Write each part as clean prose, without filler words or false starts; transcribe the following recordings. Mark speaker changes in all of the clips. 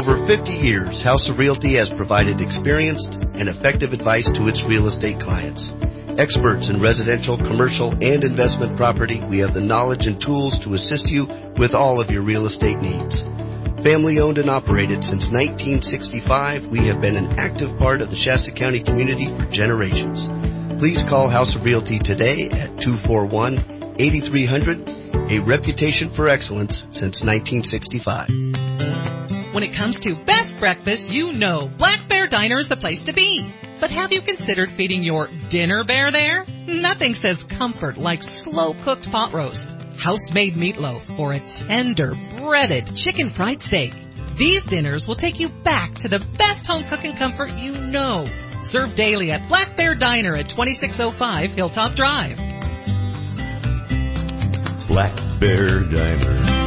Speaker 1: For over 50 years, House of Realty has provided experienced and effective advice to its real estate clients. Experts in residential, commercial, and investment property, we have the knowledge and tools to assist you with all of your real estate needs. Family owned and operated since 1965, we have been an active part of the Shasta County community for generations. Please call House of Realty today at 241-8300, a reputation for excellence since 1965.
Speaker 2: When it comes to best breakfast, you know Black Bear Diner is the place to be. But have you considered feeding your dinner bear there? Nothing says comfort like slow-cooked pot roast, house-made meatloaf, or a tender, breaded chicken fried steak. These dinners will take you back to the best home cooking comfort you know. Served daily at Black Bear Diner at 2605 Hilltop Drive.
Speaker 3: Black Bear Diner.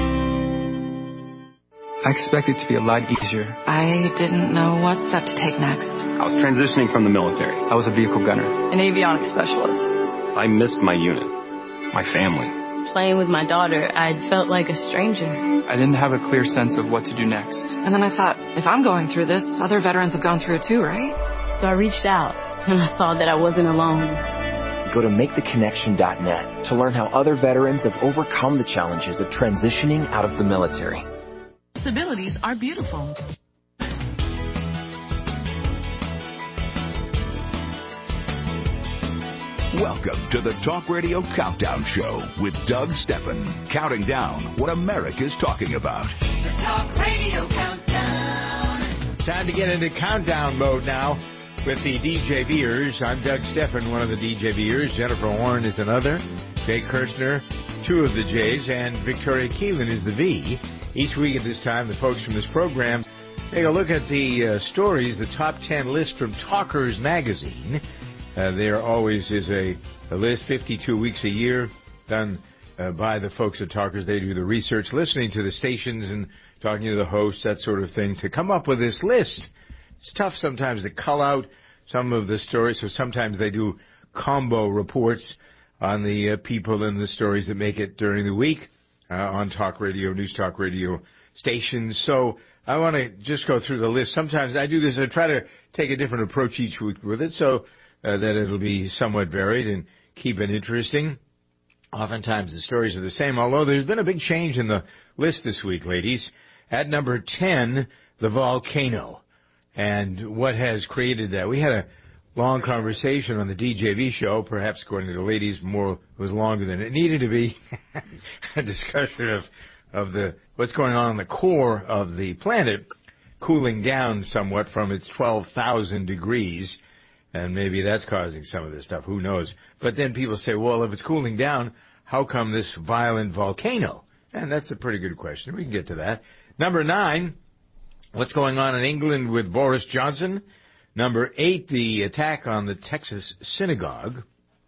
Speaker 4: I expected it to be a lot easier.
Speaker 5: I didn't know what step to take next.
Speaker 6: I was transitioning from the military.
Speaker 4: I was a vehicle gunner.
Speaker 5: An avionics specialist.
Speaker 6: I missed my unit, my family.
Speaker 7: Playing with my daughter, I felt like a stranger.
Speaker 4: I didn't have a clear sense of what to do next.
Speaker 5: And then I thought, if I'm going through this, other veterans have gone through it too, right?
Speaker 7: So I reached out, and I saw that I wasn't alone.
Speaker 8: Go to MakeTheConnection.net to learn how other veterans have overcome the challenges of transitioning out of the military.
Speaker 9: Possibilities are beautiful.
Speaker 10: Welcome to the Talk Radio Countdown Show with Doug Steffen, counting down what America's talking about.
Speaker 11: The Talk Radio Countdown.
Speaker 12: Time to get into countdown mode now with the DJ Viers. I'm Doug Steffen, one of the DJ Viers. Jennifer Warren is another. Jay Kirshner, two of the J's, and Victoria Keelan is the V. Each week at this time, the folks from this program take a look at the stories, the top 10 list from Talkers Magazine. There always is a list, 52 weeks a year, done by the folks at Talkers. They do the research, listening to the stations and talking to the hosts, that sort of thing, to come up with this list. It's tough sometimes to cull out some of the stories, so sometimes they do combo reports on the people and the stories that make it during the week. On talk radio, news talk radio stations. So I want to just go through the list. Sometimes I do this. I try to take a different approach each week with it so that it'll be somewhat varied and keep it interesting. Oftentimes the stories are the same, although there's been a big change in the list this week, ladies. At number 10, the volcano. And what has created that? We had a long conversation on the DJV show, perhaps according to the ladies, more was longer than it needed to be. A discussion of the what's going on in the core of the planet, cooling down somewhat from its 12,000 degrees, and maybe that's causing some of this stuff. Who knows? But then people say, well, if it's cooling down, how come this violent volcano? And that's a pretty good question. We can get to that. Number 9, what's going on in England with Boris Johnson? Number 8, the attack on the Texas synagogue.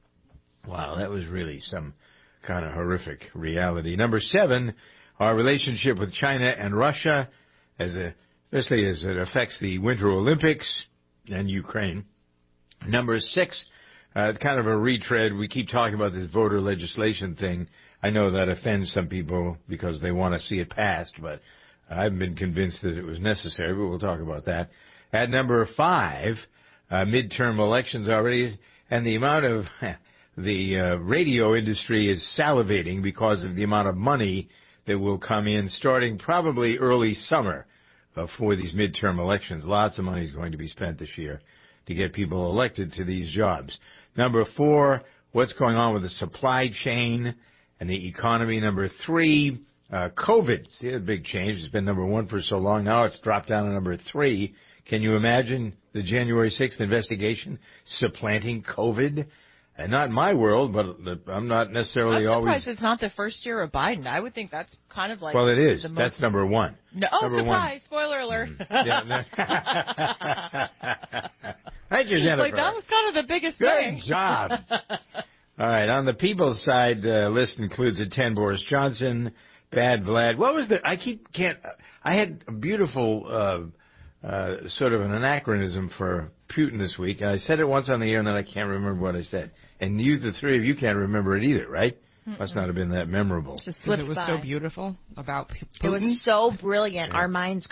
Speaker 12: Wow, that was really some kind of horrific reality. Number 7, our relationship with China and Russia, especially as it affects the Winter Olympics and Ukraine. Number 6, kind of a retread. We keep talking about this voter legislation thing. I know that offends some people because they want to see it passed, but I haven't been convinced that it was necessary, but we'll talk about that. At number 5, midterm elections already, and the amount of the radio industry is salivating because of the amount of money that will come in starting probably early summer for these midterm elections. Lots of money is going to be spent this year to get people elected to these jobs. Number 4, what's going on with the supply chain and the economy. Number 3, COVID. See, a big change. It's been number 1 for so long. Now it's dropped down to number 3. Can you imagine the January 6th investigation supplanting COVID? And not in my world, but I'm not necessarily always...
Speaker 13: I'm surprised it's not the first year of Biden. I would think that's kind of like...
Speaker 12: Well, it is. That's number 1.
Speaker 13: No,
Speaker 12: number
Speaker 13: surprise.
Speaker 12: 1.
Speaker 13: Spoiler alert.
Speaker 12: Thank you, Jennifer.
Speaker 13: Like, that was kind of the biggest thing.
Speaker 12: Good job. All right, on the people's side, the list includes a 10, Boris Johnson, bad Vlad. What was the... I had a beautiful... sort of an anachronism for Putin this week. And I said it once on the air, and then I can't remember what I said. And you, the three of you, can't remember it either, right? Must not have been that memorable.
Speaker 13: It was so beautiful about Putin.
Speaker 14: It was so brilliant. Yeah. Our minds couldn't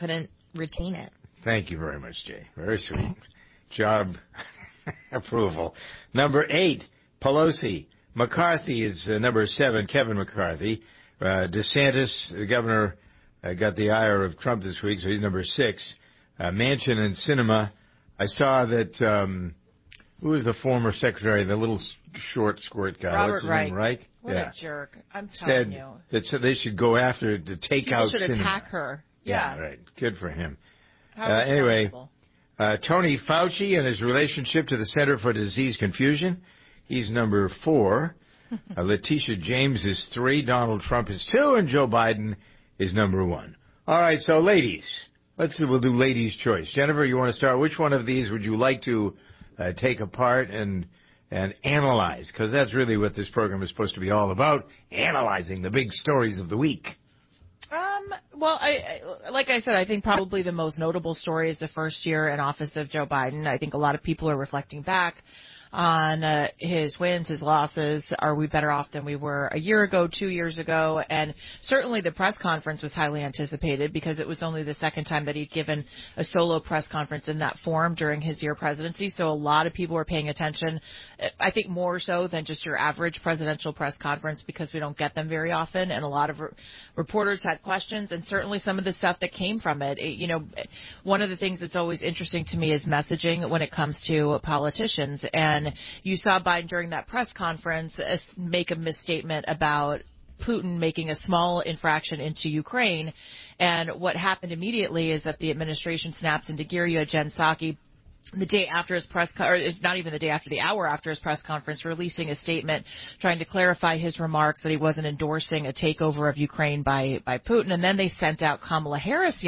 Speaker 14: retain it.
Speaker 12: Thank you very much, Jay. Very sweet. Job approval. Number 8, Pelosi. McCarthy is number 7, Kevin McCarthy. DeSantis, the governor, got the ire of Trump this week, so he's number 6. Manchin and Sinema. I saw that, who was the former secretary, the little short squirt guy?
Speaker 13: Robert
Speaker 12: What's his
Speaker 13: Reich.
Speaker 12: name, Reich?
Speaker 13: What
Speaker 12: yeah.
Speaker 13: a jerk. I'm telling you.
Speaker 12: That they should go after it to take
Speaker 13: People
Speaker 12: out
Speaker 13: should
Speaker 12: Sinema.
Speaker 13: attack her. Yeah.
Speaker 12: Right. Good for him.
Speaker 13: Anyway.
Speaker 12: Tony Fauci and his relationship to the Center for Disease Confusion. He's number 4. Letitia James is 3. Donald Trump is 2. And Joe Biden is number 1. All right, so ladies. We'll do ladies' choice. Jennifer, you want to start? Which one of these would you like to take apart and analyze? Because that's really what this program is supposed to be all about, analyzing the big stories of the week.
Speaker 13: Well, like I said, I think probably the most notable story is the first year in office of Joe Biden. I think a lot of people are reflecting back on his wins, his losses. Are we better off than we were a year ago, 2 years ago? And certainly the press conference was highly anticipated because it was only the second time that he'd given a solo press conference in that form during his year presidency. So a lot of people were paying attention, I think more so than just your average presidential press conference because we don't get them very often. And a lot of reporters had questions, and certainly some of the stuff that came from it. You know, one of the things that's always interesting to me is messaging when it comes to politicians. And you saw Biden during that press conference make a misstatement about Putin making a small infraction into Ukraine. And what happened immediately is that the administration snaps into gear. You had Jen Psaki the day after his not even the day after, the hour after his press conference, releasing a statement trying to clarify his remarks that he wasn't endorsing a takeover of Ukraine by Putin. And then they sent out Kamala Harris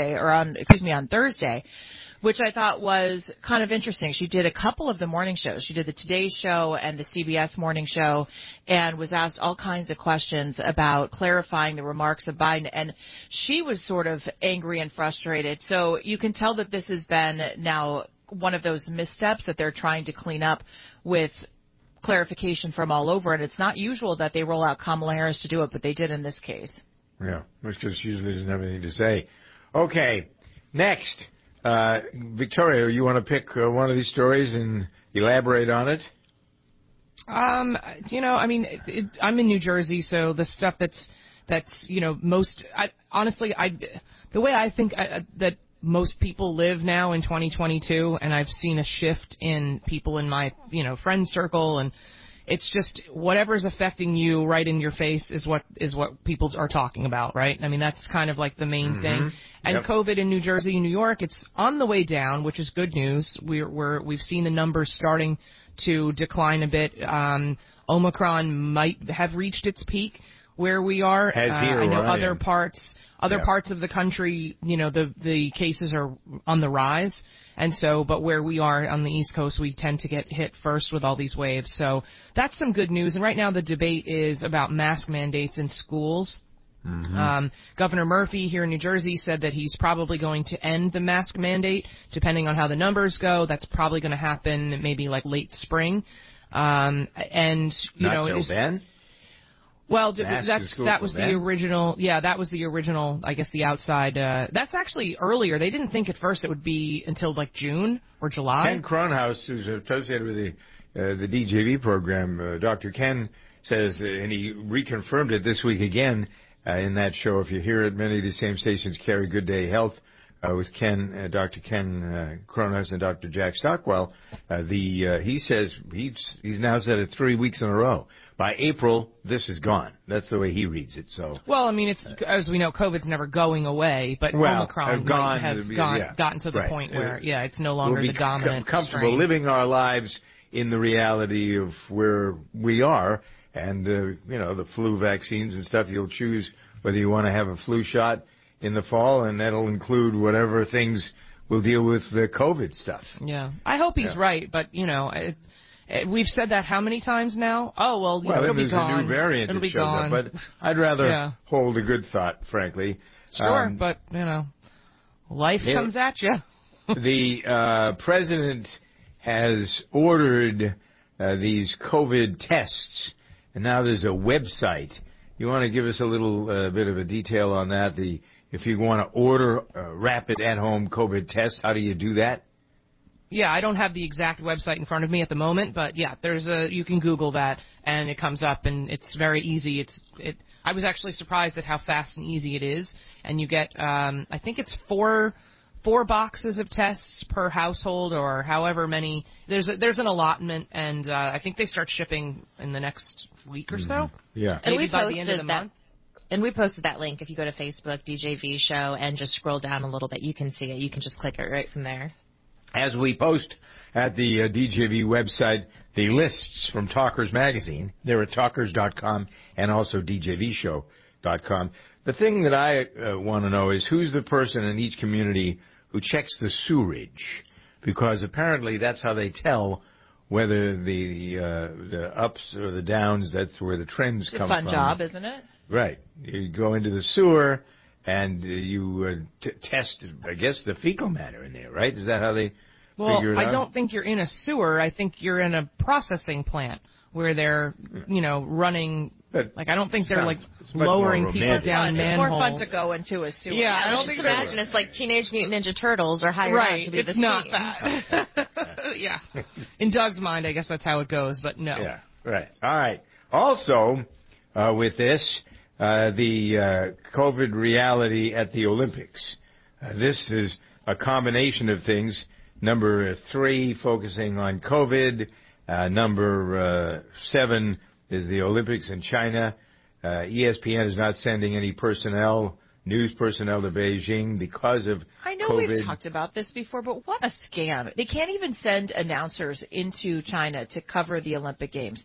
Speaker 13: on Thursday, which I thought was kind of interesting. She did a couple of the morning shows. She did the Today Show and the CBS Morning Show and was asked all kinds of questions about clarifying the remarks of Biden. And she was sort of angry and frustrated. So you can tell that this has been now one of those missteps that they're trying to clean up with clarification from all over. And it's not usual that they roll out Kamala Harris to do it, but they did in this case.
Speaker 12: Yeah, which just usually doesn't have anything to say. Okay, next. Victoria, you want to pick one of these stories and elaborate on it?
Speaker 2: I'm in New Jersey, so the stuff that's most. The way I think that most people live now in 2022, and I've seen a shift in people in my friend circle, and it's just whatever's affecting you right in your face is what people are talking about, right? I mean, that's kind of like the main thing. And yep. COVID in New Jersey and New York, it's on the way down, which is good news. We've seen the numbers starting to decline a bit. Omicron might have reached its peak where we are. I know other parts of the country, the cases are on the rise. And so, but where we are on the East Coast, we tend to get hit first with all these waves. So that's some good news. And right now the debate is about mask mandates in schools. Mm-hmm. Governor Murphy here in New Jersey said that he's probably going to end the mask mandate, depending on how the numbers go. That's probably going to happen maybe like late spring.
Speaker 12: Not till then?
Speaker 2: Well, that was the original. Yeah, that was the original. I guess the outside. That's actually earlier. They didn't think at first it would be until like June or July.
Speaker 12: Ken Kronhaus, who's associated with the DJV program, Dr. Ken says, and he reconfirmed it this week again in that show. If you hear it, many of these same stations carry Good Day Health with Ken, Dr. Ken Kronhaus and Dr. Jack Stockwell. He says he's now said it 3 weeks in a row. By April, this is gone. That's the way he reads it. So,
Speaker 2: well, I mean, it's as we know, COVID's never going away, but Omicron might have gotten to the point where, it's no longer the dominant
Speaker 12: comfortable
Speaker 2: strain.
Speaker 12: Living our lives in the reality of where we are, and the flu vaccines and stuff. You'll choose whether you want to have a flu shot in the fall, and that'll include whatever things will deal with the COVID stuff.
Speaker 2: Yeah, I hope he's right, but we've said that how many times now? Oh, well, it'll be gone.
Speaker 12: There's a new variant
Speaker 2: it'll
Speaker 12: that
Speaker 2: be
Speaker 12: shows
Speaker 2: gone.
Speaker 12: up, but I'd rather hold a good thought, frankly.
Speaker 2: Sure, but, life comes at you.
Speaker 12: The president has ordered these COVID tests, and now there's a website. You want to give us a little bit of a detail on that? The if you want to order a rapid at-home COVID test, how do you do that?
Speaker 14: Yeah, I don't have the exact website in front of me at the moment, but yeah, you can Google that and it comes up and it's very easy. I was actually surprised at how fast and easy it is, and you get I think it's four boxes of tests per household or however many. There's an allotment, and I think they start shipping in the next week or so.
Speaker 12: Yeah,
Speaker 15: and
Speaker 14: maybe by the end of the month.
Speaker 15: And we posted that link. If you go to Facebook, DJV Show, and just scroll down a little bit, you can see it. You can just click it right from there.
Speaker 12: As we post at the DJV website the lists from Talkers Magazine, they're at talkers.com and also djvshow.com. The thing that I want to know is who's the person in each community who checks the sewerage, because apparently that's how they tell whether the ups or the downs. That's where the trends come from.
Speaker 13: It's a fun job, isn't it?
Speaker 12: Right. You go into the sewer and you test, I guess, the fecal matter in there, right? Is that how they figure it out?
Speaker 14: I don't think you're in a sewer. I think you're in a processing plant where they're, running. I don't think they're lowering people down manholes.
Speaker 13: It's more fun to go into a sewer.
Speaker 15: Yeah, I don't think imagine it's like Teenage Mutant Ninja Turtles or hired on to be the
Speaker 14: not that. Yeah. In Doug's mind, I guess that's how it goes, but no.
Speaker 12: Yeah, right. All right. Also, with this, the COVID reality at the Olympics. This is a combination of things. Number 3, focusing on COVID. Number 7 is the Olympics in China. ESPN is not sending any news personnel to Beijing because of
Speaker 13: I know
Speaker 12: COVID.
Speaker 13: We've talked about this before, but what a scam. They can't even send announcers into China to cover the Olympic Games.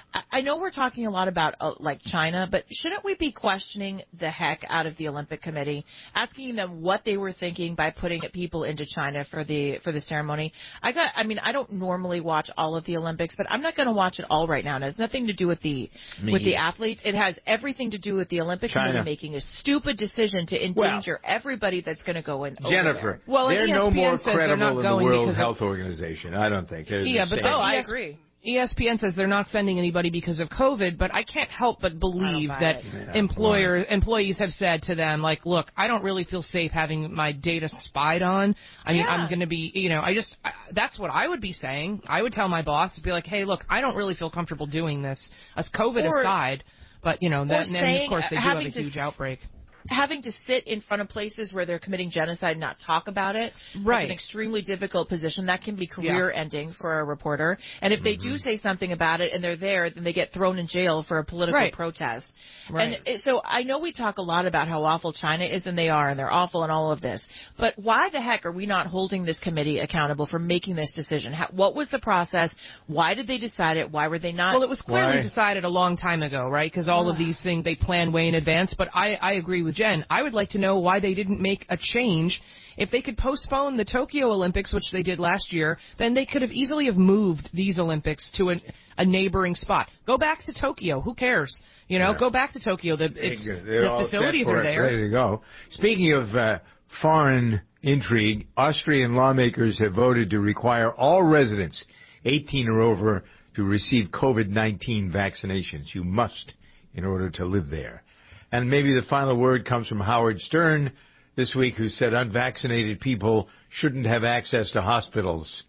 Speaker 13: I know we're talking a lot about China, but shouldn't we be questioning the heck out of the Olympic Committee, asking them what they were thinking by putting people into China for the ceremony? I don't normally watch all of the Olympics, but I'm not going to watch it all right now. And it has nothing to do with the athletes. It has everything to do with the Olympic Committee making a stupid decision to endanger everybody that's going to go in.
Speaker 12: Jennifer,
Speaker 14: well,
Speaker 12: they're
Speaker 14: ESPN
Speaker 12: no more
Speaker 14: says
Speaker 12: credible than the World Health
Speaker 14: of
Speaker 12: Organization. I don't think.
Speaker 14: I agree. ESPN says they're not sending anybody because of COVID, but I can't help but believe that employees have said to them, look, I don't really feel safe having my data spied on. I mean, I'm going to be, that's what I would be saying. I would tell my boss, be like, hey, look, I don't really feel comfortable doing this, as COVID aside. But, then of course they do have a huge outbreak.
Speaker 13: Having to sit in front of places where they're committing genocide and not talk about it. Right. It's an extremely difficult position. That can be career-ending for a reporter. And if they do say something about it and they're there, then they get thrown in jail for a political protest. Right. And so I know we talk a lot about how awful China is, and they are, and they're awful in all of this. But why the heck are we not holding this committee accountable for making this decision? What was the process? Why did they decide it? Why were they not?
Speaker 14: Well, it was clearly decided a long time ago, right? Because all of these things, they plan way in advance. But I agree with Jen. I would like to know why they didn't make a change. If they could postpone the Tokyo Olympics, which they did last year, then they could have easily have moved these Olympics to a neighboring spot. Go back to Tokyo. Who cares? Go back to Tokyo. The facilities are there.
Speaker 12: Ready to go. Speaking of foreign intrigue, Austrian lawmakers have voted to require all residents 18 or over to receive COVID-19 vaccinations. You must in order to live there. And maybe the final word comes from Howard Stern this week, who said unvaccinated people shouldn't have access to hospitals.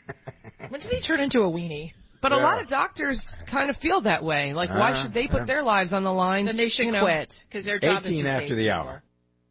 Speaker 13: When did he turn into a weenie?
Speaker 14: But a lot of doctors kind of feel that way. Why should they put their lives on the line?
Speaker 13: Then they should quit, because their job is to
Speaker 12: 18 after the hour.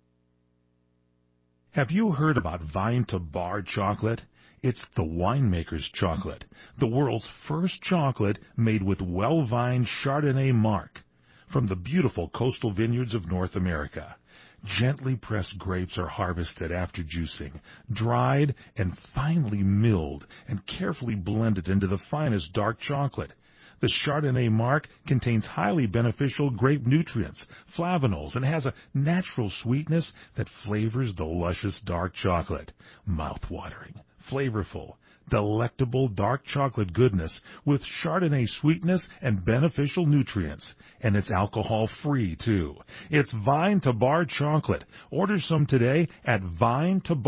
Speaker 16: Have you heard about Vine to Bar chocolate? It's the winemaker's chocolate, the world's first chocolate made with well-vined Chardonnay marc from the beautiful coastal vineyards of North America. Gently pressed grapes are harvested after juicing, dried and finely milled and carefully blended into the finest dark chocolate. The Chardonnay marc contains highly beneficial grape nutrients, flavanols, and has a natural sweetness that flavors the luscious dark chocolate. Mouth-watering, flavorful, delectable dark chocolate goodness with Chardonnay sweetness and beneficial nutrients. And it's alcohol-free, too. It's Vine to Bar chocolate. Order some today at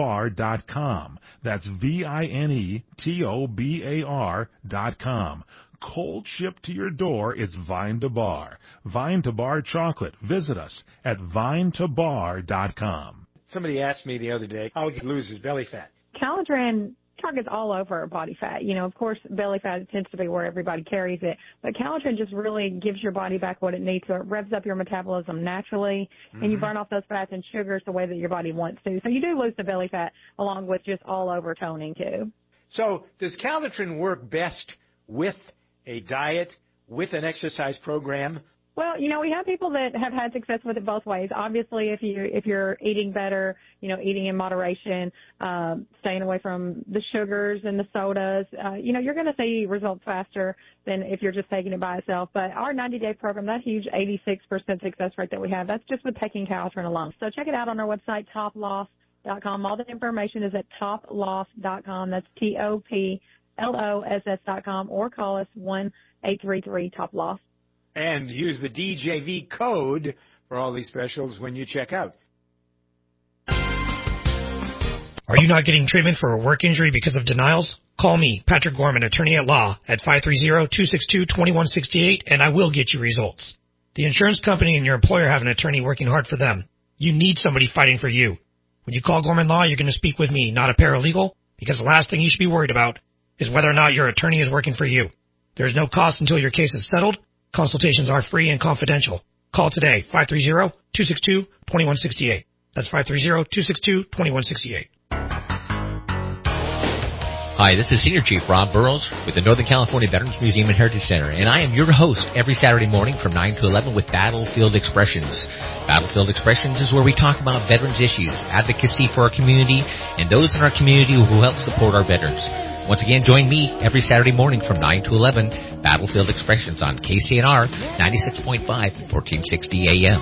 Speaker 16: vinetobar.com. That's VINETOBAR.com. cold shipped to your door. It's Vine to Bar. Vine to Bar chocolate. Visit us at vinetobar.com.
Speaker 12: Somebody asked me the other day how he loses belly fat.
Speaker 17: Calitrin targets all over body fat. You know, of course, belly fat tends to be where everybody carries it, but Calitrin just really gives your body back what it needs. So it revs up your metabolism naturally, and you burn off those fats and sugars the way that your body wants to. So you do lose the belly fat along with just all over toning too.
Speaker 12: So does Calitrin work best with a diet, with an exercise program?
Speaker 17: Well, you know, we have people that have had success with it both ways. Obviously, if you're eating better, you know, eating in moderation, staying away from the sugars and the sodas, you know, you're going to see results faster than if you're just taking it by itself. But our 90-day program, that huge 86% success rate that we have, that's just with taking Calitrin alone. So check it out on our website, toploss.com. All the information is at toploss.com. That's TOPLOSS.com, or call us 1-833-TOP-LOSS.
Speaker 12: And use the DJV code for all these specials when you check out.
Speaker 18: Are you not getting treatment for a work injury because of denials? Call me, Patrick Gorman, attorney at law, at 530-262-2168, and I will get you results. The insurance company and your employer have an attorney working hard for them. You need somebody fighting for you. When you call Gorman Law, you're going to speak with me, not a paralegal, because the last thing you should be worried about is whether or not your attorney is working for you. There's no cost until your case is settled. Consultations are free and confidential. Call today, 530-262-2168. That's 530-262-2168.
Speaker 19: Hi, this is Senior Chief Rob Burrows with the Northern California Veterans Museum and Heritage Center, and I am your host every Saturday morning from 9 to 11 with Battlefield Expressions. Battlefield Expressions is where we talk about veterans issues, advocacy for our community, and those in our community who help support our veterans. Once again, join me every Saturday morning from 9 to 11, Battlefield Expressions on KCNR 96.5, 1460 AM.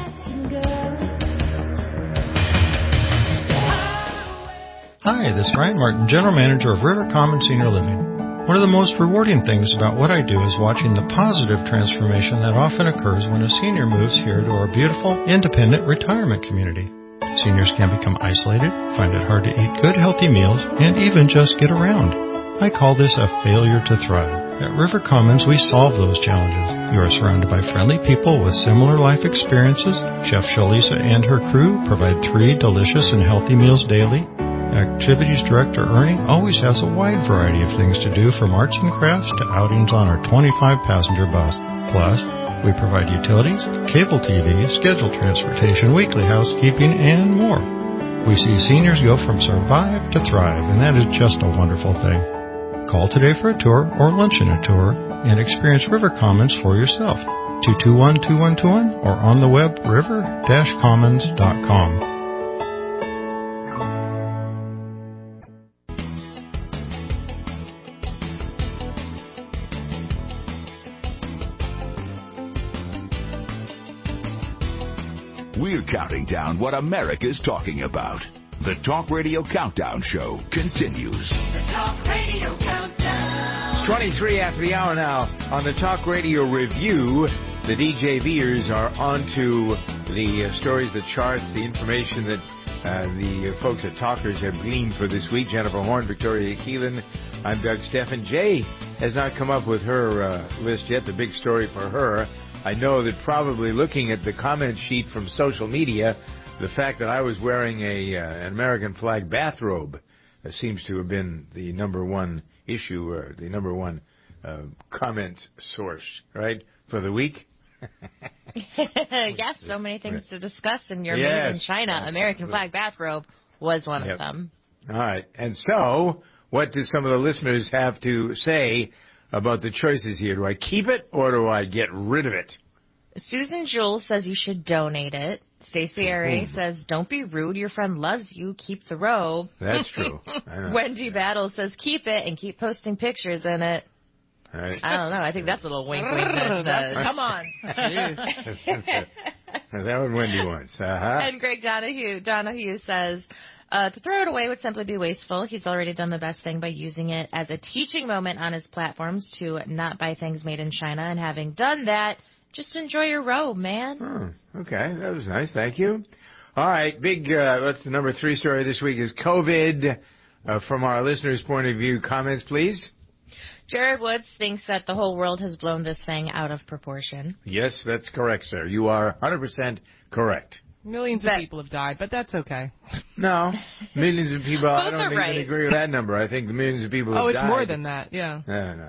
Speaker 20: Hi, this is Ryan Martin, General Manager of River Commons Senior Living. One of the most rewarding things about what I do is watching the positive transformation that often occurs when a senior moves here to our beautiful, independent retirement community. Seniors can become isolated, find it hard to eat good, healthy meals, and even just get around. I call this a failure to thrive. At River Commons, we solve those challenges. You are surrounded by friendly people with similar life experiences. Chef Shalisa and her crew provide 3 delicious and healthy meals daily. Activities Director Ernie always has a wide variety of things to do, from arts and crafts to outings on our 25-passenger bus. Plus, we provide utilities, cable TV, scheduled transportation, weekly housekeeping, and more. We see seniors go from survive to thrive, and that is just a wonderful thing. Call today for a tour or lunch and a tour and experience River Commons for yourself. 221-2121 or on the web river-commons.com.
Speaker 10: We're counting down what America's talking about. The Talk Radio Countdown Show continues.
Speaker 11: The Talk Radio Countdown.
Speaker 12: It's 23 after the hour now. On the Talk Radio Review, the DJVers are onto the stories, the charts, the information that the folks at Talkers have gleaned for this week. Jennifer Horn, Victoria Keelan. I'm Doug Steffen. Jay has not come up with her list yet, the big story for her. I know that probably looking at the comment sheet from social media, the fact that I was wearing an American flag bathrobe seems to have been the number one issue, or the number one comment source, right, for the week.
Speaker 15: Yes, so many things to discuss in your Made in China American flag bathrobe was one of them.
Speaker 12: All right. And so, what do some of the listeners have to say about the choices here? Do I keep it or do I get rid of it?
Speaker 15: Susan Jules says you should donate it. Stacey Aray says, don't be rude. Your friend loves you. Keep the robe.
Speaker 12: That's true.
Speaker 15: Wendy Battle says, keep it and keep posting pictures in it.
Speaker 12: Right.
Speaker 15: I don't know. I think that's a little wink, wink, nudge, nudge.
Speaker 13: Come on.
Speaker 12: That one Wendy wants.
Speaker 15: And Greg Donahue says, to throw it away would simply be wasteful. He's already done the best thing by using it as a teaching moment on his platforms to not buy things made in China. And having done that, just enjoy your robe, man.
Speaker 12: Oh, okay. That was nice. Thank you. All right. That's the number 3 story this week is COVID. From our listeners' point of view, comments, please.
Speaker 15: Jared Woods thinks that the whole world has blown this thing out of proportion.
Speaker 12: Yes, that's correct, sir. You are 100% correct.
Speaker 14: Millions of people have died, but that's okay.
Speaker 12: No, millions of people. I don't
Speaker 15: are right.
Speaker 12: even agree with that number. I think the millions of people have died.
Speaker 14: Oh, it's more than that, yeah.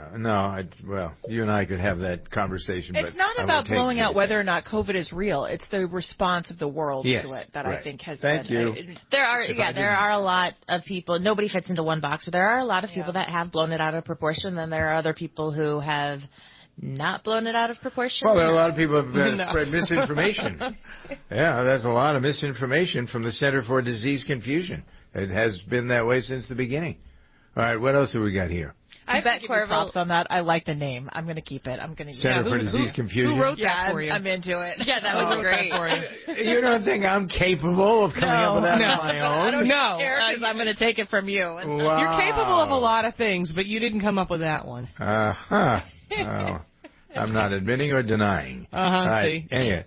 Speaker 12: No. Well, you and I could have that conversation.
Speaker 13: It's not about blowing out whether or not COVID is real. It's the response of the world to it that I think has been.
Speaker 12: Thank you.
Speaker 15: There are a lot of people. Nobody fits into one box, but there are a lot of people that have blown it out of proportion. Then there are other people who have not blown it out of proportion.
Speaker 12: Well, there are a lot of people who have spread misinformation. Yeah, there's a lot of misinformation from the Center for Disease Confusion. It has been that way since the beginning. All right, what else have we got here?
Speaker 13: I bet props on that. I like the name. I'm going to keep it. I'm going to use
Speaker 12: Center for Disease Confusion.
Speaker 14: Who wrote that for you?
Speaker 13: I'm into it.
Speaker 15: Yeah, that was great.
Speaker 12: You don't think I'm capable of coming up with that on my own?
Speaker 13: No, because I'm going to take it from you.
Speaker 12: Wow.
Speaker 14: You're capable of a lot of things, but you didn't come up with that one.
Speaker 12: Uh-huh. Oh, I'm not admitting or denying.
Speaker 14: See.
Speaker 12: Anyway,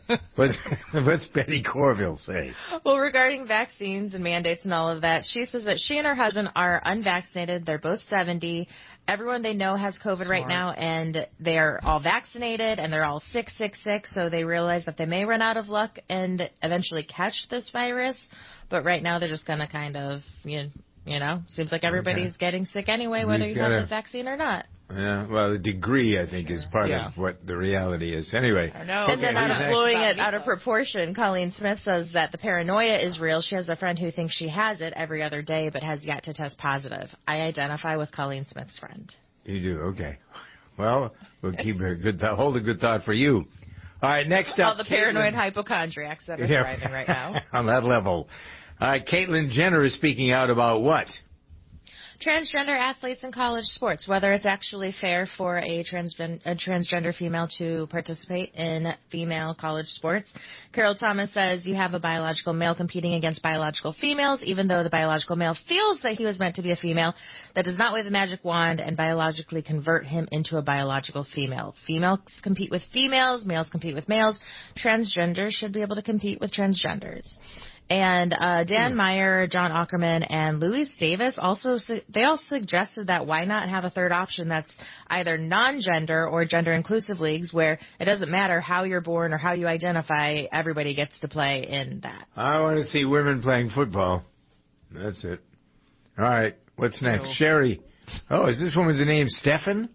Speaker 12: what's Betty Corville say?
Speaker 15: Well, regarding vaccines and mandates and all of that, she says that she and her husband are unvaccinated. They're both 70. Everyone they know has COVID right now, and they're all vaccinated, and they're all sick. So they realize that they may run out of luck and eventually catch this virus. But right now they're just going to kind of, you know, seems like everybody's getting sick anyway, whether you have the vaccine or not.
Speaker 12: Yeah, well, the degree, I think, is part of what the reality is. Anyway.
Speaker 15: I know. And then out of blowing it out of proportion, Colleen Smith says that the paranoia is real. She has a friend who thinks she has it every other day but has yet to test positive. I identify with Colleen Smith's friend.
Speaker 12: You do? Okay. Well, we'll keep a good thought. Hold a good thought for you. All right, next up.
Speaker 15: All the paranoid hypochondriacs that are thriving right now.
Speaker 12: On that level. All right, Caitlyn Jenner is speaking out about what?
Speaker 15: Transgender athletes in college sports, whether it's actually fair for a transgender female to participate in female college sports. Carol Thomas says you have a biological male competing against biological females, even though the biological male feels that he was meant to be a female. That does not wave a magic wand and biologically convert him into a biological female. Females compete with females, males compete with males. Transgenders should be able to compete with transgenders. And Dan Meyer, John Ackerman, and Louise Davis also suggested that why not have a third option that's either non-gender or gender-inclusive leagues where it doesn't matter how you're born or how you identify, everybody gets to play in that.
Speaker 12: I want to see women playing football. That's it. All right, what's next? Sherry. Oh, is this woman's name Stefan?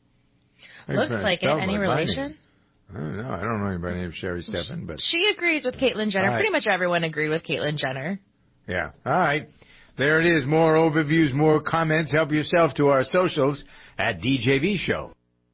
Speaker 15: Looks like it. Any relation?
Speaker 12: I don't know. I don't know anybody named Sherry Stephan, but
Speaker 15: she agrees with Caitlyn Jenner. Pretty much everyone agreed with Caitlyn Jenner.
Speaker 12: Yeah. All right. There it is. More overviews, more comments. Help yourself to our socials at DJV Show.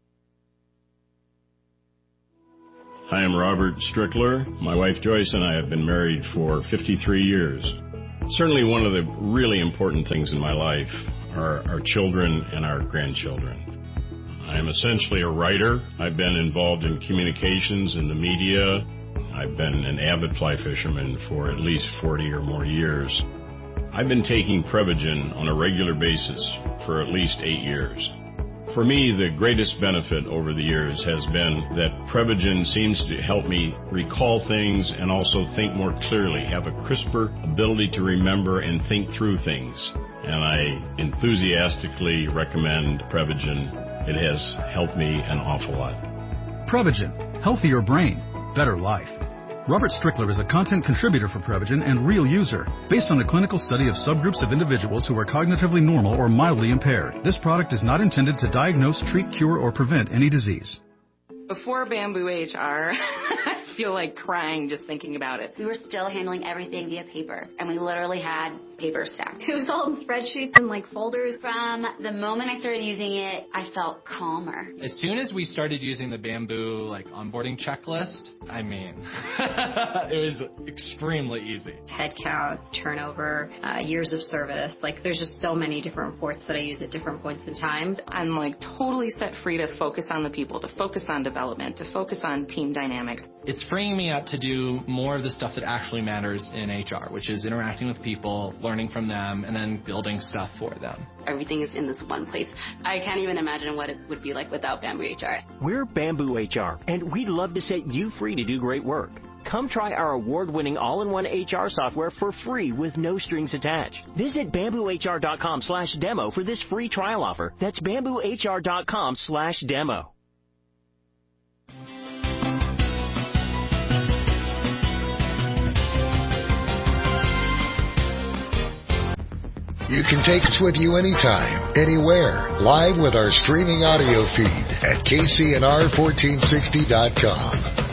Speaker 3: I am Robert Strickler. My wife Joyce and I have been married for 53 years. Certainly one of the really important things in my life are our children and our grandchildren. I am essentially a writer. I've been involved in communications in the media. I've been an avid fly fisherman for at least 40 or more years. I've been taking Prevagen on a regular basis for at least 8 years. For me, the greatest benefit over the years has been that Prevagen seems to help me recall things and also think more clearly, have a crisper ability to remember and think through things. And I enthusiastically recommend Prevagen. It has helped me an awful lot.
Speaker 21: Prevagen. Healthier brain. Better life. Robert Strickler is a content contributor for Prevagen and real user, based on a clinical study of subgroups of individuals who are cognitively normal or mildly impaired. This product is not intended to diagnose, treat, cure, or prevent any disease.
Speaker 22: Before Bamboo HR, I feel like crying just thinking about it.
Speaker 23: We were still handling everything via paper, and we literally had paper stacked. It was all in spreadsheets and like folders. From the moment I started using it, I felt calmer.
Speaker 24: As soon as we started using the Bamboo like onboarding checklist, I mean, it was extremely easy.
Speaker 25: Head count, turnover, years of service. Like there's just so many different reports that I use at different points in time.
Speaker 22: I'm like totally set free to focus on the people, to focus on development, to focus on team dynamics.
Speaker 24: It's freeing me up to do more of the stuff that actually matters in HR, which is interacting with people, learning from them, and then building stuff for them.
Speaker 23: Everything is in this one place. I can't even imagine what it would be like without Bamboo HR.
Speaker 26: We're Bamboo HR, and we'd love to set you free to do great work.
Speaker 1: come try our award-winning all-in-one HR software for free with no strings attached. Visit bamboohr.com/demo for this free trial offer. That's bamboohr.com/demo.
Speaker 4: You can take us with you anytime, anywhere, live with our streaming audio feed at KCNR1460.com.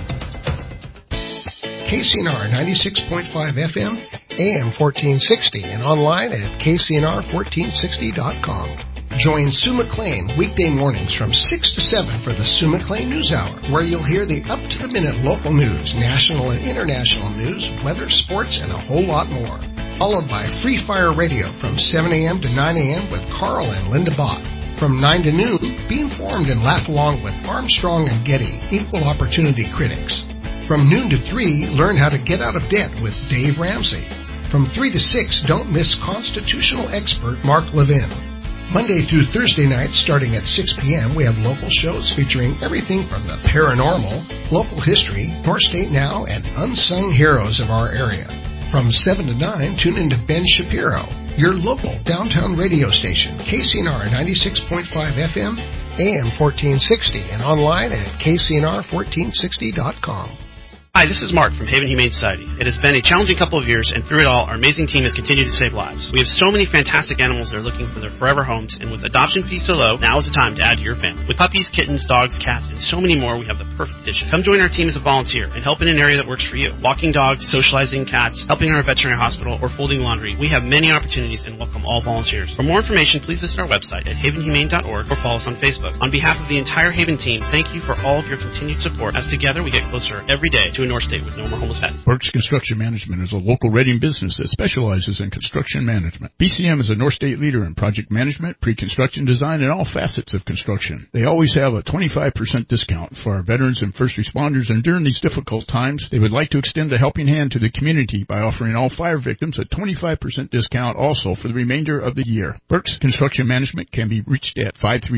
Speaker 5: KCNR 96.5 FM, AM 1460, and online at KCNR1460.com. Join Sue McLean weekday mornings from 6 to 7 for the Sue McLean News Hour, where you'll hear the up-to-the-minute local news, national and international news, weather, sports, and a whole lot more. Followed by Free Fire Radio from 7 a.m. to 9 a.m. with Carl and Linda Bott. From 9 to noon, be informed and laugh along with Armstrong and Getty, equal opportunity critics. From noon to 3, learn how to get out of debt with Dave Ramsey. From 3 to 6, don't miss constitutional expert Mark Levin. Monday through Thursday nights, starting at 6 p.m., we have local shows featuring everything from the paranormal, local history, North State Now, and unsung heroes of our area. From 7 to 9, tune into Ben Shapiro, your local downtown radio station, KCNR 96.5 FM, AM 1460, and online at KCNR1460.com.
Speaker 6: Hi, this is Mark from Haven Humane Society. It has been a challenging couple of years, and through it all, our amazing team has continued to save lives. We have so many fantastic animals that are looking for their forever homes, and with adoption fees so low, now is the time to add to your family. With puppies, kittens, dogs, cats, and so many more, we have the perfect addition. Come join our team as a volunteer and help in an area that works for you. Walking dogs, socializing cats, helping in our veterinary hospital, or folding laundry. We have many opportunities and welcome all volunteers. For more information, please visit our website at havenhumane.org or follow us on Facebook. On behalf of the entire Haven team, thank you for all of your continued support, as together we get closer every day to a North State with no more homeless pets.
Speaker 7: Burke's Construction Management is a local Reading business that specializes in construction management. BCM is a North State leader in project management, pre-construction design, and all facets of construction. They always have a 25% discount for our veterans and first responders, and during these difficult times, they would like to extend a helping hand to the community by offering all fire victims a 25% discount also for the remainder of the year. Burke's Construction Management can be reached at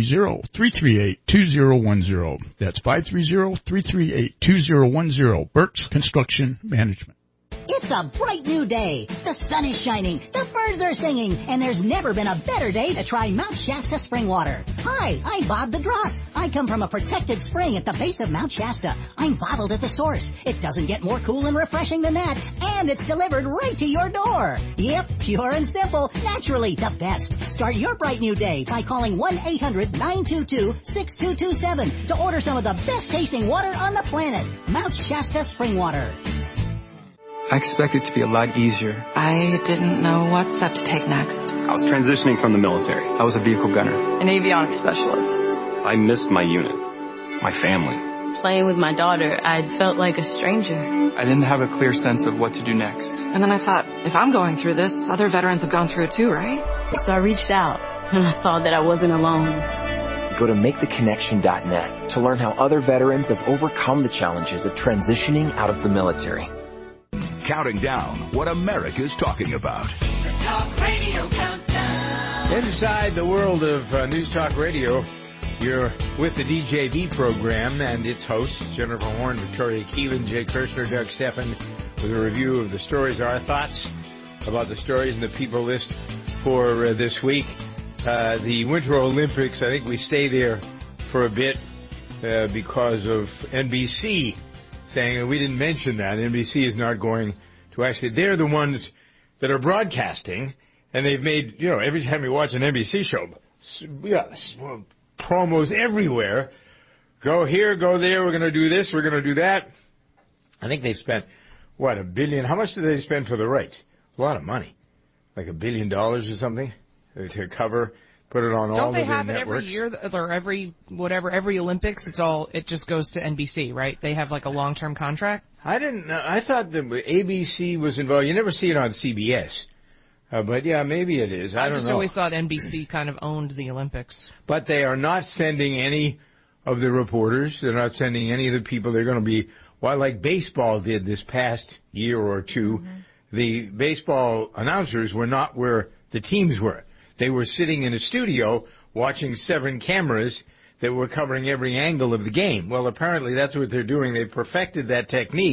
Speaker 7: 530-338-2010. That's 530-338-2010. Burke's Construction Management.
Speaker 26: It's a bright new day. The sun is shining, the birds are singing, and there's never been a better day to try Mount Shasta spring water. Hi, I'm Bob the Drop. I come from a protected spring at the base of Mount Shasta. I'm bottled at the source. It doesn't get more cool and refreshing than that, and it's delivered right to your door. Yep, pure and simple, naturally the best. Start your bright new day by calling 1-800-922-6227 to order some of the best tasting water on the planet. Mount Shasta spring water.
Speaker 27: I expected it to be a lot easier.
Speaker 28: I didn't know what step to take next.
Speaker 27: I was transitioning from the military. I was a vehicle gunner.
Speaker 28: An avionics specialist.
Speaker 27: I missed my unit, my family.
Speaker 29: Playing with my daughter, I felt like a stranger.
Speaker 27: I didn't have a clear sense of what to do next.
Speaker 28: And then I thought, if I'm going through this, other veterans have gone through it too, right?
Speaker 29: So I reached out, and I saw that I wasn't alone.
Speaker 8: Go to MakeTheConnection.net to learn how other veterans have overcome the challenges of transitioning out of the military.
Speaker 10: Counting down what America's talking about.
Speaker 11: The Talk Radio Countdown.
Speaker 12: Inside the world of News Talk Radio, you're with the DJV program and its hosts, Jennifer Horn, Victoria Keelan, Jay Kirshner, Doug Steffen, with a review of the stories, our thoughts about the stories and the people list for this week. The Winter Olympics, I think we stay there for a bit because of NBC saying, and we didn't mention that, NBC is not going to actually, they're the ones that are broadcasting, and they've made, every time you watch an NBC show, promos everywhere. Go here, go there, we're going to do this, we're going to do that. I think they've spent, $1 billion? How much did they spend for the rights? A lot of money. Like $1 billion or something to cover. Put it on all of their networks.
Speaker 14: Don't they have it every year or every Olympics? It just goes to NBC, right? They have like a long-term contract.
Speaker 12: I didn't know. I thought the ABC was involved. You never see it on CBS, but yeah, maybe it is. I don't know. I just
Speaker 14: always thought NBC kind of owned the Olympics.
Speaker 12: But they are not sending any of the reporters. They're not sending any of the people. They're going to be like baseball did this past year or two. Mm-hmm. The baseball announcers were not where the teams were. They were sitting in a studio watching 7 cameras that were covering every angle of the game. Well, apparently that's what they're doing. They've perfected that technique,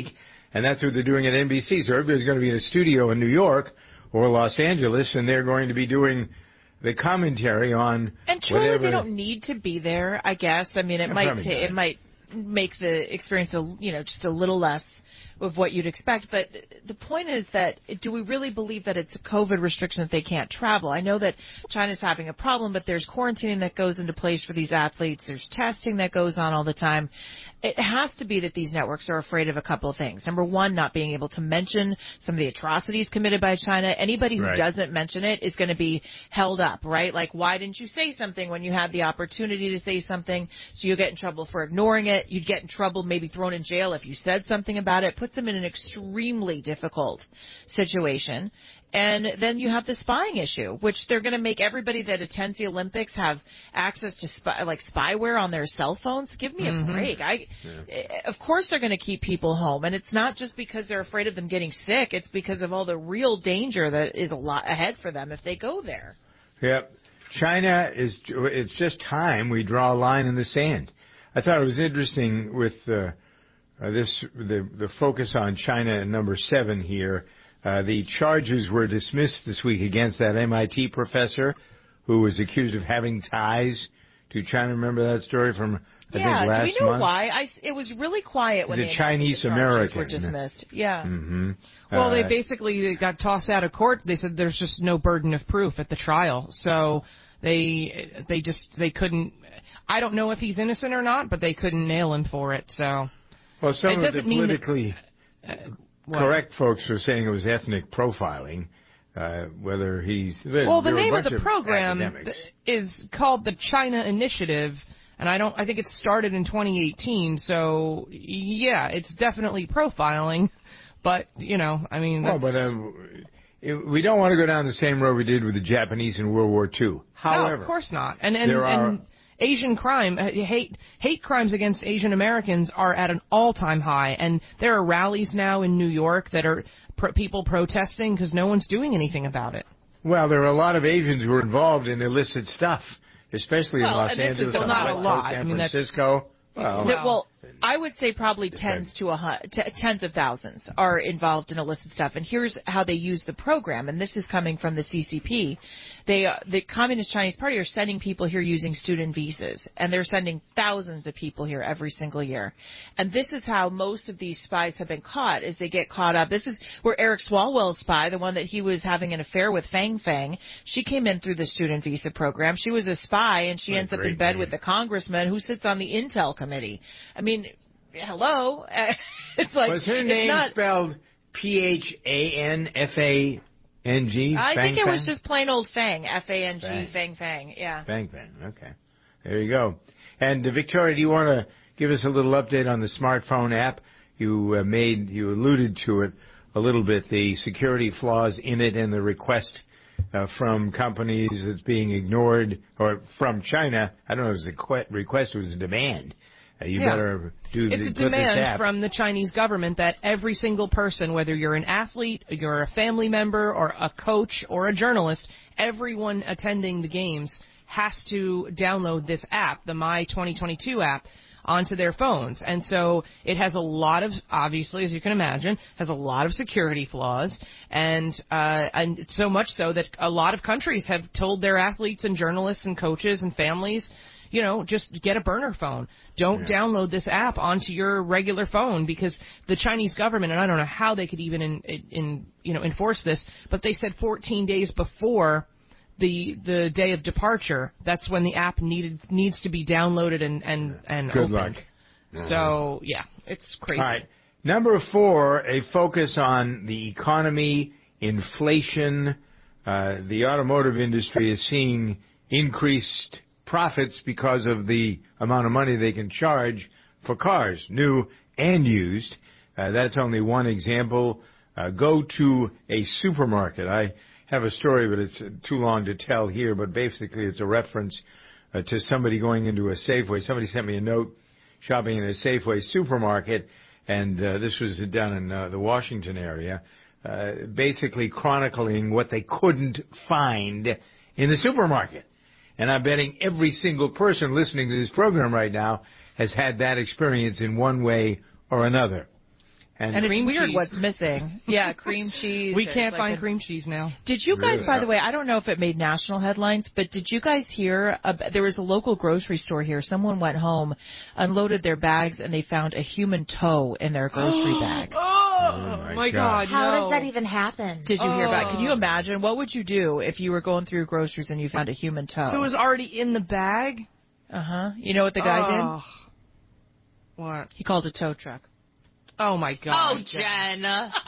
Speaker 12: And that's what they're doing at NBC. So everybody's going to be in a studio in New York or Los Angeles, and they're going to be doing the commentary on
Speaker 14: and truly
Speaker 12: whatever.
Speaker 14: They don't need to be there, I guess. I mean, it might make the experience just a little less of what you'd expect. But the point is that do we really believe that it's a COVID restriction that they can't travel? I know that China's having a problem, but there's quarantining that goes into place for these athletes. There's testing that goes on all the time. It has to be that these networks are afraid of a couple of things. Number one, not being able to mention some of the atrocities committed by China. Anybody who doesn't mention it is going to be held up, right? Like, why didn't you say something when you had the opportunity to say something? So you'll get in trouble for ignoring it. You'd get in trouble, maybe thrown in jail if you said something about it. Puts them in an extremely difficult situation. And then you have the spying issue, which they're going to make everybody that attends the Olympics have access to spyware on their cell phones. Give me a break. Of course they're going to keep people home, and it's not just because they're afraid of them getting sick. It's because of all the real danger that is a lot ahead for them if they go there.
Speaker 12: Yep. China it's just time we draw a line in the sand. I thought it was interesting with the focus on China at number 7 here. The charges were dismissed this week against that MIT professor who was accused of having ties to China. Remember that story from, I think, last month? Yeah, do we know
Speaker 14: why? It was really quiet when the
Speaker 12: Chinese American
Speaker 14: were dismissed. Yeah.
Speaker 12: Mm-hmm.
Speaker 14: Well, they basically got tossed out of court. They said there's just no burden of proof at the trial. So they couldn't. I don't know if he's innocent or not, but they couldn't nail him for it. So.
Speaker 12: Well, some of the politically correct folks are saying it was ethnic profiling. Whether he's
Speaker 14: well, the name of the program is called the China Initiative, and I think it started in 2018. So yeah, it's definitely profiling, but we don't
Speaker 12: want to go down the same road we did with the Japanese in World War II. However,
Speaker 14: no, of course not. And Asian crime, hate crimes against Asian Americans are at an all-time high, and there are rallies now in New York that are people protesting because no one's doing anything about it.
Speaker 12: Well, there are a lot of Asians who are involved in illicit stuff, especially in Los Angeles, on the West Coast, San Francisco.
Speaker 14: Well, I would say probably tens of thousands are involved in illicit stuff. And here's how they use the program, and this is coming from the CCP. The Communist Chinese Party are sending people here using student visas, and they're sending thousands of people here every single year. And this is how most of these spies have been caught, is they get caught up. This is where Eric Swalwell's spy, the one that he was having an affair with Fang Fang, she came in through the student visa program. She was a spy, and she ends up in bed with the congressman who sits on the Intel committee. I mean, hello? It's like,
Speaker 12: was her name spelled Phanfang?
Speaker 14: I think it was just plain old Fang, Fang, Fang, yeah.
Speaker 12: Fang, okay. There you go. And Victoria, do you want to give us a little update on the smartphone app? You alluded to it a little bit, the security flaws in it and the request from companies that's being ignored, or from China. I don't know if it was a request, it was a demand. Better
Speaker 14: It's a demand from the Chinese government that every single person, whether you're an athlete, you're a family member, or a coach, or a journalist, everyone attending the games has to download this app, the My 2022 app, onto their phones. And so it has a lot of, obviously, as you can imagine, has a lot of security flaws, and so much so that a lot of countries have told their athletes and journalists and coaches and families, just get a burner phone. Don't download this app onto your regular phone, because the Chinese government, and I don't know how they could even enforce this, but they said 14 days before the day of departure, that's when the app needs to be downloaded and
Speaker 12: Good
Speaker 14: opened.
Speaker 12: luck.
Speaker 14: So, yeah, it's crazy.
Speaker 12: All right. Number 4, a focus on the economy, inflation. The automotive industry is seeing increased profits because of the amount of money they can charge for cars, new and used. That's only one example. Go to a supermarket. I have a story, but it's too long to tell here, but basically it's a reference to somebody going into a Safeway. Somebody sent me a note shopping in a Safeway supermarket, and this was done in the Washington area, basically chronicling what they couldn't find in the supermarket. And I'm betting every single person listening to this program right now has had that experience in one way or another.
Speaker 2: And it's weird
Speaker 14: cheese.
Speaker 2: what's missing. Yeah, cream cheese.
Speaker 14: We can't find cream cheese now.
Speaker 2: Did you guys, by the way, I don't know if it made national headlines, but did you guys hear, there was a local grocery store here. Someone went home, unloaded their bags, and they found a human toe in their grocery bag.
Speaker 14: Oh my God.
Speaker 9: How does that even happen?
Speaker 2: Did you hear about it? Can you imagine? What would you do if you were going through groceries and you found a human toe?
Speaker 14: So it was already in the bag?
Speaker 2: Uh-huh. You know what the guy did?
Speaker 14: What?
Speaker 2: He called a tow truck.
Speaker 14: Oh, my God.
Speaker 2: Oh, Jen.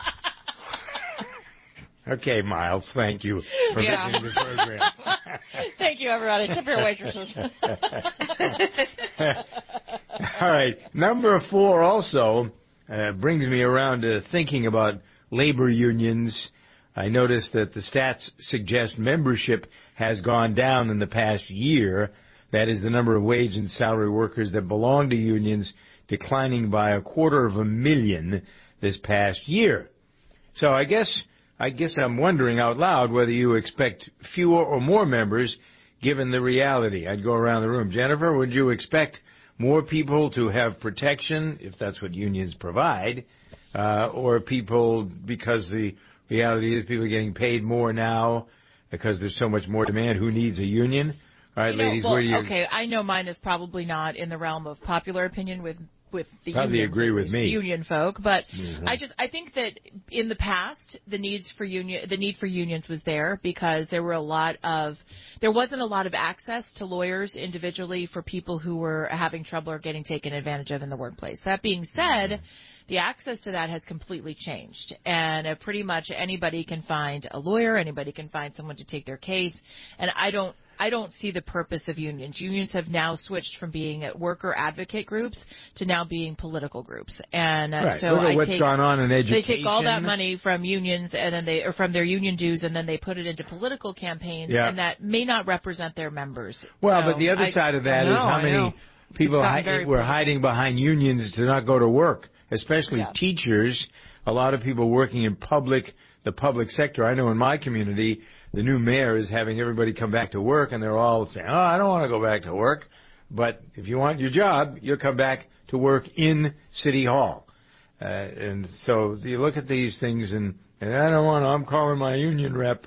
Speaker 12: Okay, Miles, thank you for listening to the program.
Speaker 2: Thank you, everybody. Tip your waitresses.
Speaker 12: All right. Number 4 also brings me around to thinking about labor unions. I noticed that the stats suggest membership has gone down in the past year. That is the number of wage and salary workers that belong to unions declining by 250,000 this past year. So I guess I'm wondering out loud whether you expect fewer or more members given the reality. I'd go around the room. Jennifer, would you expect more people to have protection, if that's what unions provide, or people, because the reality is people are getting paid more now because there's so much more demand, who needs a union? All right, ladies, where do you...
Speaker 2: Okay, I know mine is probably not in the realm of popular opinion with the
Speaker 12: probably
Speaker 2: unions,
Speaker 12: agree with me.
Speaker 2: Union folk, but I think that in the past the need for unions was there because there wasn't a lot of access to lawyers individually for people who were having trouble or getting taken advantage of in the workplace. That being said, the access to that has completely changed, and pretty much anybody can find a lawyer, anybody can find someone to take their case, and I don't see the purpose of unions. Unions have now switched from being worker advocate groups to now being political groups. And so
Speaker 12: look at what's gone on in education.
Speaker 2: They take all that money from unions and then from their union dues, and then they put it into political campaigns, and that may not represent their members.
Speaker 12: Well,
Speaker 2: so
Speaker 12: but the other side of that is how many people were hiding behind unions to not go to work, especially teachers. A lot of people working in the public sector. I know in my community, the new mayor is having everybody come back to work, and they're all saying, oh, I don't want to go back to work. But if you want your job, you'll come back to work in City Hall. And so you look at these things, and I don't want to, I'm calling my union rep.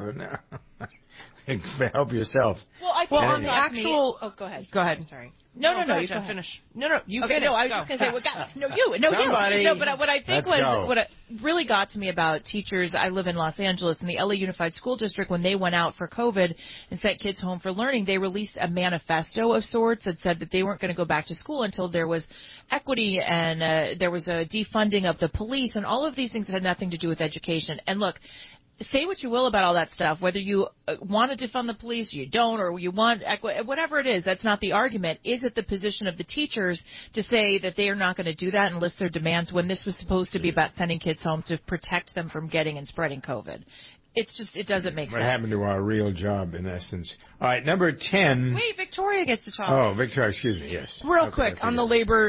Speaker 12: Help yourself.
Speaker 2: Well, on the
Speaker 14: actual...
Speaker 2: Oh, go ahead.
Speaker 14: Go ahead.
Speaker 2: I'm sorry. No, you can
Speaker 14: finish. No, you
Speaker 2: okay,
Speaker 14: finish.
Speaker 2: No, I was just going to say,
Speaker 12: Somebody.
Speaker 2: No, but what I think what really got to me about teachers, I live in Los Angeles, and the LA Unified School District, when they went out for COVID and sent kids home for learning, they released a manifesto of sorts that said that they weren't going to go back to school until there was equity and there was a defunding of the police, and all of these things that had nothing to do with education. And look, say what you will about all that stuff, whether you want to defund the police, you don't, or you want whatever it is, that's not the argument. Is it the position of the teachers to say that they are not going to do that and list their demands when this was supposed to be about sending kids home to protect them from getting and spreading COVID? It's just, it doesn't make sense.
Speaker 12: What happened to our real job, in essence? All right, number 10.
Speaker 2: Wait, Victoria gets to talk.
Speaker 12: Oh, Victoria, excuse me, yes.
Speaker 14: Real quick, on the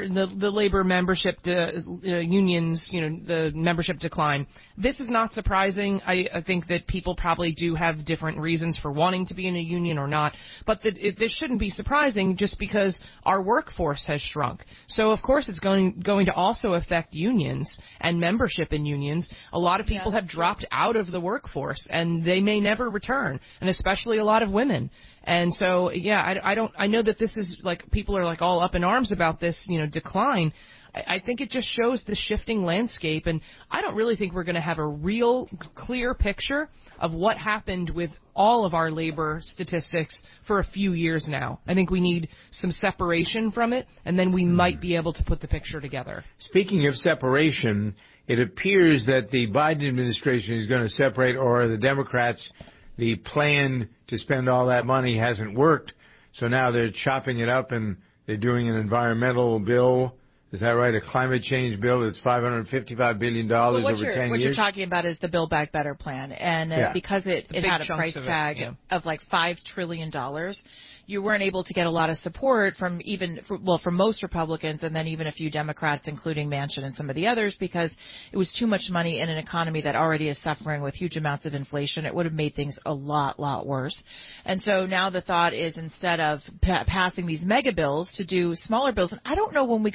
Speaker 14: labor membership unions, the membership decline. This is not surprising. I think that people probably do have different reasons for wanting to be in a union or not, but this shouldn't be surprising just because our workforce has shrunk. So, of course, it's going to also affect unions and membership in unions. A lot of people have dropped out of the workforce, and they may never return, and especially a lot of women. And so, I know that this is people are all up in arms about this, decline. I think it just shows the shifting landscape, and I don't really think we're going to have a real clear picture of what happened with all of our labor statistics for a few years now. I think we need some separation from it, and then we might be able to put the picture together.
Speaker 12: Speaking of separation, it appears that the Biden administration is going to separate, or the Democrats, the plan to spend all that money hasn't worked, so now they're chopping it up and they're doing an environmental bill. Is that right? A climate change bill that's $555 billion over 10 years?
Speaker 2: What you're talking about is the Build Back Better plan. And because it had a price tag of $5 trillion, you weren't able to get a lot of support from most Republicans and then even a few Democrats, including Manchin and some of the others, because it was too much money in an economy that already is suffering with huge amounts of inflation. It would have made things a lot worse. And so now the thought is, instead of passing these mega bills, to do smaller bills. And I don't know when we got away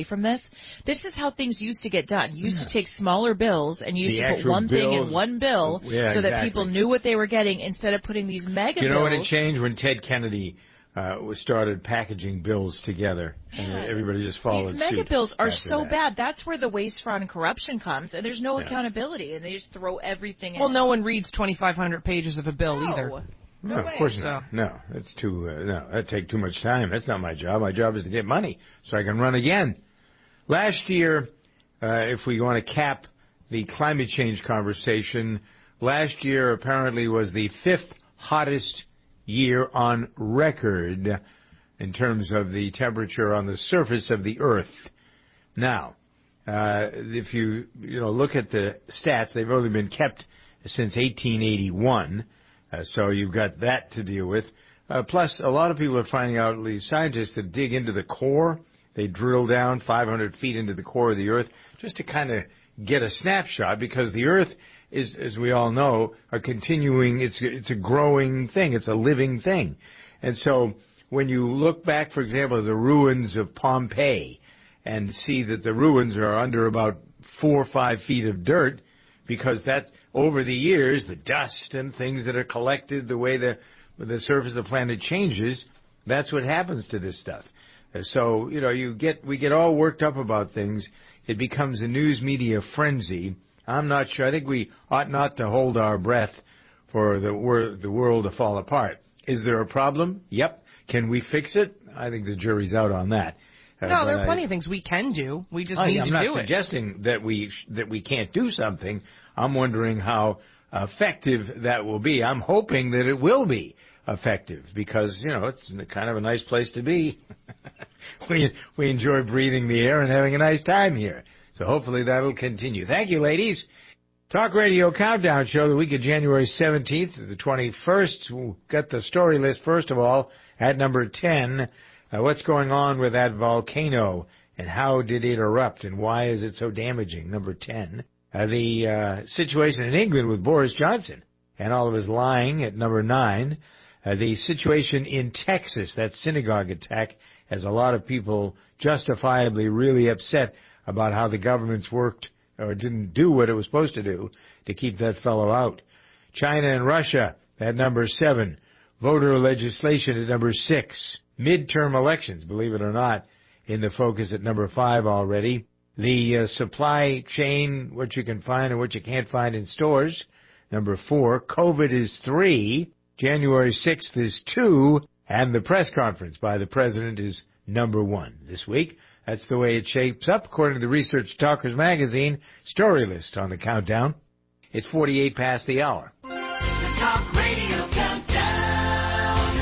Speaker 2: from this. This is how things used to get done. You used to take smaller bills and you used to put one thing in one bill so that people knew what they were getting instead of putting these mega bills.
Speaker 12: You know when it changed? When Ted Kennedy started packaging bills together, and everybody just followed suit.
Speaker 2: These mega bills are so bad. That's where the waste, fraud, and corruption comes, and there's no accountability, and they just throw everything in.
Speaker 14: Well, no one reads 2,500 pages of a bill either.
Speaker 12: No, of course not. No, it's too. No, that'd take too much time. That's not my job. My job is to get money so I can run again. Last year, if we want to cap the climate change conversation, last year apparently was the 5th hottest year on record in terms of the temperature on the surface of the Earth. Now, if you look at the stats, they've only been kept since 1881, so you've got that to deal with. Plus, a lot of people are finding out, these scientists that dig into the core, they drill down 500 feet into the core of the Earth just to kind of get a snapshot, because the Earth is, as we all know, it's a growing thing. It's a living thing. And so when you look back, for example, at the ruins of Pompeii and see that the ruins are under about 4 or 5 feet of dirt, because that, over the years, the dust and things that are collected, the way the surface of the planet changes, that's what happens to this stuff. So, we get all worked up about things. It becomes a news media frenzy. I'm not sure. I think we ought not to hold our breath for the world to fall apart. Is there a problem? Yep. Can we fix it? I think the jury's out on that.
Speaker 14: No, there are plenty of things we can do. We just need to do it.
Speaker 12: I'm not suggesting that we can't do something. I'm wondering how effective that will be. I'm hoping that it will be effective because, it's kind of a nice place to be. We enjoy breathing the air and having a nice time here. So hopefully that'll continue. Thank you, ladies. Talk Radio Countdown Show, the week of January 17th to the 21st. We'll get the story list, first of all, at number 10. What's going on with that volcano, and how did it erupt, and why is it so damaging? Number 10. The situation in England with Boris Johnson and all of his lying at number 9. The situation in Texas, that synagogue attack, has a lot of people justifiably really upset about how the government's worked or didn't do what it was supposed to do to keep that fellow out. China and Russia at number 7. Voter legislation at number 6. Midterm elections, believe it or not, in the focus at number 5 already. The supply chain, what you can find and what you can't find in stores, number 4. COVID is 3. January 6th is 2. And the press conference by the president is number 1 this week. That's the way it shapes up, according to the Research Talkers magazine story list on the countdown. It's 48 past the hour.
Speaker 11: The Talk Radio Countdown.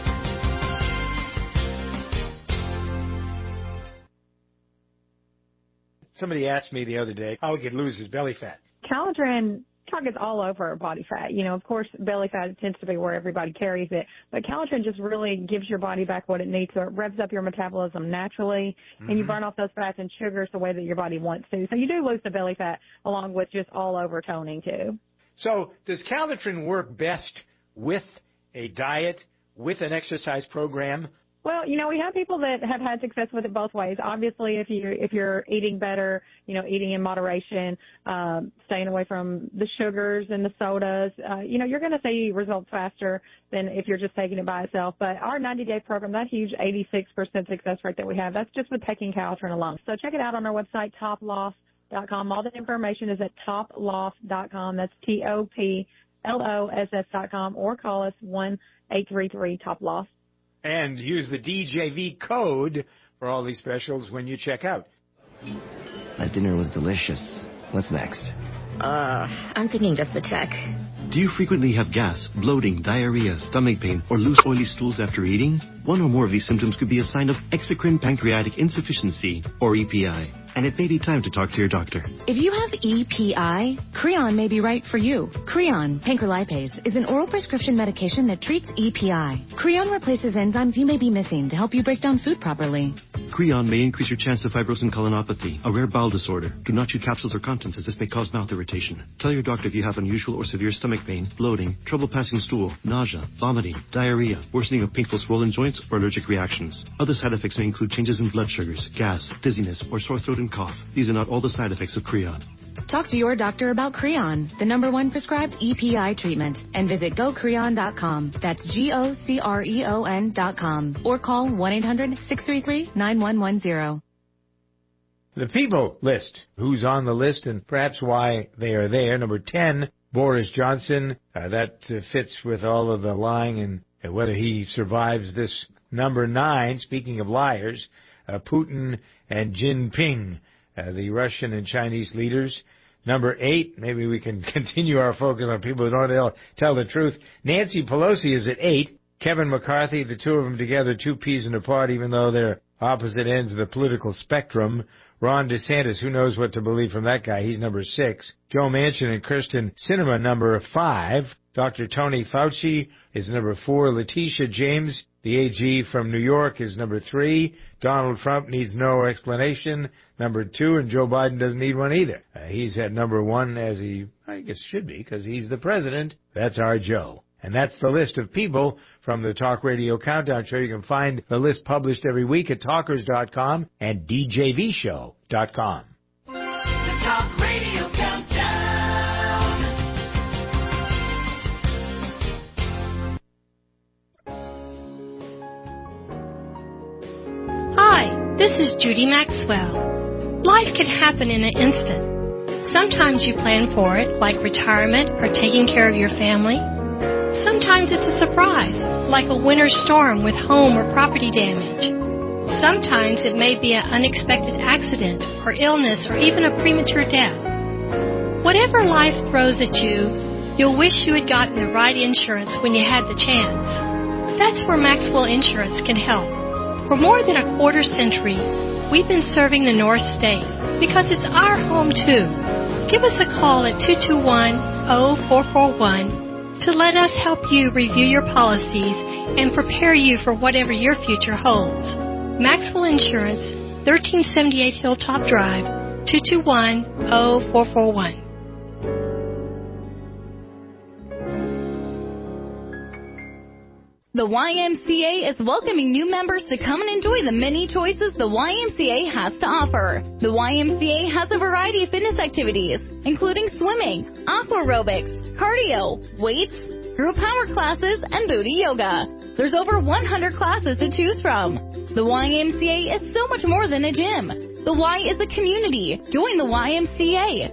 Speaker 12: Somebody asked me the other day how he could lose his belly fat.
Speaker 3: Calitrin targets all over our body fat. Of course, belly fat tends to be where everybody carries it, but Calitrin just really gives your body back what it needs, so it revs up your metabolism naturally, and you burn off those fats and sugars the way that your body wants to. So you do lose the belly fat along with just all over toning too.
Speaker 12: So does Calitrin work best with a diet, with an exercise program?
Speaker 3: Well, we have people that have had success with it both ways. Obviously, if you're eating better, eating in moderation, staying away from the sugars and the sodas, you're going to see results faster than if you're just taking it by itself. But our 90-day program, that huge 86% success rate that we have, that's just with taking Calitrin alone. So check it out on our website, toploss.com. All the information is at toploss.com. That's TOPLOSS.com, or call us 1-833-TOP-LOSS.
Speaker 12: And use the DJV code for all these specials when you check out.
Speaker 9: That dinner was delicious. What's next?
Speaker 13: I'm thinking just the check.
Speaker 15: Do you frequently have gas, bloating, diarrhea, stomach pain, or loose oily stools after eating? One or more of these symptoms could be a sign of exocrine pancreatic insufficiency, or EPI, and it may be time to talk to your doctor.
Speaker 13: If you have EPI, Creon may be right for you. Creon, pancrelipase, is an oral prescription medication that treats EPI. Creon replaces enzymes you may be missing to help you break down food properly.
Speaker 15: Creon may increase your chance of fibrosing colonopathy, a rare bowel disorder. Do not chew capsules or contents as this may cause mouth irritation. Tell your doctor if you have unusual or severe stomach pain, bloating, trouble passing stool, nausea, vomiting, diarrhea, worsening of painful swollen joints, or allergic reactions. Other side effects may include changes in blood sugars, gas, dizziness, or sore throat and cough. These are not all the side effects of Creon.
Speaker 13: Talk to your doctor about Creon, the #1 prescribed EPI treatment, and visit gocreon.com. That's GOCREON.com. Or call 1-800-633-9110.
Speaker 12: The People list. Who's on the list and perhaps why they are there. Number 10, Boris Johnson. That fits with all of the lying and whether he survives this. Number 9, speaking of liars, Putin and Jinping, the Russian and Chinese leaders. Number 8, maybe we can continue our focus on people who don't tell the truth. Nancy Pelosi is at 8. Kevin McCarthy, the two of them together, two peas in a pod, even though they're opposite ends of the political spectrum. Ron DeSantis, who knows what to believe from that guy? He's number 6. Joe Manchin and Kirsten Sinema, number 5. Dr. Tony Fauci is number 4. Letitia James, the AG from New York, is number 3. Donald Trump needs no explanation, number 2. And Joe Biden doesn't need one either. He's at number 1, as he, I guess, should be, because he's the president. That's our Joe. And that's the list of people from the Talk Radio Countdown Show. You can find the list published every week at talkers.com and djvshow.com.
Speaker 11: The Talk Radio Countdown.
Speaker 16: Hi, this is Judy Maxwell. Life can happen in an instant. Sometimes you plan for it, like retirement or taking care of your family. Sometimes it's a surprise, like a winter storm with home or property damage. Sometimes it may be an unexpected accident or illness or even a premature death. Whatever life throws at you, you'll wish you had gotten the right insurance when you had the chance. That's where Maxwell Insurance can help. For more than a quarter century, we've been serving the North State because it's our home too. Give us a call at 221-0441 to let us help you review your policies and prepare you for whatever your future holds. Maxwell Insurance, 1378 Hilltop Drive, 221-0441.
Speaker 17: The YMCA is welcoming new members to come and enjoy the many choices the YMCA has to offer. The YMCA has a variety of fitness activities, including swimming, aqua aerobics, cardio, weights, group power classes, and booty yoga. There's over 100 classes to choose from. The YMCA is so much more than a gym. The Y is a community. Join the YMCA.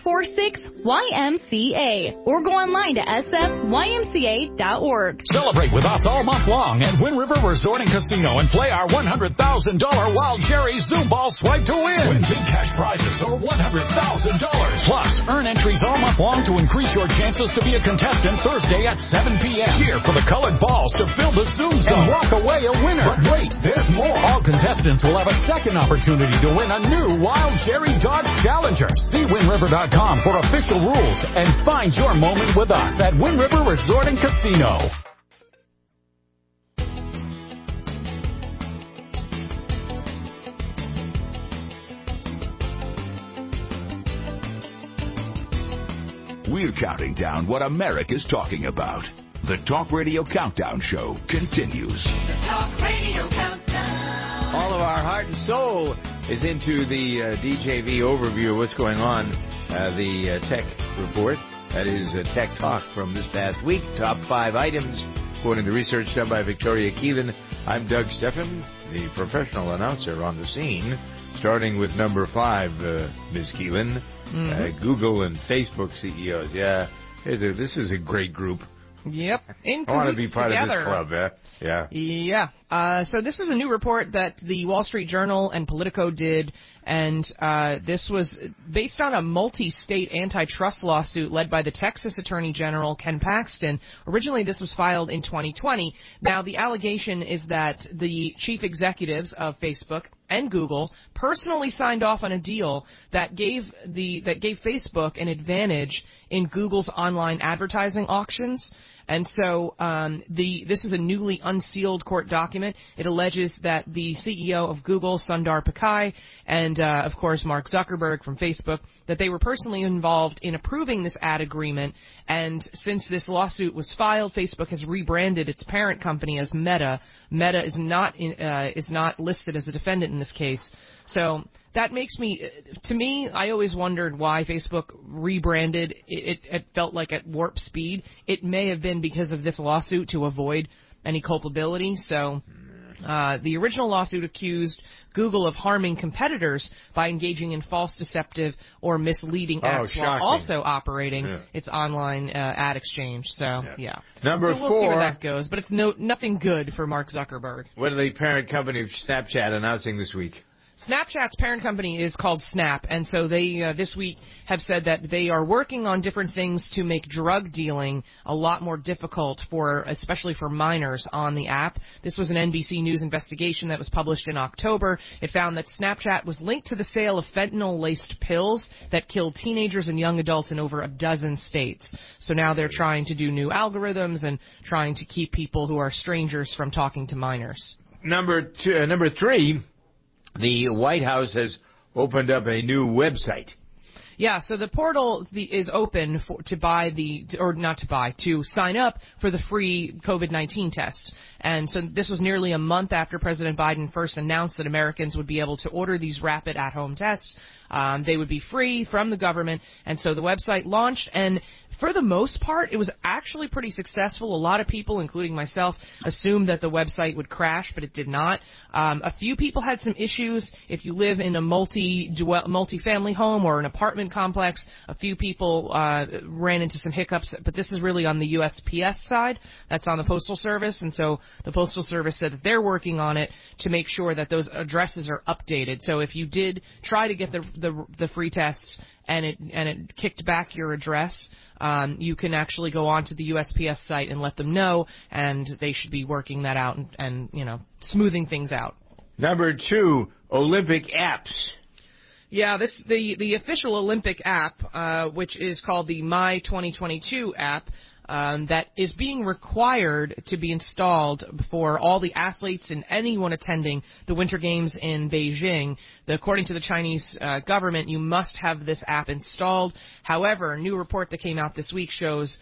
Speaker 17: 246-YMCA or go online to sfymca.org.
Speaker 18: Celebrate with us all month long at Wind River Resort and Casino and play our $100,000 Wild Cherry Zoo Ball Swipe to win. Win big cash prizes or $100,000. Plus, earn entries all month long to increase your chances to be a contestant Thursday at 7 p.m. Cheer for the colored balls to fill the Zoom Zone and walk away a winner. But wait, there's more. All contestants will have a second opportunity to win a new Wild Cherry Dodge Challenger. See WindRiver.com for official rules and find your moment with us at Wind River Resort and Casino.
Speaker 10: We're counting down what America's talking about. The Talk Radio Countdown Show continues.
Speaker 11: The Talk Radio Countdown.
Speaker 12: All of our heart and soul is into the DJV overview of what's going on. The tech report, that is Tech Talk from this past week. Top 5 items, according to research done by Victoria Keelan. I'm Doug Steffen, the professional announcer on the scene. Starting with number 5, Ms. Keelan, Google and Facebook CEOs. Yeah, this is a great group.
Speaker 14: Yep.
Speaker 12: I want to be part of this club, Yeah.
Speaker 14: Yeah. So this is a new report that the Wall Street Journal and Politico did, and this was based on a multi-state antitrust lawsuit led by the Texas Attorney General, Ken Paxton. Originally, this was filed in 2020. Now, the allegation is that the chief executives of Facebook and Google personally signed off on a deal that gave Facebook an advantage in Google's online advertising auctions. And so this is a newly unsealed court document. It alleges that the CEO of Google, Sundar Pichai, and, of course, Mark Zuckerberg from Facebook, that they were personally involved in approving this ad agreement. And since this lawsuit was filed, Facebook has rebranded its parent company as Meta. Meta is not listed as a defendant in this case. So that makes to me, I always wondered why Facebook rebranded. It felt like at warp speed. It may have been because of this lawsuit to avoid any culpability. So the original lawsuit accused Google of harming competitors by engaging in false, deceptive, or misleading acts while also operating its online ad exchange. So, yeah.
Speaker 12: Number
Speaker 14: so we'll
Speaker 12: 4.
Speaker 14: see where that goes, but it's nothing good for Mark Zuckerberg.
Speaker 12: What are the parent company of Snapchat announcing this week?
Speaker 14: Snapchat's parent company is called Snap, and so they this week have said that they are working on different things to make drug dealing a lot more difficult especially for minors on the app. This was an NBC News investigation that was published in October. It found that Snapchat was linked to the sale of fentanyl-laced pills that killed teenagers and young adults in over a dozen states. So now they're trying to do new algorithms and trying to keep people who are strangers from talking to minors.
Speaker 12: Number 3. The White House has opened up a new website.
Speaker 14: Yeah, so the portal is open to sign up for the free COVID-19 test. And so this was nearly a month after President Biden first announced that Americans would be able to order these rapid at-home tests. They would be free from the government. And so the website launched, and for the most part, it was actually pretty successful. A lot of people, including myself, assumed that the website would crash, but it did not. A few people had some issues. If you live in a multi-family home or an apartment complex, a few people ran into some hiccups, but this is really on the USPS side. That's on the Postal Service, and so the Postal Service said that they're working on it to make sure that those addresses are updated. So if you did try to get the free tests and it kicked back your address, you can actually go onto the USPS site and let them know, and they should be working that out and smoothing things out. Number 2, Olympic apps. Yeah, the official Olympic app, which is called the My 2022 app, that is being required to be installed for all the athletes and anyone attending the Winter Games in Beijing. According to the Chinese government, you must have this app installed. However, a new report that came out this week shows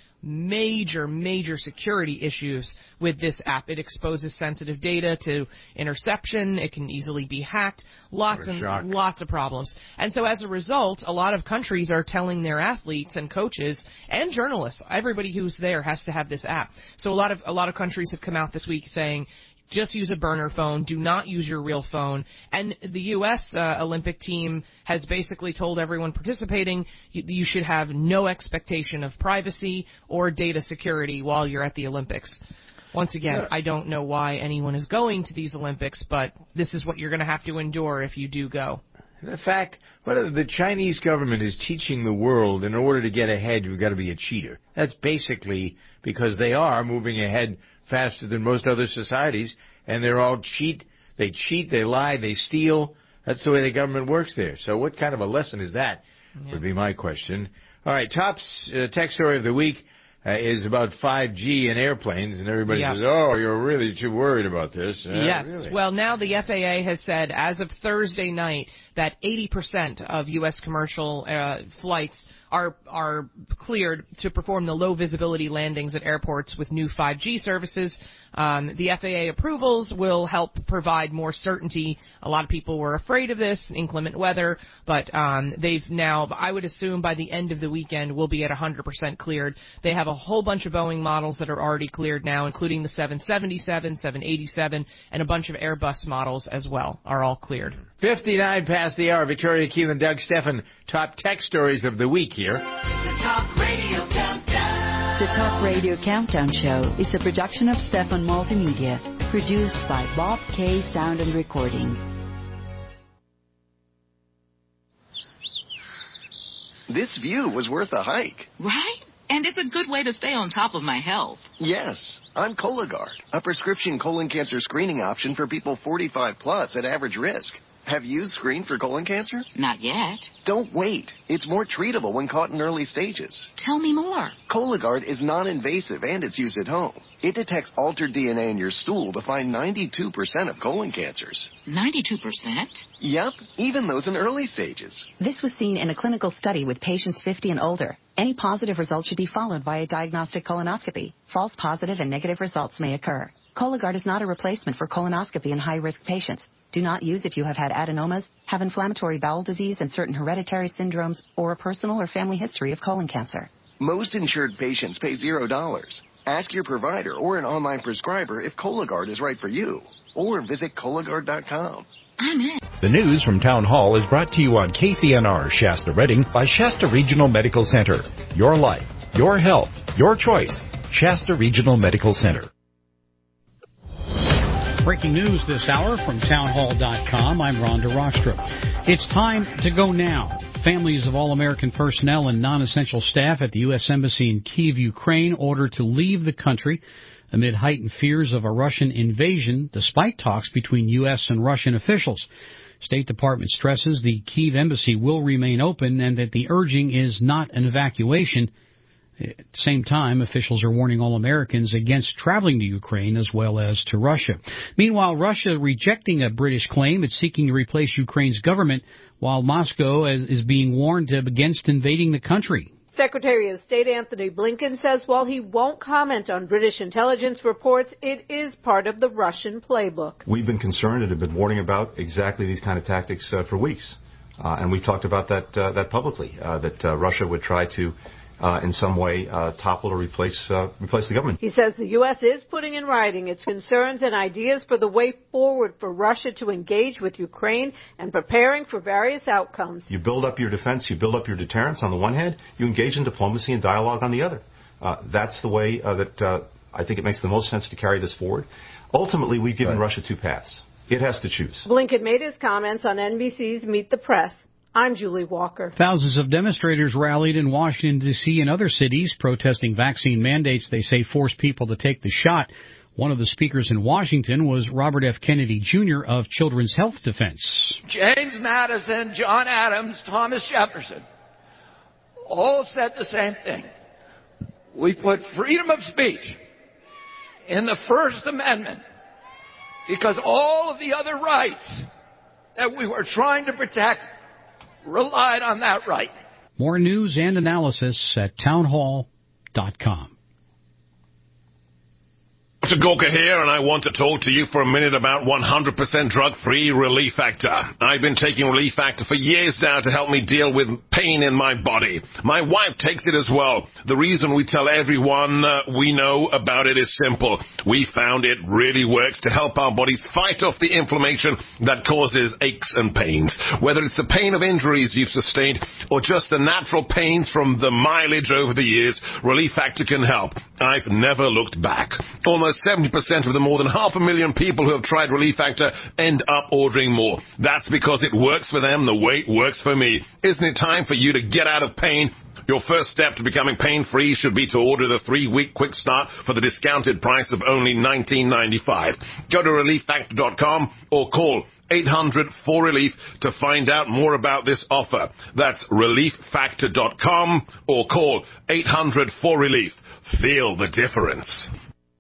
Speaker 14: major security issues with this app. It exposes sensitive data to interception. It can easily be hacked. Lots of problems. And so as a result, a lot of countries are telling their athletes and coaches and journalists, everybody who's there has to have this app. So a lot of countries have come out this week saying, just use a burner phone. Do not use your real phone. And the U.S. Olympic team has basically told everyone participating you should have no expectation of privacy or data security while you're at the Olympics. Once again, I don't know why anyone is going to these Olympics, but this is what you're going to have to endure if you do go.
Speaker 12: The fact, the Chinese government is teaching the world in order to get ahead, you've got to be a cheater. That's basically because they are moving ahead faster than most other societies, and they're all they cheat, they lie, they steal. That's the way the government works there. So what kind of a lesson is that, would be my question. All right, top tech story of the week is about 5G and airplanes, and everybody says, oh, you're really too worried about this.
Speaker 14: Yes.
Speaker 12: Really?
Speaker 14: Well, now the FAA has said, as of Thursday night, that 80% of U.S. commercial flights are cleared to perform the low visibility landings at airports with new 5G services. The FAA approvals will help provide more certainty. A lot of people were afraid of this, inclement weather, but they've now, I would assume by the end of the weekend, we'll be at 100% cleared. They have a whole bunch of Boeing models that are already cleared now, including the 777, 787, and a bunch of Airbus models as well are all cleared.
Speaker 12: 59 past the hour. Victoria Keelan, Doug Steffen, top tech stories of the week here.
Speaker 11: The Talk Radio Countdown.
Speaker 1: The Talk Radio Countdown Show is a production of Steffen Multimedia, produced by Bob K. Sound and Recording.
Speaker 4: This view was worth a hike.
Speaker 19: Right? And it's a good way to stay on top of my health.
Speaker 4: Yes, I'm Cologuard, a prescription colon cancer screening option for people 45 plus at average risk. Have you screened for colon cancer?
Speaker 19: Not yet.
Speaker 4: Don't wait. It's more treatable when caught in early stages.
Speaker 19: Tell me more.
Speaker 4: Cologuard is non-invasive and it's used at home. It detects altered DNA in your stool to find 92% of colon cancers.
Speaker 19: 92%?
Speaker 4: Yep, even those in early stages.
Speaker 5: This was seen in a clinical study with patients 50 and older. Any positive result should be followed by a diagnostic colonoscopy. False positive and negative results may occur. Cologuard is not a replacement for colonoscopy in high-risk patients. Do not use if you have had adenomas, have inflammatory bowel disease and certain hereditary syndromes, or a personal or family history of colon cancer.
Speaker 4: Most insured patients pay $0. Ask your provider or an online prescriber if Cologuard is right for you, or visit Cologuard.com.
Speaker 19: I'm in.
Speaker 18: The news from Town Hall is brought to you on KCNR Shasta Redding by Shasta Regional Medical Center. Your life, your health, your choice. Shasta Regional Medical Center.
Speaker 6: Breaking news this hour from townhall.com. I'm Rhonda Rockstrup. It's time to go now. Families of all American personnel and non-essential staff at the U.S. Embassy in Kyiv, Ukraine, ordered to leave the country amid heightened fears of a Russian invasion, despite talks between U.S. and Russian officials. State Department stresses the Kyiv embassy will remain open and that the urging is not an evacuation. At the same time, officials are warning all Americans against traveling to Ukraine as well as to Russia. Meanwhile, Russia rejecting a British claim it's seeking to replace Ukraine's government, while Moscow is being warned against invading the country.
Speaker 7: Secretary of State Antony Blinken says while he won't comment on British intelligence reports, it is part of the Russian playbook.
Speaker 20: We've been concerned and have been warning about exactly these kind of tactics for weeks. And we've talked about that publicly, that Russia would try to in some way topple or replace the government.
Speaker 7: He says the U.S. is putting in writing its concerns and ideas for the way forward for Russia to engage with Ukraine and preparing for various outcomes.
Speaker 20: You build up your defense, you build up your deterrence on the one hand, you engage in diplomacy and dialogue on the other. That's the way that I think it makes the most sense to carry this forward. Ultimately, we've given Russia two paths. It has to choose.
Speaker 7: Blinken made his comments on NBC's Meet the Press. I'm Julie Walker.
Speaker 6: Thousands of demonstrators rallied in Washington, D.C. and other cities protesting vaccine mandates they say force people to take the shot. One of the speakers in Washington was Robert F. Kennedy, Jr. of Children's Health Defense.
Speaker 21: James Madison, John Adams, Thomas Jefferson all said the same thing. We put freedom of speech in the First Amendment because all of the other rights that we were trying to protect relied on that right.
Speaker 6: More news and analysis at townhall.com.
Speaker 22: Dr. Gorka here, and I want to talk to you for a minute about 100% drug-free Relief Factor. I've been taking Relief Factor for years now to help me deal with pain in my body. My wife takes it as well. The reason we tell everyone we know about it is simple. We found it really works to help our bodies fight off the inflammation that causes aches and pains. Whether it's the pain of injuries you've sustained or just the natural pains from the mileage over the years, Relief Factor can help. I've never looked back. Almost 70% of the more than 500,000 people who have tried Relief Factor end up ordering more. That's because it works for them the way it works for me. Isn't it time for you to get out of pain? Your first step to becoming pain-free should be to order the 3-week quick start for the discounted price of only $19.95. Go to ReliefFactor.com or call 800-4RELIEF to find out more about this offer. That's ReliefFactor.com or call 800-4RELIEF. Feel the difference.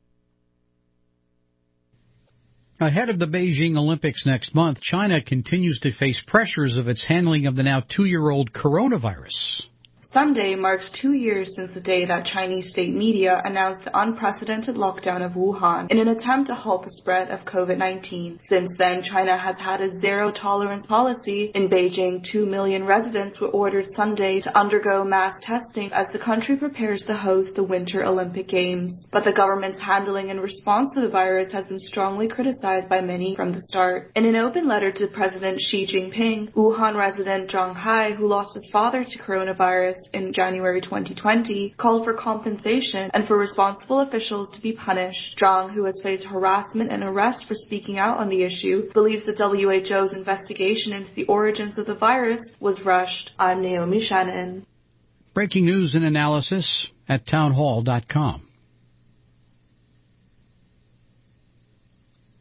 Speaker 6: Ahead of the Beijing Olympics next month, China continues to face pressures of its handling of the now 2-year-old coronavirus.
Speaker 23: Sunday marks 2 years since the day that Chinese state media announced the unprecedented lockdown of Wuhan in an attempt to halt the spread of COVID-19. Since then, China has had a zero-tolerance policy. In Beijing, 2 million residents were ordered Sunday to undergo mass testing as the country prepares to host the Winter Olympic Games. But the government's handling in response to the virus has been strongly criticized by many from the start. In an open letter to President Xi Jinping, Wuhan resident Zhang Hai, who lost his father to coronavirus in January 2020, called for compensation and for responsible officials to be punished. Zhang, who has faced harassment and arrest for speaking out on the issue, believes the WHO's investigation into the origins of the virus was rushed. I'm Naomi Shannon.
Speaker 6: Breaking news and analysis at townhall.com.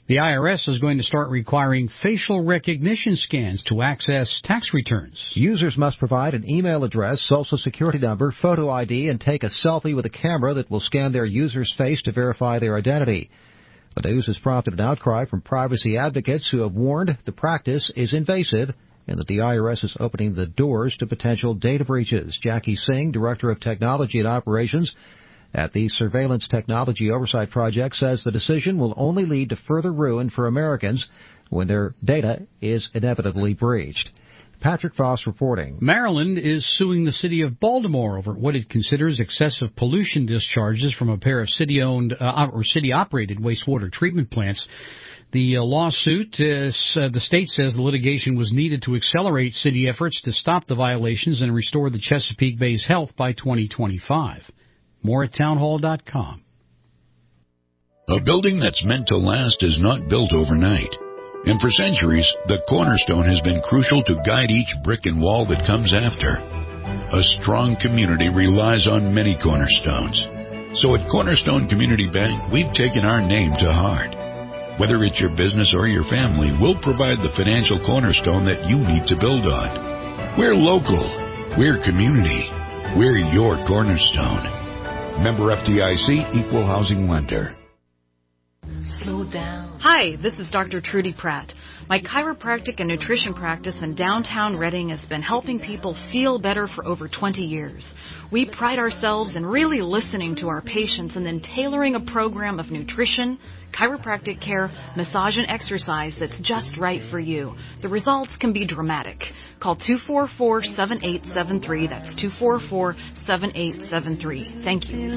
Speaker 6: The IRS is going to start requiring facial recognition scans to access tax returns.
Speaker 2: Users must provide an email address, social security number, photo ID, and take a selfie with a camera that will scan their user's face to verify their identity. The news has prompted an outcry from privacy advocates who have warned the practice is invasive and that the IRS is opening the doors to potential data breaches. Jackie Singh, Director of Technology and Operations at the Surveillance Technology Oversight Project, says the decision will only lead to further ruin for Americans when their data is inevitably breached. Patrick Voss reporting.
Speaker 6: Maryland is suing the city of Baltimore over what it considers excessive pollution discharges from a pair of city-owned or city-operated wastewater treatment plants. The lawsuit, the state says the litigation was needed to accelerate city efforts to stop the violations and restore the Chesapeake Bay's health by 2025. More at townhall.com.
Speaker 3: A building that's meant to last is not built overnight. And for centuries, the cornerstone has been crucial to guide each brick and wall that comes after. A strong community relies on many cornerstones. So at Cornerstone Community Bank, we've taken our name to heart. Whether it's your business or your family, we'll provide the financial cornerstone that you need to build on. We're local. We're community. We're your cornerstone. Member FDIC, Equal Housing Lender.
Speaker 8: Slow down. Hi, this is Dr. Trudy Pratt. My chiropractic and nutrition practice in downtown Reading has been helping people feel better for over 20 years. We pride ourselves in really listening to our patients and then tailoring a program of nutrition, chiropractic care, massage, and exercise that's just right for you. The results can be dramatic. Call 244-7873. That's 244-7873. Thank you.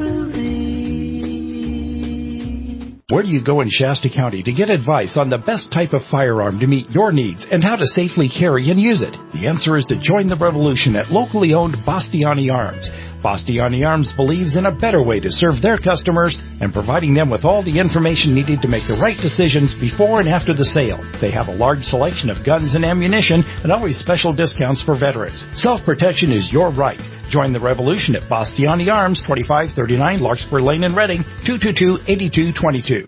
Speaker 24: Where do you go in Shasta County to get advice on the best type of firearm to meet your needs and how to safely carry and use it? The answer is to join the revolution at locally owned Bastiani Arms. Bastiani Arms believes in a better way to serve their customers and providing them with all the information needed to make the right decisions before and after the sale. They have a large selection of guns and ammunition and always special discounts for veterans. Self-protection is your right. Join the revolution at Bastiani Arms, 2539 Larkspur Lane in Reading, 222-8222.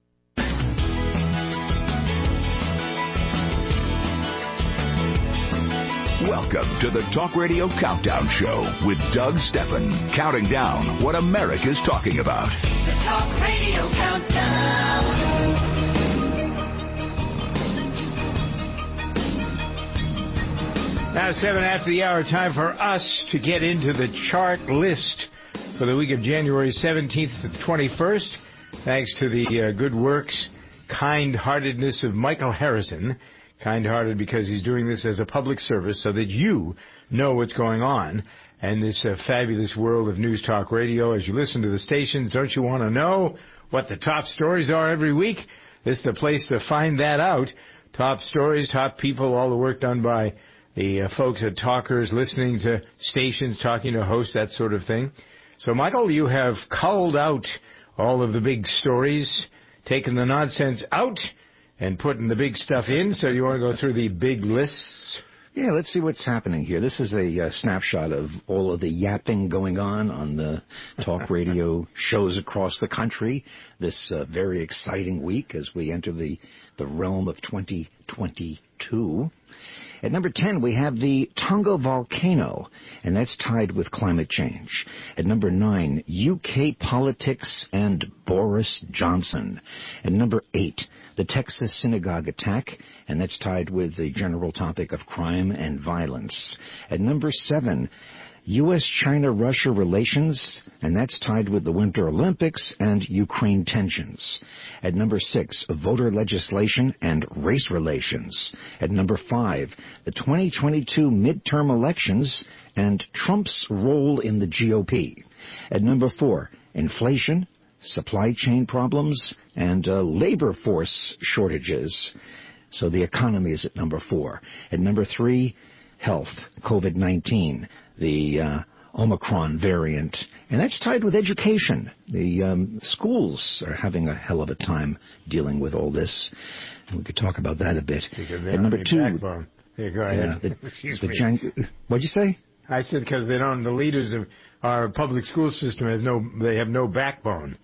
Speaker 10: Welcome to the Talk Radio Countdown Show with Doug Steffen, counting down what America's talking about.
Speaker 11: The Talk Radio Countdown.
Speaker 12: Now 7 after the hour, time for us to get into the chart list for the week of January 17th to the 21st. Thanks to the good works, kind-heartedness of Michael Harrison. Kind-hearted because he's doing this as a public service so that you know what's going on in this fabulous world of News Talk Radio. As you listen to the stations, don't you want to know what the top stories are every week? This is the place to find that out. Top stories, top people, all the work done by the folks at Talkers, listening to stations, talking to hosts, that sort of thing. So, Michael, you have culled out all of the big stories, taken the nonsense out, and putting the big stuff in. So you want to go through the big lists?
Speaker 25: Yeah, let's see what's happening here. This is a snapshot of all of the yapping going on the talk radio shows across the country this very exciting week as we enter the realm of 2022. At number 10, we have the Tonga volcano, and that's tied with climate change. At number 9, UK politics and Boris Johnson. At number 8, the Texas synagogue attack, and that's tied with the general topic of crime and violence. At number 7, U.S.-China-Russia relations, and that's tied with the Winter Olympics and Ukraine tensions. At number 6, voter legislation and race relations. At number 5, the 2022 midterm elections and Trump's role in the GOP. At number 4, inflation, supply chain problems, and labor force shortages. So the economy is at number 4. At number 3, health, COVID-19, the Omicron variant, and that's tied with education. The schools are having a hell of a time dealing with all this. And we could talk about that a bit. At number 2,
Speaker 12: backbone. Yeah, go ahead.
Speaker 25: What'd you say?
Speaker 12: I said because the leaders of our public school system have no backbone.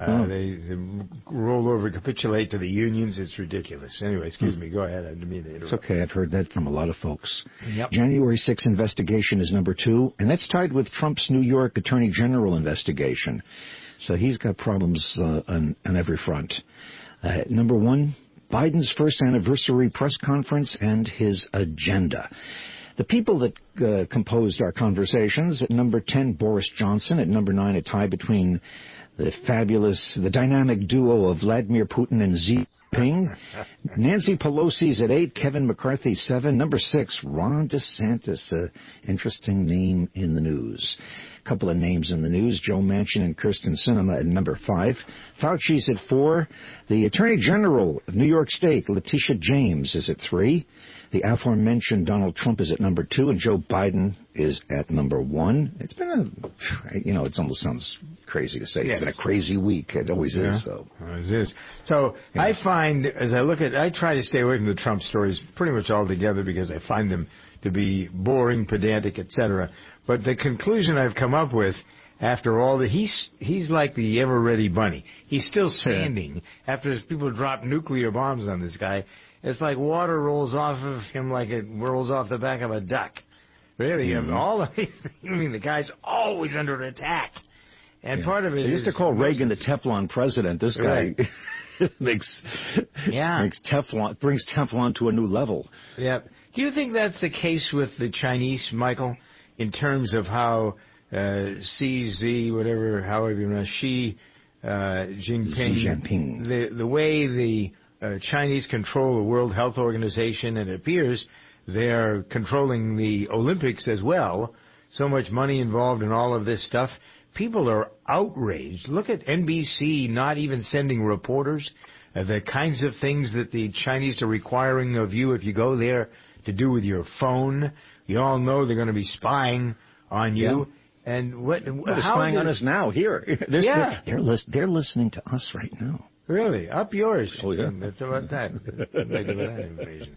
Speaker 12: They roll over, capitulate to the unions. It's ridiculous. Anyway, excuse me. Go ahead. I didn't mean to interrupt.
Speaker 25: It's okay. I've heard that from a lot of folks.
Speaker 12: Yep.
Speaker 25: January 6th investigation is number 2, and that's tied with Trump's New York Attorney General investigation. So he's got problems on every front. Number 1, Biden's first anniversary press conference and his agenda. The people that composed our conversations: at number 10, Boris Johnson; at number 9, a tie between the dynamic duo of Vladimir Putin and Xi Jinping. Nancy Pelosi's at 8, Kevin McCarthy 7, number 6, Ron DeSantis, interesting name in the news. A couple of names in the news: Joe Manchin and Kyrsten Sinema at number 5. Fauci's at 4. The Attorney General of New York State, Letitia James, is at 3. The aforementioned Donald Trump is at number 2, and Joe Biden is at number 1. It's been it almost sounds crazy to say. Yes. It's been a crazy week. It always is, though.
Speaker 12: It is. So I find, as I try to stay away from the Trump stories pretty much altogether because I find them to be boring, pedantic, etc. But the conclusion I've come up with, after all, that he's like the ever-ready bunny. He's still standing after people drop nuclear bombs on this guy. It's like water rolls off of him like it rolls off the back of a duck. Really, the guy's always under attack. And part of it
Speaker 25: they used to call Reagan the Teflon president. This guy brings Teflon to a new level.
Speaker 12: Yeah. Do you think that's the case with the Chinese, Michael, in terms of how CZ, however you know, Xi Jinping, the way the Chinese control the World Health Organization, and it appears they're controlling the Olympics as well. So much money involved in all of this stuff. People are outraged. Look at NBC not even sending reporters. The kinds of things that the Chinese are requiring of you if you go there to do with your phone. You all know they're going to be spying on you. Yeah. And
Speaker 25: they're spying on us now here. They're listening to us right now.
Speaker 12: Really? Up yours.
Speaker 25: Oh, yeah.
Speaker 12: That's about that. That invasion.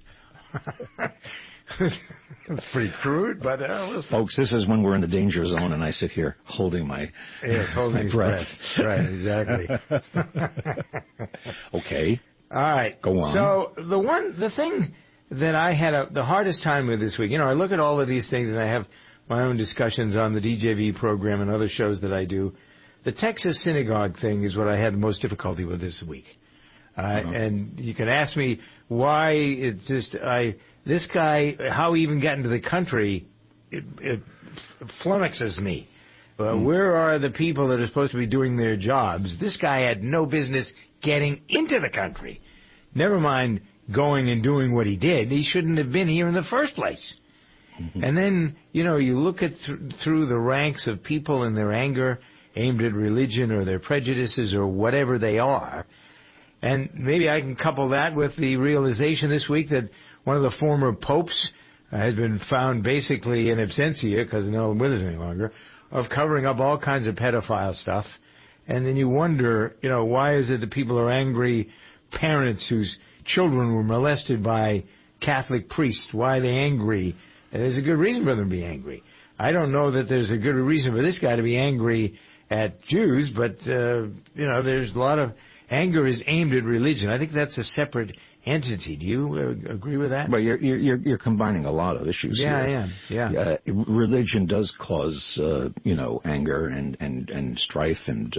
Speaker 12: It's pretty crude, but
Speaker 25: folks, this is when we're in the danger zone, and I sit here holding my breath.
Speaker 12: Right, exactly.
Speaker 25: Okay.
Speaker 12: All right.
Speaker 25: Go on.
Speaker 12: So the thing that I had the hardest time with this week, I look at all of these things, and I have my own discussions on the DJV program and other shows that I do. The Texas synagogue thing is what I had the most difficulty with this week. And you can ask me why it's just, this guy, how he even got into the country, it flummoxes me. Where are the people that are supposed to be doing their jobs? This guy had no business getting into the country. Never mind going and doing what he did. He shouldn't have been here in the first place. Mm-hmm. And then, you look at through the ranks of people and their anger aimed at religion or their prejudices or whatever they are. And maybe I can couple that with the realization this week that one of the former popes has been found basically in absentia, because no one with us any longer, of covering up all kinds of pedophile stuff. And then you wonder, why is it that people are angry, parents whose children were molested by Catholic priests? Why are they angry? And there's a good reason for them to be angry. I don't know that there's a good reason for this guy to be angry at Jews, but, there's a lot of anger is aimed at religion. I think that's a separate entity. Do you agree with that?
Speaker 25: Well, you're combining a lot of issues here.
Speaker 12: I am. Yeah.
Speaker 25: Religion does cause, anger and strife,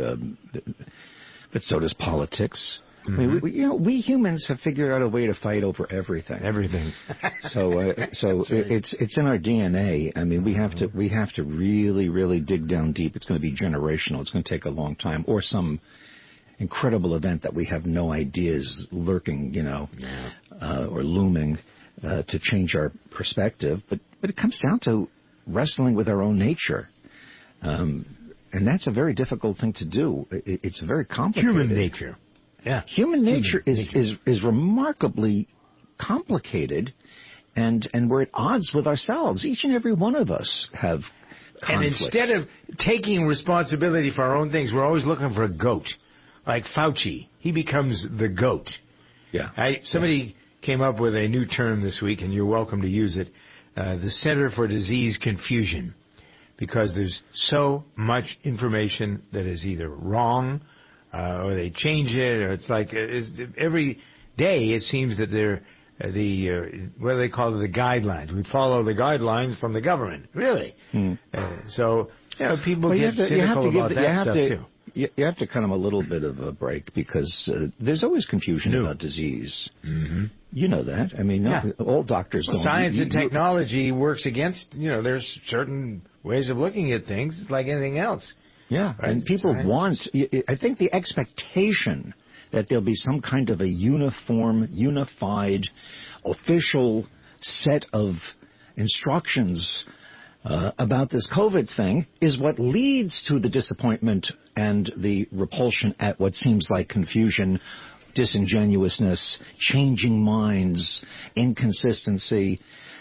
Speaker 25: but so does politics. Mm-hmm. I mean, we humans have figured out a way to fight over everything. So it's in our DNA. I mean, we have to really, really dig down deep. It's going to be generational. It's going to take a long time, or some incredible event that we have no idea is lurking, or looming, to change our perspective. But it comes down to wrestling with our own nature. And that's a very difficult thing to do. It's very complicated.
Speaker 12: Human nature. Yeah.
Speaker 25: Human nature is remarkably complicated, and we're at odds with ourselves. Each and every one of us have conflicts.
Speaker 12: And instead of taking responsibility for our own things, we're always looking for a goat. Like Fauci, he becomes the goat.
Speaker 25: Yeah.
Speaker 12: Somebody came up with a new term this week, and you're welcome to use it, the Center for Disease Confusion, because there's so much information that is either wrong or they change it, or it's like every day it seems that they're what do they call it? The guidelines. We follow the guidelines from the government. Really? So people get cynical about that stuff too.
Speaker 25: You have to cut them a little bit of a break because there's always confusion about disease.
Speaker 12: Mm-hmm.
Speaker 25: You know that. I mean, all doctors don't.
Speaker 12: Science and technology works against, there's certain ways of looking at things. It's like anything else.
Speaker 25: Yeah, right? And people I think the expectation that there'll be some kind of a unified, official set of instructions about this COVID thing is what leads to the disappointment and the repulsion at what seems like confusion, disingenuousness, changing minds, inconsistency.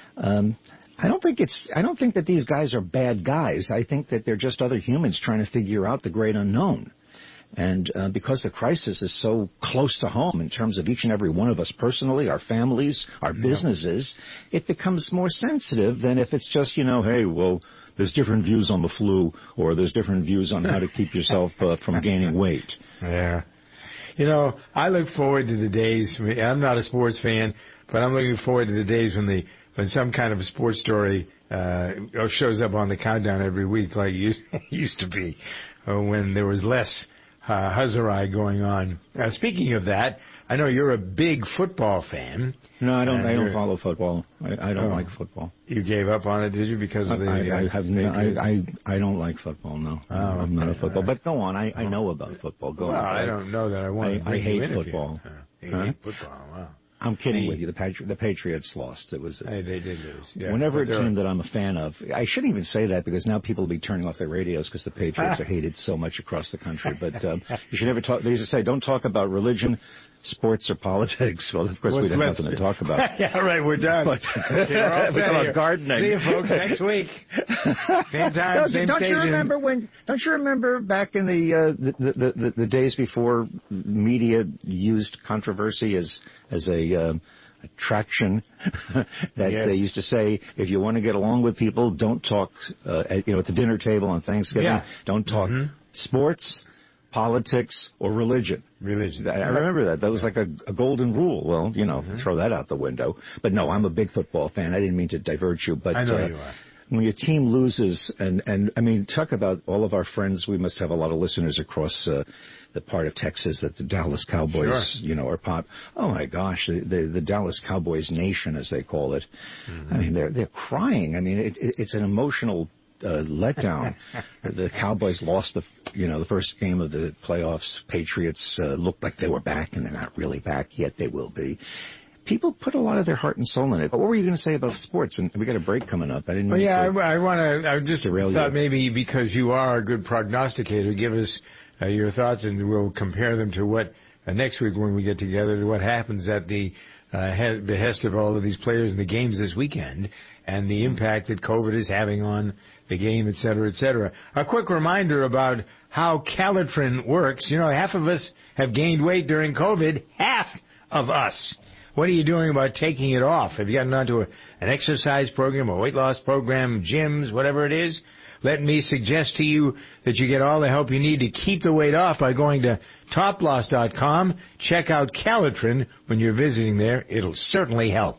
Speaker 25: I don't think that these guys are bad guys. I think that they're just other humans trying to figure out the great unknown. And because the crisis is so close to home in terms of each and every one of us personally, our families, our businesses, it becomes more sensitive than if it's just, hey, well, there's different views on the flu, or there's different views on how to keep yourself from gaining weight.
Speaker 12: Yeah. I look forward to the days, I'm not a sports fan, but I'm looking forward to the days when some kind of a sports story shows up on the countdown every week like it used to be, when there was less huzzarai going on. Speaking of that, I know you're a big football fan.
Speaker 25: No, I don't follow football. I don't like football.
Speaker 12: You gave up on it, did you? Because of the
Speaker 25: I don't like football. No, I'm not a football. But go on. I know about football. Go on.
Speaker 12: I don't know that I want to.
Speaker 25: I hate football.
Speaker 12: You hate football. Wow.
Speaker 25: I'm kidding with you. The Patriots lost. It was.
Speaker 12: They did lose. Yeah,
Speaker 25: whenever a team that I'm a fan of, I shouldn't even say that because now people will be turning off their radios because the Patriots are hated so much across the country. But you should never talk. They used to say, don't talk about religion, sports, or politics. Well, of course, we have nothing to talk about.
Speaker 12: Yeah, right. We're done.
Speaker 25: But we talk about gardening.
Speaker 12: See you, folks, next week. Same time, same station.
Speaker 25: Don't you remember back in the days before media used controversy as a attraction that they used to say, if you want to get along with people, don't talk, at the dinner table on Thanksgiving. Yeah. Don't talk sports, politics, or religion. I remember that. That was like a golden rule. Well, throw that out the window. But no, I'm a big football fan. I didn't mean to divert you, but
Speaker 12: I know you are.
Speaker 25: When your team loses, and I mean, talk about all of our friends. We must have a lot of listeners across the part of Texas that the Dallas Cowboys, are pop. Oh my gosh, the Dallas Cowboys Nation, as they call it. I mean, they're crying. I mean, it's an emotional letdown. The Cowboys lost the first game of the playoffs. Patriots looked like they were back, and they're not really back yet. They will be. People put a lot of their heart and soul in it. But what were you going to say about sports? And we got a break coming up. I didn't.
Speaker 12: Well, I just thought maybe because you are a good prognosticator, give us your thoughts, and we'll compare them to what next week when we get together to what happens at the behest of all of these players in the games this weekend, and the impact that COVID is having on the game, et cetera, et cetera. A quick reminder about how Calitrin works. Half of us have gained weight during COVID. Half of us. What are you doing about taking it off? Have you gotten onto an exercise program, a weight loss program, gyms, whatever it is? Let me suggest to you that you get all the help you need to keep the weight off by going to toploss.com. Check out Calitrin when you're visiting there. It'll certainly help.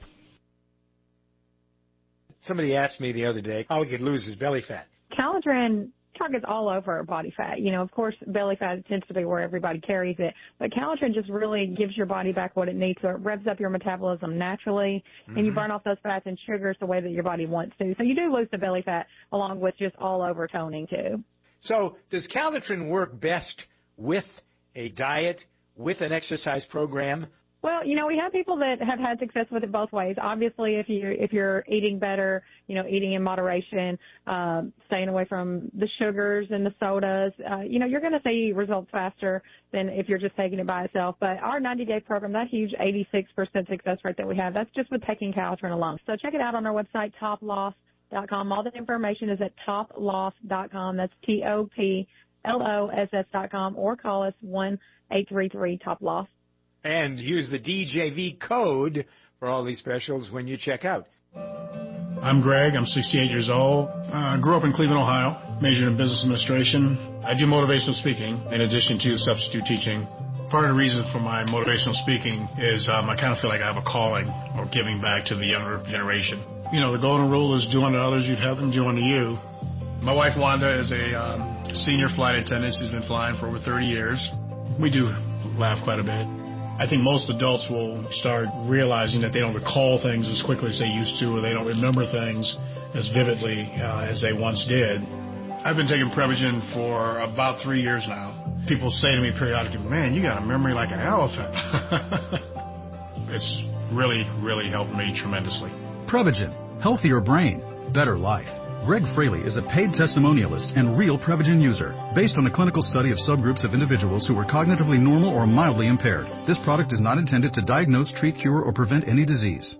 Speaker 12: Somebody asked me the other day how he could lose his belly fat.
Speaker 9: Calitrin targets all over body fat. Of course, belly fat tends to be where everybody carries it, but Calitrin just really gives your body back what it needs, so it revs up your metabolism naturally, and you burn off those fats and sugars the way that your body wants to. So you do lose the belly fat along with just all over toning too.
Speaker 12: So does Calitrin work best with a diet, with an exercise program?
Speaker 9: Well, we have people that have had success with it both ways. Obviously, if you're eating better, eating in moderation, staying away from the sugars and the sodas, you're going to see results faster than if you're just taking it by itself. But our 90-day program, that huge 86% success rate that we have, that's just with taking Calitrin alone. So check it out on our website, toploss.com. All the information is at toploss.com. That's TOPLOSS.com, or call us 1-833-TOP-LOSS.
Speaker 12: And use the DJV code for all these specials when you check out.
Speaker 13: I'm Greg. I'm 68 years old. I grew up in Cleveland, Ohio. majored in business administration. I do motivational speaking in addition to substitute teaching. Part of the reason for my motivational speaking is I kind of feel like I have a calling or giving back to the younger generation. You know, the golden rule is do unto others, you'd have them do unto you. My wife Wanda is a senior flight attendant. She's been flying for over 30 years. We do laugh quite a bit. I think most adults will start realizing that they don't recall things as quickly as they used to, or they don't remember things as vividly as they once did. I've been taking Prevagen for about 3 years now. People say to me periodically, man, you got a memory like an elephant. It's really, really helped me tremendously.
Speaker 14: Prevagen. Healthier brain, better life. Greg Fraley is a paid testimonialist and real Prevagen user, based on a clinical study of subgroups of individuals who were cognitively normal or mildly impaired. This product is not intended to diagnose, treat, cure, or prevent any disease.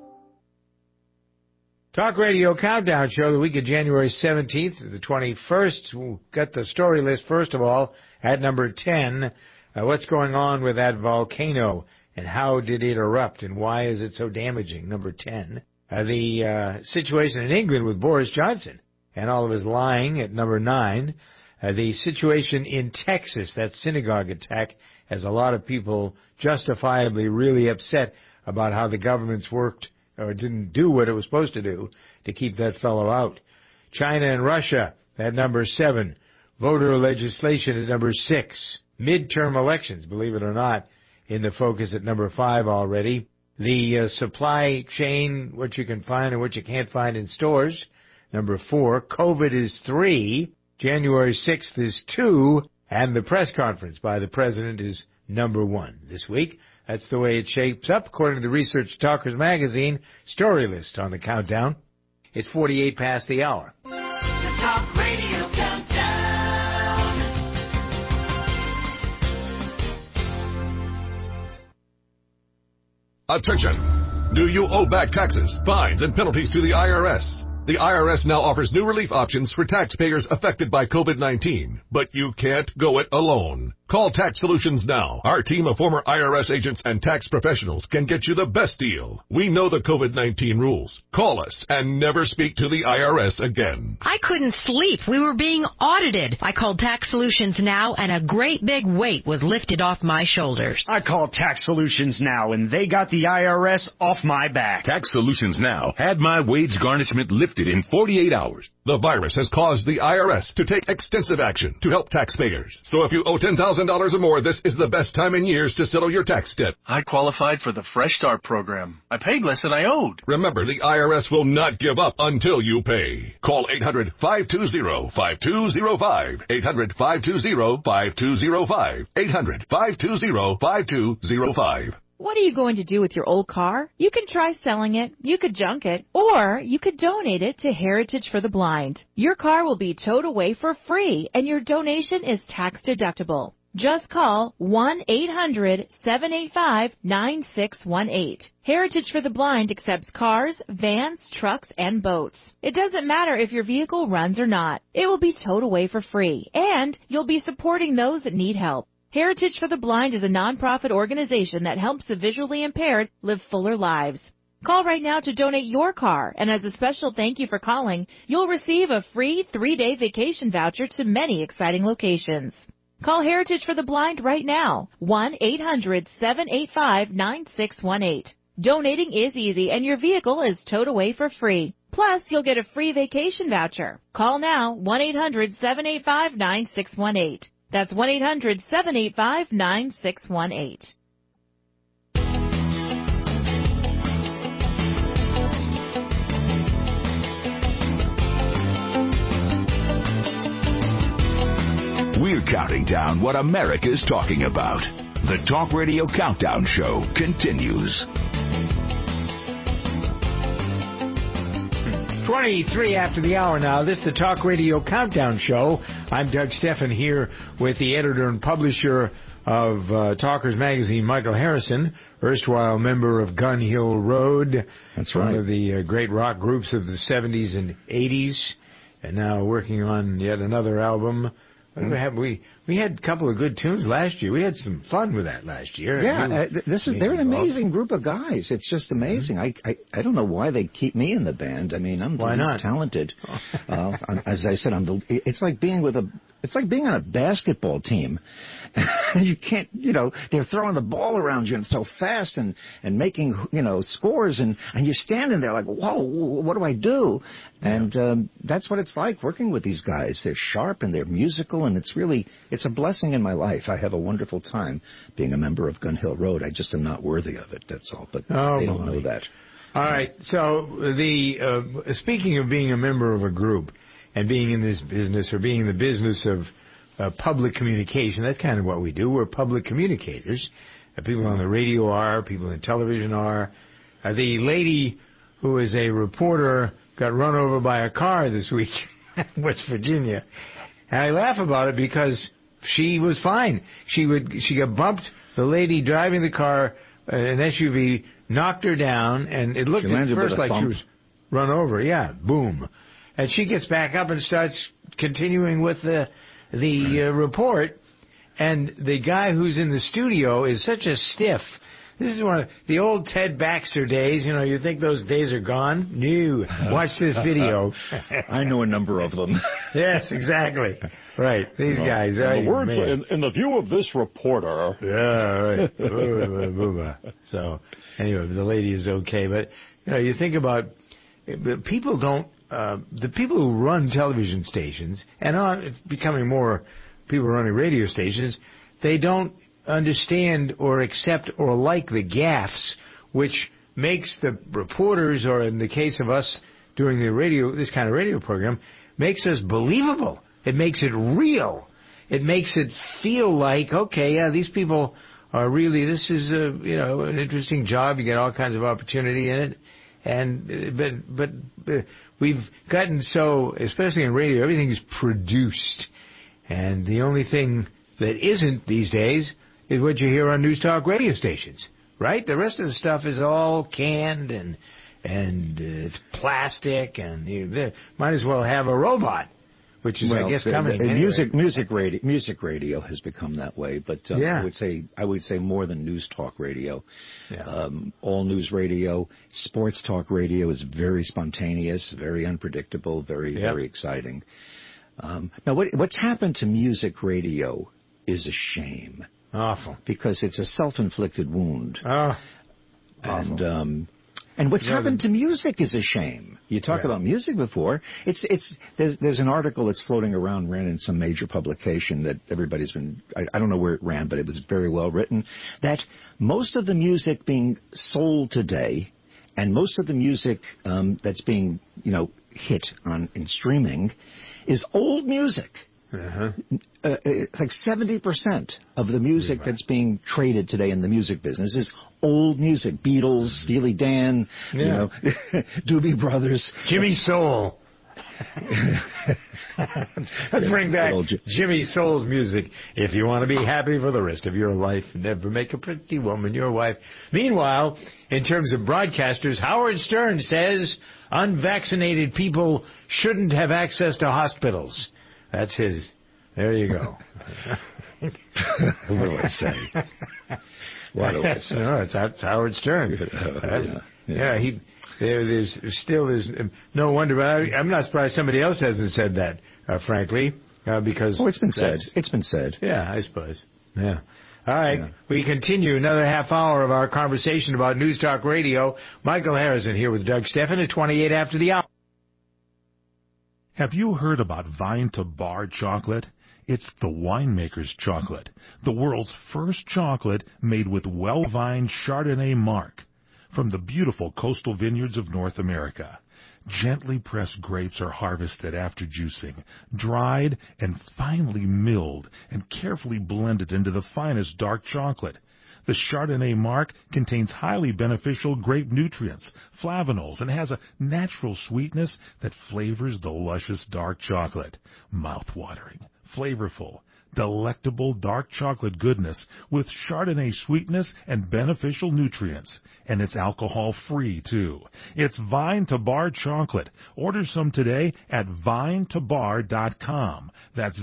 Speaker 12: Talk Radio Countdown Show, the week of January 17th to the 21st. We'll get the story list, first of all, at number 10. What's going on with that volcano, and how did it erupt, and why is it so damaging? Number 10. The situation in England with Boris Johnson and all of his lying at number 9. The situation in Texas, that synagogue attack, has a lot of people justifiably really upset about how the government's worked or didn't do what it was supposed to do to keep that fellow out. China and Russia at number 7. Voter legislation at number 6. Midterm elections, believe it or not, in the focus at number 5 already. The supply chain, what you can find and what you can't find in stores, number 4. COVID is 3. January 6th is 2. And the press conference by the president is number 1 this week. That's the way it shapes up, according to the Research Talkers magazine story list on the countdown. It's 48 past the hour.
Speaker 11: The Talk Radio Countdown.
Speaker 15: Attention! Do you owe back taxes, fines, and penalties to the IRS? The IRS now offers new relief options for taxpayers affected by COVID-19, but you can't go it alone. Call Tax Solutions now. Our team of former IRS agents and tax professionals can get you the best deal. We know the COVID-19 rules. Call us and never speak to the IRS again.
Speaker 16: I couldn't sleep. We were being audited. I called Tax Solutions now, and a great big weight was lifted off my shoulders.
Speaker 17: I called Tax Solutions now, and they got the IRS off my back.
Speaker 26: Tax Solutions now had my wage garnishment lifted in 48 hours.
Speaker 15: The virus has caused the IRS to take extensive action to help taxpayers. So if you owe $10,000 or more, this is the best time in years to settle your tax debt.
Speaker 27: I qualified for the Fresh Start program. I paid less than I owed.
Speaker 15: Remember, the IRS will not give up until you pay. Call 800-520-5205. 800-520-5205. 800-520-5205.
Speaker 28: What are you going to do with your old car? You can try selling it, you could junk it, or you could donate it to Heritage for the Blind. Your car will be towed away for free, and your donation is tax deductible. Just call 1-800-785-9618. Heritage for the Blind accepts cars, vans, trucks, and boats. It doesn't matter if your vehicle runs or not. It will be towed away for free, and you'll be supporting those that need help. Heritage for the Blind is a nonprofit organization that helps the visually impaired live fuller lives. Call right now to donate your car, and as a special thank you for calling, you'll receive a free 3-day vacation voucher to many exciting locations. Call Heritage for the Blind right now, 1-800-785-9618. Donating is easy, and your vehicle is towed away for free. Plus, you'll get a free vacation voucher. Call now, 1-800-785-9618. That's 1-800-785-9618.
Speaker 10: We're counting down what America's talking about. The Talk Radio Countdown Show continues.
Speaker 12: 23 after the hour now. This is the Talk Radio Countdown Show. I'm Doug Steffen here with the editor and publisher of Talkers Magazine, Michael Harrison, erstwhile member of Gun Hill Road.
Speaker 25: That's right.
Speaker 12: One of the great rock groups of the 70s and 80s, and now working on yet another album. We We had a couple of good tunes last year. We had some fun with that last year.
Speaker 25: Yeah, they're an amazing group of guys. It's just amazing. I don't know why they keep me in the band. I mean, I'm the least talented. As I said, it's like being on a basketball team. You can't, they're throwing the ball around you and so fast and making, scores and you're standing there like, whoa, what do I do? And that's what it's like working with these guys. They're sharp and they're musical, and it's a blessing in my life. I have a wonderful time being a member of Gun Hill Road. I just am not worthy of it, that's all. But they don't know that.
Speaker 12: All right. So speaking of being a member of a group and being in this business or being in the business of public communication, that's kind of what we do. We're public communicators. People on the radio are, people in television are. The lady who is a reporter got run over by a car this week in West Virginia. And I laugh about it because she was fine. She got bumped. The lady driving the car, an SUV, knocked her down, and it looked at first like she was run over. Yeah, boom. And she gets back up and starts continuing with the report. And the guy who's in the studio is such a stiff. This is one of the old Ted Baxter days. You think those days are gone? No. Watch this video.
Speaker 25: I know a number of them.
Speaker 12: Yes, exactly. Right. These guys.
Speaker 25: In the view of this reporter.
Speaker 12: Yeah, right. So, anyway, the lady is okay. But, you think about people don't, the people who run television stations, and it's becoming more people running radio stations, they don't understand or accept or like the gaffes, which makes the reporters, or in the case of us doing this kind of radio program, makes us believable. It makes it real. It makes it feel like, okay, yeah, these people are really, this is an interesting job. You get all kinds of opportunity in it. And but we've gotten so, especially in radio, everything's produced, and the only thing that isn't these days is what you hear on news talk radio stations, right? The rest of the stuff is all canned and it's plastic, and you might as well have a robot, which is, I guess, coming.
Speaker 25: Anyway. Music radio has become that way, but I would say more than news talk radio. Yeah. All news radio, sports talk radio is very spontaneous, very unpredictable, very exciting. Now, what's happened to music radio is a shame.
Speaker 12: Awful.
Speaker 25: Because it's a self-inflicted wound.
Speaker 12: Oh, awful.
Speaker 25: And what's happened to music is a shame. You talk about music before. There's an article that's floating around, ran in some major publication that everybody's been, I don't know where it ran, but it was very well written, that most of the music being sold today and most of the music that's being, hit in streaming is old music. Like 70% of the music that's being traded today in the music business is old music. Beatles, Steely Dan, Doobie Brothers,
Speaker 12: Jimmy Soul. Let's bring back Jimmy Soul's music. If you want to be happy for the rest of your life, never make a pretty woman your wife. Meanwhile, in terms of broadcasters, Howard Stern says unvaccinated people shouldn't have access to hospitals. That's his. There you go.
Speaker 25: What do I say?
Speaker 12: No, it's Howard Stern. There's no wonder. But I'm not surprised somebody else hasn't said that, frankly, because
Speaker 25: it's been said. It's been said.
Speaker 12: Yeah, I suppose. Yeah. All right, we continue another half hour of our conversation about News Talk Radio. Michael Harrison here with Doug Steffen at 28 after the hour.
Speaker 26: Have you heard about Vine to Bar chocolate? It's the winemaker's chocolate, the world's first chocolate made with well-vined Chardonnay marc from the beautiful coastal vineyards of North America. Gently pressed grapes are harvested after juicing, dried and finely milled and carefully blended into the finest dark chocolate. The Chardonnay marc contains highly beneficial grape nutrients, flavanols, and has a natural sweetness that flavors the luscious dark chocolate. Mouth-watering, flavorful, delectable dark chocolate goodness with Chardonnay sweetness and beneficial nutrients. And it's alcohol-free, too. It's Vine to Bar chocolate. Order some today at vinetobar.com. That's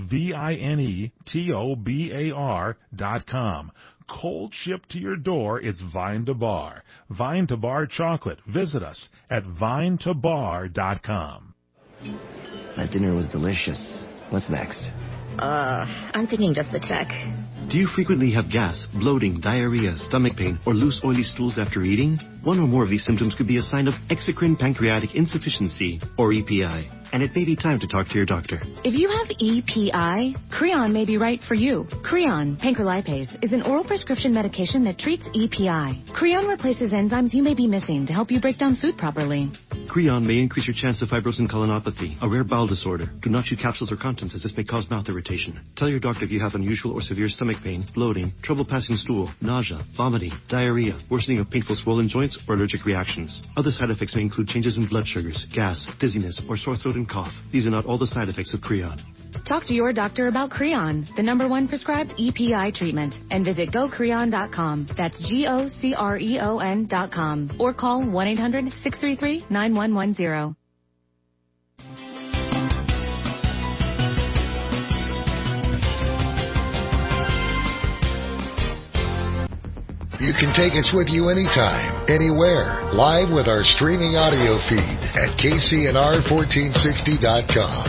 Speaker 26: VINETOBAR.com. Cold shipped to your door, it's Vine to Bar. Vine to Bar chocolate. Visit us at vinetobar.com.
Speaker 1: That dinner was delicious. What's next?
Speaker 4: I'm thinking just the check.
Speaker 1: Do you frequently have gas, bloating, diarrhea, stomach pain, or loose oily stools after eating? One or more of these symptoms could be a sign of exocrine pancreatic insufficiency, or EPI. And it may be time to talk to your doctor.
Speaker 4: If you have EPI, Creon may be right for you. Creon, pancrelipase, is an oral prescription medication that treats EPI. Creon replaces enzymes you may be missing to help you break down food properly.
Speaker 1: Creon may increase your chance of fibrosing colonopathy, a rare bowel disorder. Do not chew capsules or contents as this may cause mouth irritation. Tell your doctor if you have unusual or severe stomach pain, bloating, trouble passing stool, nausea, vomiting, diarrhea, worsening of painful swollen joints, or allergic reactions. Other side effects may include changes in blood sugars, gas, dizziness, or sore throat and cough. These are not all the side effects of Creon.
Speaker 4: Talk to your doctor about Creon, the #1 prescribed EPI treatment, and visit gocreon.com. That's GOCREON.com. Or call 1-800-633-9110.
Speaker 5: You can take us with you anytime, anywhere, live with our streaming audio feed at KCNR1460.com.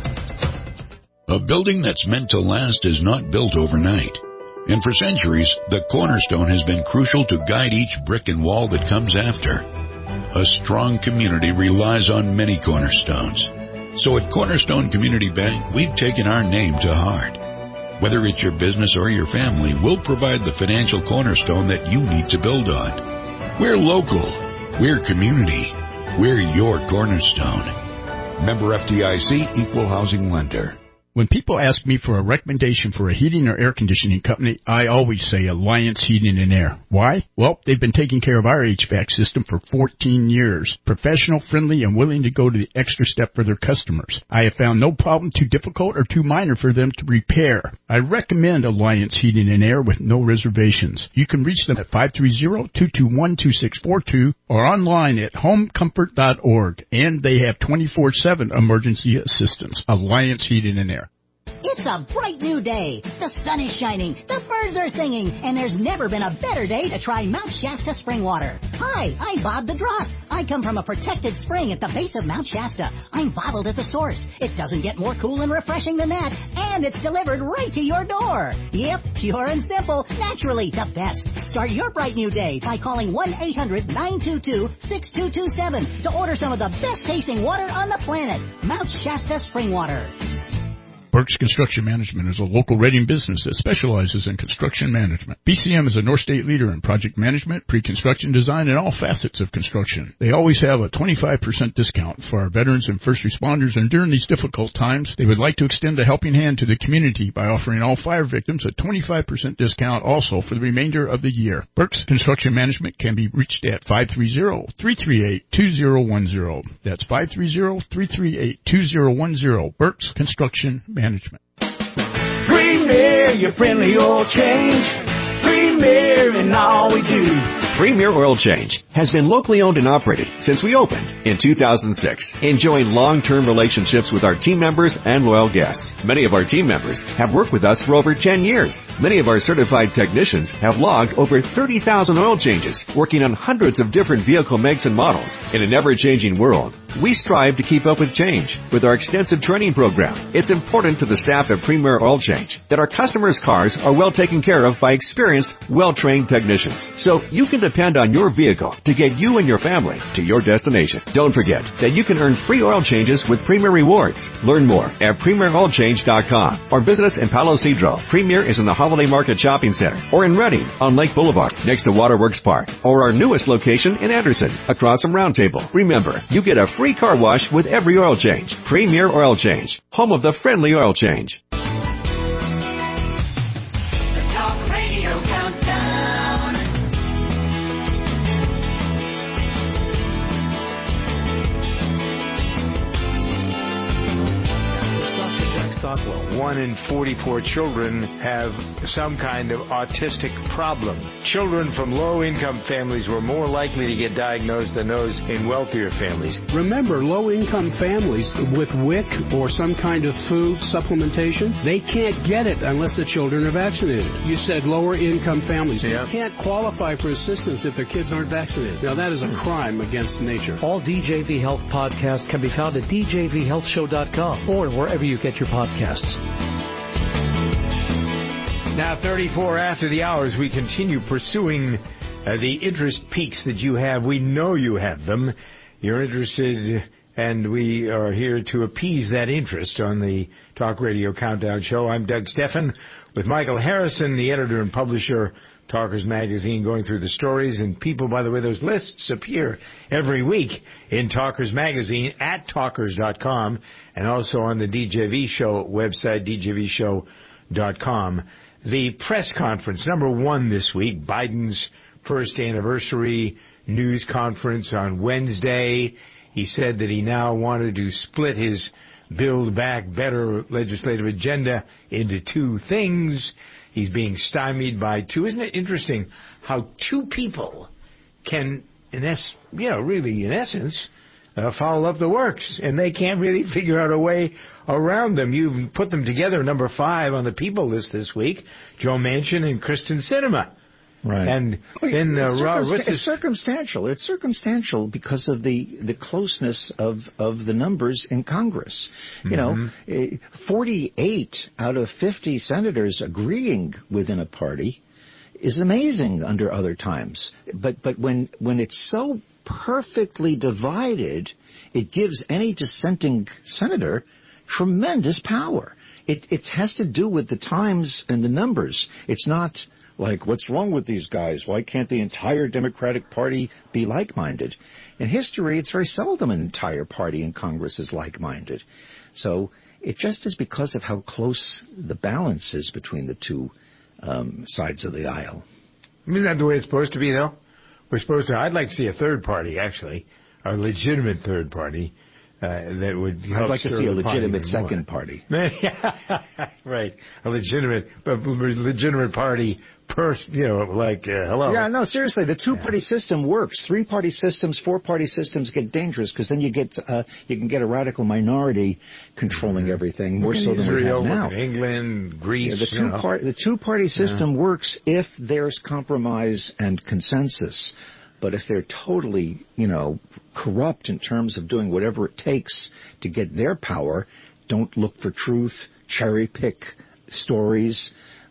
Speaker 3: A building that's meant to last is not built overnight. And for centuries, the cornerstone has been crucial to guide each brick and wall that comes after. A strong community relies on many cornerstones. So at Cornerstone Community Bank, we've taken our name to heart. Whether it's your business or your family, we'll provide the financial cornerstone that you need to build on. We're local. We're community. We're your cornerstone. Member FDIC, Equal Housing Lender.
Speaker 7: When people ask me for a recommendation for a heating or air conditioning company, I always say Alliance Heating and Air. Why? Well, they've been taking care of our HVAC system for 14 years. Professional, friendly, and willing to go to the extra step for their customers. I have found no problem too difficult or too minor for them to repair. I recommend Alliance Heating and Air with no reservations. You can reach them at 530-221-2642 or online at homecomfort.org. And they have 24/7 emergency assistance. Alliance Heating and Air.
Speaker 18: It's a bright new day. The sun is shining, the birds are singing, and there's never been a better day to try Mount Shasta spring water. Hi, I'm Bob the Drop. I come from a protected spring at the base of Mount Shasta. I'm bottled at the source. It doesn't get more cool and refreshing than that, and it's delivered right to your door. Yep, pure and simple, naturally the best. Start your bright new day by calling 1-800-922-6227 to order some of the best tasting water on the planet. Mount Shasta spring water.
Speaker 7: Burke's Construction Management is a local Reading business that specializes in construction management. BCM is a North State leader in project management, pre-construction design, and all facets of construction. They always have a 25% discount for our veterans and first responders, and during these difficult times, they would like to extend a helping hand to the community by offering all fire victims a 25% discount also for the remainder of the year. Burke's Construction Management can be reached at 530-338-2010. That's 530-338-2010. Burke's Construction Management.
Speaker 19: Premier, your friendly oil change. Premier in all we do.
Speaker 20: Premier Oil Change has been locally owned and operated since we opened in 2006, enjoying long-term relationships with our team members and loyal guests. Many of our team members have worked with us for over 10 years. Many of our certified technicians have logged over 30,000 oil changes, working on hundreds of different vehicle makes and models. In an ever-changing world, we strive to keep up with change with our extensive training program. It's important to the staff at Premier Oil Change that our customers' cars are well taken care of by experienced, well-trained technicians. So you can depend on your vehicle to get you and your family to your destination. Don't forget that you can earn free oil changes with Premier Rewards. Learn more at PremierOilChange.com or visit us in Palo Cedro. Premier is in the Holiday Market Shopping Center or in Reading on Lake Boulevard next to Waterworks Park or our newest location in Anderson across from Round Table. Remember, you get a free car wash with every oil change. Premier Oil Change, home of the friendly oil change.
Speaker 12: people. 1 in 44 children have some kind of autistic problem. Children from low-income families were more likely to get diagnosed than those in wealthier families.
Speaker 2: Remember, low-income families with WIC or some kind of food supplementation, they can't get it unless the children are vaccinated. You said lower-income families.
Speaker 12: Yeah.
Speaker 2: They can't qualify for assistance if their kids aren't vaccinated. Now, that is a crime against nature.
Speaker 6: All DJV Health podcasts can be found at djvhealthshow.com or wherever you get your podcasts.
Speaker 12: Now, 34 after the hours, we continue pursuing the interest peaks that you have. We know you have them. You're interested, and we are here to appease that interest on the Talk Radio Countdown Show. I'm Doug Steffen with Michael Harrison, the editor and publisher, Talkers Magazine, going through the stories. And people, by the way, those lists appear every week in Talkers Magazine at talkers.com and also on the DJV Show website, djvshow.com. The press conference, number 1 this week, Biden's first anniversary news conference on Wednesday. He said that he now wanted to split his Build Back Better legislative agenda into 2 things. He's being stymied by 2. Isn't it interesting how 2 people can, in essence, foul up the works, and they can't really figure out a way around them. You've put them together, number 5 on the people list this week, Joe Manchin and Kristen Sinema.
Speaker 25: Right.
Speaker 12: And then
Speaker 25: it's circumstantial. It's circumstantial because of the closeness of the numbers in Congress. You know, 48 out of 50 senators agreeing within a party is amazing under other times. But when it's so perfectly divided, it gives any dissenting senator tremendous power. It has to do with the times and the numbers. It's not like, what's wrong with these guys? Why can't the entire Democratic Party be like-minded? In history, it's very seldom an entire party in Congress is like-minded. So it just is because of how close the balance is between the 2 sides of the aisle.
Speaker 12: Isn't that the way it's supposed to be, though? I'd like to see a third party, actually, a legitimate third party. That would help.
Speaker 25: I'd like to see a legitimate second party.
Speaker 12: Right, a legitimate party. Hello.
Speaker 25: Yeah, no, seriously, the 2-party system works. 3-party systems, 4-party systems get dangerous because then you can get a radical minority controlling everything more so than we have now.
Speaker 12: England, Greece.
Speaker 25: Yeah, the 2-party system works if there's compromise and consensus. But if they're totally, corrupt in terms of doing whatever it takes to get their power, don't look for truth, cherry pick stories,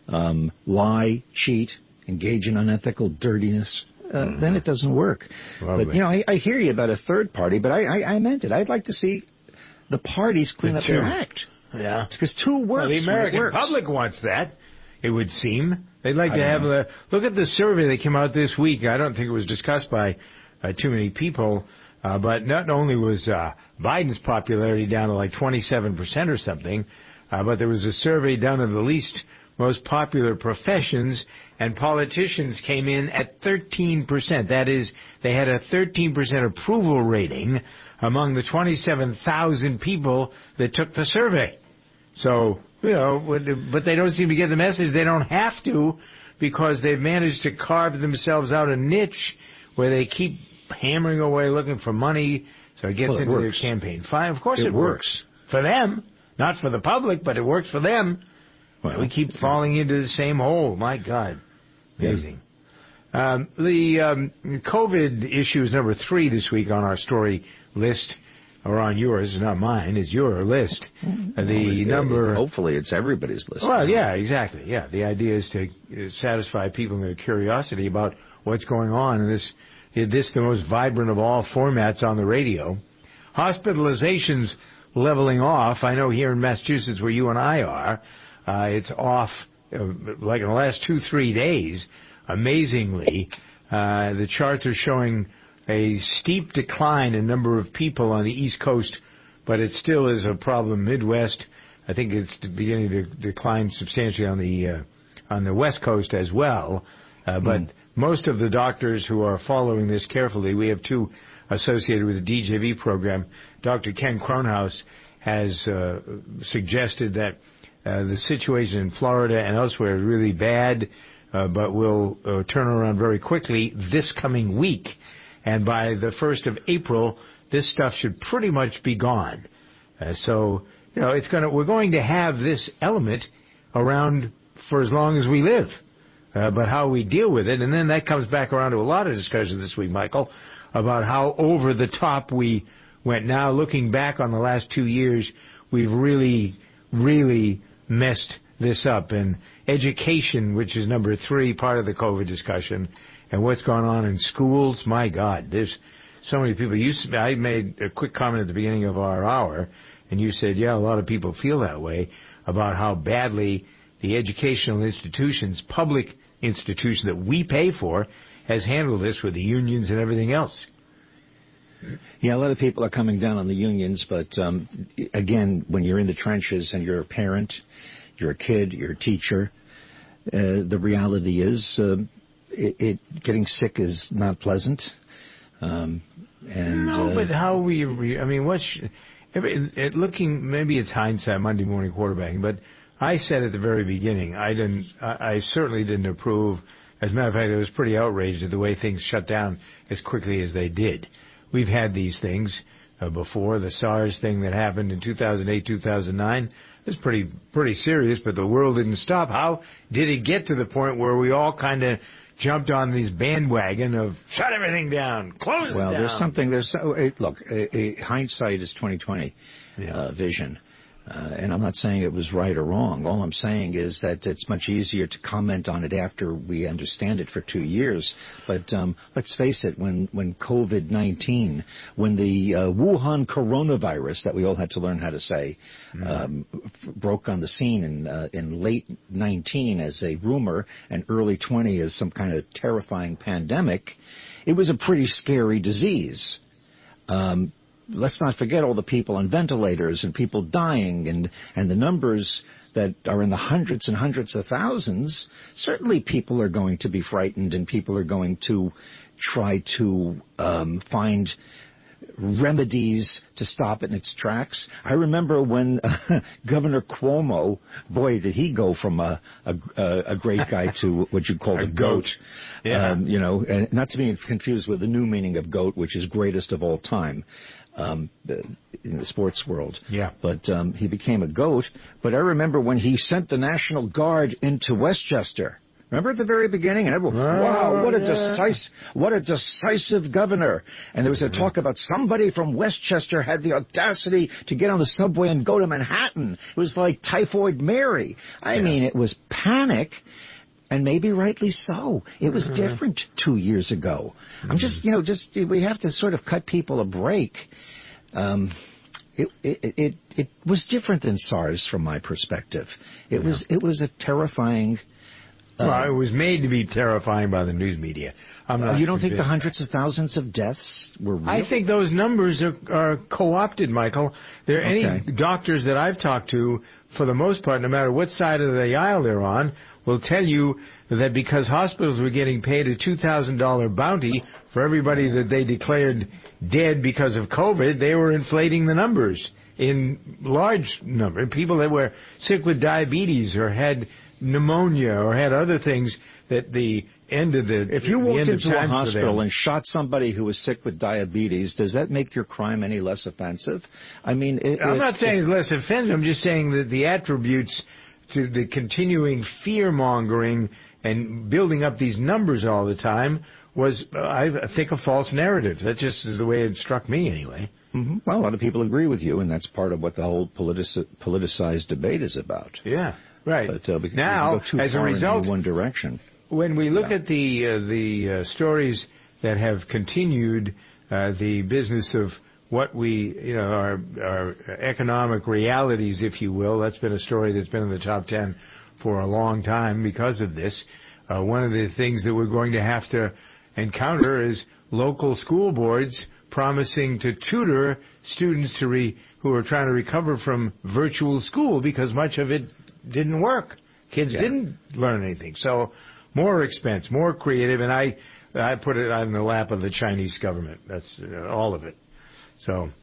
Speaker 25: lie, cheat, engage in unethical dirtiness, then it doesn't work. Lovely. But, I hear you about a third party, but I meant it. I'd like to see the parties clean up their act.
Speaker 12: Yeah.
Speaker 25: Because 2 works.
Speaker 12: Well, the American public wants that, it would seem. They'd like to have look at the survey that came out this week. I don't think it was discussed by too many people, but not only was Biden's popularity down to like 27% or something, but there was a survey done of the least most popular professions, and politicians came in at 13%. That is, they had a 13% approval rating among the 27,000 people that took the survey. So, but they don't seem to get the message. They don't have to, because they've managed to carve themselves out a niche where they keep hammering away looking for money, so it gets into their campaign. Fine, of course it works. For them, not for the public, but it works for them. Well, we keep falling into the same hole. My God. Amazing. Yeah. The COVID issue is number 3 this week on our story list. Or on yours, not mine. It's your list.
Speaker 25: Hopefully it's everybody's list.
Speaker 12: Well, yeah, exactly. Yeah, the idea is to satisfy people in their curiosity about what's going on in this the most vibrant of all formats on the radio. Hospitalizations leveling off. I know here in Massachusetts, where you and I are, it's off like in the last 2-3 days. Amazingly, the charts are showing a steep decline in number of people on the East Coast, but it still is a problem. Midwest, I think it's beginning to decline substantially on the West Coast as well. But most of the doctors who are following this carefully, we have 2 associated with the DJV program. Dr. Ken Kronhaus has suggested that the situation in Florida and elsewhere is really bad, but will turn around very quickly this coming week. And by the 1st of April, this stuff should pretty much be gone. So, we're going to have this element around for as long as we live. But how we deal with it, and then that comes back around to a lot of discussions this week, Michael, about how over the top we went. Now, looking back on the last 2 years, we've really, really messed this up. And education, which is number 3 part of the COVID discussion, and what's gone on in schools, my God, there's so many people. I made a quick comment at the beginning of our hour, and you said, yeah, a lot of people feel that way about how badly the educational institutions, public institution that we pay for, has handled this with the unions and everything else.
Speaker 25: Yeah, a lot of people are coming down on the unions, but again, when you're in the trenches and you're a parent, you're a kid, you're a teacher, the reality is getting sick is not pleasant.
Speaker 12: But how we looking, maybe it's hindsight, Monday morning quarterbacking, but I said at the very beginning, I certainly didn't approve. As a matter of fact, I was pretty outraged at the way things shut down as quickly as they did. We've had these things before. The SARS thing that happened in 2008, 2009 was pretty serious, but the world didn't stop. How did it get to the point where we all kind of jumped on these bandwagon of shut everything down, close it down?
Speaker 25: Well, hindsight is 20/20 vision. And I'm not saying it was right or wrong. All I'm saying is that it's much easier to comment on it after we understand it for 2 years. But let's face it, when COVID-19, when the Wuhan coronavirus that we all had to learn how to say broke on the scene in late 19 as a rumor and early 20 as some kind of terrifying pandemic, it was a pretty scary disease. Let's not forget all the people on ventilators and people dying and the numbers that are in the hundreds and hundreds of thousands. Certainly people are going to be frightened and people are going to try to find remedies to stop it in its tracks. I remember when Governor Cuomo, boy, did he go from a great guy to what you call a goat.
Speaker 12: Yeah.
Speaker 25: And not to be confused with the new meaning of goat, which is greatest of all time. In the sports world.
Speaker 12: Yeah.
Speaker 25: But he became a goat. But I remember when he sent the National Guard into Westchester. Remember at the very beginning? And everyone, wow, what a decisive governor. And there was a talk about somebody from Westchester had the audacity to get on the subway and go to Manhattan. It was like Typhoid Mary. I mean, it was panic. And maybe rightly so. It was different 2 years ago. I'm we have to sort of cut people a break. It was different than SARS from my perspective. It was a terrifying.
Speaker 12: Well, it was made to be terrifying by the news media.
Speaker 25: You don't think the hundreds of thousands of deaths were real?
Speaker 12: I think those numbers are co-opted, Michael. Any doctors that I've talked to, for the most part, no matter what side of the aisle they're on, will tell you that because hospitals were getting paid a $2,000 bounty for everybody that they declared dead because of COVID, they were inflating the numbers in large number. People that were sick with diabetes or had pneumonia or had other things that the end of the
Speaker 25: If you walked into a hospital and shot somebody who was sick with diabetes, does that make your crime any less offensive? I mean,
Speaker 12: I'm not saying it's less offensive. I'm just saying that the attributes to the continuing fear-mongering and building up these numbers all the time was, I think, a false narrative. That just is the way it struck me anyway.
Speaker 25: Mm-hmm. Well, a lot of people agree with you, and that's part of what the whole politicized debate is about.
Speaker 12: Yeah, right.
Speaker 25: But
Speaker 12: now,
Speaker 25: we go too
Speaker 12: as
Speaker 25: far
Speaker 12: a result,
Speaker 25: in one direction.
Speaker 12: When we look at the stories that have continued the business of what we, our economic realities, if you will, that's been a story that's been in the top 10 for a long time because of this. One of the things that we're going to have to encounter is local school boards promising to tutor students who are trying to recover from virtual school because much of it didn't work. Kids didn't learn anything. So more expense, more creative, and I put it on the lap of the Chinese government. That's all of it. So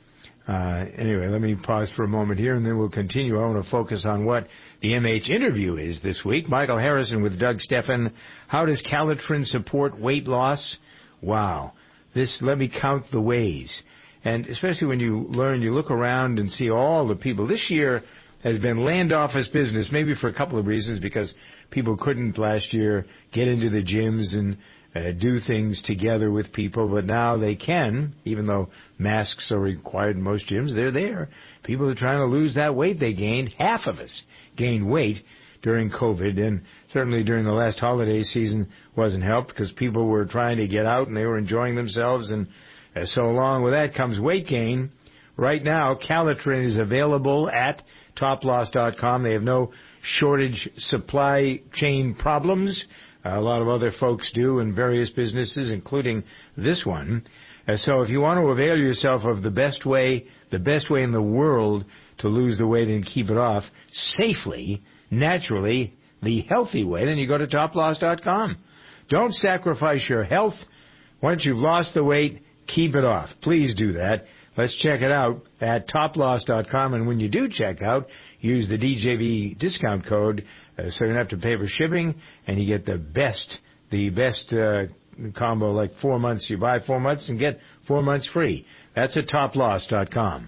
Speaker 12: Anyway, let me pause for a moment here, and then we'll continue. I want to focus on what the MH interview is this week. Michael Harrison with Doug Steffen. How does Calitrin support weight loss? Wow. Let me count the ways. And especially when you look around and see all the people. This year has been land office business, maybe for a couple of reasons, because people couldn't last year get into the gyms and do things together with people, but now they can, even though masks are required in most gyms. They're there. People are trying to lose that weight they gained. Half of us gained weight during COVID, and certainly during the last holiday season wasn't helped because people were trying to get out and they were enjoying themselves, and so along with that comes weight gain. Right now, Calitrin is available at toploss.com. They have no shortage supply chain problems. A lot of other folks do in various businesses, including this one. So if you want to avail yourself of the best way in the world to lose the weight and keep it off safely, naturally, the healthy way, then you go to toploss.com. Don't sacrifice your health. Once you've lost the weight, keep it off. Please do that. Let's check it out at toploss.com. And when you do check out, use the DJV discount code so you don't have to pay for shipping, and you get the best combo, like 4 months. You buy 4 months and get 4 months free. That's at toploss.com.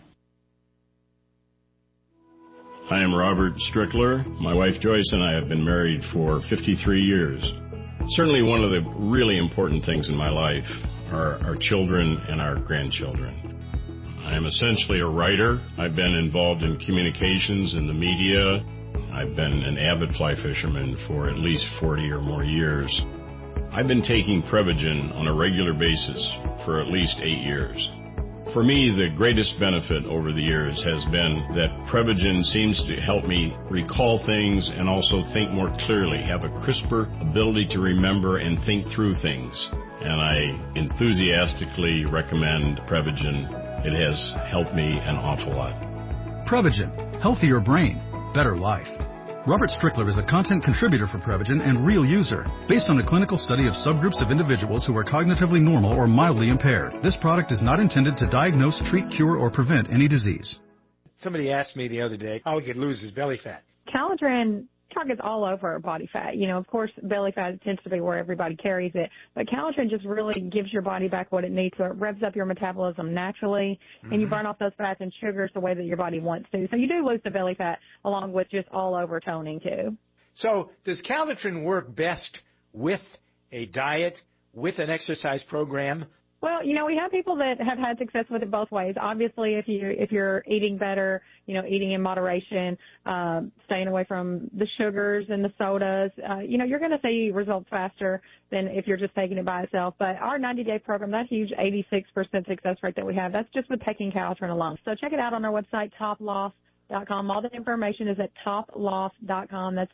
Speaker 8: I am Robert Strickler. My wife Joyce and I have been married for 53 years. Certainly one of the really important things in my life are our children and our grandchildren. I am essentially a writer. I've been involved in communications in the media. I've been an avid fly fisherman for at least 40 or more years. I've been taking Prevagen on a regular basis for at least 8 years. For me, the greatest benefit over the years has been that Prevagen seems to help me recall things and also think more clearly, have a crisper ability to remember and think through things. And I enthusiastically recommend Prevagen. It has helped me an awful lot.
Speaker 9: Prevagen, healthier brain, better life. Robert Strickler is a content contributor for Prevagen and real user, based on a clinical study of subgroups of individuals who are cognitively normal or mildly impaired. This product is not intended to diagnose, treat, cure, or prevent any disease.
Speaker 12: Somebody asked me the other day how he could lose his belly fat.
Speaker 13: Calitrin targets all over body fat. You know, of course, belly fat tends to be where everybody carries it, but Calitrin just really gives your body back what it needs, so it revs up your metabolism naturally, and you burn off those fats and sugars the way that your body wants to. So you do lose the belly fat along with just all over toning too.
Speaker 12: So does Calitrin work best with a diet, with an exercise program?
Speaker 13: Well, you know, we have people that have had success with it both ways. Obviously, if you're eating better, you know, eating in moderation, staying away from the sugars and the sodas, you know, you're going to see results faster than if you're just taking it by itself. But our 90-day program, that huge 86% success rate that we have, that's just with taking Calitrin alone. So check it out on our website, toploss.com. All the information is at toploss.com. That's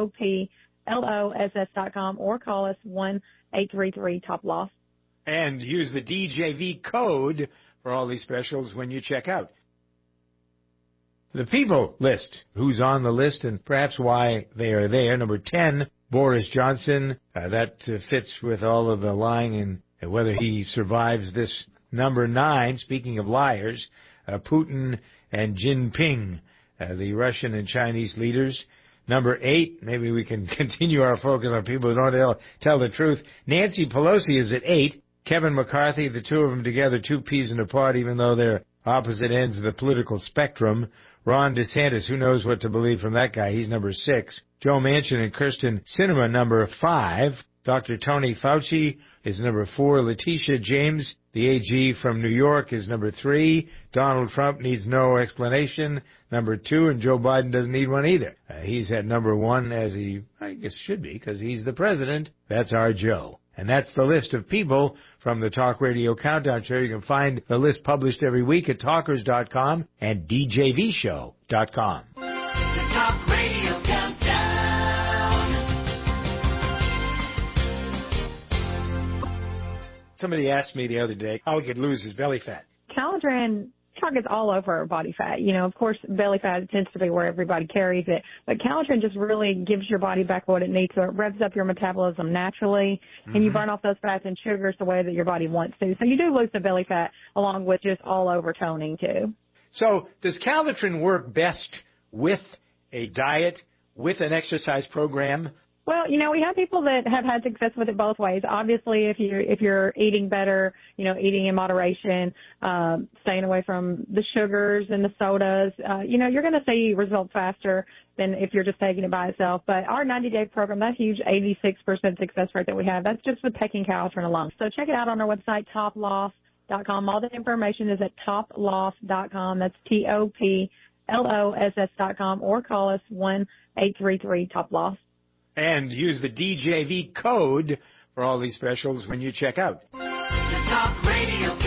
Speaker 13: TOPLOSS.com, or call us 1-833-TOP-LOSS.
Speaker 12: And use the DJV code for all these specials when you check out. The people list, who's on the list and perhaps why they are there. Number 10, Boris Johnson. That fits with all of the lying and whether he survives this. Number 9, speaking of liars, Putin and Jinping, the Russian and Chinese leaders. Number 8, maybe we can continue our focus on people who don't tell the truth. Nancy Pelosi is at 8. Kevin McCarthy, the two of them together, two peas in a pod, even though they're opposite ends of the political spectrum. Ron DeSantis, who knows what to believe from that guy? He's number 6. Joe Manchin and Kirsten Sinema, number 5. Dr. Tony Fauci is number 4. Letitia James, the AG from New York, is number 3. Donald Trump needs no explanation, number 2. And Joe Biden doesn't need one either. He's at number 1, as he, I guess, should be, because he's the president. That's our Joe. And that's the list of people from the Talk Radio Countdown Show. You can find the list published every week at talkers.com and djvshow.com.
Speaker 11: The Talk Radio Countdown.
Speaker 12: Somebody asked me the other day how he could lose his belly fat.
Speaker 13: Calitrin targets all over body fat. You know, of course, belly fat tends to be where everybody carries it, but Calitrin just really gives your body back what it needs, so it revs up your metabolism naturally, and you burn off those fats and sugars the way that your body wants to. So you do lose the belly fat along with just all over toning too.
Speaker 12: So does Calotren work best with a diet, with an exercise program?
Speaker 13: Well, we have people that have had success with it both ways. Obviously, if you're eating better, eating in moderation, staying away from the sugars and the sodas, you're going to see results faster than if you're just taking it by itself. But our 90-day program, that huge 86% success rate that we have, that's just with taking Calotren alone. So check it out on our website, toploss.com. All the information is at toploss.com. That's TOPLOSS.com, or call us 1-833-TOP-LOSS.
Speaker 12: And use the DJV code for all these specials when you check out.
Speaker 11: The Talk Radio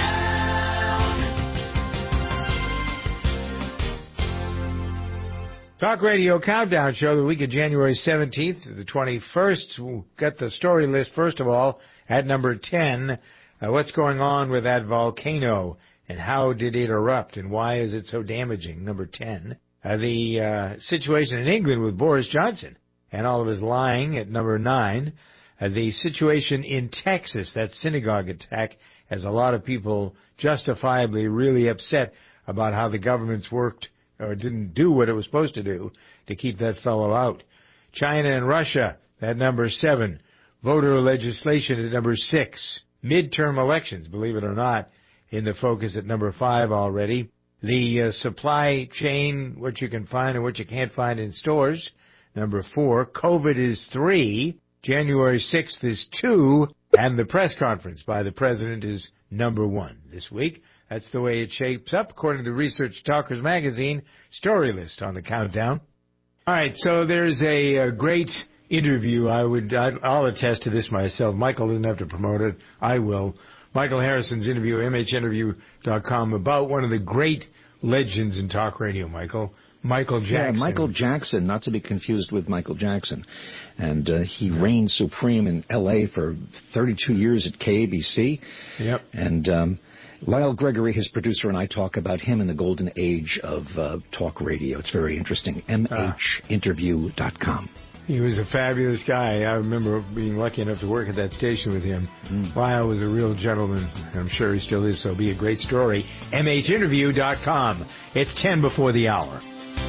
Speaker 11: Countdown.
Speaker 12: Talk Radio Countdown Show, the week of January 17th to the 21st. We'll get the story list, first of all, at number 10. What's going on with that volcano, and how did it erupt, and why is it so damaging? Number 10. The situation in England with Boris Johnson and all of his lying at number 9. The situation in Texas, that synagogue attack, has a lot of people justifiably really upset about how the government's worked or didn't do what it was supposed to do to keep that fellow out. China and Russia at number 7. Voter legislation at number 6. Midterm elections, believe it or not, in the focus at number 5 already. The supply chain, what you can find and what you can't find in stores, number 4. COVID is 3. January 6th is 2. And the press conference by the president is number 1 this week. That's the way it shapes up, according to the Research Talkers magazine story list on the countdown. All right, so there's a great interview. I'll attest to this myself. Michael doesn't have to promote it. I will. Michael Harrison's interview, mhinterview.com, about one of the great legends in talk radio, Michael Jackson.
Speaker 25: Yeah, Michael Jackson, not to be confused with Michael Jackson. And he reigned supreme in L.A. for 32 years at KABC.
Speaker 12: Yep.
Speaker 25: And Lyle Gregory, his producer, and I talk about him in the golden age of talk radio. It's very interesting. mhinterview.com.
Speaker 12: He was a fabulous guy. I remember being lucky enough to work at that station with him. Lyle was a real gentleman, and I'm sure he still is, so it'll be a great story. mhinterview.com. It's 10 before the hour.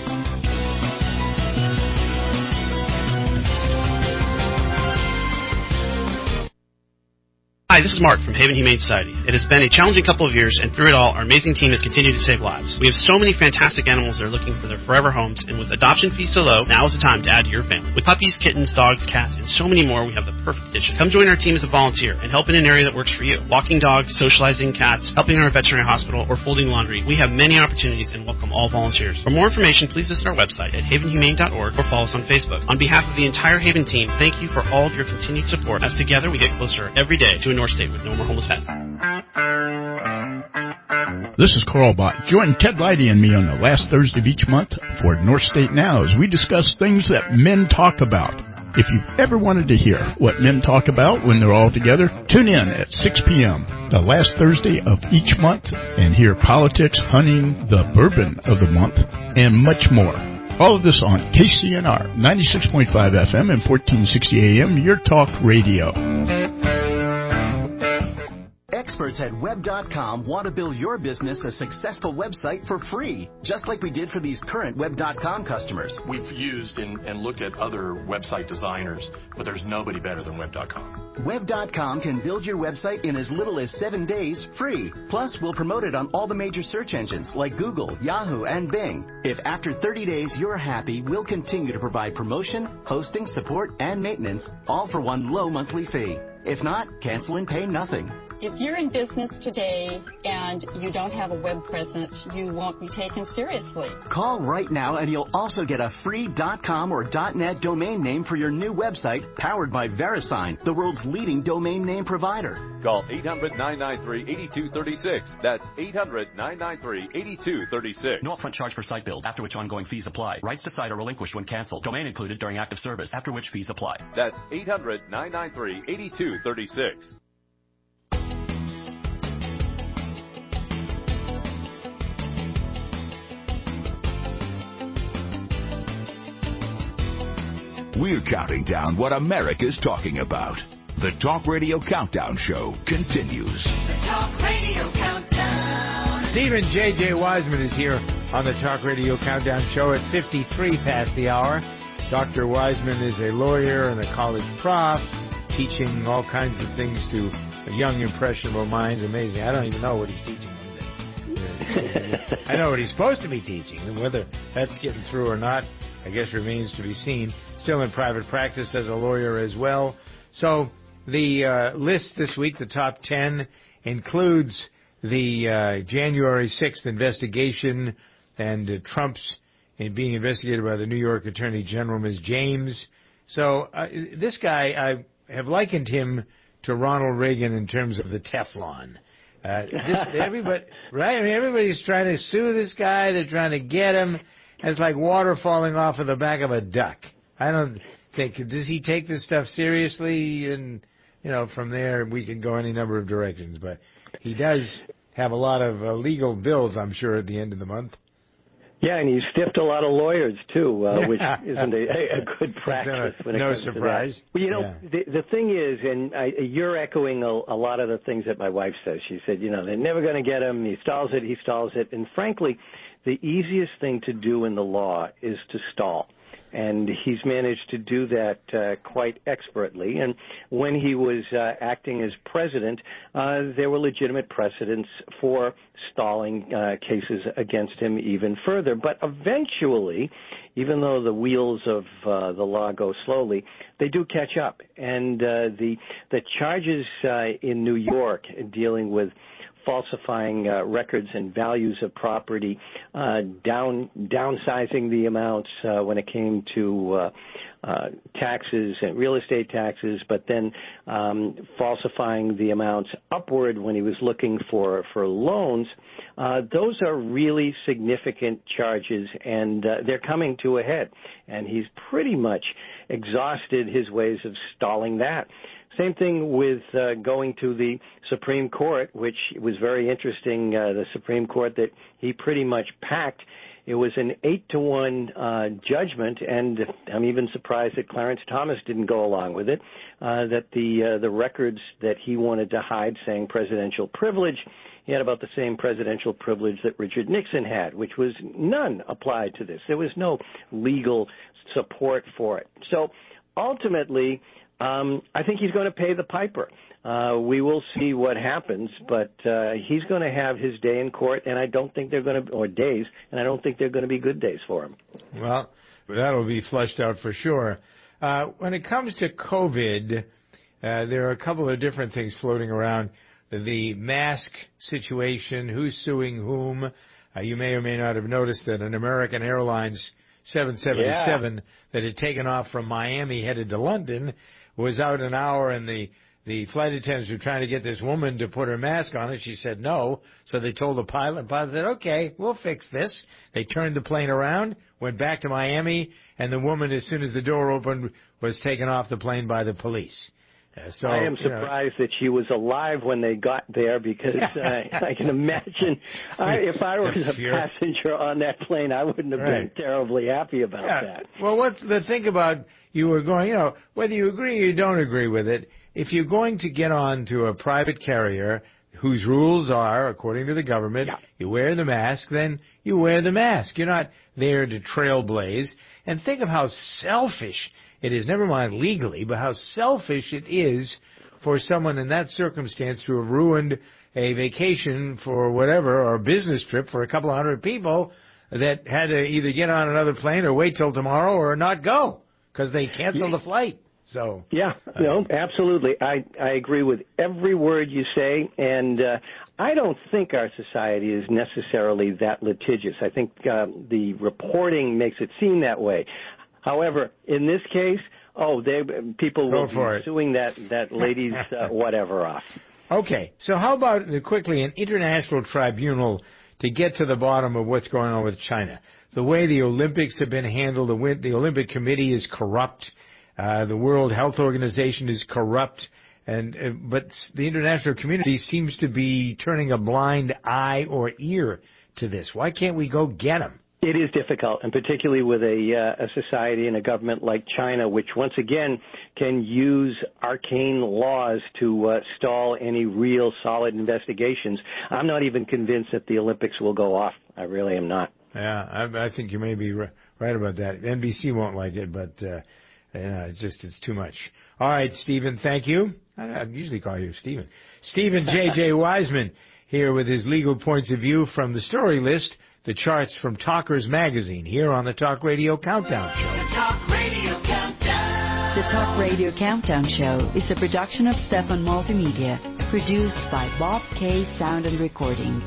Speaker 14: Hi, this is Mark from Haven Humane Society. It has been a challenging couple of years, and through it all, our amazing team has continued to save lives. We have so many fantastic animals that are looking for their forever homes, and with adoption fees so low, now is the time to add to your family. With puppies, kittens, dogs, cats, and so many more, we have the perfect addition. Come join our team as a volunteer and help in an area that works for you. Walking dogs, socializing cats, helping in our veterinary hospital, or folding laundry. We have many opportunities and welcome all volunteers. For more information, please visit our website at havenhumane.org or follow us on Facebook. On behalf of the entire Haven team, thank you for all of your continued support, as together we get closer every day to a North State with no more homeless pets.
Speaker 7: This is Carl Bott. Join Ted Leidy and me on the last Thursday of each month for North State Now as we discuss things that men talk about. If you've ever wanted to hear what men talk about when they're all together, tune in at 6 p.m. the last Thursday of each month and hear politics, hunting, the bourbon of the month, and much more. All of this on KCNR 96.5 FM and 1460 AM, your talk radio.
Speaker 16: Experts at Web.com want to build your business a successful website for free, just like we did for these current Web.com customers.
Speaker 17: We've used and looked at other website designers, but there's nobody better than Web.com.
Speaker 16: Web.com can build your website in as little as 7 days, free. Plus, we'll promote it on all the major search engines like Google, Yahoo, and Bing. If after 30 days you're happy, we'll continue to provide promotion, hosting, support, and maintenance, all for one low monthly fee. If not, cancel and pay nothing.
Speaker 21: If you're in business today and you don't have a web presence, you won't be taken seriously.
Speaker 16: Call right now and you'll also get a free .com or .net domain name for your new website, powered by VeriSign, the world's leading domain name provider.
Speaker 22: Call 800-993-8236. That's 800-993-8236.
Speaker 23: No upfront charge for site build, after which ongoing fees apply. Rights to site are relinquished when canceled. Domain included during active service, after which fees apply.
Speaker 22: That's 800-993-8236.
Speaker 10: We're counting down what America's talking about. The Talk Radio Countdown Show continues.
Speaker 11: The Talk Radio Countdown.
Speaker 12: Stephen J.J. Wiseman is here on the Talk Radio Countdown Show at 53 past the hour. Dr. Wiseman is a lawyer and a college prof, teaching all kinds of things to young, impressionable minds. Amazing. I don't even know what he's teaching them. I know what he's supposed to be teaching, and whether that's getting through or not, I guess remains to be seen. Still in private practice as a lawyer as well. So the list this week, the top 10, includes the January 6th investigation and Trump's being investigated by the New York Attorney General, Ms. James. So this guy, I have likened him to Ronald Reagan in terms of the Teflon. Everybody, right? I mean, everybody's trying to sue this guy. They're trying to get him. It's like water falling off of the back of a duck. I don't think, does he take this stuff seriously? And, you know, from there we can go any number of directions. But he does have a lot of legal bills, I'm sure, at the end of the month.
Speaker 1: Yeah, and he's stiffed a lot of lawyers, too, which isn't a good practice when it comes
Speaker 12: surprise.
Speaker 1: to that. Well, you know, the thing is, and you're echoing a lot of the things that my wife says. She said, you know, they're never going to get him. He stalls it. And frankly, the easiest thing to do in the law is to stall. And he's managed to do that quite expertly. And when he was acting as president, there were legitimate precedents for stalling cases against him even further. But eventually, even though the wheels of the law go slowly, they do catch up. And the charges in New York dealing with falsifying records and values of property, downsizing the amounts when it came to taxes and real estate taxes, but then falsifying the amounts upward when he was looking for loans. Those are really significant charges, and they're coming to a head. And he's pretty much exhausted his ways of stalling that. Same thing with going to the Supreme Court, which was very interesting, the Supreme Court that he pretty much packed. It was an 8-1 judgment, and I'm even surprised that Clarence Thomas didn't go along with it, that the records that he wanted to hide, saying presidential privilege, he had about the same presidential privilege that Richard Nixon had, which was none applied to this. There was no legal support for it. So ultimately, I think he's going to pay the piper. We will see what happens, but he's going to have his day in court, and I don't think they're going to, or days, and I don't think they're going to be good days for him.
Speaker 12: Well, that'll be fleshed out for sure. When it comes to COVID, there are a couple of different things floating around. The mask situation, who's suing whom. You may or may not have noticed that an American Airlines 777 that had taken off from Miami headed to London was out an hour, and the flight attendants were trying to get this woman to put her mask on, and she said no. So they told the pilot, and the pilot said, okay, we'll fix this. They turned the plane around, went back to Miami, and the woman, as soon as the door opened, was taken off the plane by the police. So,
Speaker 1: I am surprised that she was alive when they got there, because I can imagine if I was a passenger on that plane, I wouldn't have been terribly happy about that.
Speaker 12: Well, what's the thing about you were going, whether you agree or you don't agree with it, if you're going to get on to a private carrier whose rules are, according to the government, you wear the mask, then you wear the mask. You're not there to trailblaze. And think of how selfish it is, never mind legally, but how selfish it is for someone in that circumstance to have ruined a vacation for whatever, or a business trip for a couple of hundred people that had to either get on another plane or wait till tomorrow or not go because they canceled the flight. So
Speaker 1: absolutely. I agree with every word you say, and I don't think our society is necessarily that litigious. I think the reporting makes it seem that way. However, in this case, people will be suing that lady's whatever off.
Speaker 12: Okay, so how about quickly an international tribunal to get to the bottom of what's going on with China? The way the Olympics have been handled, the Olympic Committee is corrupt, the World Health Organization is corrupt, but the international community seems to be turning a blind eye or ear to this. Why can't we go get them?
Speaker 1: It is difficult, and particularly with a society and a government like China, which once again can use arcane laws to stall any real solid investigations. I'm not even convinced that the Olympics will go off. I really am not.
Speaker 12: Yeah, I think you may be right about that. NBC won't like it, but it's too much. All right, Stephen, thank you. I usually call you Stephen. Stephen J.J. Wiseman here with his legal points of view from the story list, the charts from Talkers Magazine, here on the Talk Radio Countdown Show.
Speaker 11: The Talk Radio Countdown.
Speaker 4: The Talk Radio Countdown Show is a production of Stefan Multimedia, produced by Bob K. Sound and Recording.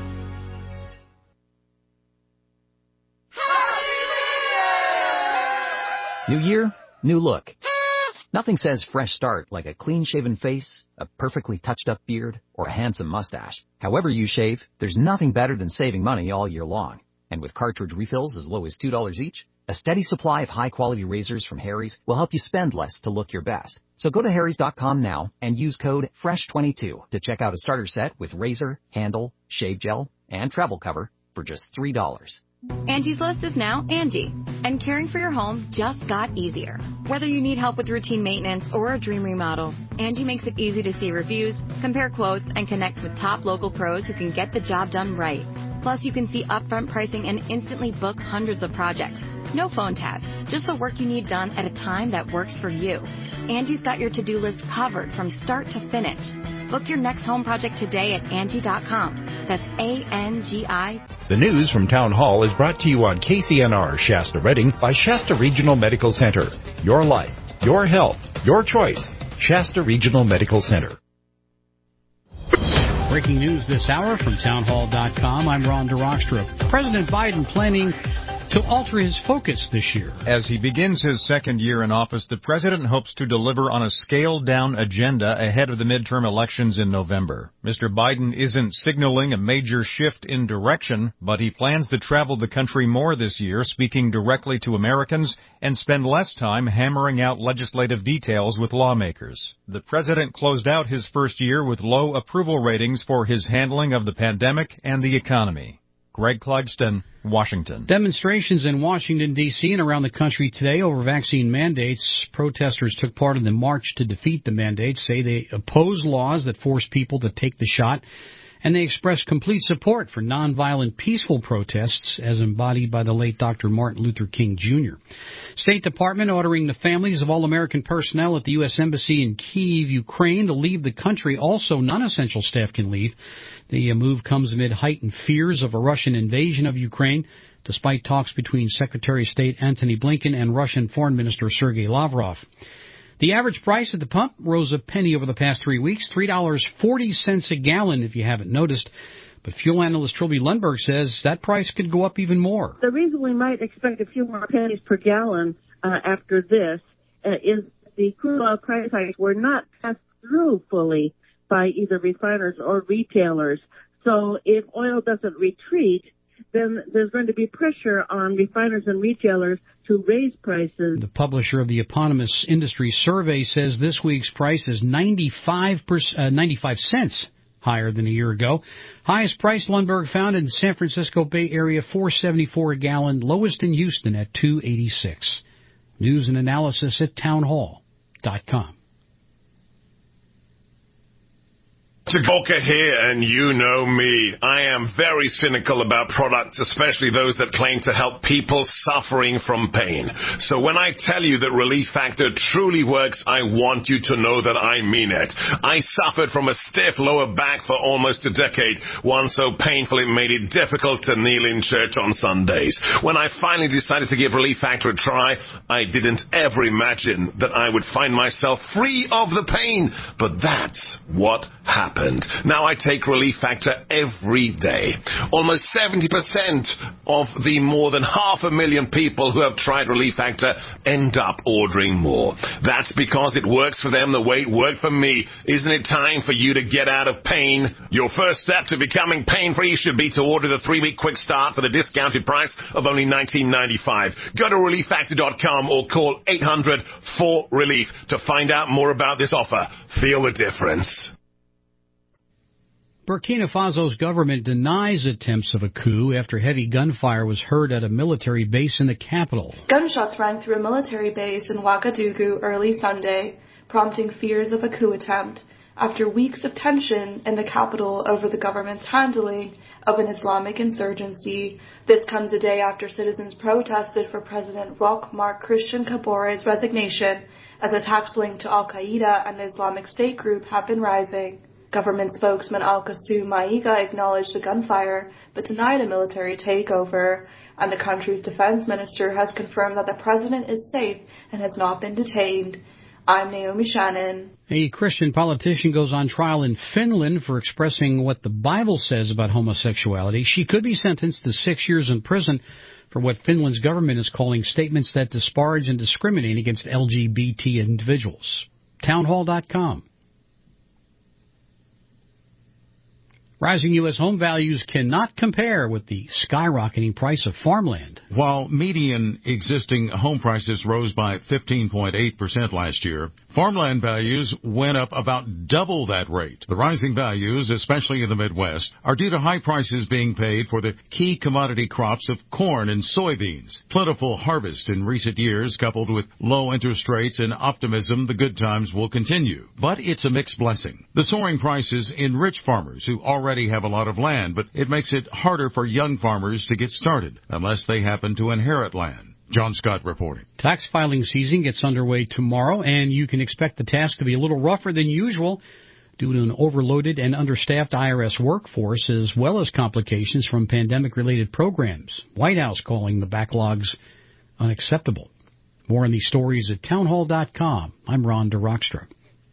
Speaker 5: New year, new look. Nothing says fresh start like a clean-shaven face, a perfectly touched-up beard, or a handsome mustache. However you shave, there's nothing better than saving money all year long. And with cartridge refills as low as $2 each, a steady supply of high-quality razors from Harry's will help you spend less to look your best. So go to harrys.com now and use code FRESH22 to check out a starter set with razor, handle, shave gel, and travel cover for just $3.
Speaker 15: Angie's List is now Angie, and caring for your home just got easier. Whether you need help with routine maintenance or a dream remodel, Angie makes it easy to see reviews, compare quotes, and connect with top local pros who can get the job done right. Plus, you can see upfront pricing and instantly book hundreds of projects. No phone tag, just the work you need done at a time that works for you. Angie's got your to-do list covered from start to finish. Book your next home project today at Angie.com. That's ANGI.
Speaker 22: The news from Town Hall is brought to you on KCNR Shasta Redding by Shasta Regional Medical Center. Your life, your health, your choice. Shasta Regional Medical Center.
Speaker 2: Breaking news this hour from townhall.com. I'm Ron DeRockstra. President Biden planning to alter his focus this year.
Speaker 24: As he begins his second year in office, the president hopes to deliver on a scaled-down agenda ahead of the midterm elections in November. Mr. Biden isn't signaling a major shift in direction, but he plans to travel the country more this year, speaking directly to Americans, and spend less time hammering out legislative details with lawmakers. The president closed out his first year with low approval ratings for his handling of the pandemic and the economy. Greg Clugston, Washington.
Speaker 2: Demonstrations in Washington, D.C. and around the country today over vaccine mandates. Protesters took part in the march to defeat the mandates, say they oppose laws that force people to take the shot, and they express complete support for nonviolent, peaceful protests as embodied by the late Dr. Martin Luther King, Jr. State Department ordering the families of all American personnel at the U.S. Embassy in Kyiv, Ukraine, to leave the country. Also, non-essential staff can leave. The move comes amid heightened fears of a Russian invasion of Ukraine, despite talks between Secretary of State Antony Blinken and Russian Foreign Minister Sergei Lavrov. The average price at the pump rose a penny over the past 3 weeks, $3.40 a gallon if you haven't noticed. But fuel analyst Trilby Lundberg says that price could go up even more.
Speaker 26: The reason we might expect a few more pennies per gallon after this is the crude oil price hikes were not passed through fully by either refiners or retailers. So if oil doesn't retreat, then there's going to be pressure on refiners and retailers to raise prices.
Speaker 2: The publisher of the eponymous industry survey says this week's price is 95 cents higher than a year ago. Highest price Lundberg found in the San Francisco Bay Area, $4.74 a gallon. Lowest in Houston at $2.86. News and analysis at townhall.com.
Speaker 27: Boca here, and you know me. I am very cynical about products, especially those that claim to help people suffering from pain. So when I tell you that Relief Factor truly works, I want you to know that I mean it. I suffered from a stiff lower back for almost a decade, one so painful it made it difficult to kneel in church on Sundays. When I finally decided to give Relief Factor a try, I didn't ever imagine that I would find myself free of the pain. But that's what happened. Now I take Relief Factor every day. Almost 70% of the more than 500,000 people who have tried Relief Factor end up ordering more. That's because it works for them the way it worked for me. Isn't it time for you to get out of pain? Your first step to becoming pain-free should be to order the 3-week quick start for the discounted price of only $19.95. Go to ReliefFactor.com or call 800-4RELIEF to find out more about this offer. Feel the difference.
Speaker 2: Burkina Faso's government denies attempts of a coup after heavy gunfire was heard at a military base in the capital.
Speaker 3: Gunshots rang through a military base in Ouagadougou early Sunday, prompting fears of a coup attempt after weeks of tension in the capital over the government's handling of an Islamic insurgency. This comes a day after citizens protested for President Roch Marc Christian Kabore's resignation, as attacks linked to Al-Qaeda and the Islamic State group have been rising. Government spokesman Al-Qassou Maïga acknowledged the gunfire, but denied a military takeover. And the country's defense minister has confirmed that the president is safe and has not been detained. I'm Naomi Shannon.
Speaker 2: A Christian politician goes on trial in Finland for expressing what the Bible says about homosexuality. She could be sentenced to 6 years in prison for what Finland's government is calling statements that disparage and discriminate against LGBT individuals. Townhall.com. Rising U.S. home values cannot compare with the skyrocketing price of farmland.
Speaker 6: While median existing home prices rose by 15.8% last year, farmland values went up about double that rate. The rising values, especially in the Midwest, are due to high prices being paid for the key commodity crops of corn and soybeans. Plentiful harvest in recent years, coupled with low interest rates and optimism the good times will continue. But it's a mixed blessing. The soaring prices enrich farmers who already have a lot of land, but it makes it harder for young farmers to get started unless they happen to inherit land. John Scott reporting.
Speaker 2: Tax filing season gets underway tomorrow, and you can expect the task to be a little rougher than usual due to an overloaded and understaffed IRS workforce, as well as complications from pandemic-related programs. White House calling the backlogs unacceptable. More on these stories at townhall.com. I'm Ron DeRockstra.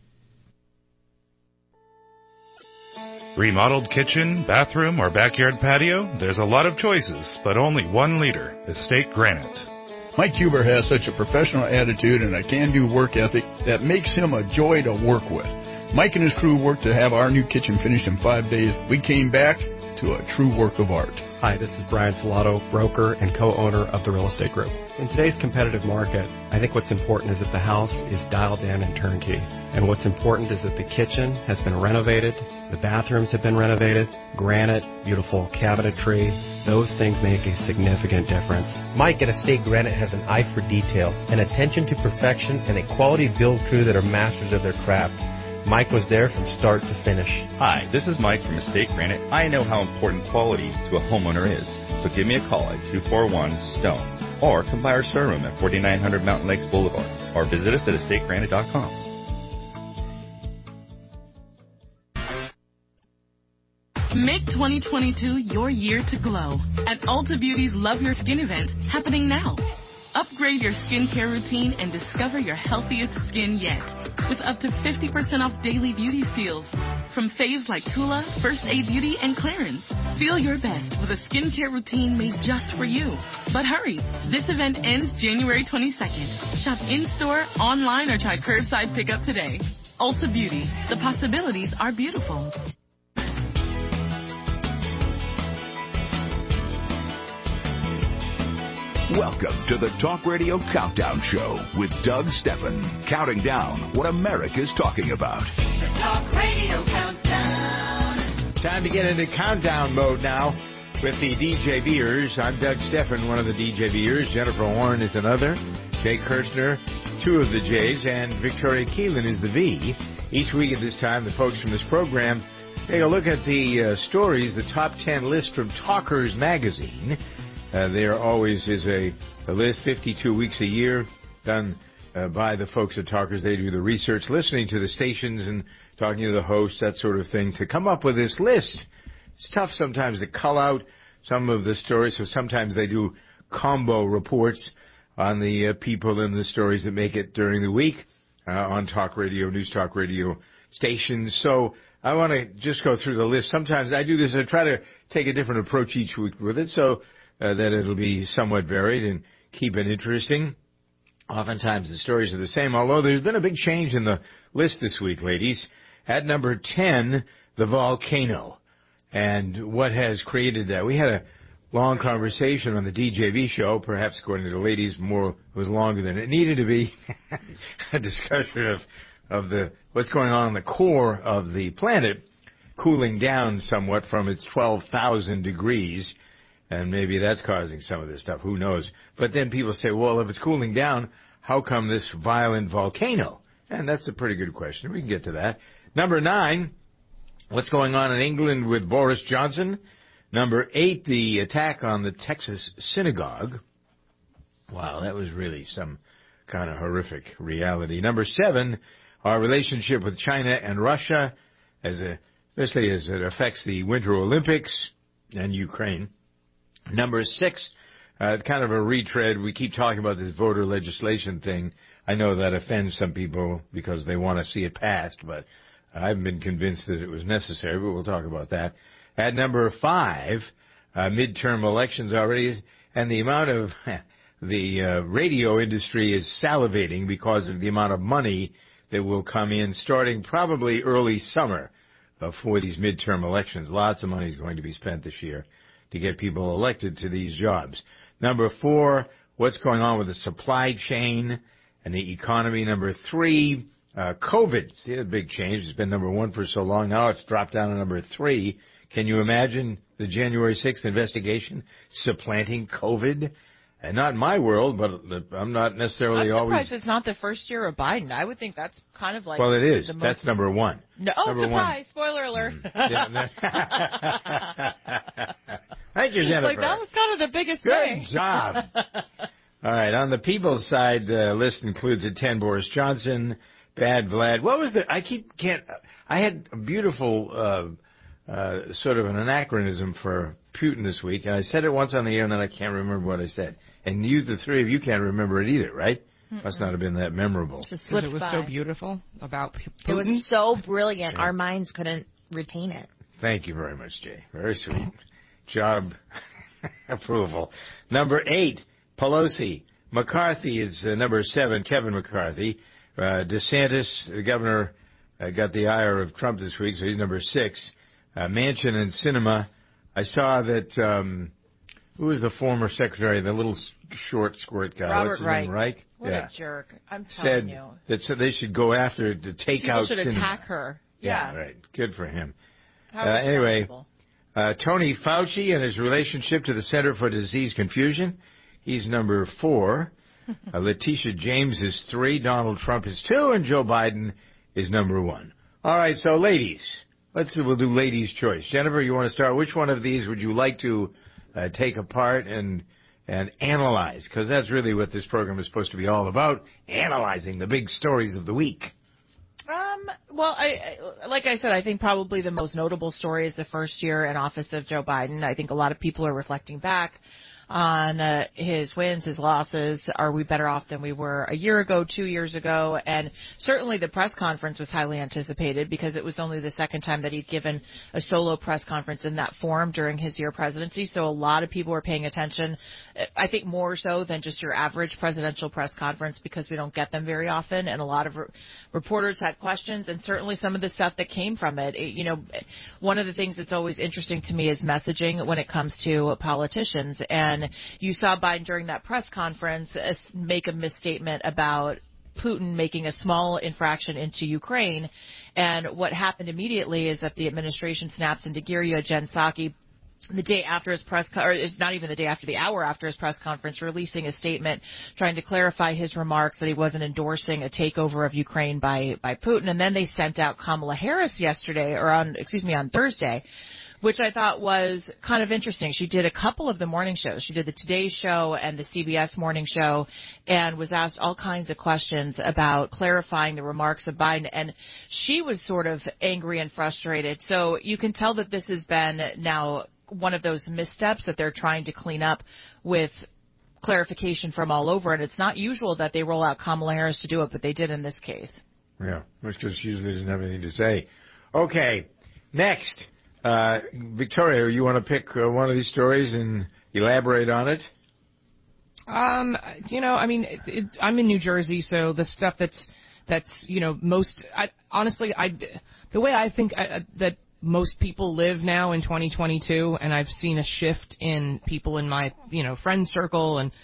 Speaker 8: Remodeled kitchen, bathroom, or backyard patio? There's a lot of choices, but only one leader, Estate Granite.
Speaker 7: Mike Huber has such a professional attitude and a can-do work ethic that makes him a joy to work with. Mike and his crew worked to have our new kitchen finished in 5 days. We came back to a true work of art.
Speaker 9: Hi, this is Brian Salato, broker and co-owner of the Real Estate Group. In today's competitive market, I think what's important is that the house is dialed in and turnkey. And what's important is that the kitchen has been renovated, the bathrooms have been renovated, granite, beautiful cabinetry. Those things make a significant difference.
Speaker 18: Mike at Estate Granite has an eye for detail, an attention to perfection, and a quality build crew that are masters of their craft. Mike was there from start to finish.
Speaker 19: Hi, this is Mike from Estate Granite. I know how important quality to a homeowner is. So give me a call at 241-STONE or come by our showroom at 4900 Mountain Lakes Boulevard or visit us at estategranite.com.
Speaker 20: Make 2022 your year to glow at Ulta Beauty's Love Your Skin event happening now. Upgrade your skincare routine and discover your healthiest skin yet with up to 50% off daily beauty steals from faves like Tula, First Aid Beauty, and Clarins. Feel your best with a skincare routine made just for you. But hurry, this event ends January 22nd. Shop in-store, online, or try curbside pickup today. Ulta Beauty. The possibilities are beautiful.
Speaker 10: Welcome to the Talk Radio Countdown Show with Doug Steffen, counting down what America's talking about.
Speaker 11: The Talk Radio Countdown.
Speaker 12: Time to get into countdown mode now with the DJ Beers. I'm Doug Steffen, one of the DJ Beers. Jennifer Warren is another. Jay Kirshner, two of the J's, and Victoria Keelan is the V. Each week at this time, the folks from this program take a look at the stories, the top 10 list from Talkers Magazine. There always is a list, 52 weeks a year, done by the folks at Talkers. They do the research, listening to the stations and talking to the hosts, that sort of thing, to come up with this list. It's tough sometimes to cull out some of the stories, so sometimes they do combo reports on the people in the stories that make it during the week on talk radio, news talk radio stations. So I want to just go through the list. Sometimes I do this, I try to take a different approach each week with it, so that it'll be somewhat varied and keep it interesting. Oftentimes the stories are the same, although there's been a big change in the list this week, ladies. At number 10, the volcano. And what has created that? We had a long conversation on the DJV show, perhaps according to the ladies, more was longer than it needed to be, a discussion of the what's going on in the core of the planet. cooling down somewhat from its 12,000 degrees, and maybe that's causing some of this stuff. Who knows? But then people say, well, if it's cooling down, how come this violent volcano? And that's a pretty good question. We can get to that. Number 9, what's going on in England with Boris Johnson? Number 8, the attack on the Texas synagogue. Wow, that was really some kind of horrific reality. Number 7, our relationship with China and Russia, especially as it affects the Winter Olympics and Ukraine. Number 6, kind of a retread. We keep talking about this voter legislation thing. I know that offends some people because they want to see it passed, but I haven't been convinced that it was necessary, but we'll talk about that. At number 5, midterm elections already, and the amount of the radio industry is salivating because of the amount of money that will come in starting probably early summer for these midterm elections. Lots of money is going to be spent this year to get people elected to these jobs. Number 4, what's going on with the supply chain and the economy. Number 3, COVID. See, a big change. It's been number 1 for so long. Now it's dropped down to number 3. Can you imagine the January 6th investigation supplanting COVID? And not in my world, but I'm not necessarily always...
Speaker 13: I'm surprised it's not the first year of Biden. I would think that's kind of like...
Speaker 12: Well, it is. That's number 1.
Speaker 13: No,
Speaker 12: number
Speaker 13: surprise. 1. Spoiler alert.
Speaker 12: Thank you, Jennifer.
Speaker 13: Like, that was kind of the biggest thing.
Speaker 12: Good job. All right. On the people's side, the list includes at 10, Boris Johnson, Bad Vlad. What was the... I had a beautiful sort of an anachronism for Putin this week, and I said it once on the air, and then I can't remember what I said. And you, the three of you, can't remember it either, right? Must not have been that memorable.
Speaker 13: Because it was so beautiful about Putin.
Speaker 14: It was so brilliant. Our minds couldn't retain it.
Speaker 12: Thank you very much, Jay. Very sweet. Job approval. Number 8, Pelosi. McCarthy is number 7, Kevin McCarthy. DeSantis, the governor, got the ire of Trump this week, so he's number 6. Manchin and Sinema. I saw that, who was the former secretary, the little short squirt guy?
Speaker 13: Robert
Speaker 12: Reich.
Speaker 13: Reich. What a jerk. I'm telling you.
Speaker 12: Said that they should go after to take
Speaker 13: People
Speaker 12: out
Speaker 13: should
Speaker 12: Sinema.
Speaker 13: attack her. Yeah.
Speaker 12: Right. Good for him.
Speaker 13: Anyway,
Speaker 12: Tony Fauci and his relationship to the Center for Disease Confusion. He's number 4. Letitia James is 3. Donald Trump is 2. And Joe Biden is number 1. All right. So, ladies. We'll do ladies' choice. Jennifer, you want to start? Which one of these would you like to take apart and analyze? Because that's really what this program is supposed to be all about, analyzing the big stories of the week.
Speaker 13: Well, like I said, I think probably the most notable story is the first year in office of Joe Biden. I think a lot of people are reflecting back on his wins, his losses. Are we better off than we were a year ago, 2 years ago? And certainly the press conference was highly anticipated because it was only the second time that he'd given a solo press conference in that form during his year presidency. So a lot of people were paying attention, I think more so than just your average presidential press conference because we don't get them very often. And a lot of reporters had questions, and certainly some of the stuff that came from it. You know, one of the things that's always interesting to me is messaging when it comes to politicians. And you saw Biden during that press conference make a misstatement about Putin making a small infraction into Ukraine. And what happened immediately is that the administration snaps into gear. You had Jen Psaki the day after his not even the day after, the hour after his press conference, releasing a statement trying to clarify his remarks that he wasn't endorsing a takeover of Ukraine by Putin. And then they sent out Kamala Harris on Thursday, which I thought was kind of interesting. She did a couple of the morning shows. She did the Today Show and the CBS Morning Show and was asked all kinds of questions about clarifying the remarks of Biden. And she was sort of angry and frustrated. So you can tell that this has been now one of those missteps that they're trying to clean up with clarification from all over. And it's not usual that they roll out Kamala Harris to do it, but they did in this case.
Speaker 12: Yeah, because she usually doesn't have anything to say. Okay, next. Victoria, you want to pick one of these stories and elaborate on it?
Speaker 13: I'm in New Jersey, so the stuff that's the way I think that most people live now in 2022, and I've seen a shift in people in my, friend circle and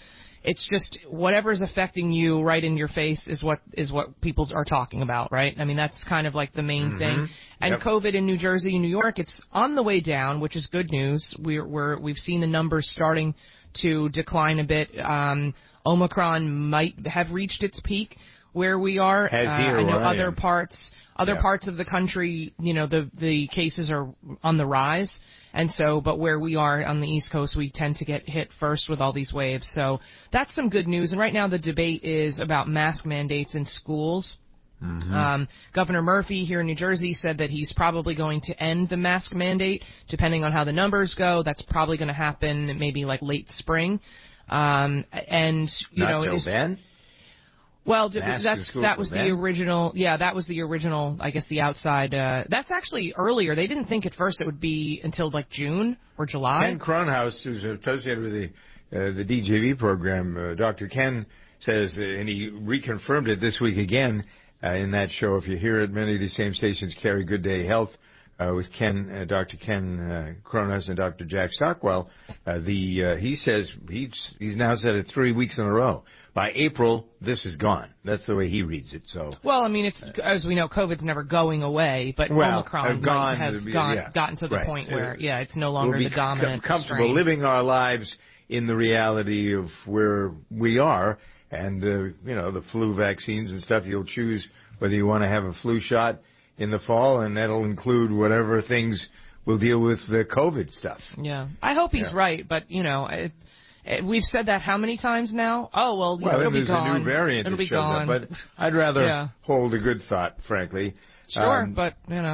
Speaker 1: it's just whatever's affecting you right in your face is what people are talking about, right? I mean, that's kind of like the main thing. And COVID in New Jersey and New York, it's on the way down, which is good news. We've seen the numbers starting to decline a bit. Omicron might have reached its peak where we are. I know other parts of the country, the cases are on the rise. And so, but where we are on the East Coast, we tend to get hit first with all these waves. So that's some good news. And right now the debate is about mask mandates in schools. Governor Murphy here in New Jersey said that he's probably going to end the mask mandate, depending on how the numbers go. That's probably going to happen maybe like late spring. And
Speaker 12: Not till then?
Speaker 1: Well, that was the original. Yeah, that was the original. I guess the outside. That's actually earlier. They didn't think at first it would be until like June or July.
Speaker 12: Ken Cronhaus, who's associated with the DJV program, Dr. Ken says, and he reconfirmed it this week again in that show. If you hear it, many of these same stations carry Good Day Health with Dr. Ken Cronhaus and Dr. Jack Stockwell. He says he's now said it 3 weeks in a row. By April, this is gone. That's the way he reads it. So,
Speaker 1: well, I mean, it's as we know, COVID's never going away, but Omicron might have gotten to the point where, it's no longer the dominant
Speaker 12: comfortable
Speaker 1: strain.
Speaker 12: living our lives in the reality of where we are, and the flu vaccines and stuff. You'll choose whether you want to have a flu shot in the fall, and that'll include whatever things will deal with the COVID stuff.
Speaker 1: Yeah, I hope he's right, but we've said that how many times now? Oh, well, it'll be gone.
Speaker 12: There's a new variant
Speaker 1: it'll
Speaker 12: that
Speaker 1: be
Speaker 12: shows
Speaker 1: gone.
Speaker 12: up, but I'd rather hold a good thought, frankly.
Speaker 1: Sure, but,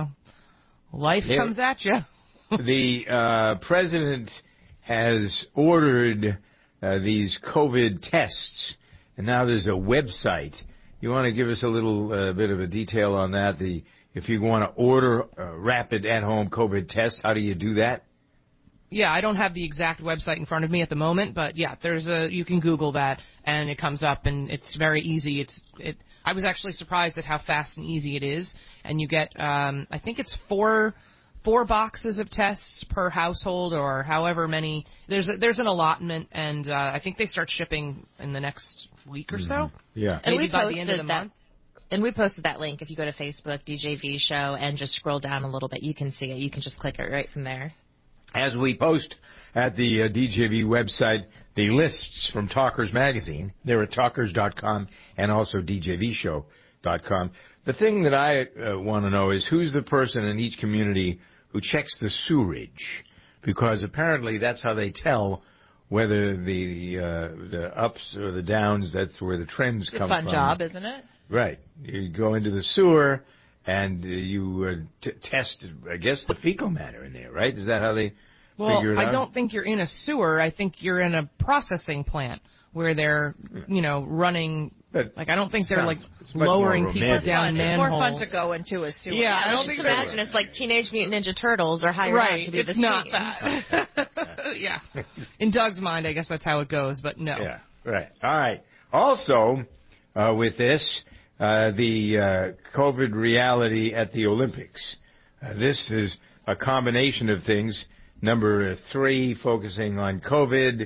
Speaker 1: life comes at you.
Speaker 12: The president has ordered these COVID tests, and now there's a website. You want to give us a little bit of a detail on that? If you want to order a rapid at-home COVID test, how do you do that?
Speaker 1: Yeah, I don't have the exact website in front of me at the moment, but yeah, you can Google that and it comes up and it's very easy. I was actually surprised at how fast and easy it is, and you get I think it's four boxes of tests per household or however many. There's an allotment, and I think they start shipping in the next week or so.
Speaker 12: Yeah,
Speaker 14: and
Speaker 1: maybe by the end of the month.
Speaker 14: And we posted that link. If you go to Facebook, DJV Show, and just scroll down a little bit, you can see it. You can just click it right from there.
Speaker 12: As we post at the DJV website, the lists from Talkers Magazine, they're at talkers.com and also djvshow.com. The thing that I want to know is who's the person in each community who checks the sewerage, because apparently that's how they tell whether the ups or the downs, that's where the trends come from.
Speaker 13: It's a fun job, isn't it?
Speaker 12: Right. You go into the sewer and you test, I guess, the fecal matter in there, right? Is that how they figure it out?
Speaker 1: I don't think you're in a sewer. I think you're in a processing plant where they're, running. I don't think they're lowering people down manholes.
Speaker 13: It's more fun to go into a sewer.
Speaker 14: Yeah, I don't think imagine it's like Teenage Mutant Ninja Turtles or Higher
Speaker 1: Right,
Speaker 14: to be
Speaker 1: it's not that. Yeah. In Doug's mind, I guess that's how it goes, but no.
Speaker 12: Yeah, right. All right. Also, with this, the COVID reality at the Olympics. This is a combination of things. Number 3, focusing on COVID.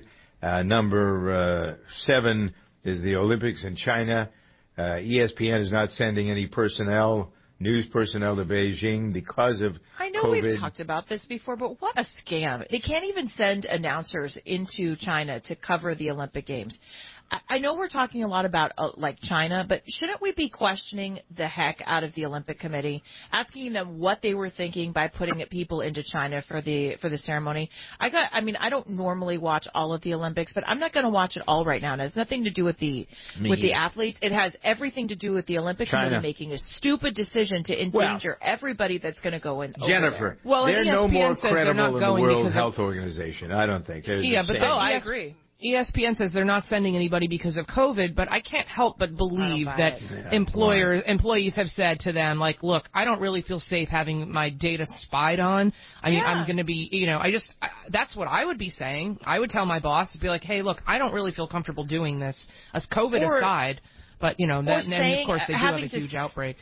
Speaker 12: Number 7 is the Olympics in China. ESPN is not sending any news personnel to Beijing because of
Speaker 13: I know
Speaker 12: COVID.
Speaker 13: We've talked about this before, but what a scam. They can't even send announcers into China to cover the Olympic Games. I know we're talking a lot about China, but shouldn't we be questioning the heck out of the Olympic Committee, asking them what they were thinking by putting people into China for the ceremony? I don't normally watch all of the Olympics, but I'm not going to watch it all right now. It has nothing to do with the athletes. It has everything to do with the Olympic Committee making a stupid decision to endanger everybody that's going to go in.
Speaker 12: Jennifer,
Speaker 13: well,
Speaker 12: they're no more credible than the World Health Organization. I don't think.
Speaker 1: I agree. ESPN says they're not sending anybody because of COVID, but I can't help but believe that employees have said to them, look, I don't really feel safe having my data spied on. I mean, I'm going to be, that's what I would be saying. I would tell my boss, be like, hey, look, I don't really feel comfortable doing this, as COVID aside. But, then of course they do have a huge outbreak.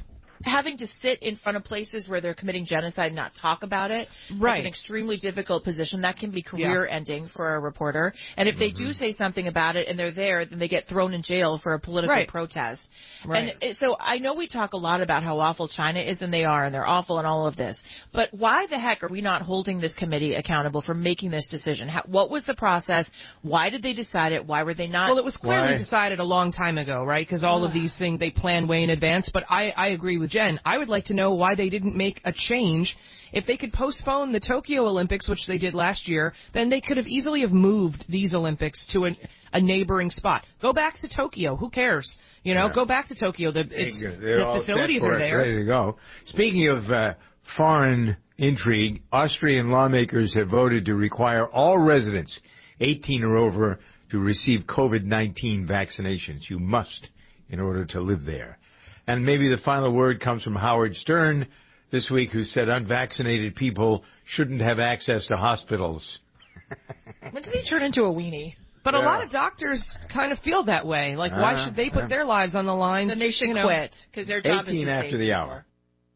Speaker 13: having to sit in front of places where they're committing genocide and not talk about it.
Speaker 1: Right.
Speaker 13: That's an extremely difficult position. That can be career-ending for a reporter. And if they do say something about it and they're there, then they get thrown in jail for a political protest.
Speaker 1: Right.
Speaker 13: And so I know we talk a lot about how awful China is, and they are, and they're awful and all of this. But why the heck are we not holding this committee accountable for making this decision? What was the process? Why did they decide it? Why were they not?
Speaker 1: Well, it was clearly decided a long time ago, right? Because all of these things they plan way in advance. But I agree with Jen. I would like to know why they didn't make a change. If they could postpone the Tokyo Olympics, which they did last year, then they could have easily have moved these Olympics to a neighboring spot. Go back to Tokyo. Who cares? Go back to Tokyo. The facilities are there.
Speaker 12: Ready to go. Speaking of foreign intrigue, Austrian lawmakers have voted to require all residents 18 or over to receive COVID-19 vaccinations. You must in order to live there. And maybe the final word comes from Howard Stern this week, who said unvaccinated people shouldn't have access to hospitals.
Speaker 13: When did he turn into a weenie?
Speaker 1: But a lot of doctors kind of feel that way. Like, why should they put their lives on the line?
Speaker 13: Then they should quit, because their job is
Speaker 12: 18 after the hour.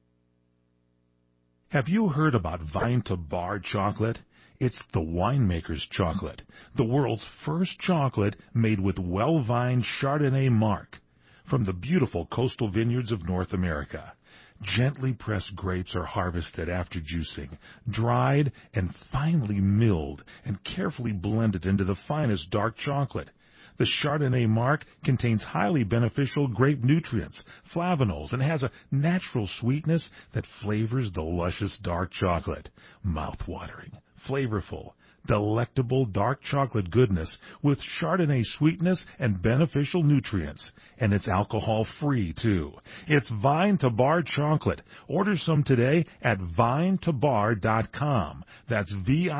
Speaker 4: Have you heard about Vine to Bar chocolate? It's the winemaker's chocolate, the world's first chocolate made with well-vined Chardonnay marc from the beautiful coastal vineyards of North America. Gently pressed grapes are harvested after juicing, dried and finely milled and carefully blended into the finest dark chocolate. The Chardonnay marc contains highly beneficial grape nutrients, flavanols, and has a natural sweetness that flavors the luscious dark chocolate. Mouth-watering, flavorful, delectable dark chocolate goodness with Chardonnay sweetness and beneficial nutrients. And it's alcohol-free, too. It's Vine to Bar chocolate. Order some today at vinetobar.com. That's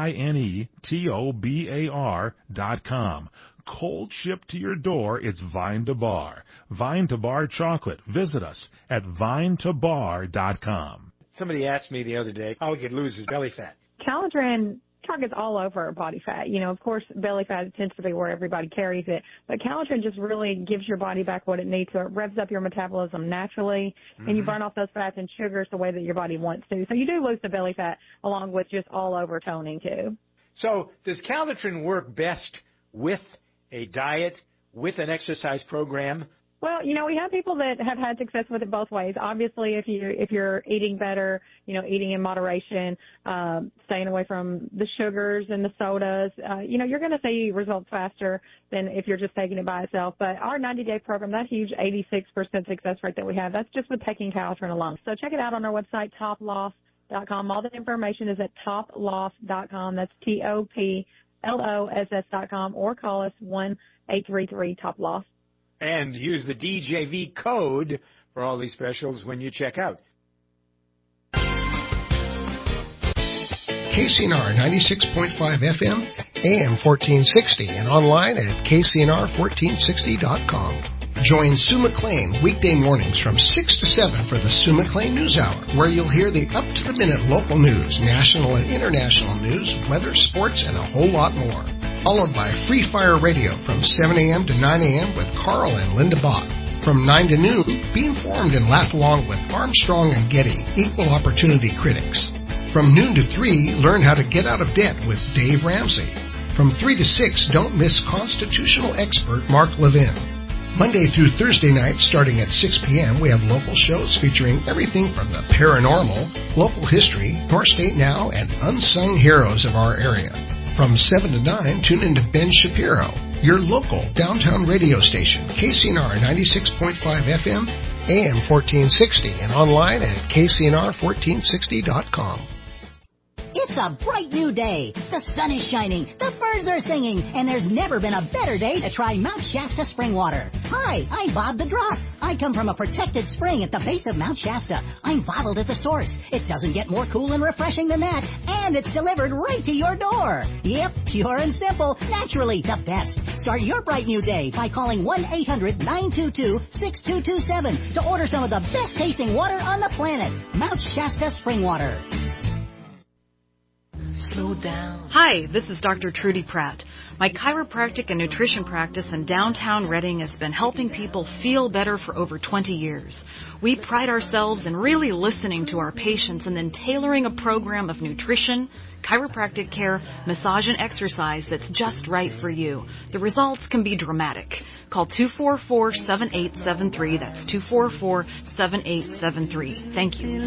Speaker 4: VINETOBAR.com. Cold shipped to your door, it's Vine to Bar. Vine to Bar chocolate. Visit us at vinetobar.com.
Speaker 12: Somebody asked me the other day how he could lose his belly fat.
Speaker 5: Calitrin targets all over body fat. Of course, belly fat tends to be where everybody carries it, but Calitrin just really gives your body back what it needs. So it revs up your metabolism naturally, and you burn off those fats and sugars the way that your body wants to. So you do lose the belly fat along with just all over toning too.
Speaker 12: So does Calitrin work best with a diet, with an exercise program?
Speaker 5: Well, we have people that have had success with it both ways. Obviously, if you're eating better, eating in moderation, staying away from the sugars and the sodas, you're going to see results faster than if you're just taking it by itself. But our 90-day program, that huge 86% success rate that we have, that's just with taking Calitrin alone. So check it out on our website, toploss.com. All the information is at toploss.com. That's TOPLOSS.com, or call us 1-833-TOP-LOSS.
Speaker 12: And use the DJV code for all these specials when you check out.
Speaker 16: KCNR 96.5 FM, AM 1460, and online at KCNR1460.com. Join Sue McLean weekday mornings from 6 to 7 for the Sue McLean News Hour, where you'll hear the up-to-the-minute local news, national and international news, weather, sports, and a whole lot more. Followed by Free Fire Radio from 7 a.m. to 9 a.m. with Carl and Linda Bach. From 9 to noon, be informed and laugh along with Armstrong and Getty, equal opportunity critics. From noon to 3, learn how to get out of debt with Dave Ramsey. From 3 to 6, don't miss constitutional expert Mark Levin. Monday through Thursday nights, starting at 6 p.m., we have local shows featuring everything from the paranormal, local history, North State Now, and unsung heroes of our area. From 7 to 9, tune into Ben Shapiro, your local downtown radio station, KCNR 96.5 FM, AM 1460, and online at KCNR1460.com.
Speaker 17: It's a bright new day. The sun is shining, the birds are singing, and there's never been a better day to try Mount Shasta spring water. Hi, I'm Bob the Drop. I come from a protected spring at the base of Mount Shasta. I'm bottled at the source. It doesn't get more cool and refreshing than that, and it's delivered right to your door. Yep, pure and simple, naturally the best. Start your bright new day by calling 1-800-922-6227 to order some of the best tasting water on the planet. Mount Shasta spring water.
Speaker 15: slow down. Hi, this is Dr. Trudy Pratt. My chiropractic and nutrition practice in downtown Reading has been helping people feel better for over 20 years. We pride ourselves in really listening to our patients and then tailoring a program of nutrition, chiropractic care, massage, and exercise that's just right for you. The results can be dramatic. Call 244-7873. That's 244-7873. Thank you.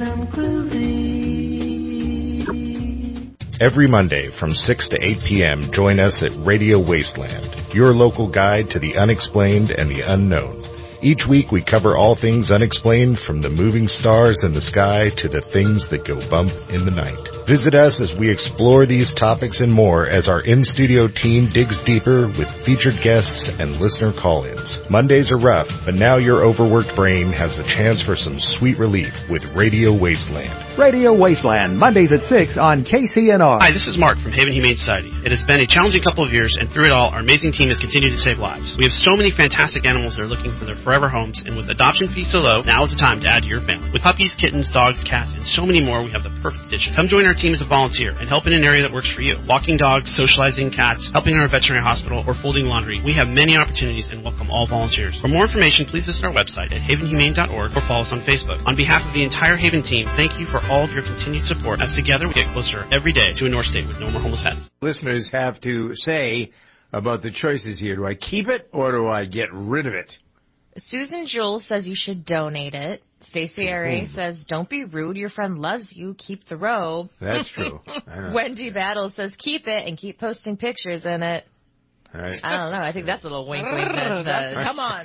Speaker 21: Every Monday from 6 to 8 p.m., join us at Radio Wasteland, your local guide to the unexplained and the unknown. Each week we cover all things unexplained, from the moving stars in the sky to the things that go bump in the night. Visit us as we explore these topics and more as our in-studio team digs deeper with featured guests and listener call-ins. Mondays are rough, but now your overworked brain has a chance for some sweet relief with Radio Wasteland.
Speaker 22: Radio Wasteland, Mondays at 6 on KCNR.
Speaker 23: Hi, this is Mark from Haven Humane Society. It has been a challenging couple of years, and through it all, our amazing team has continued to save lives. We have so many fantastic animals that are looking for their forever homes, and with adoption fees so low, now is the time to add to your family. With puppies, kittens, dogs, cats, and so many more, we have the perfect addition. Come join our team as a volunteer and help in an area that works for you. Walking dogs, socializing cats, helping in our veterinary hospital, or folding laundry. We have many opportunities and welcome all volunteers. For more information, please visit our website at havenhumane.org or follow us on Facebook. On behalf of the entire Haven team, thank you for all of your continued support, as together we get closer every day to a North State with no more homeless pets.
Speaker 12: Listeners have to say about the choices here. Do I keep it or do I get rid of it?
Speaker 14: Susan Jules says you should donate it. Stacey Aray says, don't be rude. Your friend loves you. Keep the robe.
Speaker 12: That's true.
Speaker 14: Wendy Battle says, keep it and keep posting pictures in it.
Speaker 12: All right.
Speaker 14: I don't know. I think that's a little wink bitch does. Come on.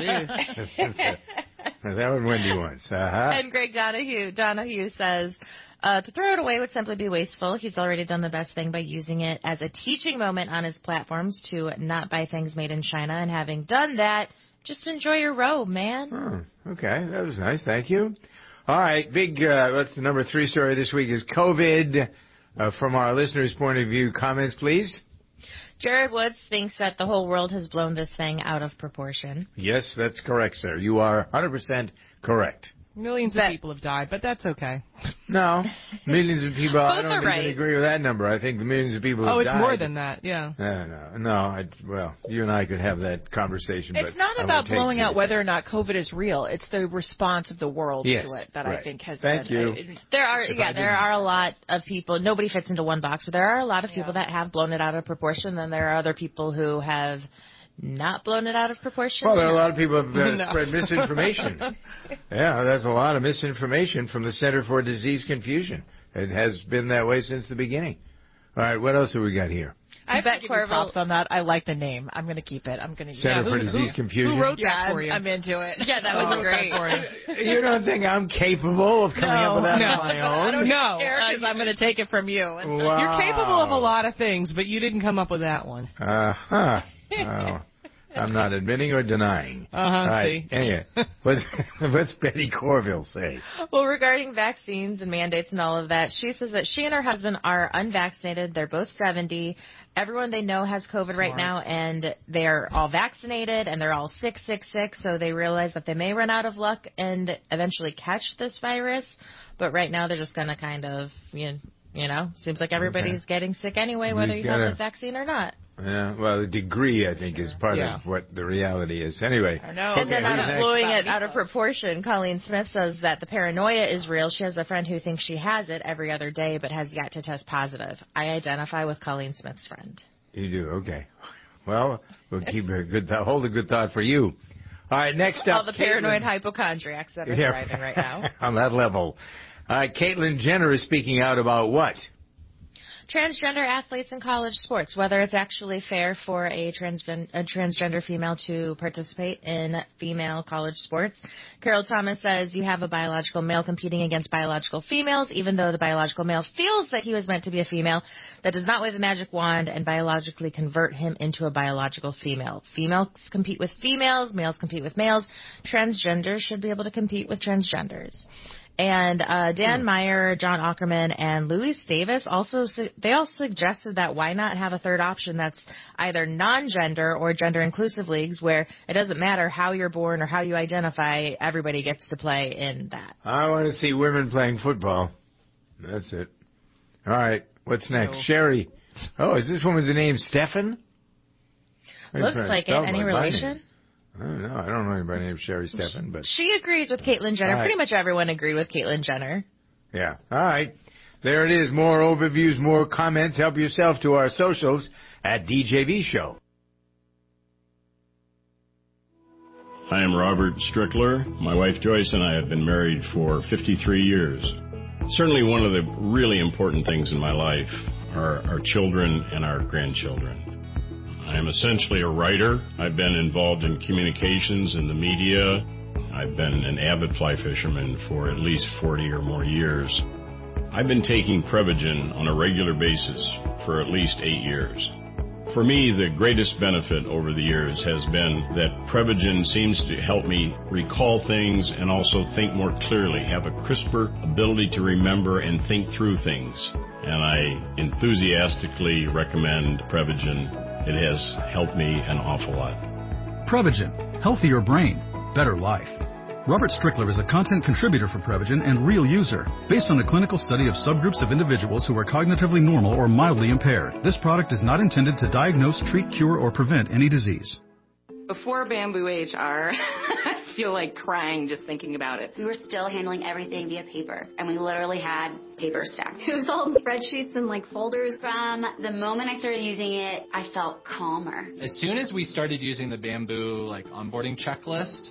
Speaker 12: That one Wendy wants.
Speaker 14: And Greg Donahue says, to throw it away would simply be wasteful. He's already done the best thing by using it as a teaching moment on his platforms to not buy things made in China. And having done that, just enjoy your robe, man.
Speaker 12: Oh, okay. That was nice. Thank you. All right. What's the number 3 story this week is COVID. From our listeners' point of view, comments, please.
Speaker 14: Jared Woods thinks that the whole world has blown this thing out of proportion.
Speaker 12: Yes, that's correct, sir. You are 100% correct.
Speaker 1: Millions of people have died, but that's okay.
Speaker 12: No, millions of people. I don't
Speaker 14: right.
Speaker 12: even agree with that number. I think the millions of people have died.
Speaker 1: Oh, it's more than that, yeah.
Speaker 12: No. Well, you and I could have that conversation.
Speaker 1: It's not about blowing out whether or not COVID is real. It's the response of the world to it that I think has been.
Speaker 12: Thank you.
Speaker 14: There are a lot of people. Nobody fits into one box, but there are a lot of people that have blown it out of proportion. Then there are other people who have not blown it out of proportion.
Speaker 12: Well, there are a lot of people who have spread misinformation. Yeah, there's a lot of misinformation from the Center for Disease Confusion. It has been that way since the beginning. All right, what else have we got here?
Speaker 1: I bet props on that. I like the name. I'm going to keep it. I'm going to use
Speaker 12: Center for Disease Confusion.
Speaker 1: Who wrote that for you?
Speaker 14: I'm into it. Yeah, that was great.
Speaker 12: You don't think I'm capable of coming up with that on my own?
Speaker 1: No,
Speaker 14: because I'm going to take it from you.
Speaker 12: Wow.
Speaker 1: You're capable of a lot of things, but you didn't come up with that one.
Speaker 12: Uh-huh. Well, I'm not admitting or denying.
Speaker 1: See.
Speaker 12: Anyway, what's Betty Corville say?
Speaker 14: Well, regarding vaccines and mandates and all of that, she says that she and her husband are unvaccinated. They're both 70. Everyone they know has COVID right now, and they're all vaccinated, and they're all sick. So they realize that they may run out of luck and eventually catch this virus. But right now they're just going to kind of, seems like everybody's getting sick anyway, whether you have the vaccine or not.
Speaker 12: Yeah, well, the degree, I think, is part of what the reality is. Anyway.
Speaker 14: I know. And then blowing it out of proportion, Colleen Smith says that the paranoia is real. She has a friend who thinks she has it every other day but has yet to test positive. I identify with Colleen Smith's friend.
Speaker 12: You do? Okay. Well, we'll keep hold a good thought for you. All right, next up.
Speaker 14: All the paranoid hypochondriacs that are thriving right now.
Speaker 12: On that level. All right, Caitlyn Jenner is speaking out about what?
Speaker 14: Transgender athletes in college sports, whether it's actually fair for a transgender female to participate in female college sports. Carol Thomas says you have a biological male competing against biological females, even though the biological male feels that he was meant to be a female. That does not wave a magic wand and biologically convert him into a biological female. Females compete with females, males compete with males. Transgenders should be able to compete with transgenders. And Dan Meyer, John Ackerman, and Louis Davis all suggested that why not have a third option that's either non-gender or gender-inclusive leagues where it doesn't matter how you're born or how you identify, everybody gets to play in that.
Speaker 12: I want to see women playing football. That's it. All right. What's next? Sherry. Oh, is this woman's name Stefan?
Speaker 14: Looks like it. Any relation?
Speaker 12: I don't know. I don't know anybody named Sherry Stefan, but
Speaker 14: she agrees with Caitlyn Jenner. Pretty much everyone agreed with Caitlyn Jenner.
Speaker 12: Yeah. All right. There it is. More overviews, more comments. Help yourself to our socials at DJV Show.
Speaker 2: I am Robert Strickler. My wife Joyce and I have been married for 53 years. Certainly one of the really important things in my life are our children and our grandchildren. I am essentially a writer. I've been involved in communications and the media. I've been an avid fly fisherman for at least 40 or more years. I've been taking Prevagen on a regular basis for at least 8 years. For me, the greatest benefit over the years has been that Prevagen seems to help me recall things and also think more clearly, have a crisper ability to remember and think through things. And I enthusiastically recommend Prevagen. It has helped me an awful lot.
Speaker 3: Prevagen, healthier brain, better life. Robert Strickler is a content contributor for Prevagen and real user, based on a clinical study of subgroups of individuals who are cognitively normal or mildly impaired. This product is not intended to diagnose, treat, cure, or prevent any disease.
Speaker 6: Before Bamboo HR, I feel like crying just thinking about it.
Speaker 24: We were still handling everything via paper, and we literally had paper stacked.
Speaker 25: It was all spreadsheets and folders.
Speaker 24: From the moment I started using it, I felt calmer.
Speaker 26: As soon as we started using the Bamboo onboarding checklist,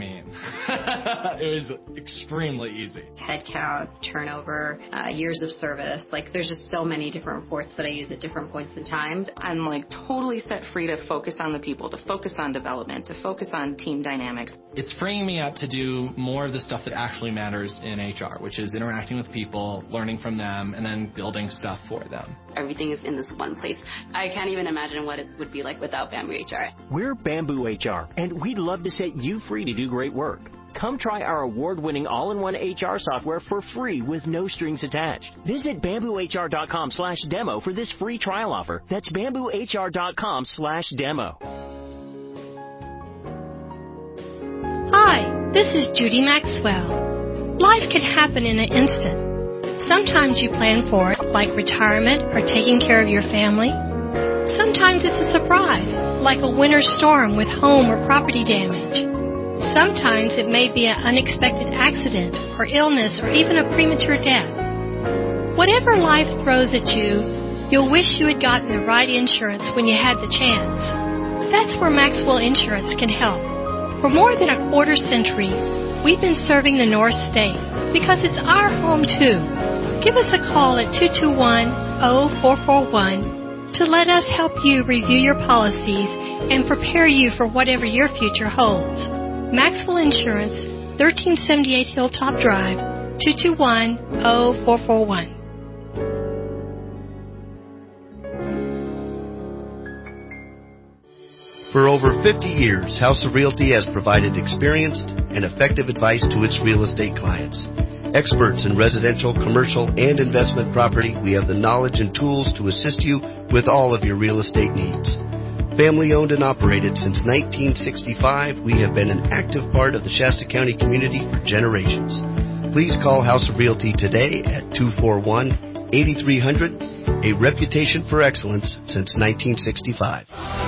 Speaker 26: it was extremely easy.
Speaker 25: Head count, turnover, years of service. There's just so many different reports that I use at different points in time.
Speaker 6: I'm totally set free to focus on the people, to focus on development, to focus on team dynamics.
Speaker 26: It's freeing me up to do more of the stuff that actually matters in HR, which is interacting with people, learning from them, and then building stuff for them.
Speaker 25: Everything is in this one place. I can't even imagine what it would be like without Bamboo HR.
Speaker 27: We're Bamboo HR, and we'd love to set you free to do great work. Come try our award-winning all-in-one HR software for free with no strings attached. Visit bamboohr.com/demo for this free trial offer. That's bamboohr.com/demo.
Speaker 28: Hi, this is Judy Maxwell. Life can happen in an instant. Sometimes you plan for it, like retirement or taking care of your family. Sometimes it's a surprise, like a winter storm with home or property damage. Sometimes it may be an unexpected accident or illness or even a premature death. Whatever life throws at you, you'll wish you had gotten the right insurance when you had the chance. That's where Maxwell Insurance can help. For more than a quarter century, we've been serving the North State because it's our home too. Give us a call at 221-0441 to let us help you review your policies and prepare you for whatever your future holds. Maxwell Insurance, 1378 Hilltop Drive, 221-0441.
Speaker 29: For over 50 years, House of Realty has provided experienced and effective advice to its real estate clients. Experts in residential, commercial, and investment property, we have the knowledge and tools to assist you with all of your real estate needs. Family owned and operated since 1965, we have been an active part of the Shasta County community for generations. Please call House of Realty today at 241-8300, a reputation for excellence since 1965.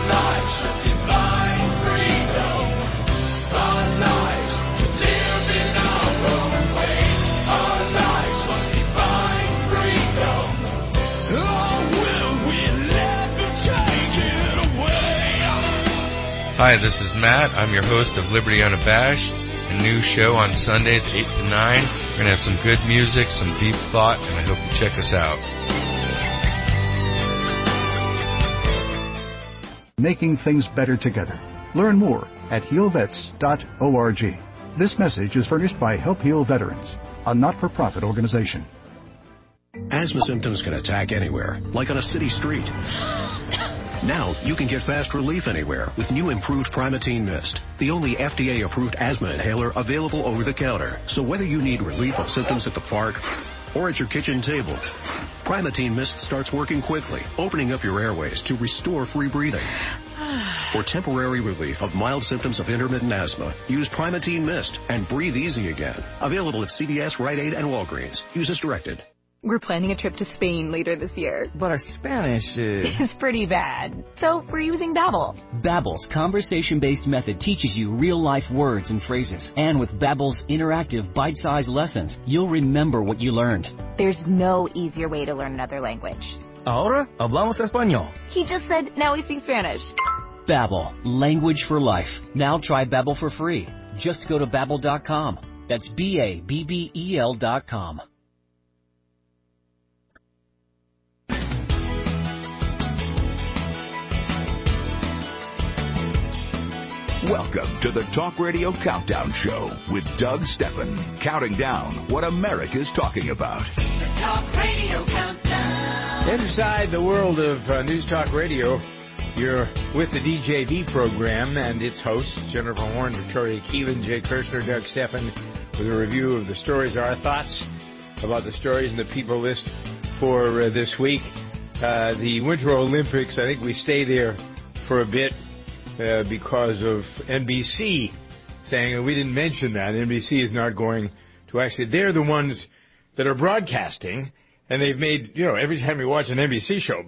Speaker 30: Hi, this is Matt. I'm your host of Liberty Unabashed, a new show on Sundays 8 to 9. We're going to have some good music, some deep thought, and I hope you check us out.
Speaker 3: Making things better together. Learn more at healvets.org. This message is furnished by Help Heal Veterans, a not-for-profit organization.
Speaker 31: Asthma symptoms can attack anywhere, like on a city street. Now, you can get fast relief anywhere with new improved Primatene Mist, the only FDA-approved asthma inhaler available over the counter. So whether you need relief of symptoms at the park or at your kitchen table, Primatene Mist starts working quickly, opening up your airways to restore free breathing. For temporary relief of mild symptoms of intermittent asthma, use Primatene Mist and breathe easy again. Available at CVS, Rite Aid, and Walgreens. Use as directed.
Speaker 4: We're planning a trip to Spain later this year.
Speaker 5: But our Spanish
Speaker 4: is pretty bad. So we're using Babbel.
Speaker 7: Babbel's conversation-based method teaches you real-life words and phrases. And with Babbel's interactive, bite-sized lessons, you'll remember what you learned.
Speaker 4: There's no easier way to learn another language.
Speaker 5: Ahora hablamos español.
Speaker 4: He just said, now we speak Spanish.
Speaker 7: Babbel, language for life. Now try Babbel for free. Just go to Babbel.com. That's Babbel.com.
Speaker 8: Welcome to the Talk Radio Countdown Show with Doug Steffen, counting down what America's talking about.
Speaker 9: The Talk Radio Countdown.
Speaker 12: Inside the world of News Talk Radio, you're with the DJV program and its hosts, Jennifer Horn, Victoria Keelan, Jay Kirshner, Doug Steffen, with a review of the stories, our thoughts about the stories and the people list for this week. The Winter Olympics, I think we stay there for a bit. Because of NBC saying, and we didn't mention that, NBC is not going to actually, they're the ones that are broadcasting, and they've made, every time you watch an NBC show,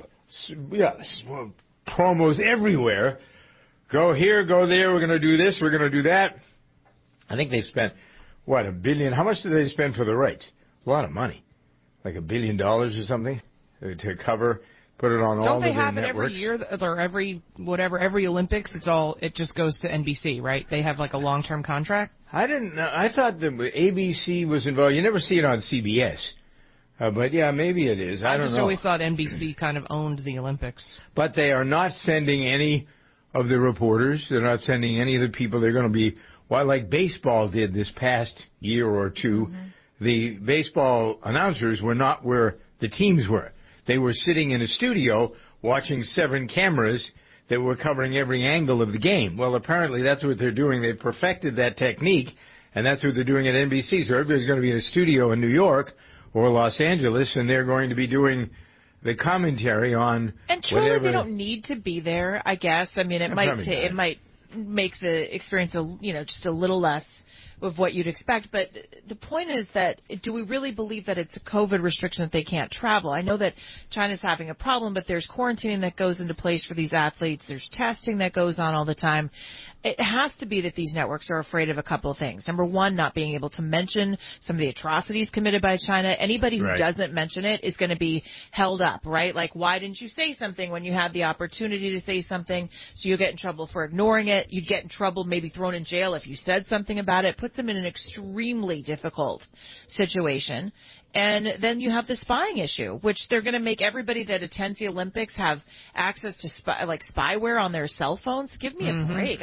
Speaker 12: promos everywhere. Go here, go there, we're going to do this, we're going to do that. I think they've spent, $1 billion? How much did they spend for the rights? A lot of money. Like $1 billion or something to cover. Put it on all of their networks. Don't they have it every year
Speaker 1: or every Olympics? It just goes to NBC, right? They have like a long-term contract.
Speaker 12: I didn't know. I thought the ABC was involved. You never see it on CBS, but yeah, maybe it is. I don't know. I just
Speaker 1: always thought NBC kind of owned the Olympics.
Speaker 12: But they are not sending any of the reporters. They're not sending any of the people. They're going to be like baseball did this past year or two. Mm-hmm. The baseball announcers were not where the teams were. They were sitting in a studio watching 7 cameras that were covering every angle of the game. Well, apparently that's what they're doing. They've perfected that technique, and that's what they're doing at NBC. So everybody's going to be in a studio in New York or Los Angeles, and they're going to be doing the commentary on
Speaker 1: and truly whatever. They don't need to be there, I guess. I mean, it might make the experience just a little less of what you'd expect. But the point is that do we really believe that it's a COVID restriction that they can't travel? I know that China's having a problem, but there's quarantining that goes into place for these athletes. There's testing that goes on all the time. It has to be that these networks are afraid of a couple of things. Number one, not being able to mention some of the atrocities committed by China. Anybody who doesn't mention it is going to be held up, right? Like, why didn't you say something when you had the opportunity to say something? So you'll get in trouble for ignoring it. You'd get in trouble, maybe thrown in jail if you said something about it. Puts them in an extremely difficult situation. And then you have the spying issue, which they're going to make everybody that attends the Olympics have access to spyware on their cell phones. Give me a break.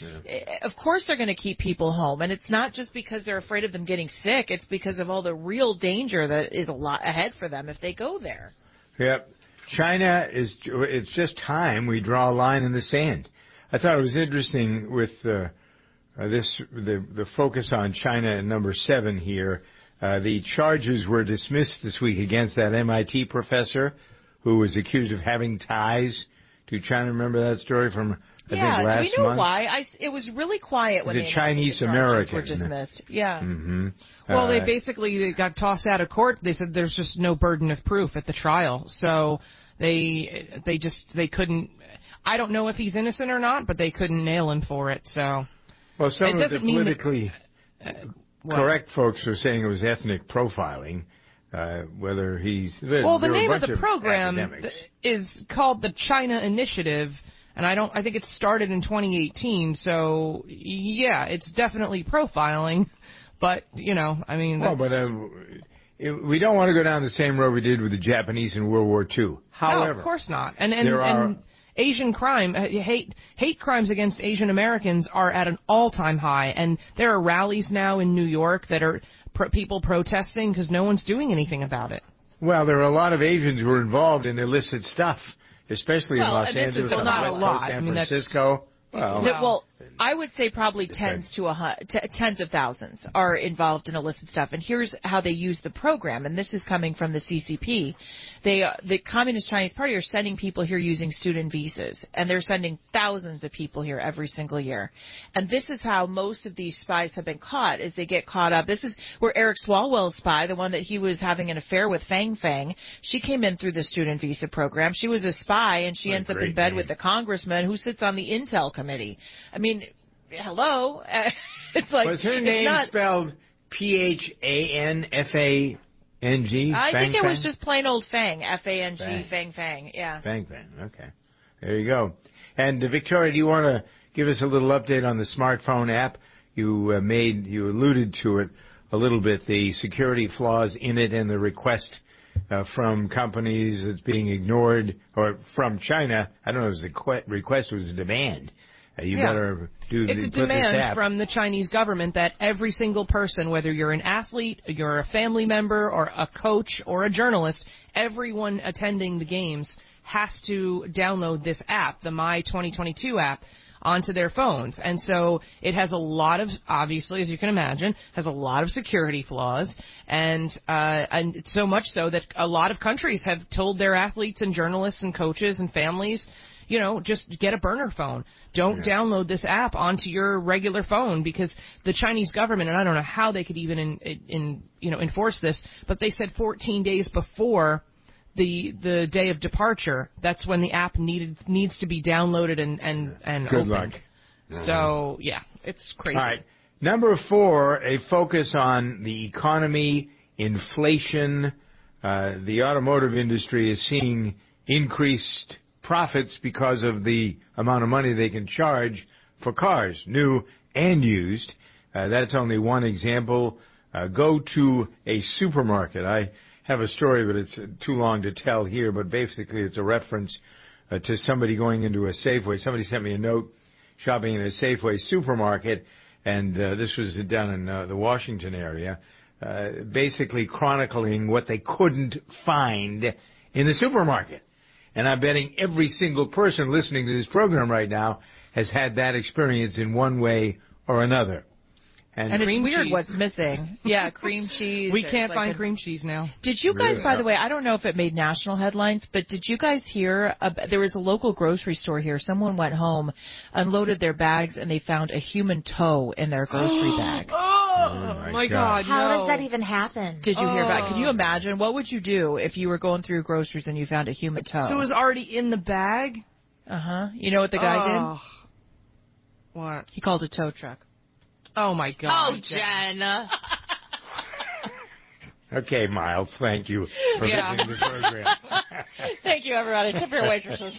Speaker 1: Of course they're going to keep people home, and it's not just because they're afraid of them getting sick. It's because of all the real danger that is a lot ahead for them if they go there.
Speaker 12: Yep. China it's just time we draw a line in the sand. I thought it was interesting with the focus on China at number 7 here. The charges were dismissed this week against that MIT professor who was accused of having ties to China. Remember that story from, I think, last month?
Speaker 1: Do we know why? It was really quiet when
Speaker 12: the Chinese Americans
Speaker 1: were dismissed. Yeah.
Speaker 12: Mm-hmm.
Speaker 1: Well, they got tossed out of court. They said there's just no burden of proof at the trial. So they couldn't. I don't know if he's innocent or not, but they couldn't nail him for it. So.
Speaker 12: Well, some of the politically correct folks are saying it was ethnic profiling. Whether he's
Speaker 1: the name of the program is called the China Initiative, and I think it started in 2018. So yeah, it's definitely profiling, but we don't
Speaker 12: want to go down the same road we did with the Japanese in World War II. However,
Speaker 1: no, of course not. And Asian crime, hate crimes against Asian Americans are at an all-time high, and there are rallies now in New York that are people protesting because no one's doing anything about it.
Speaker 12: Well, there are a lot of Asians who are involved in illicit stuff, especially in Los Angeles, on the West Coast, San Francisco.
Speaker 10: I would say probably tens of thousands are involved in illicit stuff. And here's how they use the program, and this is coming from the CCP. The Communist Chinese Party are sending people here using student visas, and they're sending thousands of people here every single year. And this is how most of these spies have been caught, is they get caught up. This is where Eric Swalwell's spy, the one that he was having an affair with Fang Fang, she came in through the student visa program. She was a spy, and she ends up in bed with the congressman who sits on the Intel committee. I mean, hello. It's like,
Speaker 12: was her name spelled Phanfang?
Speaker 10: I think it was just plain old Fang, F-A-N-G, Fang Fang. Yeah.
Speaker 12: Fang Fang. Okay. There you go. And Victoria, do you want to give us a little update on the smartphone app? You alluded to it a little bit, the security flaws in it and the request from companies that's being ignored, or from China. I don't know if it was a request, it was a demand. Better do
Speaker 1: It's a demand from the Chinese government that every single person, whether you're an athlete, you're a family member, or a coach, or a journalist, everyone attending the games has to download this app, the My 2022 app, onto their phones. And so it has a lot of, obviously, as you can imagine, has a lot of security flaws, and so much so that a lot of countries have told their athletes and journalists and coaches and families, just get a burner phone. Don't download this app onto your regular phone, because the Chinese government, and I don't know how they could even enforce this, but they said 14 days before the day of departure, that's when the app needs to be downloaded and
Speaker 12: good
Speaker 1: opened.
Speaker 12: luck.
Speaker 1: So, it's crazy.
Speaker 12: All right. Number 4, a focus on the economy, inflation. The automotive industry is seeing increased profits because of the amount of money they can charge for cars, new and used. That's only one example. Go to a supermarket. I have a story, but it's too long to tell here, but basically it's a reference to somebody going into a Safeway. Somebody sent me a note shopping in a Safeway supermarket, and this was down in the Washington area, basically chronicling what they couldn't find in the supermarket. And I'm betting every single person listening to this program right now has had that experience in one way or another.
Speaker 10: And it's weird what's missing. Yeah, cream cheese.
Speaker 1: We can't find cream cheese now.
Speaker 10: Did you guys, by the way, I don't know if it made national headlines, but did you guys hear, there was a local grocery store here. Someone went home, unloaded their bags, and they found a human toe in their grocery bag.
Speaker 1: Oh my God.
Speaker 14: How does that even happen?
Speaker 10: Did you hear about it? Can you imagine? What would you do if you were going through groceries and you found a human toe?
Speaker 1: So it was already in the bag?
Speaker 10: Uh-huh. You know what the guy did?
Speaker 1: What?
Speaker 10: He called a tow truck.
Speaker 1: Oh, my God.
Speaker 10: Oh, Jen.
Speaker 12: Okay, Miles, thank you for visiting the program.
Speaker 10: Thank you, everybody. Tip your waitresses.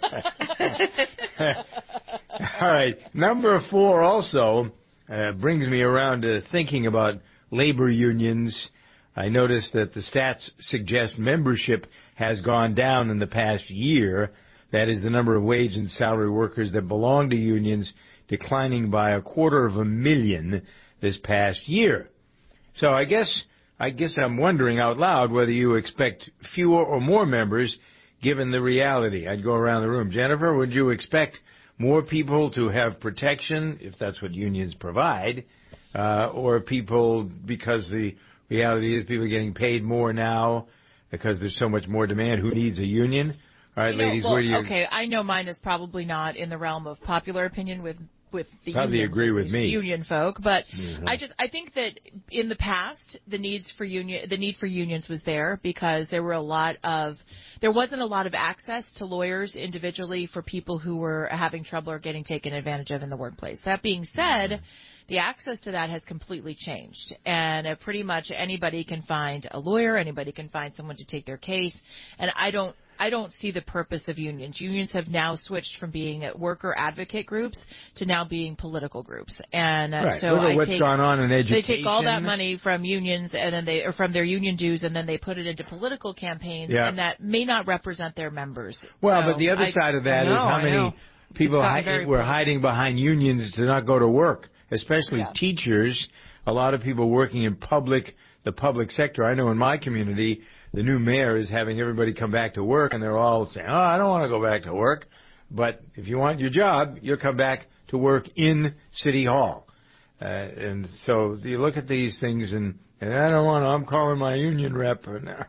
Speaker 12: All right. Number 4 also brings me around to thinking about labor unions. I noticed that the stats suggest membership has gone down in the past year. That is the number of wage and salary workers that belong to unions declining by 250,000 this past year. So I guess I'm wondering out loud whether you expect fewer or more members given the reality. I'd go around the room. Jennifer, would you expect more people to have protection, if that's what unions provide, or people, because the reality is people are getting paid more now because there's so much more demand, who needs a union? All right, ladies, where do you...
Speaker 10: Okay, I know mine is probably not in the realm of popular opinion with the
Speaker 12: probably agree with me.
Speaker 10: Union folk, but I think that in the past the need for unions was there because there wasn't a lot of access to lawyers individually for people who were having trouble or getting taken advantage of in the workplace. That being said, the access to that has completely changed, and pretty much anybody can find a lawyer, anybody can find someone to take their case, and I don't see the purpose of unions. Unions have now switched from being worker advocate groups to now being political groups. And so
Speaker 12: look at what's gone on in education.
Speaker 10: They take all that money from unions and then from their union dues, and then they put it into political campaigns, and that may not represent their members.
Speaker 12: Well, but the other side of that is how many people were hiding behind unions to not go to work, especially teachers. A lot of people working in the public sector. I know in my community, the new mayor is having everybody come back to work, and they're all saying, I don't want to go back to work. But if you want your job, you'll come back to work in City Hall. And so you look at these things, and I don't want to, I'm calling my union rep.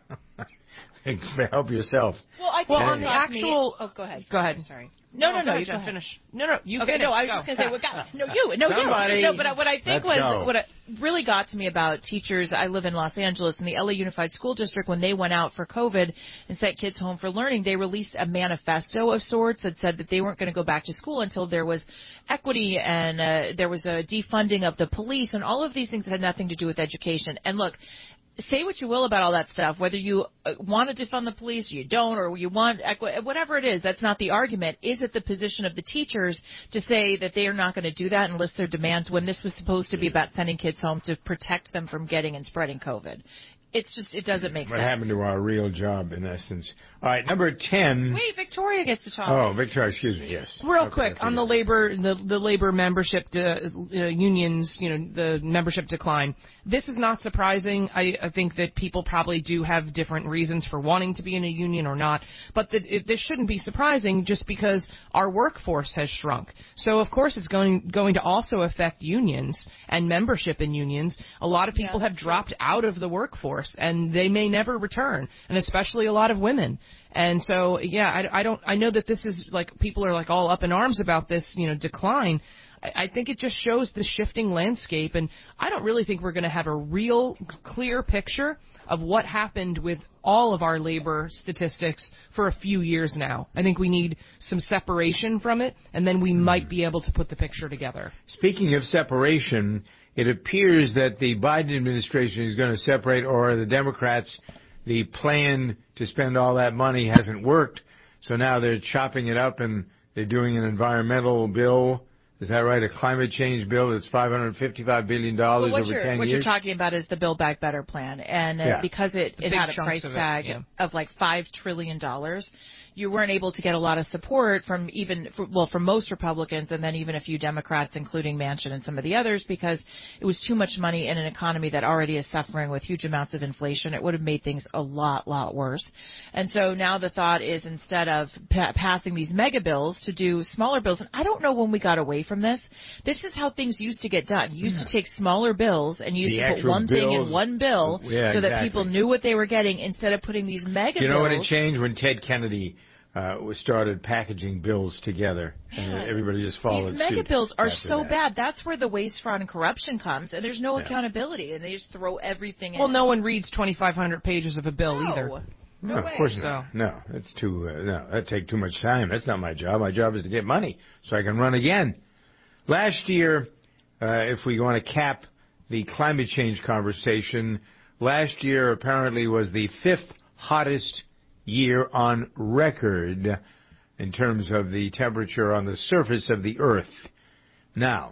Speaker 12: Help yourself.
Speaker 10: Well, I think
Speaker 1: on the actual...
Speaker 10: Oh, go ahead.
Speaker 1: Go ahead.
Speaker 10: I'm sorry.
Speaker 1: No,
Speaker 10: you
Speaker 1: go
Speaker 10: Jen,
Speaker 1: finish. No, you
Speaker 10: okay,
Speaker 1: finish.
Speaker 10: No, I was just going to say, but what I think was, what really got to me about teachers, I live in Los Angeles, and the LA Unified School District, when they went out for COVID and sent kids home for learning, they released a manifesto of sorts that said that they weren't going to go back to school until there was equity and there was a defunding of the police and all of these things that had nothing to do with education. And look, say what you will about all that stuff, whether you want to defund the police or you don't, or you want whatever it is, that's not the argument. Is it the position of the teachers to say that they are not going to do that and list their demands when this was supposed to be about sending kids home to protect them from getting and spreading COVID? It's just, it doesn't make sense.
Speaker 12: What happened to our real job, in essence? All right, number 10.
Speaker 10: Wait, Victoria gets to talk.
Speaker 12: Oh, Victoria, excuse me, yes.
Speaker 1: Real quick, on the labor membership unions, the membership decline. This is not surprising. I think that people probably do have different reasons for wanting to be in a union or not, but this shouldn't be surprising just because our workforce has shrunk. So, of course, it's going to also affect unions and membership in unions. A lot of people have dropped out of the workforce, and they may never return, and especially a lot of women. And so, I know that this is people are all up in arms about this, decline. I think it just shows the shifting landscape, and I don't really think we're going to have a real clear picture of what happened with all of our labor statistics for a few years now. I think we need some separation from it, and then we might be able to put the picture together.
Speaker 12: Speaking of separation, it appears that the Biden administration is going to separate, or the Democrats, the plan to spend all that money hasn't worked, so now they're chopping it up and they're doing an environmental bill. Is that right? A climate change bill that's $555 billion over 10 years?
Speaker 10: What you're talking about is the Build Back Better plan. And because it had a price tag of $5 trillion, you weren't able to get a lot of support from from most Republicans and then even a few Democrats, including Manchin and some of the others, because it was too much money in an economy that already is suffering with huge amounts of inflation. It would have made things a lot worse. And so now the thought is, instead of passing these mega bills, to do smaller bills. And I don't know when we got away from this. This is how things used to get done. You used to take smaller bills and you used to put one thing in one bill so that people knew what they were getting, instead of putting these mega bills.
Speaker 12: You know when it changed? When Ted Kennedy started packaging bills together, and everybody just followed suit.
Speaker 10: These mega bills are so bad. That's where the waste, fraud, and corruption comes, and there's no accountability, and they just throw everything in.
Speaker 1: Well, no one reads 2,500 pages of a bill either.
Speaker 12: No, of course not. No, that's too. No, that'd take too much time. That's not my job. My job is to get money so I can run again. Last year, if we want to cap the climate change conversation, last year apparently was the 5th hottest year on record in terms of the temperature on the surface of the Earth. Now,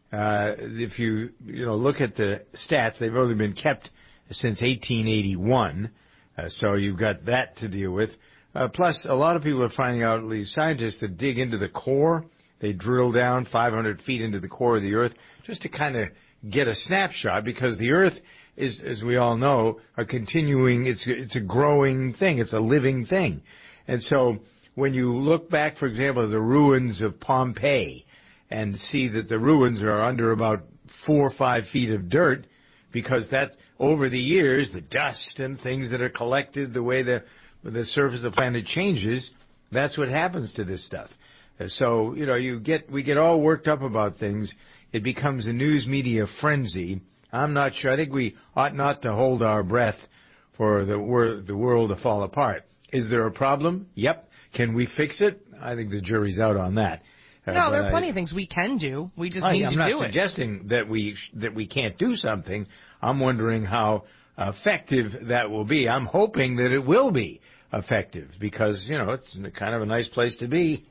Speaker 12: if you look at the stats, they've only been kept since 1881, so you've got that to deal with. Plus, a lot of people are finding out, at least scientists that dig into the core, they drill down 500 feet into the core of the Earth just to kind of get a snapshot, because the Earth is, as we all know, it's a growing thing. It's a living thing. And so when you look back, for example, at the ruins of Pompeii and see that the ruins are under about 4 or 5 feet of dirt, because that, over the years, the dust and things that are collected, the way the surface of the planet changes, that's what happens to this stuff. So, we get all worked up about things. It becomes a news media frenzy. I'm not sure. I think we ought not to hold our breath for the world to fall apart. Is there a problem? Yep. Can we fix it? I think the jury's out on that.
Speaker 1: No, there are plenty of things we can do. We just need to do it.
Speaker 12: I'm not suggesting that we can't do something. I'm wondering how effective that will be. I'm hoping that it will be effective, because, it's kind of a nice place to be.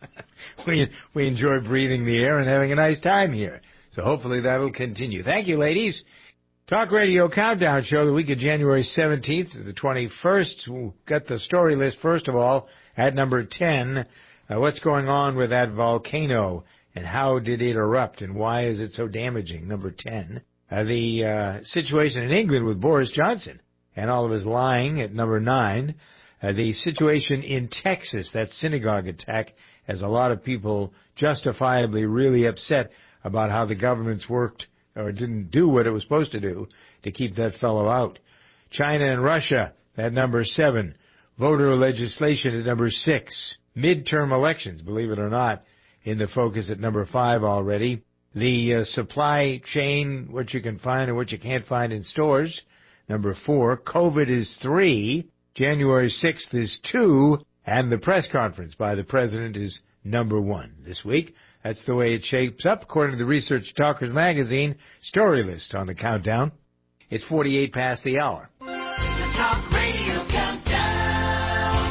Speaker 12: We enjoy breathing the air and having a nice time here. So hopefully that will continue. Thank you, ladies. Talk Radio Countdown Show, the week of January 17th to the 21st. We'll get the story list, first of all, at number 10. What's going on with that volcano, and how did it erupt, and why is it so damaging? Number 10. The situation in England with Boris Johnson and all of his lying at number 9. The situation in Texas, that synagogue attack, as a lot of people justifiably really upset about how the government's worked or didn't do what it was supposed to do to keep that fellow out. China and Russia at number 7. Voter legislation at number 6. Midterm elections, believe it or not, in the focus at number 5 already. The supply chain, what you can find and what you can't find in stores, number 4. COVID is 3. January 6th is 2. And the press conference by the president is number 1 this week. That's the way it shapes up, according to the Research Talkers magazine story list on the countdown. It's 48 past the hour.
Speaker 9: The Talk Radio Countdown.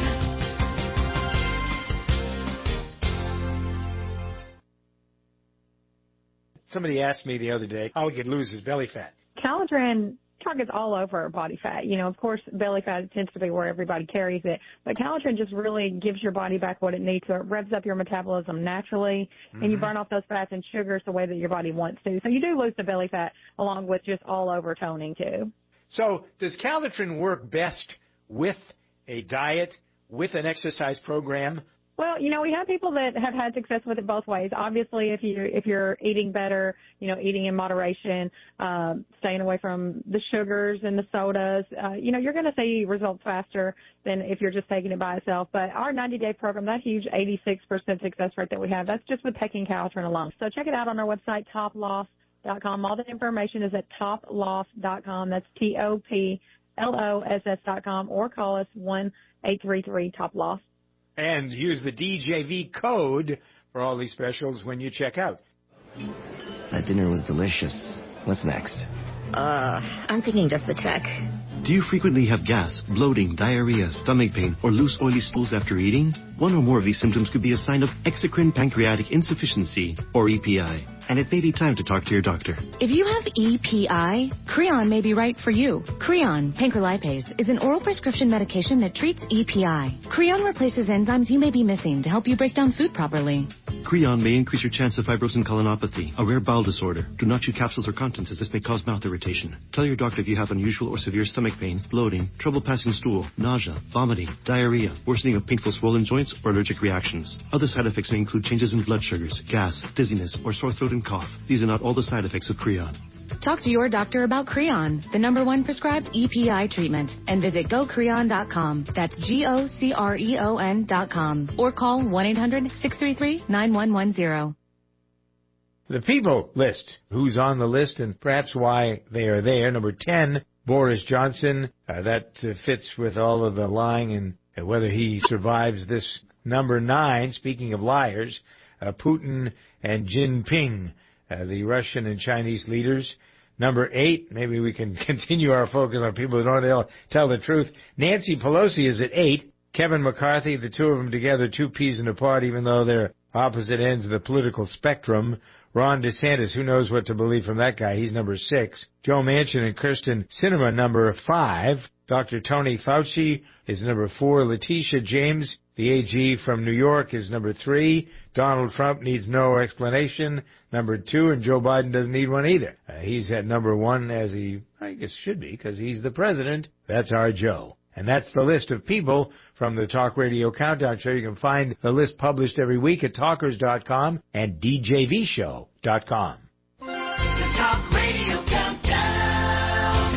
Speaker 12: Somebody asked me the other day how he could lose his belly fat.
Speaker 11: Calitrin targets all over body fat. You know, of course, belly fat tends to be where everybody carries it, but Calitrin just really gives your body back what it needs. So it revs up your metabolism naturally, and you burn off those fats and sugars the way that your body wants to. So you do lose the belly fat along with just all over toning too.
Speaker 12: So does Calitrin work best with a diet, with an exercise program?
Speaker 11: Well, you know, we have people that have had success with it both ways. Obviously, if you're eating better, you know, eating in moderation, staying away from the sugars and the sodas, you know, you're going to see results faster than if you're just taking it by itself. But our 90-day program, that huge 86% success rate that we have, that's just with taking Calitrin alone. So check it out on our website, toploss.com. All the information is at toploss.com. That's TOPLOSS.com, or call us 1-833-TOP-LOSS.
Speaker 12: And use the DJV code for all these specials when you check out.
Speaker 13: That dinner was delicious. What's next?
Speaker 15: I'm thinking just the check.
Speaker 13: Do you frequently have gas, bloating, diarrhea, stomach pain, or loose oily stools after eating? One or more of these symptoms could be a sign of exocrine pancreatic insufficiency, or EPI. And it may be time to talk to your doctor.
Speaker 15: If you have EPI, Creon may be right for you. Creon, pancrelipase, is an oral prescription medication that treats EPI. Creon replaces enzymes you may be missing to help you break down food properly.
Speaker 13: Creon may increase your chance of fibrosing colonopathy, a rare bowel disorder. Do not chew capsules or contents, as this may cause mouth irritation. Tell your doctor if you have unusual or severe stomach pain, bloating, trouble passing stool, nausea, vomiting, diarrhea, worsening of painful swollen joints, or allergic reactions. Other side effects may include changes in blood sugars, gas, dizziness, or sore throat and cough. These are not all the side effects of Creon.
Speaker 15: Talk to your doctor about Creon, the #1 prescribed EPI treatment, and visit gocreon.com. That's GOCREON.com. Or call 1-800-633-9110.
Speaker 12: The people list. Who's on the list and perhaps why they are there. Number 10, Boris Johnson. That fits with all of the lying and whether he survives this. Number 9, speaking of liars, Putin and Jinping, the Russian and Chinese leaders. Number 8, maybe we can continue our focus on people who don't tell the truth. Nancy Pelosi is at 8. Kevin McCarthy, the two of them together, 2 peas in a pod, even though they're opposite ends of the political spectrum. Ron DeSantis, who knows what to believe from that guy? He's number 6. Joe Manchin and Kirsten Sinema, number 5. Dr. Tony Fauci is number 4. Letitia James, the AG from New York, is number 3. Donald Trump needs no explanation, number 2, and Joe Biden doesn't need one either. He's at number 1, as he, I guess, should be, because he's the president. That's our Joe. And that's the list of people from the Talk Radio Countdown Show. You can find the list published every week at talkers.com and djvshow.com.
Speaker 9: The Talk Radio Countdown.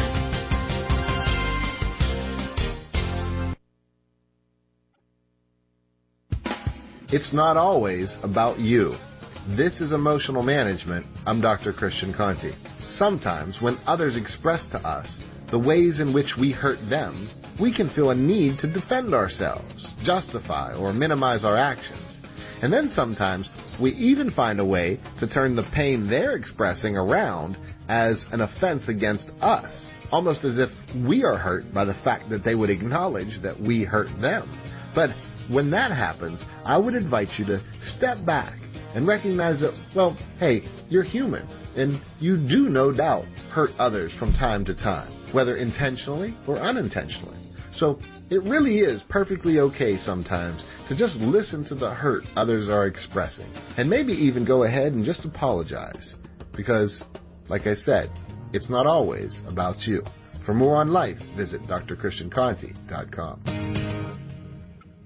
Speaker 16: It's not always about you. This is Emotional Management. I'm Dr. Christian Conti. Sometimes when others express to us the ways in which we hurt them, we can feel a need to defend ourselves, justify, or minimize our actions. And then sometimes we even find a way to turn the pain they're expressing around as an offense against us, almost as if we are hurt by the fact that they would acknowledge that we hurt them. But when that happens, I would invite you to step back and recognize that, well, hey, you're human, and you do no doubt hurt others from time to time, whether intentionally or unintentionally. So it really is perfectly okay sometimes to just listen to the hurt others are expressing, and maybe even go ahead and just apologize. Because, like I said, it's not always about you. For more on life, visit drchristianconti.com.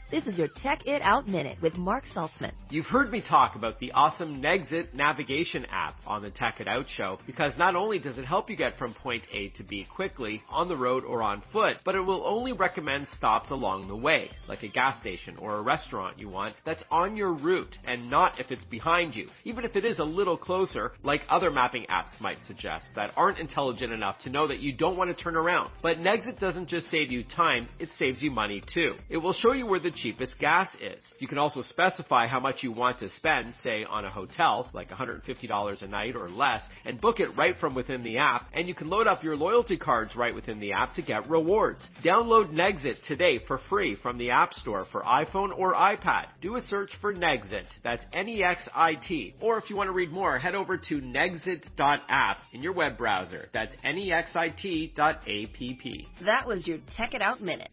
Speaker 2: This is your Tech It Out Minute with Mark Saltzman.
Speaker 6: You've heard me talk about the awesome Nexit navigation app on the Tech It Out show because not only does it help you get from point A to B quickly, on the road or on foot, but it will only recommend stops along the way, like a gas station or a restaurant you want that's on your route and not if it's behind you, even if it is a little closer, like other mapping apps might suggest that aren't intelligent enough to know that you don't want to turn around. But Nexit doesn't just save you time, it saves you money too. It will show you where the cheapest gas is. You can also specify how much you want to spend, say on a hotel, like $150 a night or less, and book it right from within the app, and you can load up your loyalty cards right within the app to get rewards. Download Nexit today for free from the App Store for iPhone or iPad. Do a search for Nexit, that's Nexit, or if you want to read more, head over to nexit.app in your web browser. That's nexit.app.
Speaker 2: That was your Tech It Out Minute.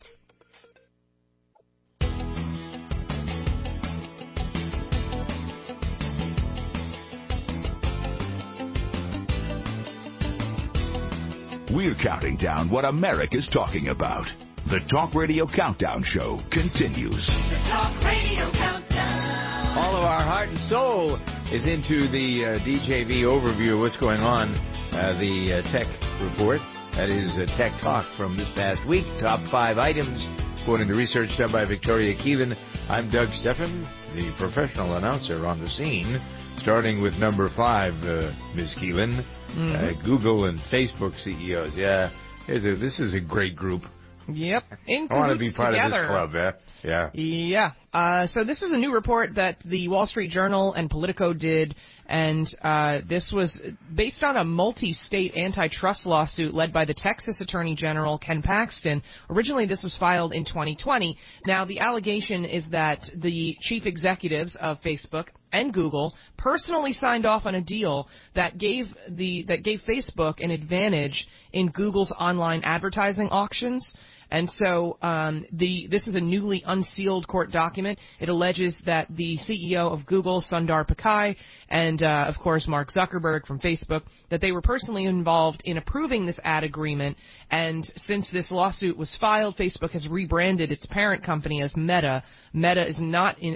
Speaker 8: We're counting down what America's talking about. The Talk Radio Countdown Show continues.
Speaker 9: The Talk Radio Countdown.
Speaker 12: All of our heart and soul is into the DJV overview of what's going on, the tech report. That is Tech Talk from this past week. Top 5 items, according to research done by Victoria Keelan. I'm Doug Steffen, the professional announcer on the scene. Starting with number 5, Ms. Keelan. Google and Facebook CEOs. Yeah, this is a great group.
Speaker 1: Yep.
Speaker 12: I want to be part of this club. Yeah.
Speaker 1: Yeah. So this is a new report that the Wall Street Journal and Politico did, and this was based on a multi-state antitrust lawsuit led by the Texas Attorney General, Ken Paxton. Originally, this was filed in 2020. Now, the allegation is that the chief executives of Facebook and Google personally signed off on a deal that gave Facebook an advantage in Google's online advertising auctions. And so this is a newly unsealed court document. It alleges that the CEO of Google, Sundar Pichai, and, of course, Mark Zuckerberg from Facebook, that they were personally involved in approving this ad agreement. And since this lawsuit was filed, Facebook has rebranded its parent company as Meta. Meta is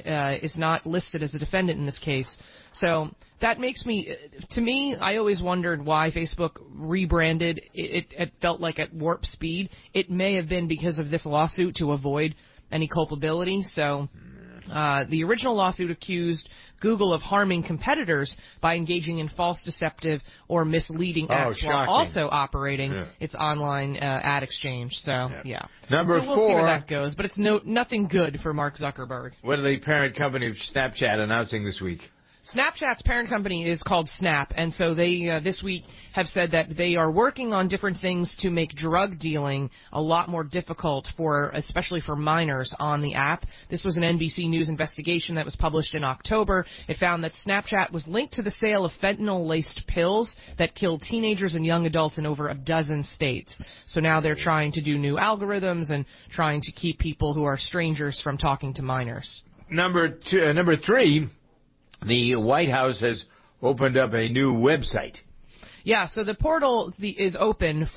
Speaker 1: not listed as a defendant in this case. So that makes to me, I always wondered why Facebook rebranded. It felt like at warp speed. It may have been because of this lawsuit to avoid any culpability. So the original lawsuit accused Google of harming competitors by engaging in false, deceptive, or misleading acts while also operating its online ad exchange. So, yeah.
Speaker 12: Number 4.
Speaker 1: We'll see where that goes, but it's nothing good for Mark Zuckerberg.
Speaker 12: What are the parent company of Snapchat announcing this week?
Speaker 1: Snapchat's parent company is called Snap, and so they this week have said that they are working on different things to make drug dealing a lot more difficult especially for minors on the app. This was an NBC News investigation that was published in October. It found that Snapchat was linked to the sale of fentanyl-laced pills that killed teenagers and young adults in over a dozen states. So now they're trying to do new algorithms and trying to keep people who are strangers from talking to minors.
Speaker 12: Number 3. The White House has opened up a new website.
Speaker 1: Yeah, so the portal is open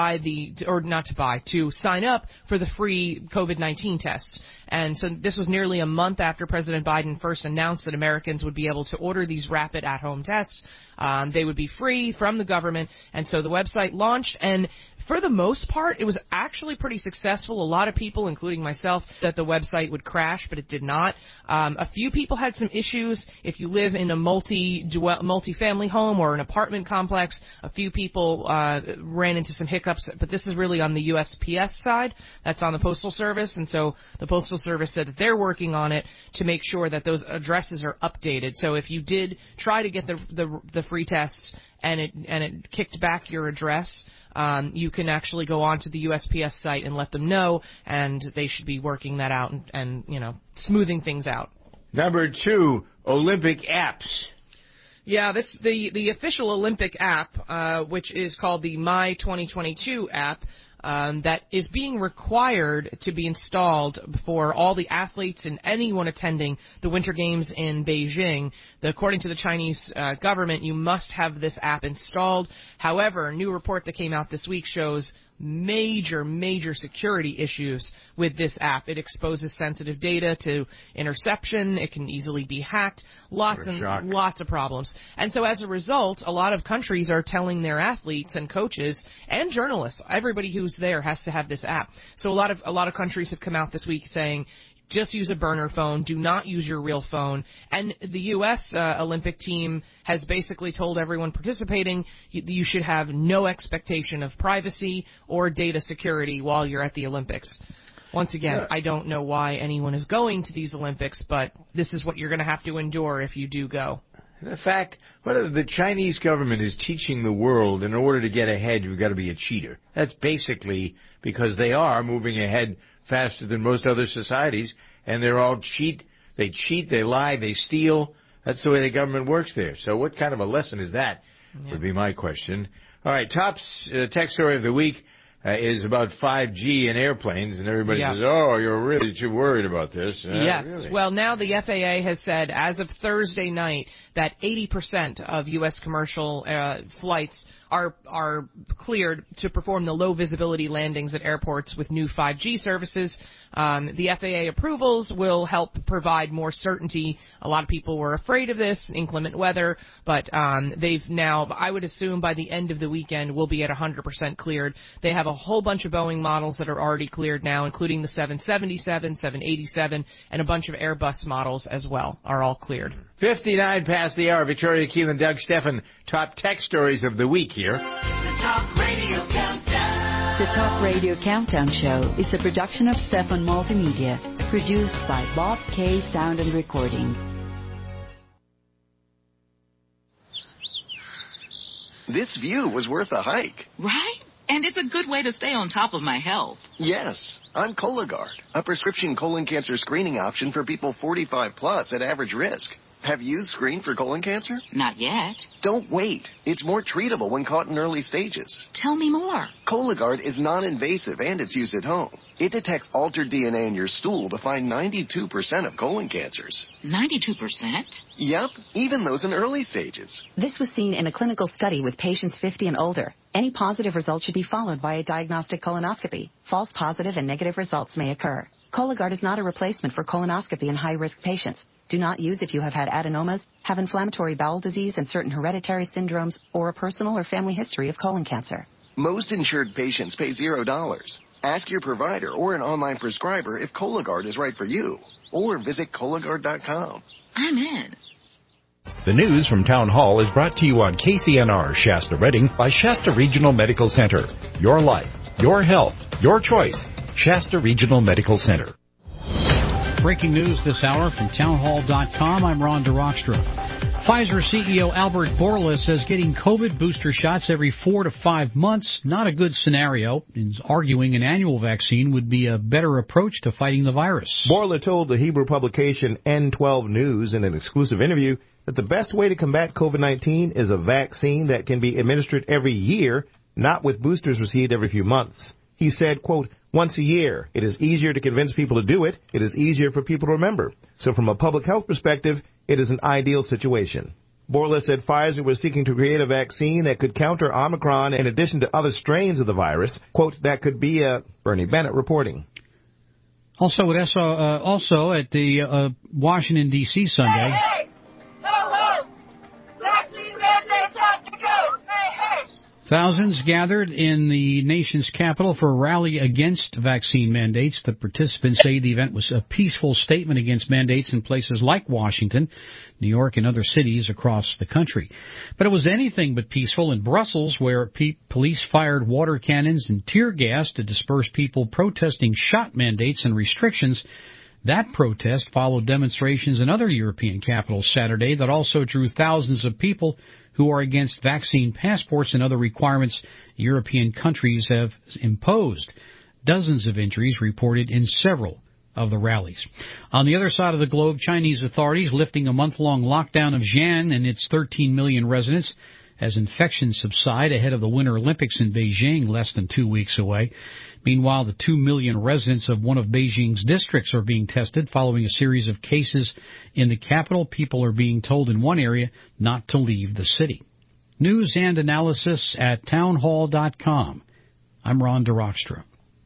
Speaker 1: to sign up for the free COVID-19 test. And so this was nearly a month after President Biden first announced that Americans would be able to order these rapid at-home tests. They would be free from the government. And so the website launched, and for the most part, it was actually pretty successful. A lot of people, including myself, that the website would crash, but it did not. A few people had some issues. If you live in a multi-family home or an apartment complex, a few people ran into some hiccups, but this is really on the USPS side. That's on the Postal Service, and so the Postal Service said that they're working on it to make sure that those addresses are updated. So if you did try to get the free tests and it kicked back your address, you can actually go onto the USPS site and let them know, and they should be working that out and smoothing things out.
Speaker 12: Number 2, Olympic apps.
Speaker 1: Yeah, the official Olympic app, which is called the My 2022 app, that is being required to be installed for all the athletes and anyone attending the Winter Games in Beijing. According to the Chinese government, you must have this app installed. However, a new report that came out this week shows major security issues with this app. It exposes sensitive data to interception. It can easily be hacked. Lots of problems. And so as a result, a lot of countries are telling their athletes and coaches and journalists, everybody who's there has to have this app. So a lot of countries have come out this week saying, just use a burner phone. Do not use your real phone. And the U.S. Olympic team has basically told everyone participating you should have no expectation of privacy or data security while you're at the Olympics. Once again, I don't know why anyone is going to these Olympics, but this is what you're going to have to endure if you do go.
Speaker 12: The fact, the Chinese government is teaching the world in order to get ahead, you've got to be a cheater. That's basically because they are moving ahead faster than most other societies, and they're all cheat. They cheat, they lie, they steal. That's the way the government works there. So what kind of a lesson is that, would be my question. All right, top tech story of the week is about 5G and airplanes, and everybody says, oh, you're really too worried about this.
Speaker 1: Yes.
Speaker 12: Really?
Speaker 1: Well, now the FAA has said, as of Thursday night, that 80% of U.S. commercial flights are cleared to perform the low visibility landings at airports with new 5G services. The FAA approvals will help provide more certainty. A lot of people were afraid of this, inclement weather, but they've now, I would assume by the end of the weekend, we'll be at 100% cleared. They have a whole bunch of Boeing models that are already cleared now, including the 777, 787, and a bunch of Airbus models as well are all cleared.
Speaker 12: 59 past the hour. Victoria Keelan, Doug Steffen, top tech stories of the week here.
Speaker 9: The Talk Radio Countdown.
Speaker 17: The Talk Radio Countdown Show is a production of Stefan Multimedia, produced by Bob K. Sound and Recording.
Speaker 18: This view was worth a hike.
Speaker 19: Right? And it's a good way to stay on top of my health.
Speaker 18: Yes, I'm Cologuard, a prescription colon cancer screening option for people 45 plus at average risk. Have you screened for colon cancer?
Speaker 19: Not yet.
Speaker 18: Don't wait. It's more treatable when caught in early stages.
Speaker 19: Tell me more.
Speaker 18: Cologuard is non-invasive and it's used at home. It detects altered DNA in your stool to find 92% of colon cancers.
Speaker 19: 92%?
Speaker 18: Yep, even those in early stages.
Speaker 20: This was seen in a clinical study with patients 50 and older. Any positive result should be followed by a diagnostic colonoscopy. False positive and negative results may occur. Cologuard is not a replacement for colonoscopy in high-risk patients. Do not use if you have had adenomas, have inflammatory bowel disease and certain hereditary syndromes, or a personal or family history of colon cancer.
Speaker 18: Most insured patients pay $0. Ask your provider or an online prescriber if Cologuard is right for you, or visit Cologuard.com.
Speaker 19: I'm in.
Speaker 21: The news from Town Hall is brought to you on KCNR Shasta Redding by Shasta Regional Medical Center. Your life, your health, your choice. Shasta Regional Medical Center.
Speaker 22: Breaking news this hour from townhall.com. I'm Ron DeRockstra. Pfizer CEO Albert Bourla says getting COVID booster shots every 4 to 5 months, not a good scenario. He's arguing an annual vaccine would be a better approach to fighting the virus.
Speaker 23: Bourla told the Hebrew publication N12 News in an exclusive interview that the best way to combat COVID-19 is a vaccine that can be administered every year, not with boosters received every few months. He said, quote, once a year. It is easier to convince people to do it. It is easier for people to remember. So from a public health perspective, it is an ideal situation. Bourla said Pfizer was seeking to create a vaccine that could counter Omicron in addition to other strains of the virus. Quote, that could be Bernie Bennett reporting.
Speaker 22: Also at the Washington, D.C. Sunday.
Speaker 9: Hey, hey. Ho, ho. Vaccine mandates have to go. Hey, hey.
Speaker 22: Thousands gathered in the nation's capital for a rally against vaccine mandates. The participants say the event was a peaceful statement against mandates in places like Washington, New York, and other cities across the country. But it was anything but peaceful in Brussels, where police fired water cannons and tear gas to disperse people protesting shot mandates and restrictions. That protest followed demonstrations in other European capitals Saturday that also drew thousands of people who are against vaccine passports and other requirements European countries have imposed. Dozens of injuries reported in several of the rallies. On the other side of the globe, Chinese authorities lifting a month-long lockdown of Xi'an and its 13 million residents as infections subside ahead of the Winter Olympics in Beijing less than 2 weeks away. Meanwhile, the 2 million residents of one of Beijing's districts are being tested following a series of cases in the capital. People are being told in one area not to leave the city. News and analysis at townhall.com. I'm Ron DeRockstra.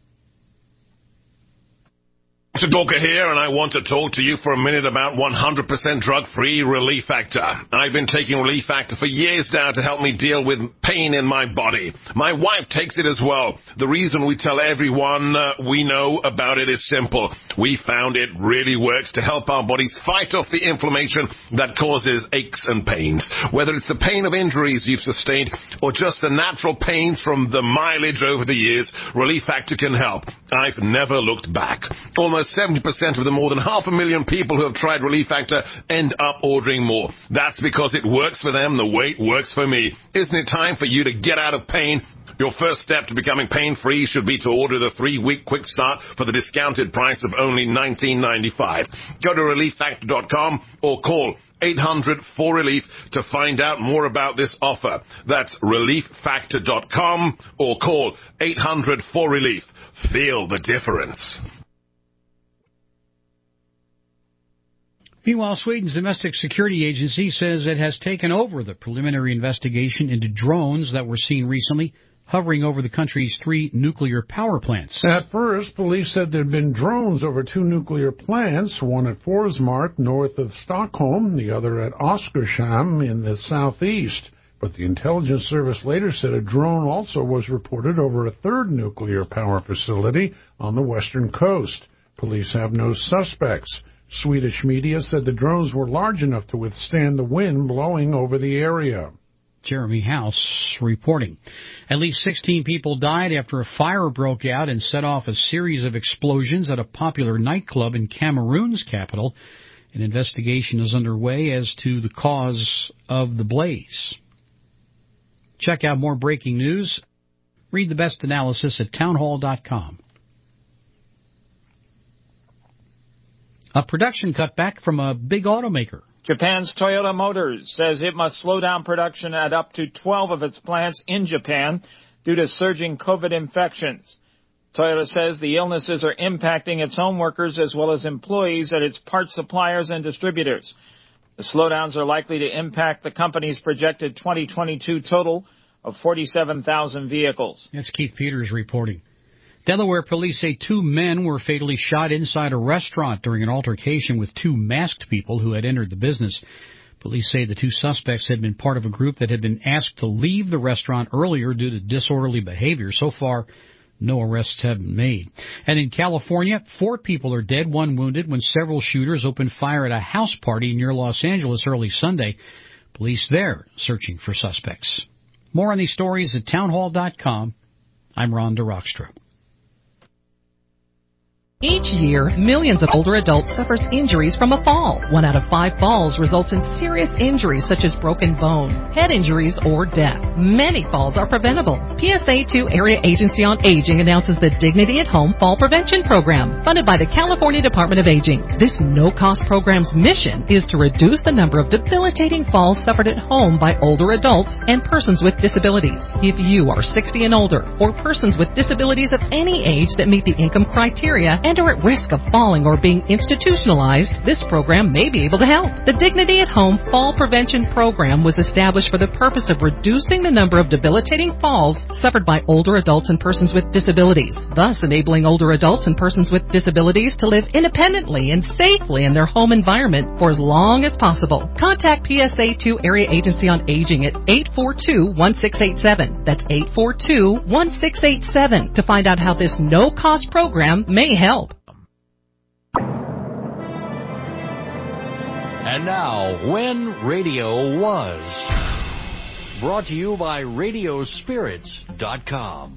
Speaker 3: Dr. Dorker here, and I want to talk to you for a minute about 100% drug-free Relief Factor. I've been taking Relief Factor for years now to help me deal with pain in my body. My wife takes it as well. The reason we tell everyone we know about it is simple. We found it really works to help our bodies fight off the inflammation that causes aches and pains. Whether it's the pain of injuries you've sustained or just the natural pains from the mileage over the years, Relief Factor can help. I've never looked back. Almost 70% of the more than 500,000 people who have tried Relief Factor end up ordering more. That's because it works for them the way it works for me. Isn't it time for you to get out of pain? Your first step to becoming pain-free should be to order the 3-week quick start for the discounted price of only $19.95. Go to ReliefFactor.com or call 800-4RELIEF to find out more about this offer. That's ReliefFactor.com or call 800-4RELIEF. Feel the difference.
Speaker 22: Meanwhile, Sweden's domestic security agency says it has taken over the preliminary investigation into drones that were seen recently hovering over the country's 3 nuclear power plants.
Speaker 4: At first, police said there had been drones over 2 nuclear plants, one at Forsmark north of Stockholm, the other at Oskarshamn in the southeast. But the intelligence service later said a drone also was reported over a 3rd nuclear power facility on the western coast. Police have no suspects. Swedish media said the drones were large enough to withstand the wind blowing over the area.
Speaker 22: Jeremy House reporting. At least 16 people died after a fire broke out and set off a series of explosions at a popular nightclub in Cameroon's capital. An investigation is underway as to the cause of the blaze. Check out more breaking news. Read the best analysis at townhall.com. A production cutback from a big automaker.
Speaker 5: Japan's Toyota Motors says it must slow down production at up to 12 of its plants in Japan due to surging COVID infections. Toyota says the illnesses are impacting its own workers as well as employees at its parts suppliers and distributors. The slowdowns are likely to impact the company's projected 2022 total of 47,000 vehicles.
Speaker 22: That's Keith Peters reporting. Delaware police say 2 men were fatally shot inside a restaurant during an altercation with 2 masked people who had entered the business. Police say the 2 suspects had been part of a group that had been asked to leave the restaurant earlier due to disorderly behavior. So far, no arrests have been made. And in California, 4 people are dead, 1 wounded when several shooters opened fire at a house party near Los Angeles early Sunday. Police there searching for suspects. More on these stories at townhall.com. I'm Ron DeRockstra.
Speaker 24: Each year, millions of older adults suffer injuries from a fall. 1 out of 5 falls results in serious injuries such as broken bone, head injuries, or death. Many falls are preventable. PSA 2 Area Agency on Aging announces the Dignity at Home Fall Prevention Program, funded by the California Department of Aging. This no-cost program's mission is to reduce the number of debilitating falls suffered at home by older adults and persons with disabilities. If you are 60 and older, or persons with disabilities of any age that meet the income criteria and are at risk of falling or being institutionalized, this program may be able to help. The Dignity at Home Fall Prevention Program was established for the purpose of reducing the number of debilitating falls suffered by older adults and persons with disabilities, thus enabling older adults and persons with disabilities to live independently and safely in their home environment for as long as possible. Contact PSA 2 Area Agency on Aging at 842-1687. That's 842-1687 to find out how this no-cost program may help.
Speaker 25: And now, When Radio Was. Brought to you by Radiospirits.com.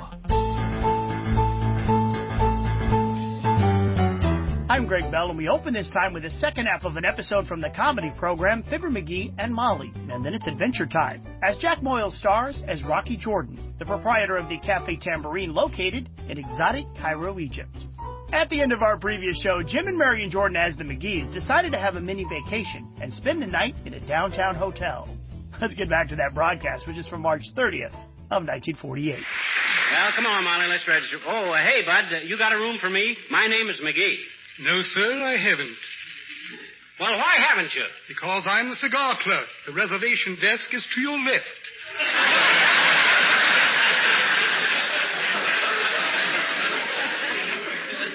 Speaker 26: I'm Greg Bell, and we open this time with the second half of an episode from the comedy program Fibber McGee and Molly, and then it's adventure time. As Jack Moyle stars as Rocky Jordan, the proprietor of the Cafe Tambourine located in exotic Cairo, Egypt. At the end of our previous show, Jim and Marion Jordan as the McGees decided to have a mini vacation and spend the night in a downtown hotel. Let's get back to that broadcast, which is from March 30th of 1948.
Speaker 27: Well, come on, Molly, let's register. Oh, hey, Bud, you got a room for me? My name is McGee.
Speaker 28: No, sir, I haven't.
Speaker 27: Well, why haven't you?
Speaker 28: Because I'm the cigar clerk. The reservation desk is to your left.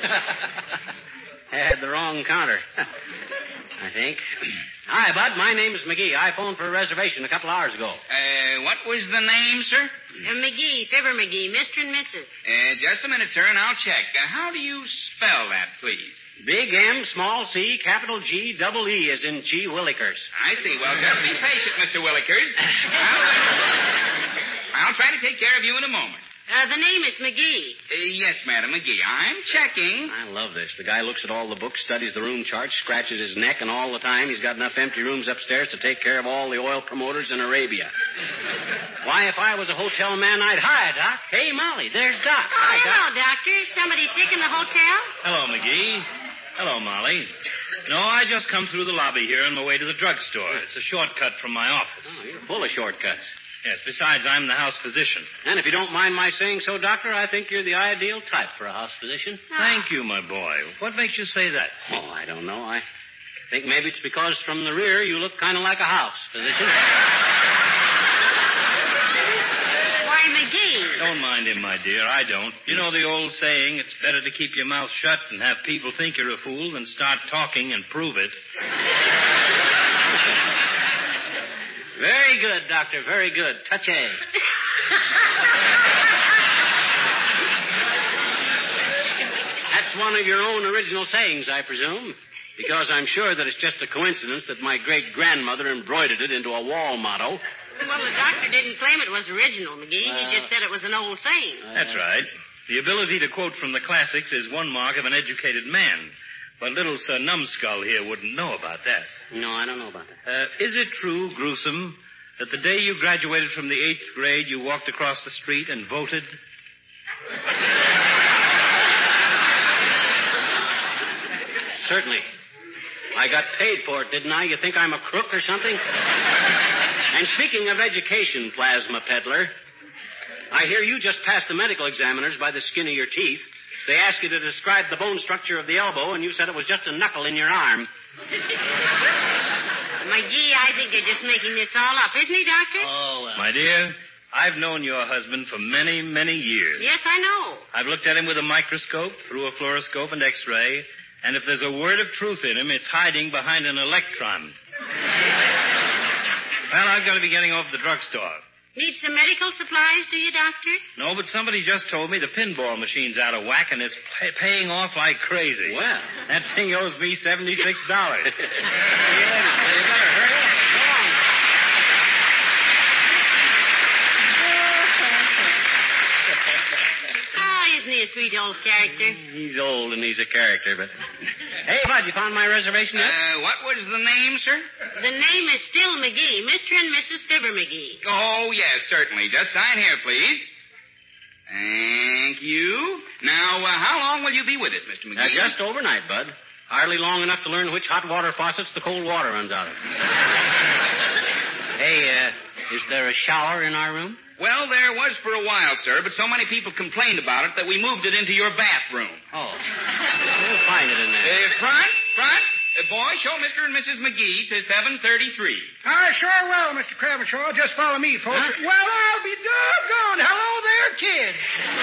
Speaker 27: I had the wrong counter, I think. Hi, Bud. My name is McGee. I phoned for a reservation a couple hours ago.
Speaker 6: What was the name, sir?
Speaker 7: McGee, Fibber McGee, Mr. and Mrs.
Speaker 6: Just a minute, sir, and I'll check. How do you spell that, please?
Speaker 27: Big M, small C, capital G, double E, as in G. Willikers.
Speaker 6: I see. Well, just be patient, Mr. Willikers. I'll try to take care of you in a moment.
Speaker 7: The name is McGee.
Speaker 6: Yes, Madam McGee. I'm checking.
Speaker 27: I love this. The guy looks at all the books, studies the room charts, scratches his neck, and all the time he's got enough empty rooms upstairs to take care of all the oil promoters in Arabia. Why, if I was a hotel man, I'd hire Doc. Hey, Molly, there's Doc.
Speaker 7: Oh,
Speaker 27: Hi,
Speaker 7: hello,
Speaker 27: Doc.
Speaker 7: Doctor. Somebody sick in the hotel?
Speaker 10: Hello, McGee. Hello, Molly. No, I just come through the lobby here on my way to the drugstore. It's a shortcut from my office.
Speaker 27: Oh, you're full of shortcuts.
Speaker 10: Yes, besides, I'm the house physician.
Speaker 27: And if you don't mind my saying so, Doctor, I think you're the ideal type for a house physician.
Speaker 10: Thank you, my boy. What makes you say that?
Speaker 27: Oh, I don't know. I think maybe it's because from the rear you look kind of like a house physician.
Speaker 7: Why, McGee?
Speaker 10: Don't mind him, my dear. I don't. You know the old saying, it's better to keep your mouth shut and have people think you're a fool than start talking and prove it.
Speaker 27: Very good, Doctor. Very good. Touche. That's one of your own original sayings, I presume. Because I'm sure that it's just a coincidence that my great-grandmother embroidered it into a wall motto.
Speaker 7: Well, the doctor didn't claim it was original, McGee. He just said it was an old saying.
Speaker 10: That's right. The ability to quote from the classics is one mark of an educated man. But little Sir Numbskull here wouldn't know about that.
Speaker 27: No, I don't know about that.
Speaker 10: Is it true, Gruesome, that the day you graduated from the 8th grade, you walked across the street and voted?
Speaker 27: Certainly. I got paid for it, didn't I? You think I'm a crook or something? And speaking of education, Plasma Peddler, I hear you just passed the medical examiners by the skin of your teeth. They asked you to describe the bone structure of the elbow, and you said it was just a knuckle in your arm.
Speaker 7: McGee, I think you're just making this all up, isn't he, Doctor?
Speaker 10: Oh, well. My dear, I've known your husband for many, many years.
Speaker 7: Yes, I know.
Speaker 10: I've looked at him with a microscope, through a fluoroscope and X-ray, and if there's a word of truth in him, it's hiding behind an electron. Well, I've got to be getting off to the drugstore.
Speaker 7: Need some medical supplies, do you, Doctor?
Speaker 10: No, but somebody just told me the pinball machine's out of whack and it's paying off like crazy.
Speaker 27: Well,
Speaker 10: that thing owes me $76.
Speaker 27: you better hurry up. Go on.
Speaker 7: Oh, isn't he a sweet old character?
Speaker 27: He's old and he's a character, but... Hey, Bud, you found my reservation yet?
Speaker 6: What was the name, sir?
Speaker 7: The name is still McGee, Mr. and Mrs. Fibber McGee.
Speaker 6: Oh, yes, certainly. Just sign here, please. Thank you. Now, how long will you be with us, Mr. McGee?
Speaker 27: Just overnight, Bud. Hardly long enough to learn which hot water faucets the cold water runs out of. Hey, is there a shower in our room?
Speaker 6: Well, there was for a while, sir, but so many people complained about it that we moved it into your bathroom.
Speaker 27: Oh. We'll find it in there.
Speaker 6: Front. Boy, show Mr. and Mrs. McGee to 733.
Speaker 11: I sure will, Mr. Crabshaw. Just follow me, folks.
Speaker 27: Huh?
Speaker 11: Well, I'll be doggone. Hello there, kids.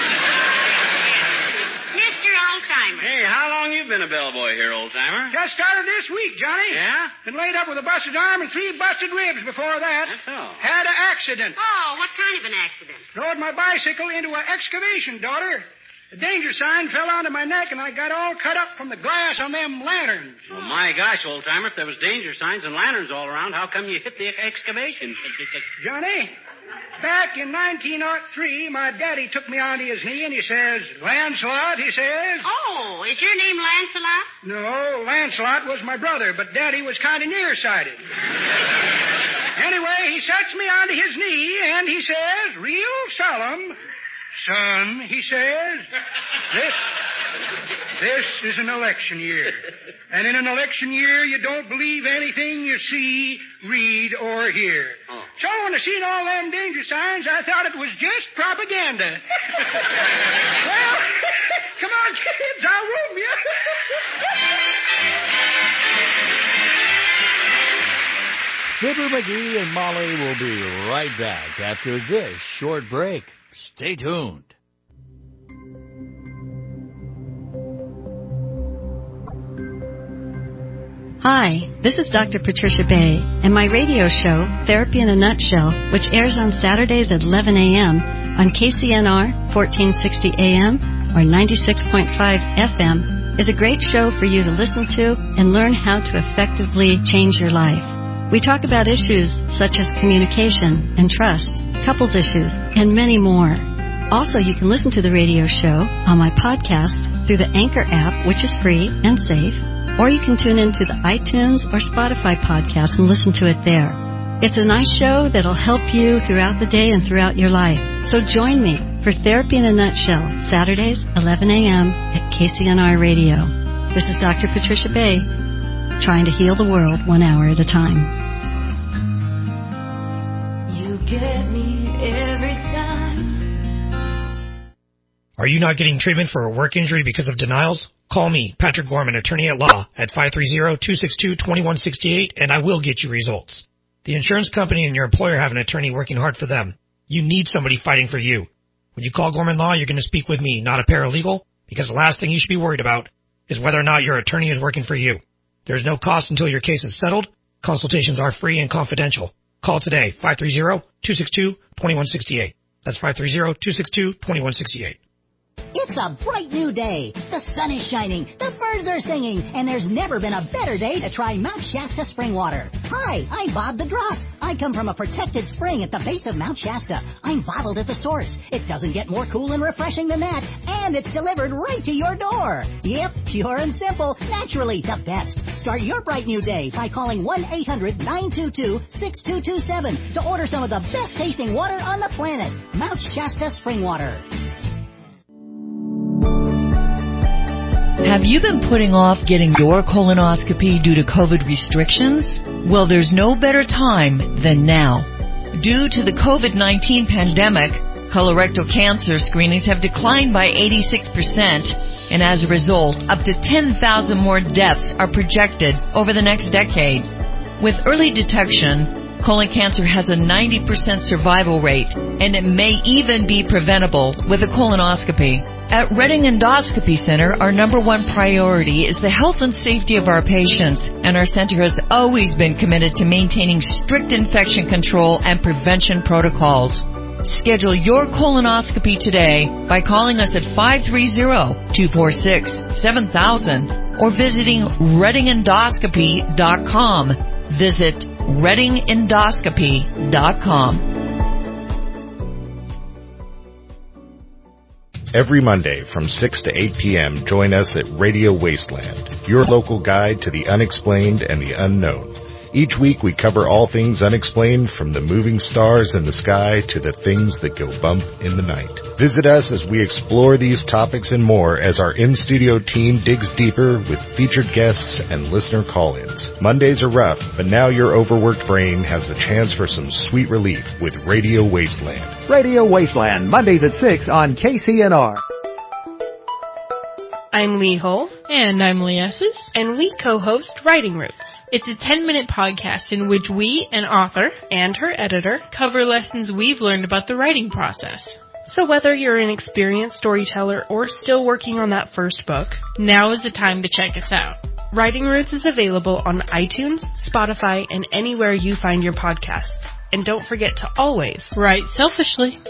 Speaker 7: Mr. Oldtimer.
Speaker 27: Hey, how long you been a bellboy here, old-timer?
Speaker 11: Just started this week, Johnny.
Speaker 27: Yeah?
Speaker 11: Been laid up with a busted arm and 3 busted ribs before that.
Speaker 27: That's all.
Speaker 11: Had an accident.
Speaker 7: Oh, what kind of an accident?
Speaker 11: Rode my bicycle into an excavation, daughter. The danger sign fell onto my neck, and I got all cut up from the glass on them lanterns.
Speaker 27: Well, my gosh, old-timer, if there was danger signs and lanterns all around, how come you hit the excavation?
Speaker 11: Johnny, back in 1903, my daddy took me onto his knee, and he says, Lancelot, he says.
Speaker 7: Oh, is your name Lancelot?
Speaker 11: No, Lancelot was my brother, but Daddy was kind of nearsighted. Anyway, he sets me onto his knee, and he says, real solemn, son, he says, this is an election year. And in an election year, you don't believe anything you see, read, or hear.
Speaker 27: Oh.
Speaker 11: So when I seen all them danger signs, I thought it was just propaganda. Well, come on, kids, I'll room you.
Speaker 25: Fibber McGee and Molly will be right back after this short break. Stay tuned.
Speaker 1: Hi, this is Dr. Patricia Bay, and my radio show, Therapy in a Nutshell, which airs on Saturdays at 11 a.m. on KCNR 1460 AM or 96.5 FM, is a great show for you to listen to and learn how to effectively change your life. We talk about issues such as communication and trust, couples issues, and many more. Also, you can listen to the radio show on my podcast through the Anchor app, which is free and safe, or you can tune into the iTunes or Spotify podcast and listen to it there. It's a nice show that'll help you throughout the day and throughout your life. So join me for Therapy in a Nutshell, Saturdays, 11 a.m. at KCNR Radio. This is Dr. Patricia Bay, trying to heal the world 1 hour at a time.
Speaker 2: You get me every time.
Speaker 8: Are you not getting treatment for a work injury because of denials? Call me, Patrick Gorman, attorney at law, at 530-262-2168, and I will get you results. The insurance company and your employer have an attorney working hard for them. You need somebody fighting for you. When you call Gorman Law, you're going to speak with me, not a paralegal, because the last thing you should be worried about is whether or not your attorney is working for you. There's no cost until your case is settled. Consultations are free and confidential. Call today, 530-262-2168. That's 530-262-2168.
Speaker 12: It's a bright new day. The sun is shining, the birds are singing, and there's never been a better day to try Mount Shasta spring water. Hi, I'm Bob the Drop. I come from a protected spring at the base of Mount Shasta. I'm bottled at the source. It doesn't get more cool and refreshing than that, and it's delivered right to your door. Yep, pure and simple, naturally the best. Start your bright new day by calling 1-800-922-6227 to order some of the best tasting water on the planet. Mount Shasta spring water.
Speaker 13: Have you been putting off getting your colonoscopy due to COVID restrictions? Well, there's no better time than now. Due to the COVID-19 pandemic, colorectal cancer screenings have declined by 86%, and as a result, up to 10,000 more deaths are projected over the next decade. With early detection, colon cancer has a 90% survival rate, and it may even be preventable with a colonoscopy. At Redding Endoscopy Center, our number one priority is the health and safety of our patients, and our center has always been committed to maintaining strict infection control and prevention protocols. Schedule your colonoscopy today by calling us at 530-246-7000 or visiting reddingendoscopy.com. Visit reddingendoscopy.com.
Speaker 23: Every Monday from 6 to 8 p.m., join us at Radio Wasteland, your local guide to the unexplained and the unknown. Each week we cover all things unexplained, from the moving stars in the sky to the things that go bump in the night. Visit us as we explore these topics and more as our in-studio team digs deeper with featured guests and listener call-ins. Mondays are rough, but now your overworked brain has a chance for some sweet relief with Radio Wasteland.
Speaker 14: Radio Wasteland, Mondays at 6 on KCNR.
Speaker 15: I'm Lee Hull.
Speaker 16: And I'm Lee Esses.
Speaker 15: And we co-host Writing Roots.
Speaker 16: It's a 10-minute podcast in which we, an author,
Speaker 15: and her editor,
Speaker 16: cover lessons we've learned about the writing process.
Speaker 15: So whether you're an experienced storyteller or still working on that first book,
Speaker 16: now is the time to check us out.
Speaker 15: Writing Roots is available on iTunes, Spotify, and anywhere you find your podcasts. And don't forget to always
Speaker 16: write selfishly.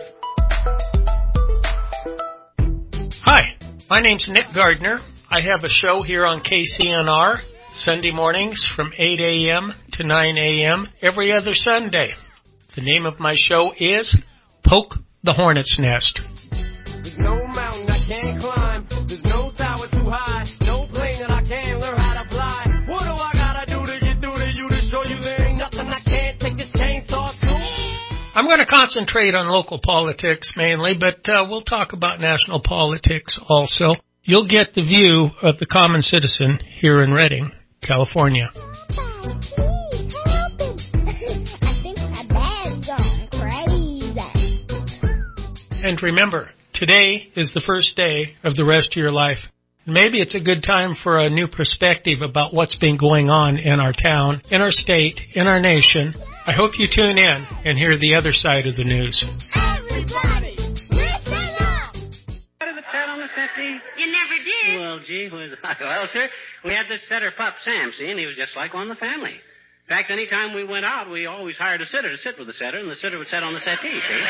Speaker 29: Hi, my name's Nick Gardner. I have a show here on KCNR. Sunday mornings from 8 a.m. to 9 a.m. every other Sunday. The name of my show is Poke the Hornet's Nest.
Speaker 30: There's no mountain I can't climb. There's no tower too high. No plane that I can't learn how to fly. What do I gotta do to get through to you to show you there ain't nothing I can't take this chainsaw to?
Speaker 29: I'm going to concentrate on local politics mainly, but we'll talk about national politics also. You'll get the view of the common citizen here in Redding, California. And remember, today is the first day of the rest of your life. Maybe it's a good time for a new perspective about what's been going on in our town, in our state, in our nation. I hope you tune in and hear the other side of the news.
Speaker 7: You never did.
Speaker 31: Well,
Speaker 27: gee whiz. Well, sir, we had this setter pup, Sam, see, and he was just like one of the family. In fact, any time we went out, we always hired a sitter to sit with the setter, and the sitter would sit on the settee, see?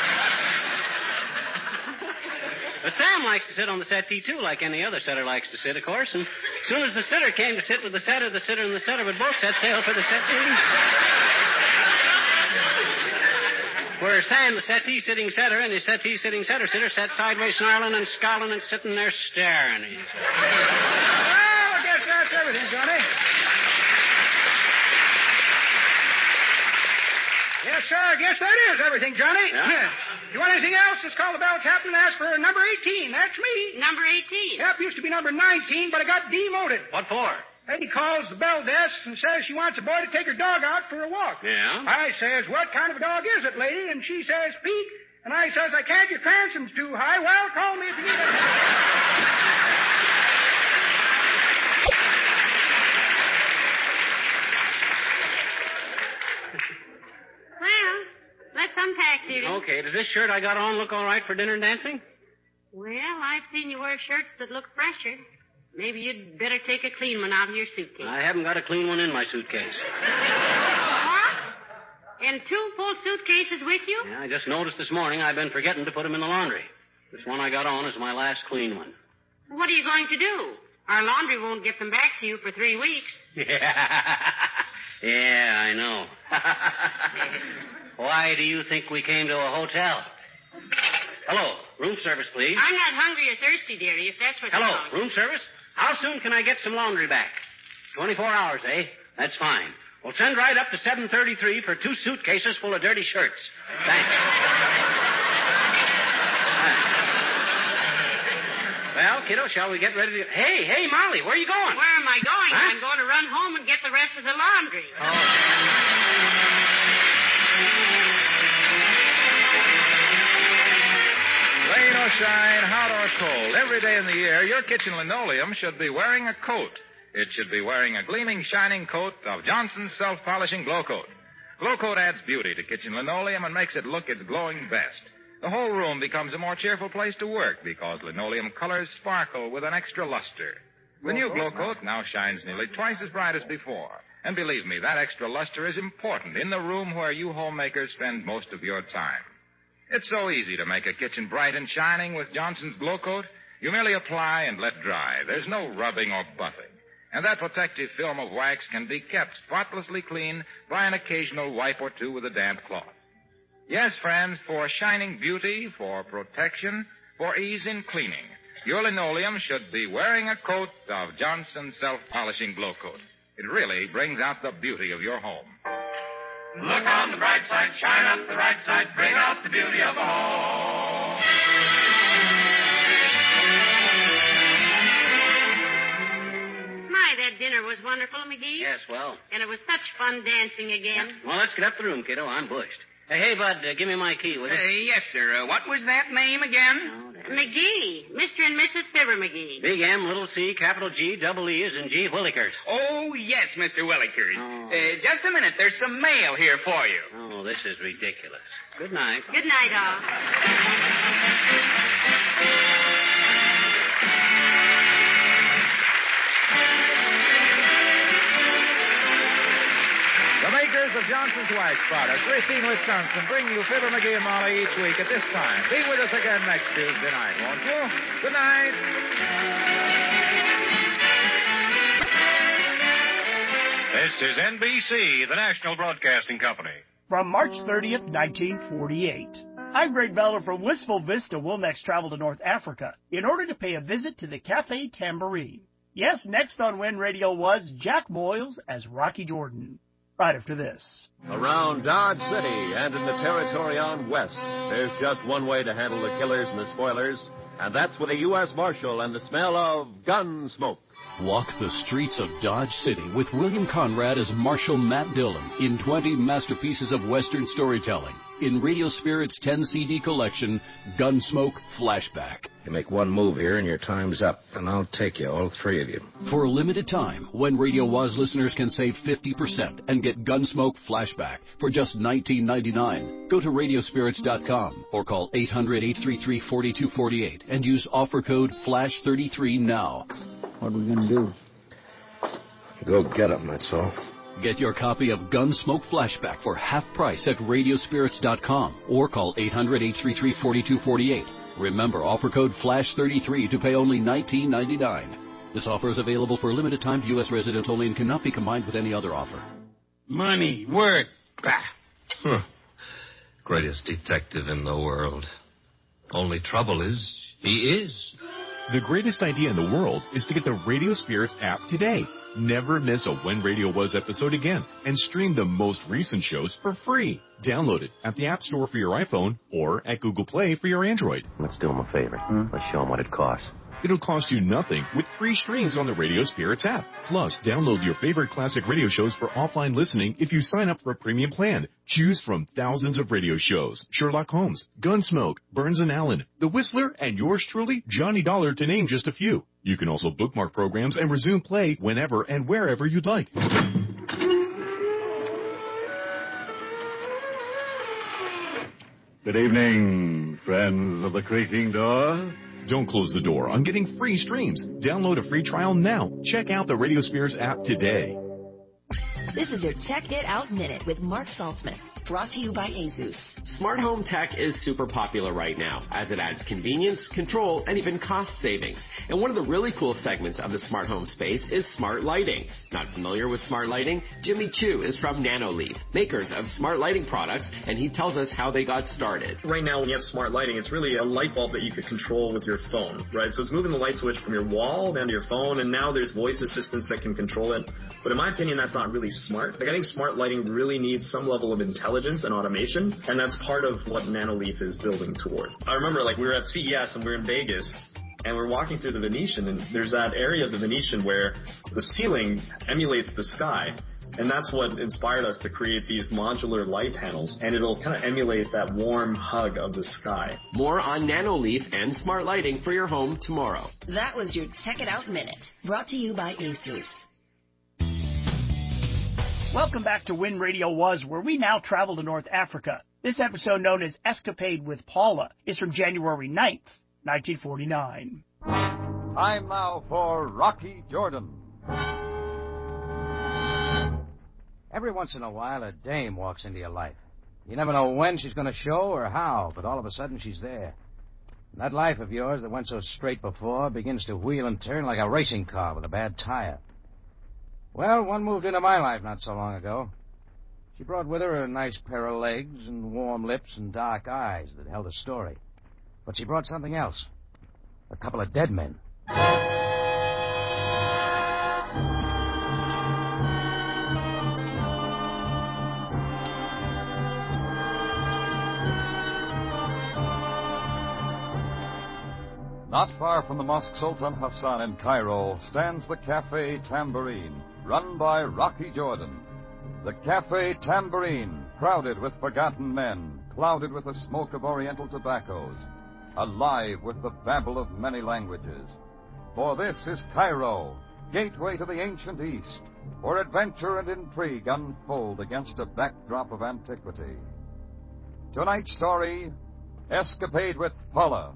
Speaker 27: But Sam likes to sit on the settee, too, like any other setter likes to sit, of course. And as soon as the sitter came to sit with the sitter and the setter would both set sail for the settee. Where Sam, the settee sitting setter, and his settee sitting setter sat sideways, snarling and scowling and sitting there staring at each other.
Speaker 11: Well, I guess that's everything, Johnny. Yes, sir, I guess that is everything, Johnny.
Speaker 27: Yeah?
Speaker 11: You want anything else? Just call the bell captain and ask for number 18. That's me.
Speaker 7: Number 18?
Speaker 11: Yep, used to be number 19, but I got demoted.
Speaker 27: What for?
Speaker 11: Lady calls the bell desk and says she wants a boy to take her dog out for a walk.
Speaker 27: Yeah?
Speaker 11: I says, what kind of a dog is it, lady? And she says, Pete. And I says, I can't, your transam's too high. Well, call me if you need it.
Speaker 7: Well, let's unpack, dearie.
Speaker 27: Okay, does this shirt I got on look all right for dinner and dancing?
Speaker 7: Well, I've seen you wear shirts that look fresher. Maybe you'd better take a clean one out of your suitcase.
Speaker 27: I haven't got a clean one in my suitcase.
Speaker 7: What? And 2 full suitcases with you?
Speaker 27: Yeah, I just noticed this morning I've been forgetting to put them in the laundry. This one I got on is my last clean one.
Speaker 7: What are you going to do? Our laundry won't get them back to you for 3 weeks.
Speaker 27: Yeah, I know. Why do you think we came to a hotel? Hello, room service, please.
Speaker 7: I'm not hungry or thirsty, dearie, if that's what you're
Speaker 27: Hello,
Speaker 7: calling.
Speaker 27: room service? How soon can I get some laundry back? 24 hours, eh? That's fine. Well, send right up to 733 for 2 suitcases full of dirty shirts. Thanks. Well, kiddo, shall we get ready to... Hey, Molly, where are you going?
Speaker 7: Where am I going?
Speaker 27: Huh?
Speaker 7: I'm going to run home and get the rest of the laundry.
Speaker 3: Rain or shine, hot or cold, every day in the year, your kitchen linoleum should be wearing a coat. It should be wearing a gleaming, shining coat of Johnson's self-polishing Glow Coat. Glow Coat adds beauty to kitchen linoleum and makes it look its glowing best. The whole room becomes a more cheerful place to work because linoleum colors sparkle with an extra luster. The new Glow Coat now shines nearly twice as bright as before. And believe me, that extra luster is important in the room where you homemakers spend most of your time. It's so easy to make a kitchen bright and shining with Johnson's Glow Coat. You merely apply and let dry. There's no rubbing or buffing. And that protective film of wax can be kept spotlessly clean by an occasional wipe or two with a damp cloth. Yes, friends, for shining beauty, for protection, for ease in cleaning, your linoleum should be wearing a coat of Johnson's self-polishing Glow Coat. It really brings out the beauty of your home.
Speaker 4: Look on the bright side, shine up the right side, bring out the beauty of the home.
Speaker 7: My, that dinner was wonderful, McGee.
Speaker 27: Yes, well.
Speaker 7: And it was such fun dancing again.
Speaker 27: Well, let's get up the room, kiddo. I'm bushed. Hey, Bud, give me my key, will you?
Speaker 6: Yes, sir. What was that name again?
Speaker 7: McGee. Mr. and Mrs. Fibber McGee.
Speaker 27: Big M, little C, capital G, double E as in G, Willikers.
Speaker 6: Oh, yes, Mr. Willikers. Just a minute. There's some mail here for you.
Speaker 27: Oh, this is ridiculous. Good night.
Speaker 7: Good night, all.
Speaker 3: The makers of Johnson's Wax products, Racine, Wisconsin, bring you Fibber, McGee, and Molly each week at this time. Be with us again next Tuesday night, won't you? Good night.
Speaker 25: This is NBC, the National Broadcasting Company.
Speaker 26: From March 30th, 1948. I'm Greg Beller from Wistful Vista. We'll next travel to North Africa in order to pay a visit to the Cafe Tambourine. Yes, next on When Radio Was, Jack Moyles as Rocky Jordan. Right after this.
Speaker 5: Around Dodge City and in the territory on West, there's just one way to handle the killers and the spoilers, and that's with a U.S. Marshal and the smell of gun smoke.
Speaker 9: Walk the streets of Dodge City with William Conrad as Marshal Matt Dillon in 20 masterpieces of Western storytelling in Radio Spirit's 10-CD collection, Gunsmoke Flashback.
Speaker 10: You make one move here and your time's up, and I'll take you, all three of you.
Speaker 9: For a limited time, when Radio Was listeners can save 50% and get Gunsmoke Flashback for just $19.99, go to radiospirits.com or call 800-833-4248 and use offer code FLASH33 now.
Speaker 10: What are we going to do? Go get 'em, that's all.
Speaker 9: Get your copy of Gunsmoke Flashback for half price at radiospirits.com or call 800-833-4248. Remember, offer code FLASH33 to pay only $19.99. This offer is available for a limited time to U.S. residents only and cannot be combined with any other offer.
Speaker 11: Money, work.
Speaker 10: Greatest detective in the world. Only trouble is, he is.
Speaker 17: The greatest idea in the world is to get the Radio Spirits app today. Never miss a When Radio Was episode again and stream the most recent shows for free. Download it at the App Store for your iPhone or at Google Play for your Android.
Speaker 10: Let's do him a favor. Let's show him what it costs.
Speaker 17: It'll cost you nothing with free streams on the Radio Spirits app. Plus, download your favorite classic radio shows for offline listening if you sign up for a premium plan. Choose from thousands of radio shows: Sherlock Holmes, Gunsmoke, Burns and Allen, The Whistler, and yours truly, Johnny Dollar, to name just a few. You can also bookmark programs and resume play whenever and wherever you'd like.
Speaker 18: Good evening, friends of the creaking door.
Speaker 17: Don't close the door on getting free streams. Download a free trial now. Check out the Radio Spirits app today.
Speaker 19: This is your Check It Out Minute with Mark Saltzman, brought to you by ASUS.
Speaker 9: Smart home tech is super popular right now, as it adds convenience, control, and even cost savings. And one of the really cool segments of the smart home space is smart lighting. Not familiar with smart lighting? Jimmy Chu is from Nanoleaf, makers of smart lighting products, and he tells us how they got started.
Speaker 10: Right now, when you have smart lighting, it's really a light bulb that you could control with your phone, right? So it's moving the light switch from your wall down to your phone, and now there's voice assistants that can control it. But in my opinion, that's not really smart. Like, I think smart lighting really needs some level of intelligence and automation, and that's part of what Nanoleaf is building towards. I remember, like, we were at CES and we were in Vegas, and we're walking through the Venetian, and there's that area of the Venetian where the ceiling emulates the sky. And that's what inspired us to create these modular light panels, and it'll kind of emulate that warm hug of the sky.
Speaker 9: More on Nanoleaf and smart lighting for your home tomorrow.
Speaker 19: That was your Check It Out Minute, brought to you by ASUS.
Speaker 26: Welcome back to When Radio Was, where we now travel to North Africa. This episode, known as Escapade with Paula, is from January 9th, 1949.
Speaker 20: Time now for Rocky Jordan.
Speaker 21: Every once in a while, a dame walks into your life. You never know when she's going to show or how, but all of a sudden she's there. And that life of yours that went so straight before begins to wheel and turn like a racing car with a bad tire. Well, one moved into my life not so long ago. She brought with her a nice pair of legs and warm lips and dark eyes that held a story. But she brought something else. A couple of dead men.
Speaker 20: Not far from the Mosque Sultan Hassan in Cairo stands the Cafe Tambourine, run by Rocky Jordan. The Cafe Tambourine, crowded with forgotten men, clouded with the smoke of oriental tobaccos, alive with the babble of many languages. For this is Cairo, gateway to the ancient East, where adventure and intrigue unfold against a backdrop of antiquity. Tonight's story, Escapade with Paula.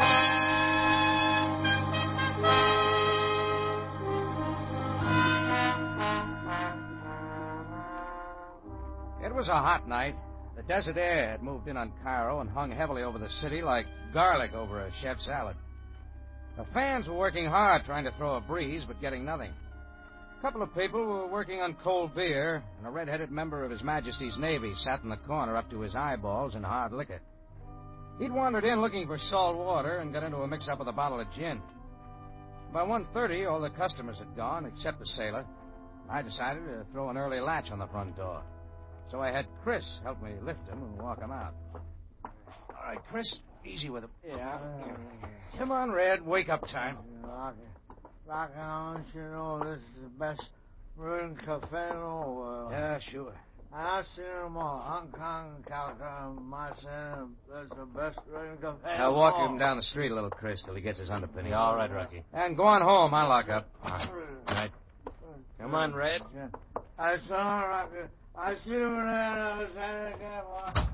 Speaker 21: It was a hot night. The desert air had moved in on Cairo and hung heavily over the city like garlic over a chef salad. The fans were working hard trying to throw a breeze, but getting nothing. A couple of people were working on cold beer, and a red-headed member of His Majesty's Navy sat in the corner up to his eyeballs in hard liquor. He'd wandered in looking for salt water and got into a mix-up with a bottle of gin. By 1:30, all the customers had gone, except the sailor. I decided to throw an early latch on the front door. So I had Chris help me lift him and walk him out.
Speaker 26: All right, Chris, easy with him.
Speaker 21: Yeah. Come on, Red, wake up time.
Speaker 1: Rocky, I want you to know this is the best brewing cafe in the whole world.
Speaker 21: Yeah, sure.
Speaker 1: And I've seen them all. Hong Kong, Calcutta, Marseille. That's the best brewing cafe in the
Speaker 21: I'll walk
Speaker 1: world.
Speaker 21: him down the street a little, Chris, till he gets his underpinnings.
Speaker 1: Yeah, all right, Rocky.
Speaker 21: And go on home. I'll lock up. Right.
Speaker 1: Come on, Red. I saw Rocky. I see him in the other side of the catwalk.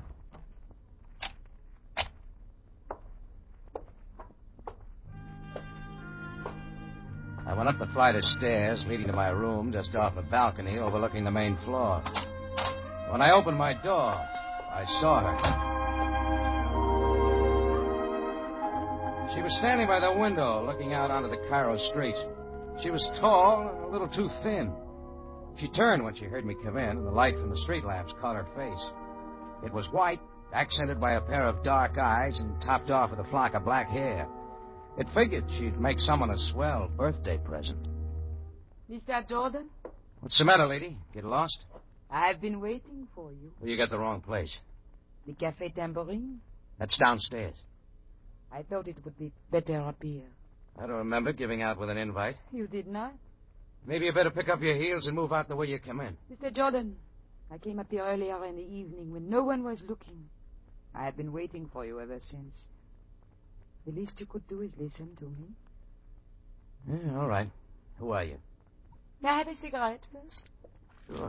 Speaker 21: I went up the flight of stairs leading to my room just off a balcony overlooking the main floor. When I opened my door, I saw her. She was standing by the window looking out onto the Cairo street. She was tall and a little too thin. She turned when she heard me come in, and the light from the street lamps caught her face. It was white, accented by a pair of dark eyes and topped off with a flock of black hair. It figured she'd make someone a swell birthday present.
Speaker 2: Mr. Jordan?
Speaker 21: What's the matter, lady? Get lost?
Speaker 2: I've been waiting for you.
Speaker 21: Well, you got the wrong place.
Speaker 2: The Cafe Tambourine?
Speaker 21: That's downstairs.
Speaker 2: I thought it would be better up here.
Speaker 21: I don't remember giving out with an invite.
Speaker 2: You did not?
Speaker 21: Maybe you better pick up your heels and move out the way you come in.
Speaker 2: Mr. Jordan, I came up here earlier in the evening when no one was looking. I have been waiting for you ever since. The least you could do is listen to me.
Speaker 21: Yeah, all right. Who are you?
Speaker 2: May I have a cigarette first?
Speaker 21: Sure.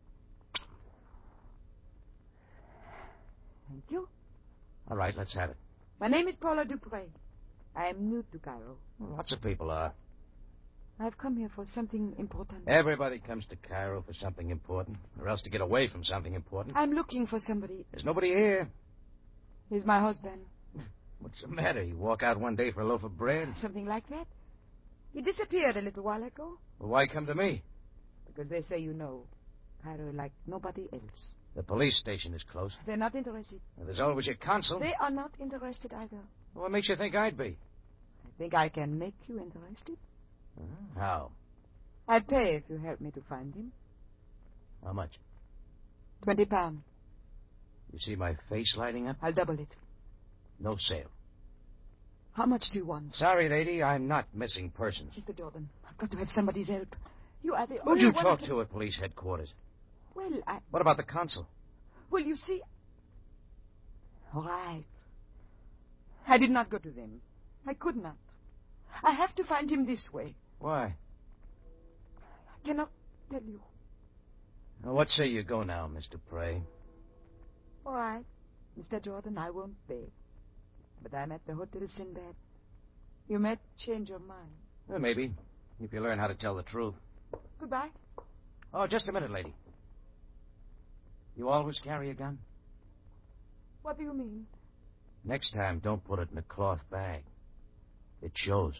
Speaker 2: Thank you.
Speaker 21: All right, let's have it.
Speaker 2: My name is Paula Dupre. I am new to Cairo.
Speaker 21: Well, lots of people are.
Speaker 2: I've come here for something important.
Speaker 21: Everybody comes to Cairo for something important, or else to get away from something important.
Speaker 2: I'm looking for somebody.
Speaker 21: There's nobody here.
Speaker 2: He's my husband.
Speaker 21: What's the matter? You walk out one day for a loaf of bread?
Speaker 2: Something like that. He disappeared a little while ago.
Speaker 21: Well, why come to me?
Speaker 2: Because they say you know Cairo like nobody else.
Speaker 21: The police station is close.
Speaker 2: They're not interested.
Speaker 21: Well, there's always your consul.
Speaker 2: They are not interested either.
Speaker 21: Well, what makes you think I'd be?
Speaker 2: I think I can make you interested.
Speaker 21: How?
Speaker 2: I'd pay if you help me to find him.
Speaker 21: How much?
Speaker 2: £20.
Speaker 21: You see my face lighting up?
Speaker 2: I'll double it.
Speaker 21: No sale.
Speaker 2: How much do you want?
Speaker 21: Sorry, lady, I'm not missing persons.
Speaker 2: Mr. Jordan, I've got to have somebody's help. You are the
Speaker 21: Who'd
Speaker 2: only
Speaker 21: you
Speaker 2: one
Speaker 21: talk to at police headquarters?
Speaker 2: Well,
Speaker 21: What about the consul?
Speaker 2: Well, you see... All right. I did not go to them. I could not. I have to find him this way.
Speaker 21: Why?
Speaker 2: I cannot tell you.
Speaker 21: Well, what say you go now, Mr. Prey?
Speaker 2: All right. Mr. Jordan, I won't beg. But I'm at the Hotel Sinbad. You might change your mind.
Speaker 21: Well, maybe, if you learn how to tell the truth.
Speaker 2: Goodbye.
Speaker 21: Oh, just a minute, lady. You always carry a gun?
Speaker 2: What do you mean?
Speaker 21: Next time, don't put it in a cloth bag. It shows.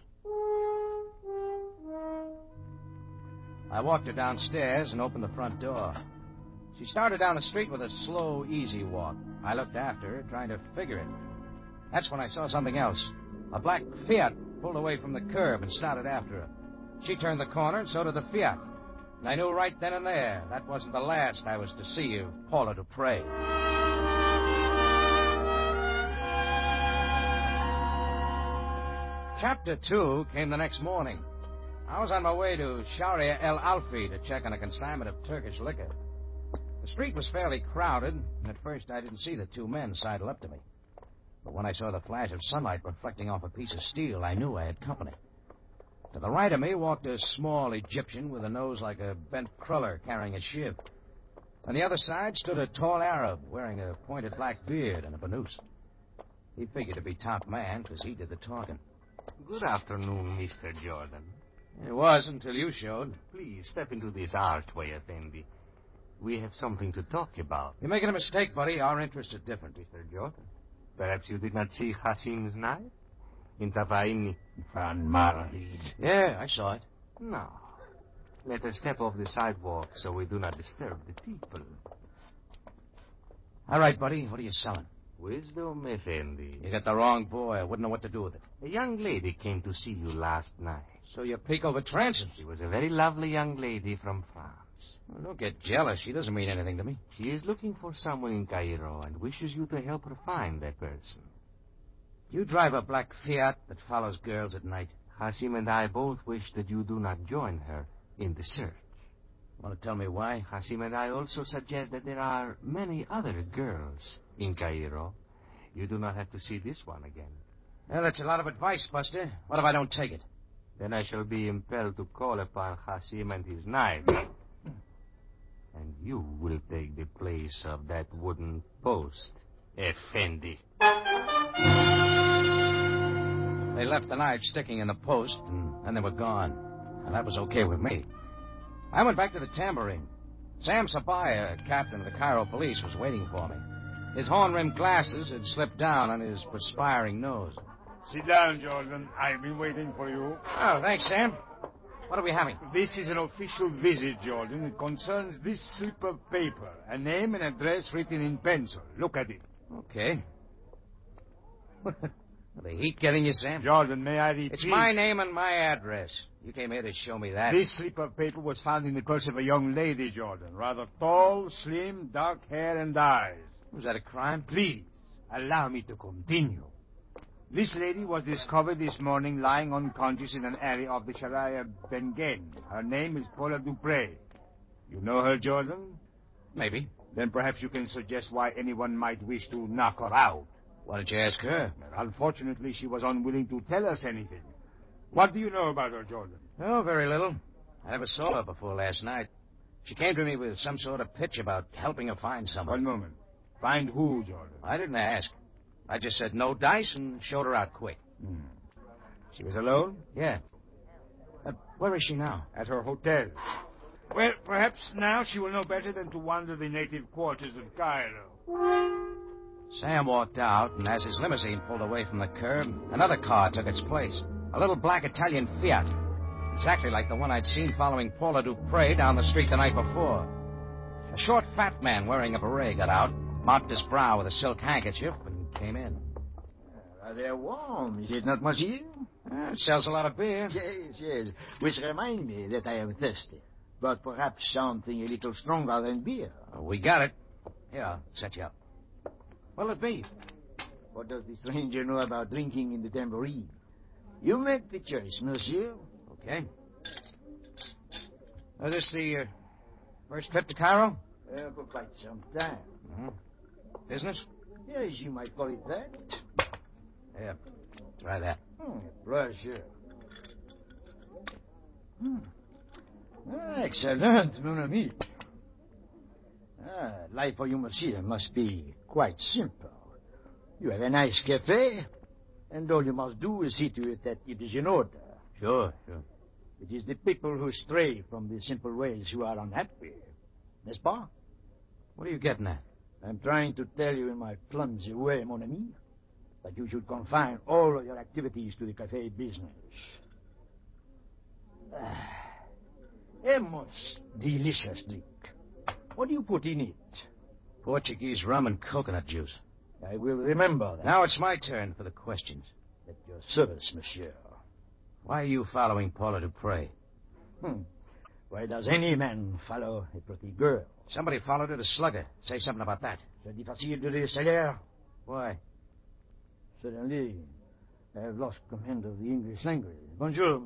Speaker 21: I walked her downstairs and opened the front door. She started down the street with a slow, easy walk. I looked after her, trying to figure it. That's when I saw something else. A black Fiat pulled away from the curb and started after her. She turned the corner, and so did the Fiat. And I knew right then and there that wasn't the last I was to see of Paula Dupre. Chapter 2 came the next morning. I was on my way to Sharia El Alfi to check on a consignment of Turkish liquor. The street was fairly crowded, and at first I didn't see the two men sidle up to me. But when I saw the flash of sunlight reflecting off a piece of steel, I knew I had company. To the right of me walked a small Egyptian with a nose like a bent cruller carrying a shiv. On the other side stood a tall Arab wearing a pointed black beard and a burnous. He figured to be top man because he did the talking.
Speaker 8: Good afternoon, Mr. Jordan.
Speaker 21: It was until you showed.
Speaker 8: Please step into this archway, Effendi. We have something to talk about.
Speaker 21: You're making a mistake, buddy. Our interests are different.
Speaker 8: Mr. Jordan, perhaps you did not see Hassim's knife? In Tafaini.
Speaker 21: Van Marlid. Yeah, I saw it.
Speaker 8: No. Let us step off the sidewalk so we do not disturb the people.
Speaker 21: All right, buddy. What are you selling?
Speaker 8: Wisdom, Effendi.
Speaker 21: You got the wrong boy. I wouldn't know what to do with it.
Speaker 8: A young lady came to see you last night.
Speaker 21: So you peek over transom.
Speaker 8: She was a very lovely young lady from France.
Speaker 21: Well, don't get jealous. She doesn't mean anything to me.
Speaker 8: She is looking for someone in Cairo and wishes you to help her find that person.
Speaker 21: You drive a black Fiat that follows girls at night.
Speaker 8: Hasim and I both wish that you do not join her in the search.
Speaker 21: Want to tell me why?
Speaker 8: Hasim and I also suggest that there are many other girls in Cairo. You do not have to see this one again.
Speaker 21: Well, that's a lot of advice, Buster. What if I don't take it?
Speaker 8: Then I shall be impelled to call upon Hasim and his knife. And you will take the place of that wooden post, Effendi.
Speaker 21: They left the knife sticking in the post, and then they were gone. And that was okay with me. I went back to the tambourine. Sam Sabaya, captain of the Cairo police, was waiting for me. His horn-rimmed glasses had slipped down on his perspiring nose.
Speaker 1: Sit down, Jordan. I've been waiting for you.
Speaker 21: Oh, thanks, Sam. What are we having?
Speaker 1: This is an official visit, Jordan. It concerns this slip of paper. A name and address written in pencil. Look at it.
Speaker 21: Okay. The heat getting you, Sam?
Speaker 1: Jordan, may I repeat?
Speaker 21: It's my name and my address. You came here to show me that.
Speaker 1: This slip of paper was found in the purse of a young lady, Jordan. Rather tall, slim, dark hair and eyes.
Speaker 21: Was that a crime?
Speaker 1: Please, allow me to continue. This lady was discovered this morning lying unconscious in an alley of the Sharia Bengen. Her name is Paula Dupre. You know her, Jordan?
Speaker 21: Maybe.
Speaker 1: Then perhaps you can suggest why anyone might wish to knock her out.
Speaker 21: Why did you ask her?
Speaker 1: Unfortunately, she was unwilling to tell us anything. What do you know about her, Jordan?
Speaker 21: Oh, very little. I never saw her before last night. She came to me with some sort of pitch about helping her find someone.
Speaker 1: 1 moment. Find who, Jordan?
Speaker 21: I didn't ask. I just said no dice and showed her out quick.
Speaker 1: She was alone?
Speaker 21: Yeah. Where is she now?
Speaker 1: At her hotel. Well, perhaps now she will know better than to wander the native quarters of Cairo.
Speaker 21: Sam walked out, and as his limousine pulled away from the curb, another car took its place. A little black Italian Fiat. Exactly like the one I'd seen following Paula Dupre down the street the night before. A short, fat man wearing a beret got out, mopped his brow with a silk handkerchief, and came in.
Speaker 12: They're warm, is it not, monsieur?
Speaker 21: It sells a lot of beer.
Speaker 12: Yes. Which reminds me that I am thirsty. But perhaps something a little stronger than beer.
Speaker 21: We got it. Here, I'll set you up. What'll it be?
Speaker 12: What does the stranger know about drinking in the tambourine? You make the choice, monsieur.
Speaker 21: Okay. Is this the first trip to Cairo?
Speaker 12: For quite some time.
Speaker 21: Business?
Speaker 12: Yes, you might call it that.
Speaker 21: Yeah, try that.
Speaker 12: Pleasure. Excellent, mon ami. Life for you, monsieur, must be quite simple. You have a nice cafe, and all you must do is see to it that it is in order.
Speaker 21: Sure.
Speaker 12: It is the people who stray from the simple ways who are unhappy. N'est-ce pas?
Speaker 21: What are you getting at?
Speaker 12: I'm trying to tell you in my clumsy way, mon ami, that you should confine all of your activities to the cafe business. A most delicious drink. What do you put in it?
Speaker 21: Portuguese rum and coconut juice.
Speaker 12: I will remember that.
Speaker 21: Now it's my turn for the questions.
Speaker 12: At your service, monsieur.
Speaker 21: Why are you following Paula Dupre?
Speaker 12: Why does any man follow a pretty girl?
Speaker 21: Somebody followed her to slug her. Say something about that.
Speaker 12: C'est difficile de le savoir.
Speaker 21: Why?
Speaker 12: Suddenly, I have lost command of the English language. Bonjour.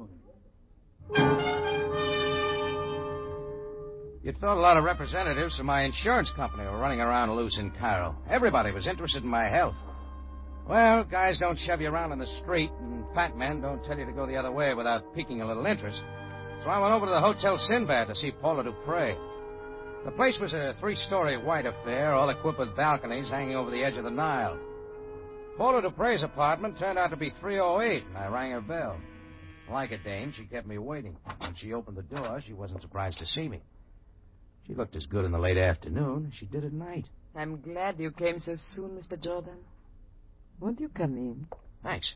Speaker 21: You'd thought a lot of representatives from my insurance company were running around loose in Cairo. Everybody was interested in my health. Well, guys don't shove you around in the street, and fat men don't tell you to go the other way without piquing a little interest. So I went over to the Hotel Sinbad to see Paula Dupre. The place was a 3-story white affair, all equipped with balconies hanging over the edge of the Nile. Paula Dupre's apartment turned out to be 308, and I rang her bell. Like a dame, she kept me waiting. When she opened the door, she wasn't surprised to see me. She looked as good in the late afternoon as she did at night.
Speaker 2: I'm glad you came so soon, Mr. Jordan. Won't you come in?
Speaker 21: Thanks.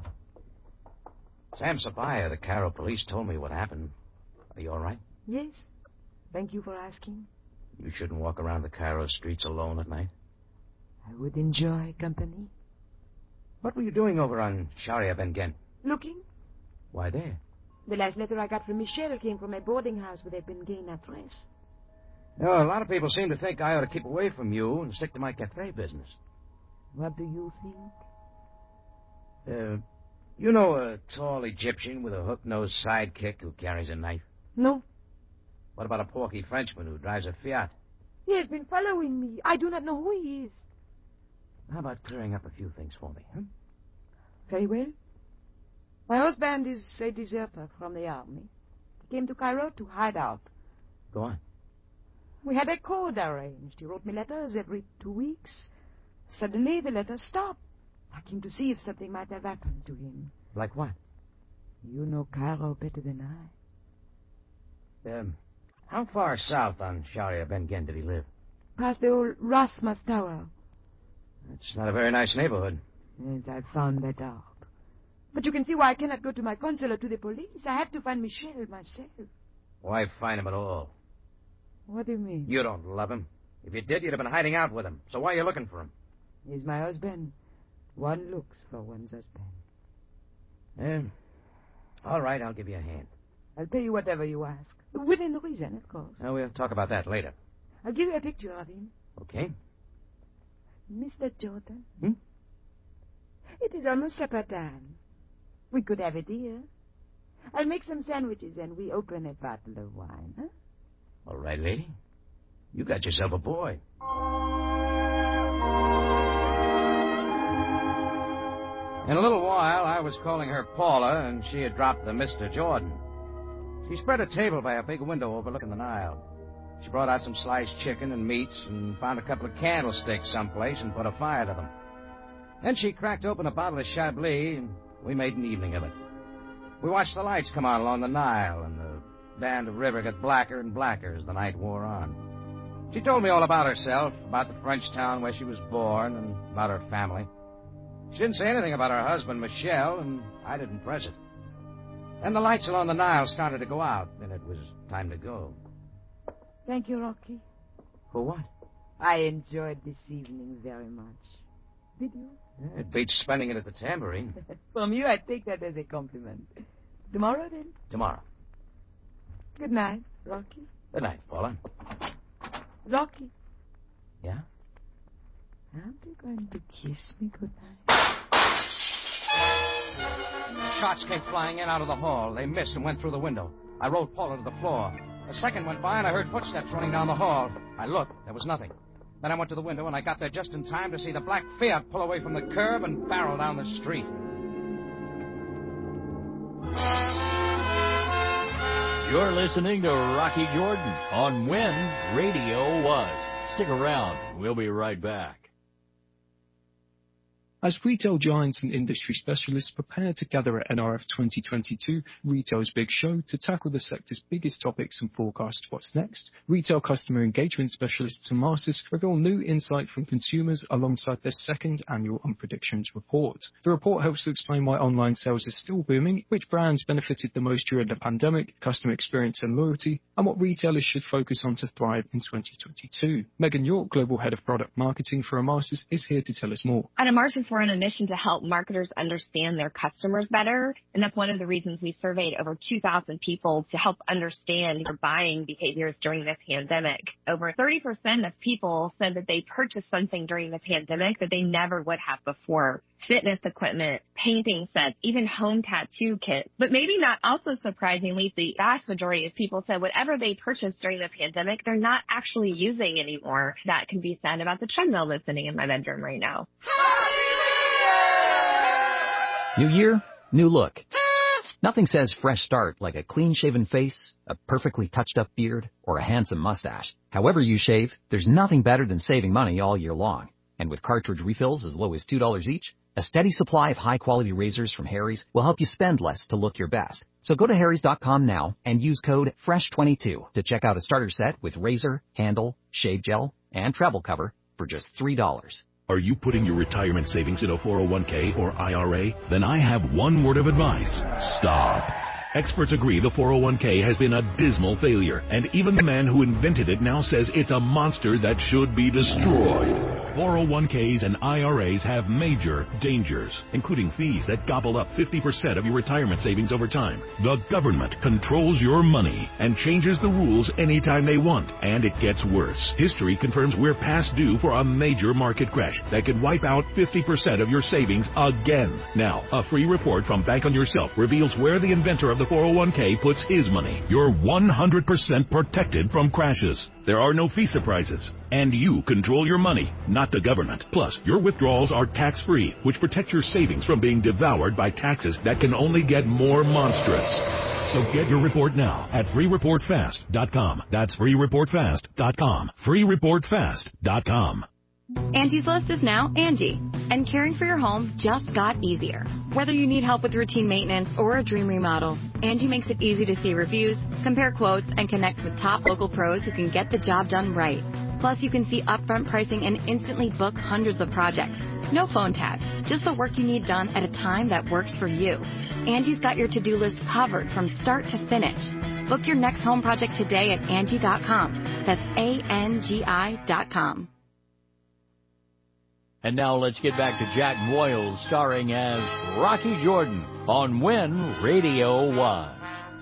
Speaker 21: Sam Sabaya, the Cairo police, told me what happened. Are you all right?
Speaker 2: Yes. Thank you for asking.
Speaker 21: You shouldn't walk around the Cairo streets alone at night.
Speaker 2: I would enjoy company.
Speaker 21: What were you doing over on Sharia Bengen?
Speaker 2: Looking.
Speaker 21: Why there?
Speaker 2: The last letter I got from Michelle came from a boarding house with a Bengen address.
Speaker 21: A lot of people seem to think I ought to keep away from you and stick to my cafe business.
Speaker 2: What do you think?
Speaker 21: You know a tall Egyptian with a hook-nosed sidekick who carries a knife?
Speaker 2: No.
Speaker 21: What about a porky Frenchman who drives a Fiat?
Speaker 2: He has been following me. I do not know who he is.
Speaker 21: How about clearing up a few things for me, huh?
Speaker 2: Very well. My husband is a deserter from the army. He came to Cairo to hide out.
Speaker 21: Go on.
Speaker 2: We had a code arranged. He wrote me letters every 2 weeks. Suddenly, the letters stopped. I came to see if something might have happened to him.
Speaker 21: Like what?
Speaker 2: You know Cairo better than I.
Speaker 21: How far south on Sharia Ben-Gen did he live?
Speaker 2: Past the old Rasmus Tower.
Speaker 21: It's not a very nice neighborhood.
Speaker 2: Yes, I found that out. But you can see why I cannot go to my consul or to the police. I have to find Michel myself.
Speaker 21: Why find him at all?
Speaker 2: What do you mean?
Speaker 21: You don't love him. If you did, you'd have been hiding out with him. So why are you looking for him?
Speaker 2: He's my husband. One looks for one's husband.
Speaker 21: All right, I'll give you a hand.
Speaker 2: I'll pay you whatever you ask. Within reason, of course.
Speaker 21: Now, we'll talk about that later.
Speaker 2: I'll give you a picture of him.
Speaker 21: Okay.
Speaker 2: Mr. Jordan. It is almost supper time. We could have it here. I'll make some sandwiches and we open a bottle of wine, huh?
Speaker 21: All right, lady. You got yourself a boy. In a little while, I was calling her Paula, and she had dropped the Mr. Jordan. She spread a table by a big window overlooking the Nile. She brought out some sliced chicken and meats and found a couple of candlesticks someplace and put a fire to them. Then she cracked open a bottle of Chablis, and we made an evening of it. We watched the lights come on along the Nile, and the band of river got blacker and blacker as the night wore on. She told me all about herself, about the French town where she was born, and about her family. She didn't say anything about her husband, Michel, and I didn't press it. Then the lights along the Nile started to go out, and it was time to go.
Speaker 2: Thank you, Rocky.
Speaker 21: For what?
Speaker 2: I enjoyed this evening very much. Did you?
Speaker 21: Yeah, it beats spending it at the Tambourine.
Speaker 2: From you, I take that as a compliment. Tomorrow, then?
Speaker 21: Tomorrow.
Speaker 2: Good night, Rocky.
Speaker 21: Good night, Paula.
Speaker 2: Rocky.
Speaker 21: Yeah?
Speaker 2: Aren't you going to kiss me good night?
Speaker 21: Shots came flying in out of the hall. They missed and went through the window. I rolled Paula to the floor. A second went by, and I heard footsteps running down the hall. I looked. There was nothing. Then I went to the window, and I got there just in time to see the black Fiat pull away from the curb and barrel down the street.
Speaker 25: You're listening to Rocky Jordan on When Radio Was. Stick around. We'll be right back.
Speaker 13: As retail giants and industry specialists prepare to gather at NRF 2022, Retail's big show, to tackle the sector's biggest topics and forecast what's next, retail customer engagement specialists and masters reveal new insight from consumers alongside their second annual Unpredictions report. The report helps to explain why online sales are still booming, which brands benefited the most during the pandemic, customer experience and loyalty, and what retailers should focus on to thrive in 2022. Megan York, Global Head of Product Marketing for Masters, is here to tell us more.
Speaker 14: At Masters, we're on a mission to help marketers understand their customers better, and that's one of the reasons we surveyed over 2,000 people to help understand their buying behaviors during this pandemic. Over 30% of people said that they purchased something during the pandemic that they never would have before. Fitness equipment, painting sets, even home tattoo kits. But maybe not also surprisingly, the vast majority of people said whatever they purchased during the pandemic, they're not actually using anymore. That can be said about the treadmill that's sitting in my bedroom right now.
Speaker 15: New year, new look. Nothing says fresh start like a clean-shaven face, a perfectly touched-up beard, or a handsome mustache. However you shave, there's nothing better than saving money all year long. And with cartridge refills as low as $2 each, a steady supply of high-quality razors from Harry's will help you spend less to look your best. So go to harrys.com now and use code FRESH22 to check out a starter set with razor, handle, shave gel, and travel cover for just $3.
Speaker 17: Are you putting your retirement savings in a 401k or IRA? Then I have one word of advice. Stop. Experts agree the 401k has been a dismal failure, and even the man who invented it now says it's a monster that should be destroyed. 401ks and IRAs have major dangers, including fees that gobble up 50% of your retirement savings over time. The government controls your money and changes the rules anytime they want, and it gets worse. History confirms we're past due for a major market crash that could wipe out 50% of your savings again. Now, a free report from Bank on Yourself reveals where the inventor of the 401k puts his money. You're 100% protected from crashes. There are no fee surprises. And you control your money, not the government. Plus, your withdrawals are tax-free, which protect your savings from being devoured by taxes that can only get more monstrous. So get your report now at freereportfast.com. That's freereportfast.com. freereportfast.com.
Speaker 4: Angie's List is now Angie, and caring for your home just got easier. Whether you need help with routine maintenance or a dream remodel, Angie makes it easy to see reviews, compare quotes, and connect with top local pros who can get the job done right. Plus, you can see upfront pricing and instantly book hundreds of projects. No phone tag, just the work you need done at a time that works for you. Angie's got your to-do list covered from start to finish. Book your next home project today at Angie.com. That's ANGI.com.
Speaker 25: And now let's get back to Jack Moyles starring as Rocky Jordan on When Radio Was.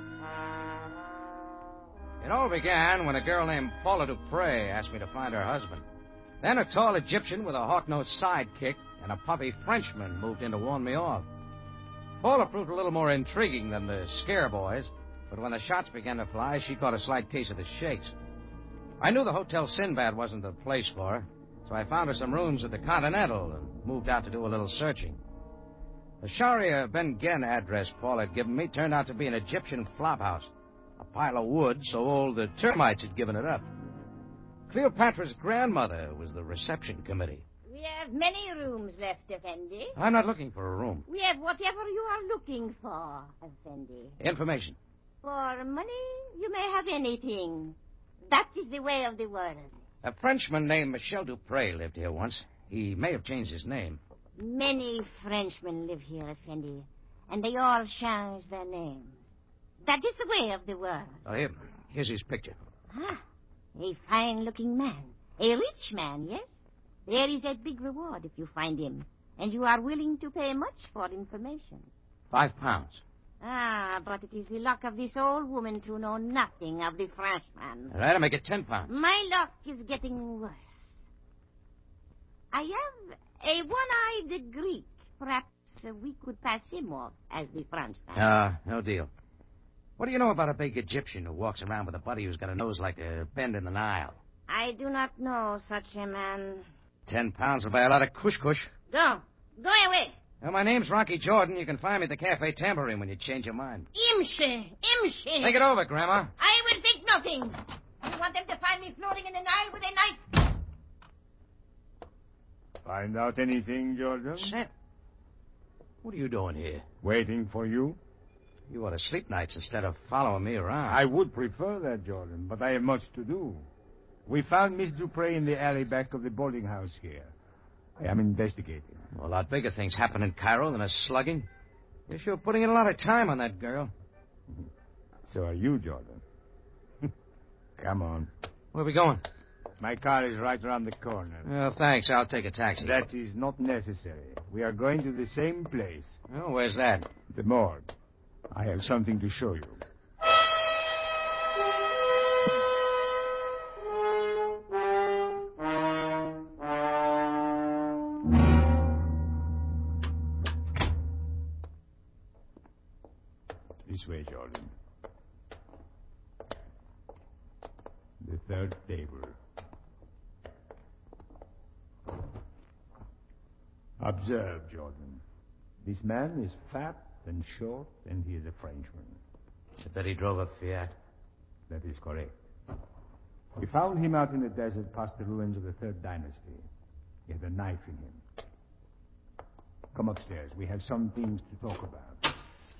Speaker 21: It all began when a girl named Paula Dupre asked me to find her husband. Then a tall Egyptian with a hawk-nosed sidekick and a puffy Frenchman moved in to warn me off. Paula proved a little more intriguing than the scare boys, but when the shots began to fly, she caught a slight case of the shakes. I knew the Hotel Sinbad wasn't the place for her, so I found her some rooms at the Continental and moved out to do a little searching. The Sharia Ben Gen address Paul had given me turned out to be an Egyptian flophouse, a pile of wood so old the termites had given it up. Cleopatra's grandmother was the reception committee.
Speaker 6: We have many rooms left, Effendi.
Speaker 21: I'm not looking for a room.
Speaker 6: We have whatever you are looking for, Effendi.
Speaker 21: Information.
Speaker 6: For money, you may have anything. That is the way of the world.
Speaker 21: A Frenchman named Michel Dupre lived here once. He may have changed his name.
Speaker 6: Many Frenchmen live here, Effendi, and they all change their names. That is the way of the world.
Speaker 21: Oh, here's his picture.
Speaker 6: Ah, a fine-looking man. A rich man, yes? There is a big reward if you find him, and you are willing to pay much for information.
Speaker 21: £5.
Speaker 6: Ah, but it is the luck of this old woman to know nothing of the Frenchman.
Speaker 21: All right, I'll make it £10.
Speaker 6: My luck is getting worse. I have a one-eyed Greek. Perhaps we could pass him off as the Frenchman.
Speaker 21: No deal. What do you know about a big Egyptian who walks around with a buddy who's got a nose like a bend in the Nile?
Speaker 6: I do not know such a man.
Speaker 21: £10 will buy a lot of kush-kush.
Speaker 6: Go. Go away.
Speaker 21: Well, my name's Rocky Jordan. You can find me at the Cafe Tambourine when you change your mind.
Speaker 6: Imshi.
Speaker 21: Think it over, Grandma.
Speaker 6: I will think nothing. You want them to find me floating in the Nile with a knife?
Speaker 1: Find out anything, Jordan?
Speaker 21: Sam, what are you doing here?
Speaker 1: Waiting for you.
Speaker 21: You ought to sleep nights instead of following me around.
Speaker 1: I would prefer that, Jordan, but I have much to do. We found Miss Dupre in the alley back of the boarding house here. I am investigating.
Speaker 21: Well, a lot bigger things happen in Cairo than a slugging. You're sure putting in a lot of time on that girl.
Speaker 1: So are you, Jordan. Come on.
Speaker 21: Where are we going?
Speaker 1: My car is right around the corner.
Speaker 21: Well, thanks. I'll take a taxi.
Speaker 1: That is not necessary. We are going to the same place.
Speaker 21: Oh, where's that?
Speaker 1: The morgue. I have something to show you. This way, Jordan. The third table. Observe, Jordan. This man is fat and short, and he is a Frenchman.
Speaker 21: I bet he drove a Fiat.
Speaker 1: That is correct. We found him out in the desert past the ruins of the Third Dynasty. He had a knife in him. Come upstairs. We have some things to talk about.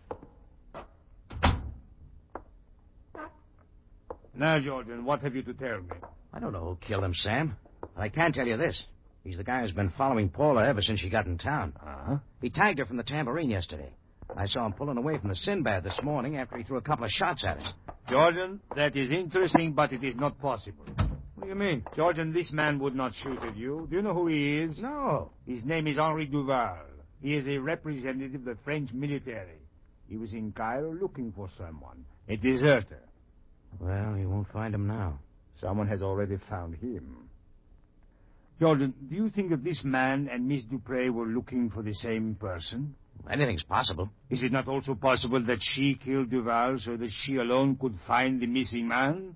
Speaker 1: Now, Jordan, what have you to tell me?
Speaker 21: I don't know who killed him, Sam. But I can tell you this. He's the guy who's been following Paula ever since she got in town.
Speaker 1: Uh-huh.
Speaker 21: He tagged her from the Tambourine yesterday. I saw him pulling away from the Sinbad this morning after he threw a couple of shots at us.
Speaker 1: Jordan, that is interesting, but it is not possible.
Speaker 21: What do you mean?
Speaker 1: Jordan, this man would not shoot at you. Do you know who he is?
Speaker 21: No.
Speaker 1: His name is Henri Duval. He is a representative of the French military. He was in Cairo looking for someone. A deserter.
Speaker 21: Well, you won't find him now.
Speaker 1: Someone has already found him. Jordan, do you think that this man and Miss Dupre were looking for the same person?
Speaker 21: Anything's possible.
Speaker 1: Is it not also possible that she killed Duval so that she alone could find the missing man?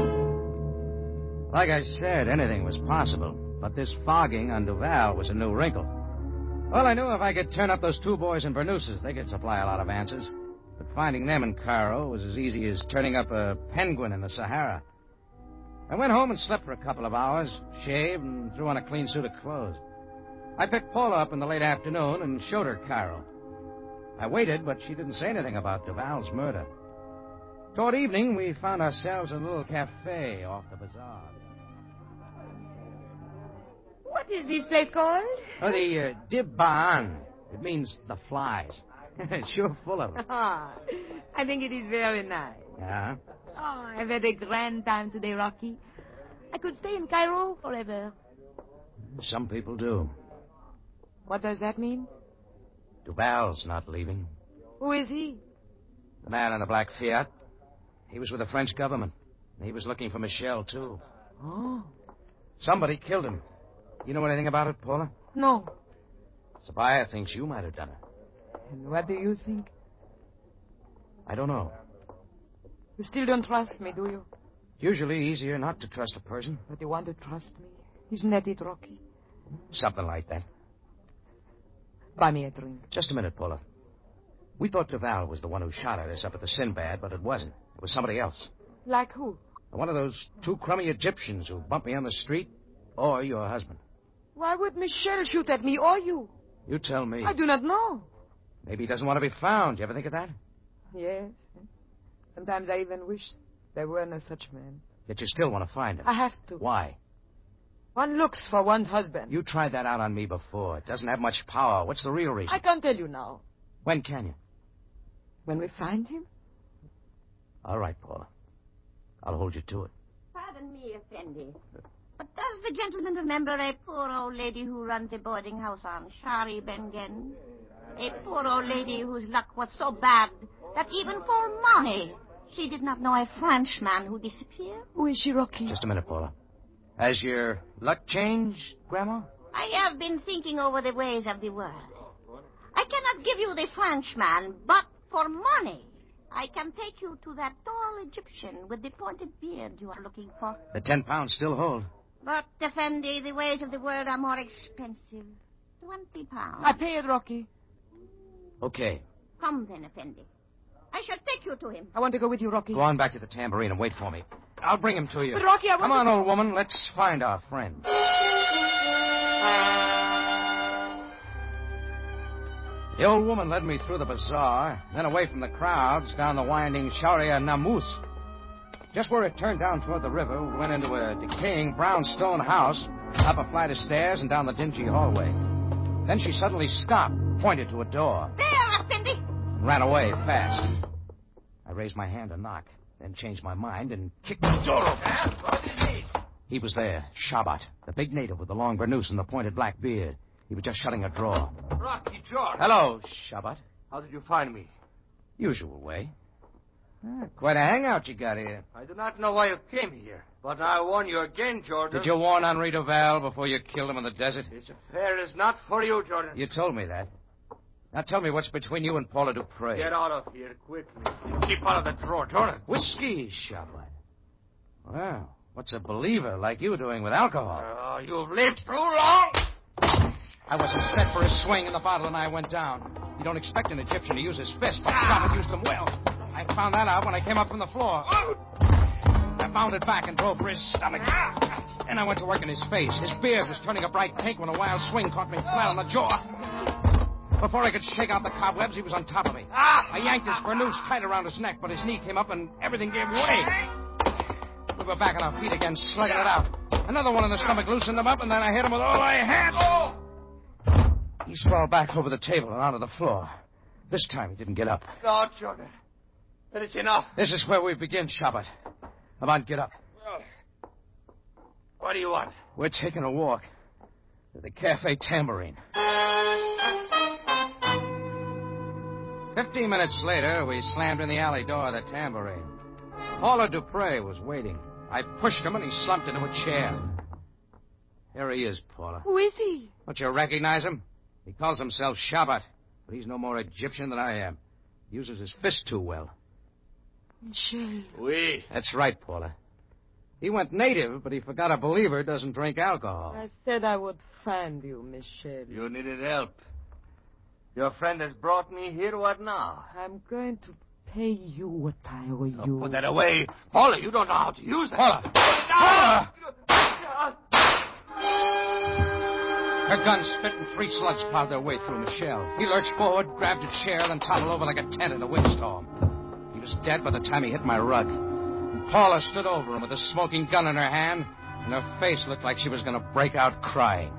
Speaker 21: Like I said, anything was possible. But this fogging on Duval was a new wrinkle. Well, I knew if I could turn up those two boys in Bernouses, they could supply a lot of answers. But finding them in Cairo was as easy as turning up a penguin in the Sahara. I went home and slept for a couple of hours, shaved, and threw on a clean suit of clothes. I picked Paula up in the late afternoon and showed her Cairo. I waited, but she didn't say anything about Duval's murder. Toward evening, we found ourselves in a little cafe off the bazaar.
Speaker 2: What is this place called?
Speaker 21: Oh, the Dibban. It means the flies. It's sure full of them.
Speaker 2: Ah, I think it is very nice.
Speaker 21: Yeah?
Speaker 2: Oh, I've had a grand time today, Rocky. I could stay in Cairo forever.
Speaker 21: Some people do.
Speaker 2: What does that mean?
Speaker 21: Duval's not leaving.
Speaker 2: Who is he?
Speaker 21: The man in the black Fiat. He was with the French government. He was looking for Michel, too.
Speaker 2: Oh.
Speaker 21: Somebody killed him. You know anything about it, Paula?
Speaker 2: No.
Speaker 21: Sabaya thinks you might have done it.
Speaker 2: And what do you think?
Speaker 21: I don't know.
Speaker 2: You still don't trust me, do you?
Speaker 21: It's usually easier not to trust a person.
Speaker 2: But you want to trust me. Isn't that it, Rocky?
Speaker 21: Something like that.
Speaker 2: Buy me a drink.
Speaker 21: Just a minute, Paula. We thought Duval was the one who shot at us up at the Sinbad, but it wasn't. It was somebody else.
Speaker 2: Like who?
Speaker 21: One of those two crummy Egyptians who bumped me on the street, or your husband.
Speaker 2: Why would Michel shoot at me or you?
Speaker 21: You tell me.
Speaker 2: I do not know.
Speaker 21: Maybe he doesn't want to be found. You ever think of that?
Speaker 2: Yes. Sometimes I even wish there were no such man.
Speaker 21: Yet you still want to find him.
Speaker 2: I have to.
Speaker 21: Why?
Speaker 2: One looks for one's husband.
Speaker 21: You tried that out on me before. It doesn't have much power. What's the real reason?
Speaker 2: I can't tell you now.
Speaker 21: When can you?
Speaker 2: When we find him?
Speaker 21: All right, Paula. I'll hold you to it.
Speaker 6: Pardon me, Effendi. But does the gentleman remember a poor old lady who runs a boarding house on Shari Bengen? A poor old lady whose luck was so bad that even for money she did not know a Frenchman who disappeared?
Speaker 2: Who is she, Rocky?
Speaker 21: Just a minute, Paula. Has your luck changed, Grandma?
Speaker 6: I have been thinking over the ways of the world. I cannot give you the Frenchman, but for money, I can take you to that tall Egyptian with the pointed beard you are looking for.
Speaker 21: The 10 pounds still hold.
Speaker 6: But, Effendi, the ways of the world are more expensive. 20 pounds.
Speaker 2: I pay it, Rocky.
Speaker 21: Okay.
Speaker 6: Come then, Effendi. I shall take you to him.
Speaker 2: I want to go with you, Rocky.
Speaker 21: Go on back to the tambourine and wait for me. I'll bring him to you.
Speaker 2: But, Rocky, I want
Speaker 21: Come on, old woman. Let's find our friend. The old woman led me through the bazaar, then away from the crowds, down the winding Sharia Namus. Just where it turned down toward the river, we went into a decaying brownstone house, up a flight of stairs, and down the dingy hallway. Then she suddenly stopped, pointed to a door.
Speaker 6: There, Effendi!
Speaker 21: And ran away fast. I raised my hand to knock, then changed my mind and kicked the door open.
Speaker 1: What is it?
Speaker 21: He was there, Shabat, the big native with the long burnous and the pointed black beard. He was just shutting a drawer.
Speaker 1: Rocky George.
Speaker 21: Hello, Shabat.
Speaker 1: How did you find me?
Speaker 21: Usual way. Quite a hangout you got here.
Speaker 1: I do not know why you came here, but I warn you again, Jordan.
Speaker 21: Did you warn Henri Duval before you killed him in the desert?
Speaker 1: This affair is not for you, Jordan.
Speaker 21: You told me that. Now tell me what's between you and Paula Dupre.
Speaker 1: Get out of here quickly. Keep out of the drawer, Jordan.
Speaker 21: Whiskey, Shabat. Well, what's a believer like you doing with alcohol?
Speaker 1: Oh, you've lived too long.
Speaker 21: I wasn't set for his swing, and the bottle and I went down. You don't expect an Egyptian to use his fist, but Shabat used them well. I found that out when I came up from the floor. I bounded back and drove for his stomach. Then I went to work in his face. His beard was turning a bright pink when a wild swing caught me flat on the jaw. Before I could shake out the cobwebs, he was on top of me. I yanked his burnous tight around his neck, but his knee came up and everything gave way. We were back on our feet again, slugging it out. Another one in the stomach loosened him up, and then I hit him with all I had. He sprawled back over the table and onto the floor. This time he didn't get up.
Speaker 1: No, Jordan. That is enough.
Speaker 21: This is where we begin, Shabat. Come on, get up. What do you want? We're taking a walk to the Cafe Tambourine. 15 minutes later, we slammed in the alley door of the Tambourine. Paula Dupre was waiting. I pushed him, and he slumped into a chair. Here he is, Paula.
Speaker 2: Who is he?
Speaker 21: Don't you recognize him? He calls himself Shabbat, but he's no more Egyptian than I am. He uses his fist too well.
Speaker 2: Michel.
Speaker 21: Oui. That's right, Paula. He went native, but he forgot a believer doesn't drink alcohol.
Speaker 2: I said I would find you, Michel.
Speaker 8: You needed help. Your friend has brought me here. What now?
Speaker 2: I'm going to pay you what I owe you.
Speaker 8: Put that away. Paula, you don't know how to use it.
Speaker 21: Paula! Paula! Her gun spit and 3 slugs plowed their way through Michel. He lurched forward, grabbed a chair, then toppled over like a tent in a windstorm. He was dead by the time he hit my rug. And Paula stood over him with a smoking gun in her hand, and her face looked like she was going to break out crying.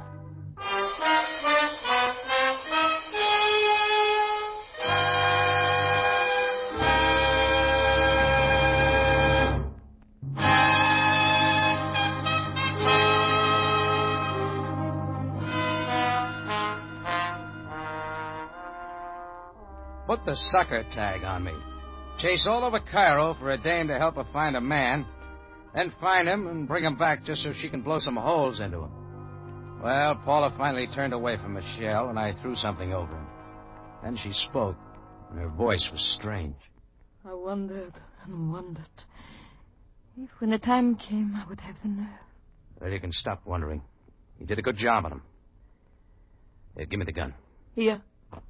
Speaker 21: Put the sucker tag on me. Chase all over Cairo for a dame to help her find a man, then find him and bring him back just so she can blow some holes into him. Well, Paula finally turned away from Michel, and I threw something over him. Then she spoke, and her voice was strange.
Speaker 2: I wondered and wondered if when the time came I would have the nerve.
Speaker 21: Well, you can stop wondering. You did a good job on him. Here, give me the gun.
Speaker 2: Here.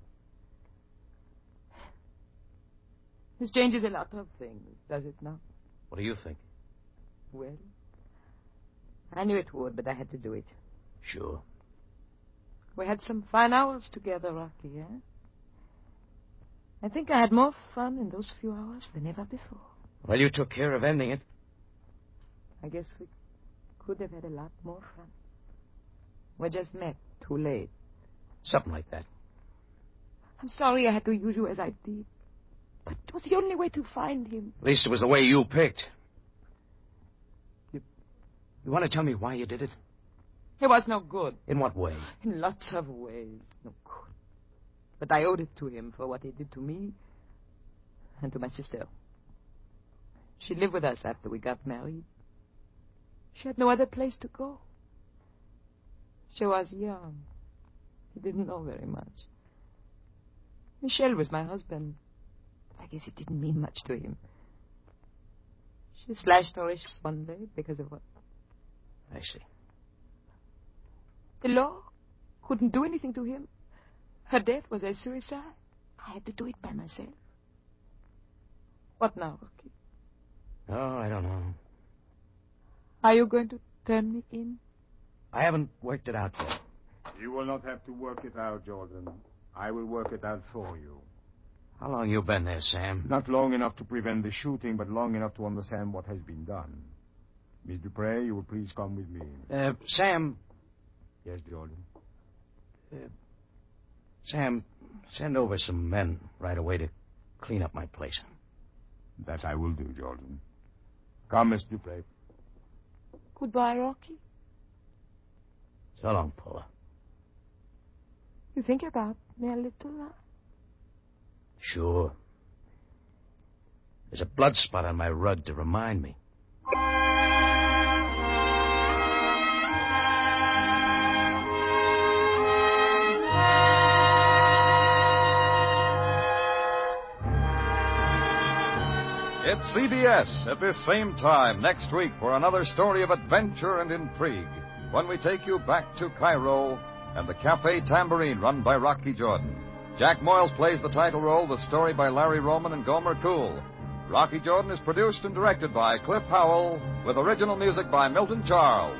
Speaker 2: This changes a lot of things, does it not?
Speaker 21: What do you think?
Speaker 2: Well, I knew it would, but I had to do it.
Speaker 21: Sure.
Speaker 2: We had some fine hours together, Rocky, eh? I think I had more fun in those few hours than ever before.
Speaker 21: Well, you took care of ending it.
Speaker 2: I guess we could have had a lot more fun. We just met too late.
Speaker 21: Something like that.
Speaker 2: I'm sorry I had to use you as I did. But it was the only way to find him.
Speaker 21: At least it was the way you picked. You want to tell me why you did it?
Speaker 2: It was no good.
Speaker 21: In what way?
Speaker 2: In lots of ways. No good. But I owed it to him for what he did to me and to my sister. She lived with us after we got married. She had no other place to go. She was young. He didn't know very much. Michel was my husband. I guess it didn't mean much to him. She slashed her wrists one day because of what?
Speaker 21: I see.
Speaker 2: The law couldn't do anything to him. Her death was a suicide. I had to do it by myself. What now, Rocky?
Speaker 21: Oh, I don't know.
Speaker 2: Are you going to turn me in?
Speaker 21: I haven't worked it out yet.
Speaker 1: You will not have to work it out, Jordan. I will work it out for you.
Speaker 21: How long you been there, Sam?
Speaker 1: Not long enough to prevent the shooting, but long enough to understand what has been done. Miss Dupre, you will please come with me.
Speaker 21: Sam.
Speaker 1: Yes, Jordan?
Speaker 21: Sam, send over some men right away to clean up my place.
Speaker 1: That I will do, Jordan. Come, Miss Dupre.
Speaker 2: Goodbye, Rocky.
Speaker 21: So long, Paula.
Speaker 2: You think about me a little?
Speaker 21: Sure. There's a blood spot on my rug to remind me.
Speaker 20: It's CBS at this same time next week for another story of adventure and intrigue when we take you back to Cairo and the Cafe Tambourine run by Rocky Jordan. Jack Moyles plays the title role, the story by Larry Roman and Gomer Cool. Rocky Jordan is produced and directed by Cliff Howell with original music by Milton Charles.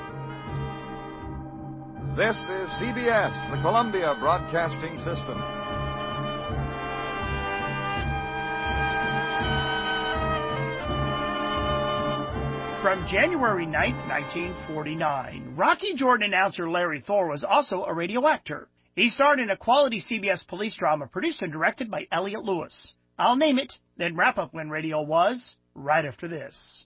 Speaker 20: This is CBS, the Columbia Broadcasting System.
Speaker 26: From January 9th, 1949, Rocky Jordan announcer Larry Thor was also a radio actor. He starred in a quality CBS police drama produced and directed by Elliot Lewis. I'll Name It, then Wrap Up When Radio Was, right after this.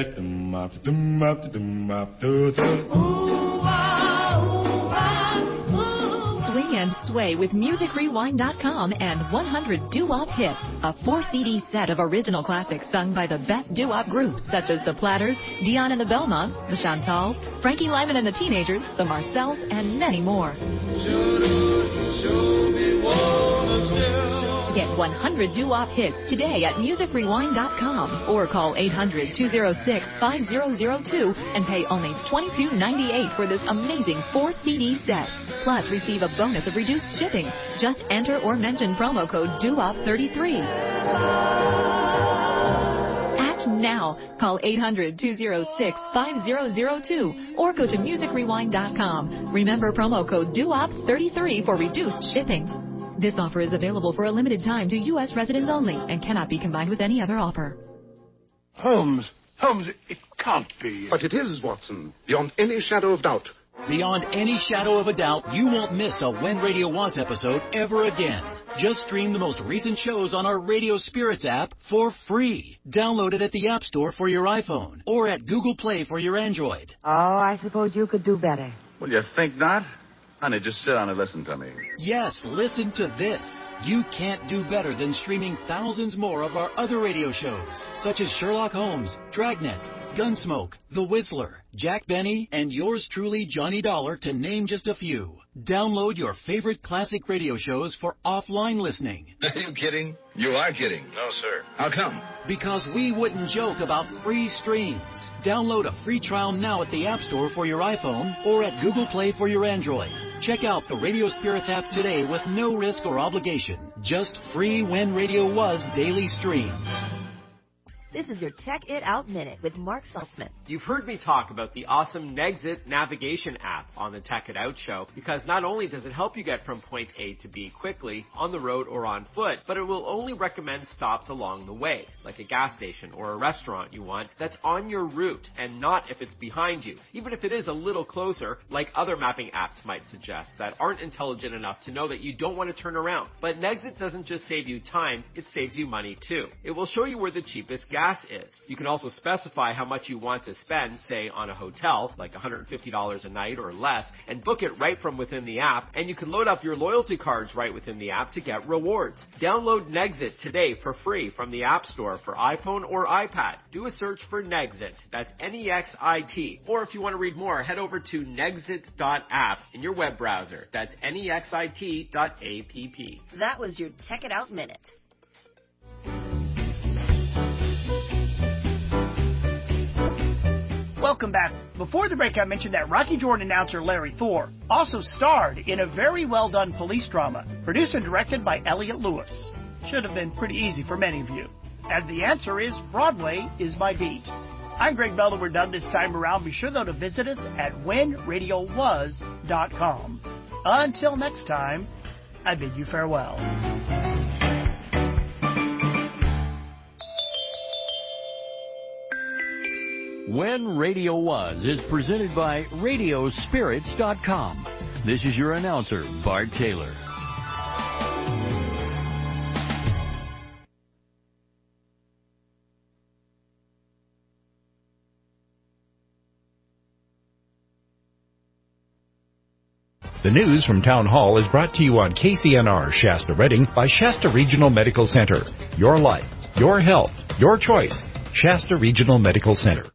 Speaker 3: Swing and sway with MusicRewind.com and 100 doo-wop hits, a 4-CD set of original classics sung by the best doo-wop groups such as the Platters, Dion and the Belmonts, the Chantals, Frankie Lyman and the Teenagers, the Marcells, and many more. Get 100 doo-wop hits today at MusicRewind.com or call 800-206-5002 and pay only $22.98 for this amazing 4-CD set. Plus, receive a bonus of reduced shipping. Just enter or mention promo code DOOWOP33. Act now. Call 800-206-5002 or go to MusicRewind.com. Remember promo code DOOWOP33 for reduced shipping. This offer is available for a limited time to U.S. residents only and cannot be combined with any other offer.
Speaker 7: Holmes, it can't be.
Speaker 16: But it is, Watson, beyond any shadow of doubt.
Speaker 25: Beyond any shadow of a doubt, you won't miss a When Radio Was episode ever again. Just stream the most recent shows on our Radio Spirits app for free. Download it at the App Store for your iPhone or at Google Play for your Android.
Speaker 2: Oh, I suppose you could do better.
Speaker 18: Well, you think not? Honey, just sit down and listen to me.
Speaker 25: Yes, listen to this. You can't do better than streaming thousands more of our other radio shows, such as Sherlock Holmes, Dragnet, Gunsmoke, The Whistler, Jack Benny, and yours truly, Johnny Dollar, to name just a few. Download your favorite classic radio shows for offline listening.
Speaker 22: Are you kidding? You are kidding.
Speaker 18: No, sir.
Speaker 22: How come?
Speaker 25: Because we wouldn't joke about free streams. Download a free trial now at the App Store for your iPhone or at Google Play for your Android. Check out the Radio Spirits app today with no risk or obligation. Just free When Radio Was daily streams.
Speaker 19: This is your Check It Out Minute with Mark Saltzman.
Speaker 9: You've heard me talk about the awesome Nexit navigation app on the Check It Out show because not only does it help you get from point A to B quickly, on the road or on foot, but it will only recommend stops along the way, like a gas station or a restaurant you want that's on your route and not if it's behind you, even if it is a little closer, like other mapping apps might suggest that aren't intelligent enough to know that you don't want to turn around. But Nexit doesn't just save you time, it saves you money too. It will show you where the cheapest gas is. You can also specify how much you want to spend, say on a hotel, like $150 a night or less, and book it right from within the app, and you can load up your loyalty cards right within the app to get rewards. Download Nexit today for free from the App Store for iPhone or iPad. Do a search for Nexit, that's Nexit, or if you want to read more, head over to nexit.app in your web browser. That's nexit.app.
Speaker 19: That was your Check It Out Minute.
Speaker 26: Welcome back. Before the break, I mentioned that Rocky Jordan announcer Larry Thor also starred in a very well-done police drama, produced and directed by Elliot Lewis. Should have been pretty easy for many of you, as the answer is Broadway is my beat. I'm Greg Bell, and we're done this time around. Be sure, though, to visit us at whenradiowas.com. Until next time, I bid you farewell.
Speaker 25: When Radio Was is presented by Radiospirits.com. This is your announcer, Bart Taylor.
Speaker 23: The news from Town Hall is brought to you on KCNR Shasta Redding by Shasta Regional Medical Center. Your life, your health, your choice. Shasta Regional Medical Center.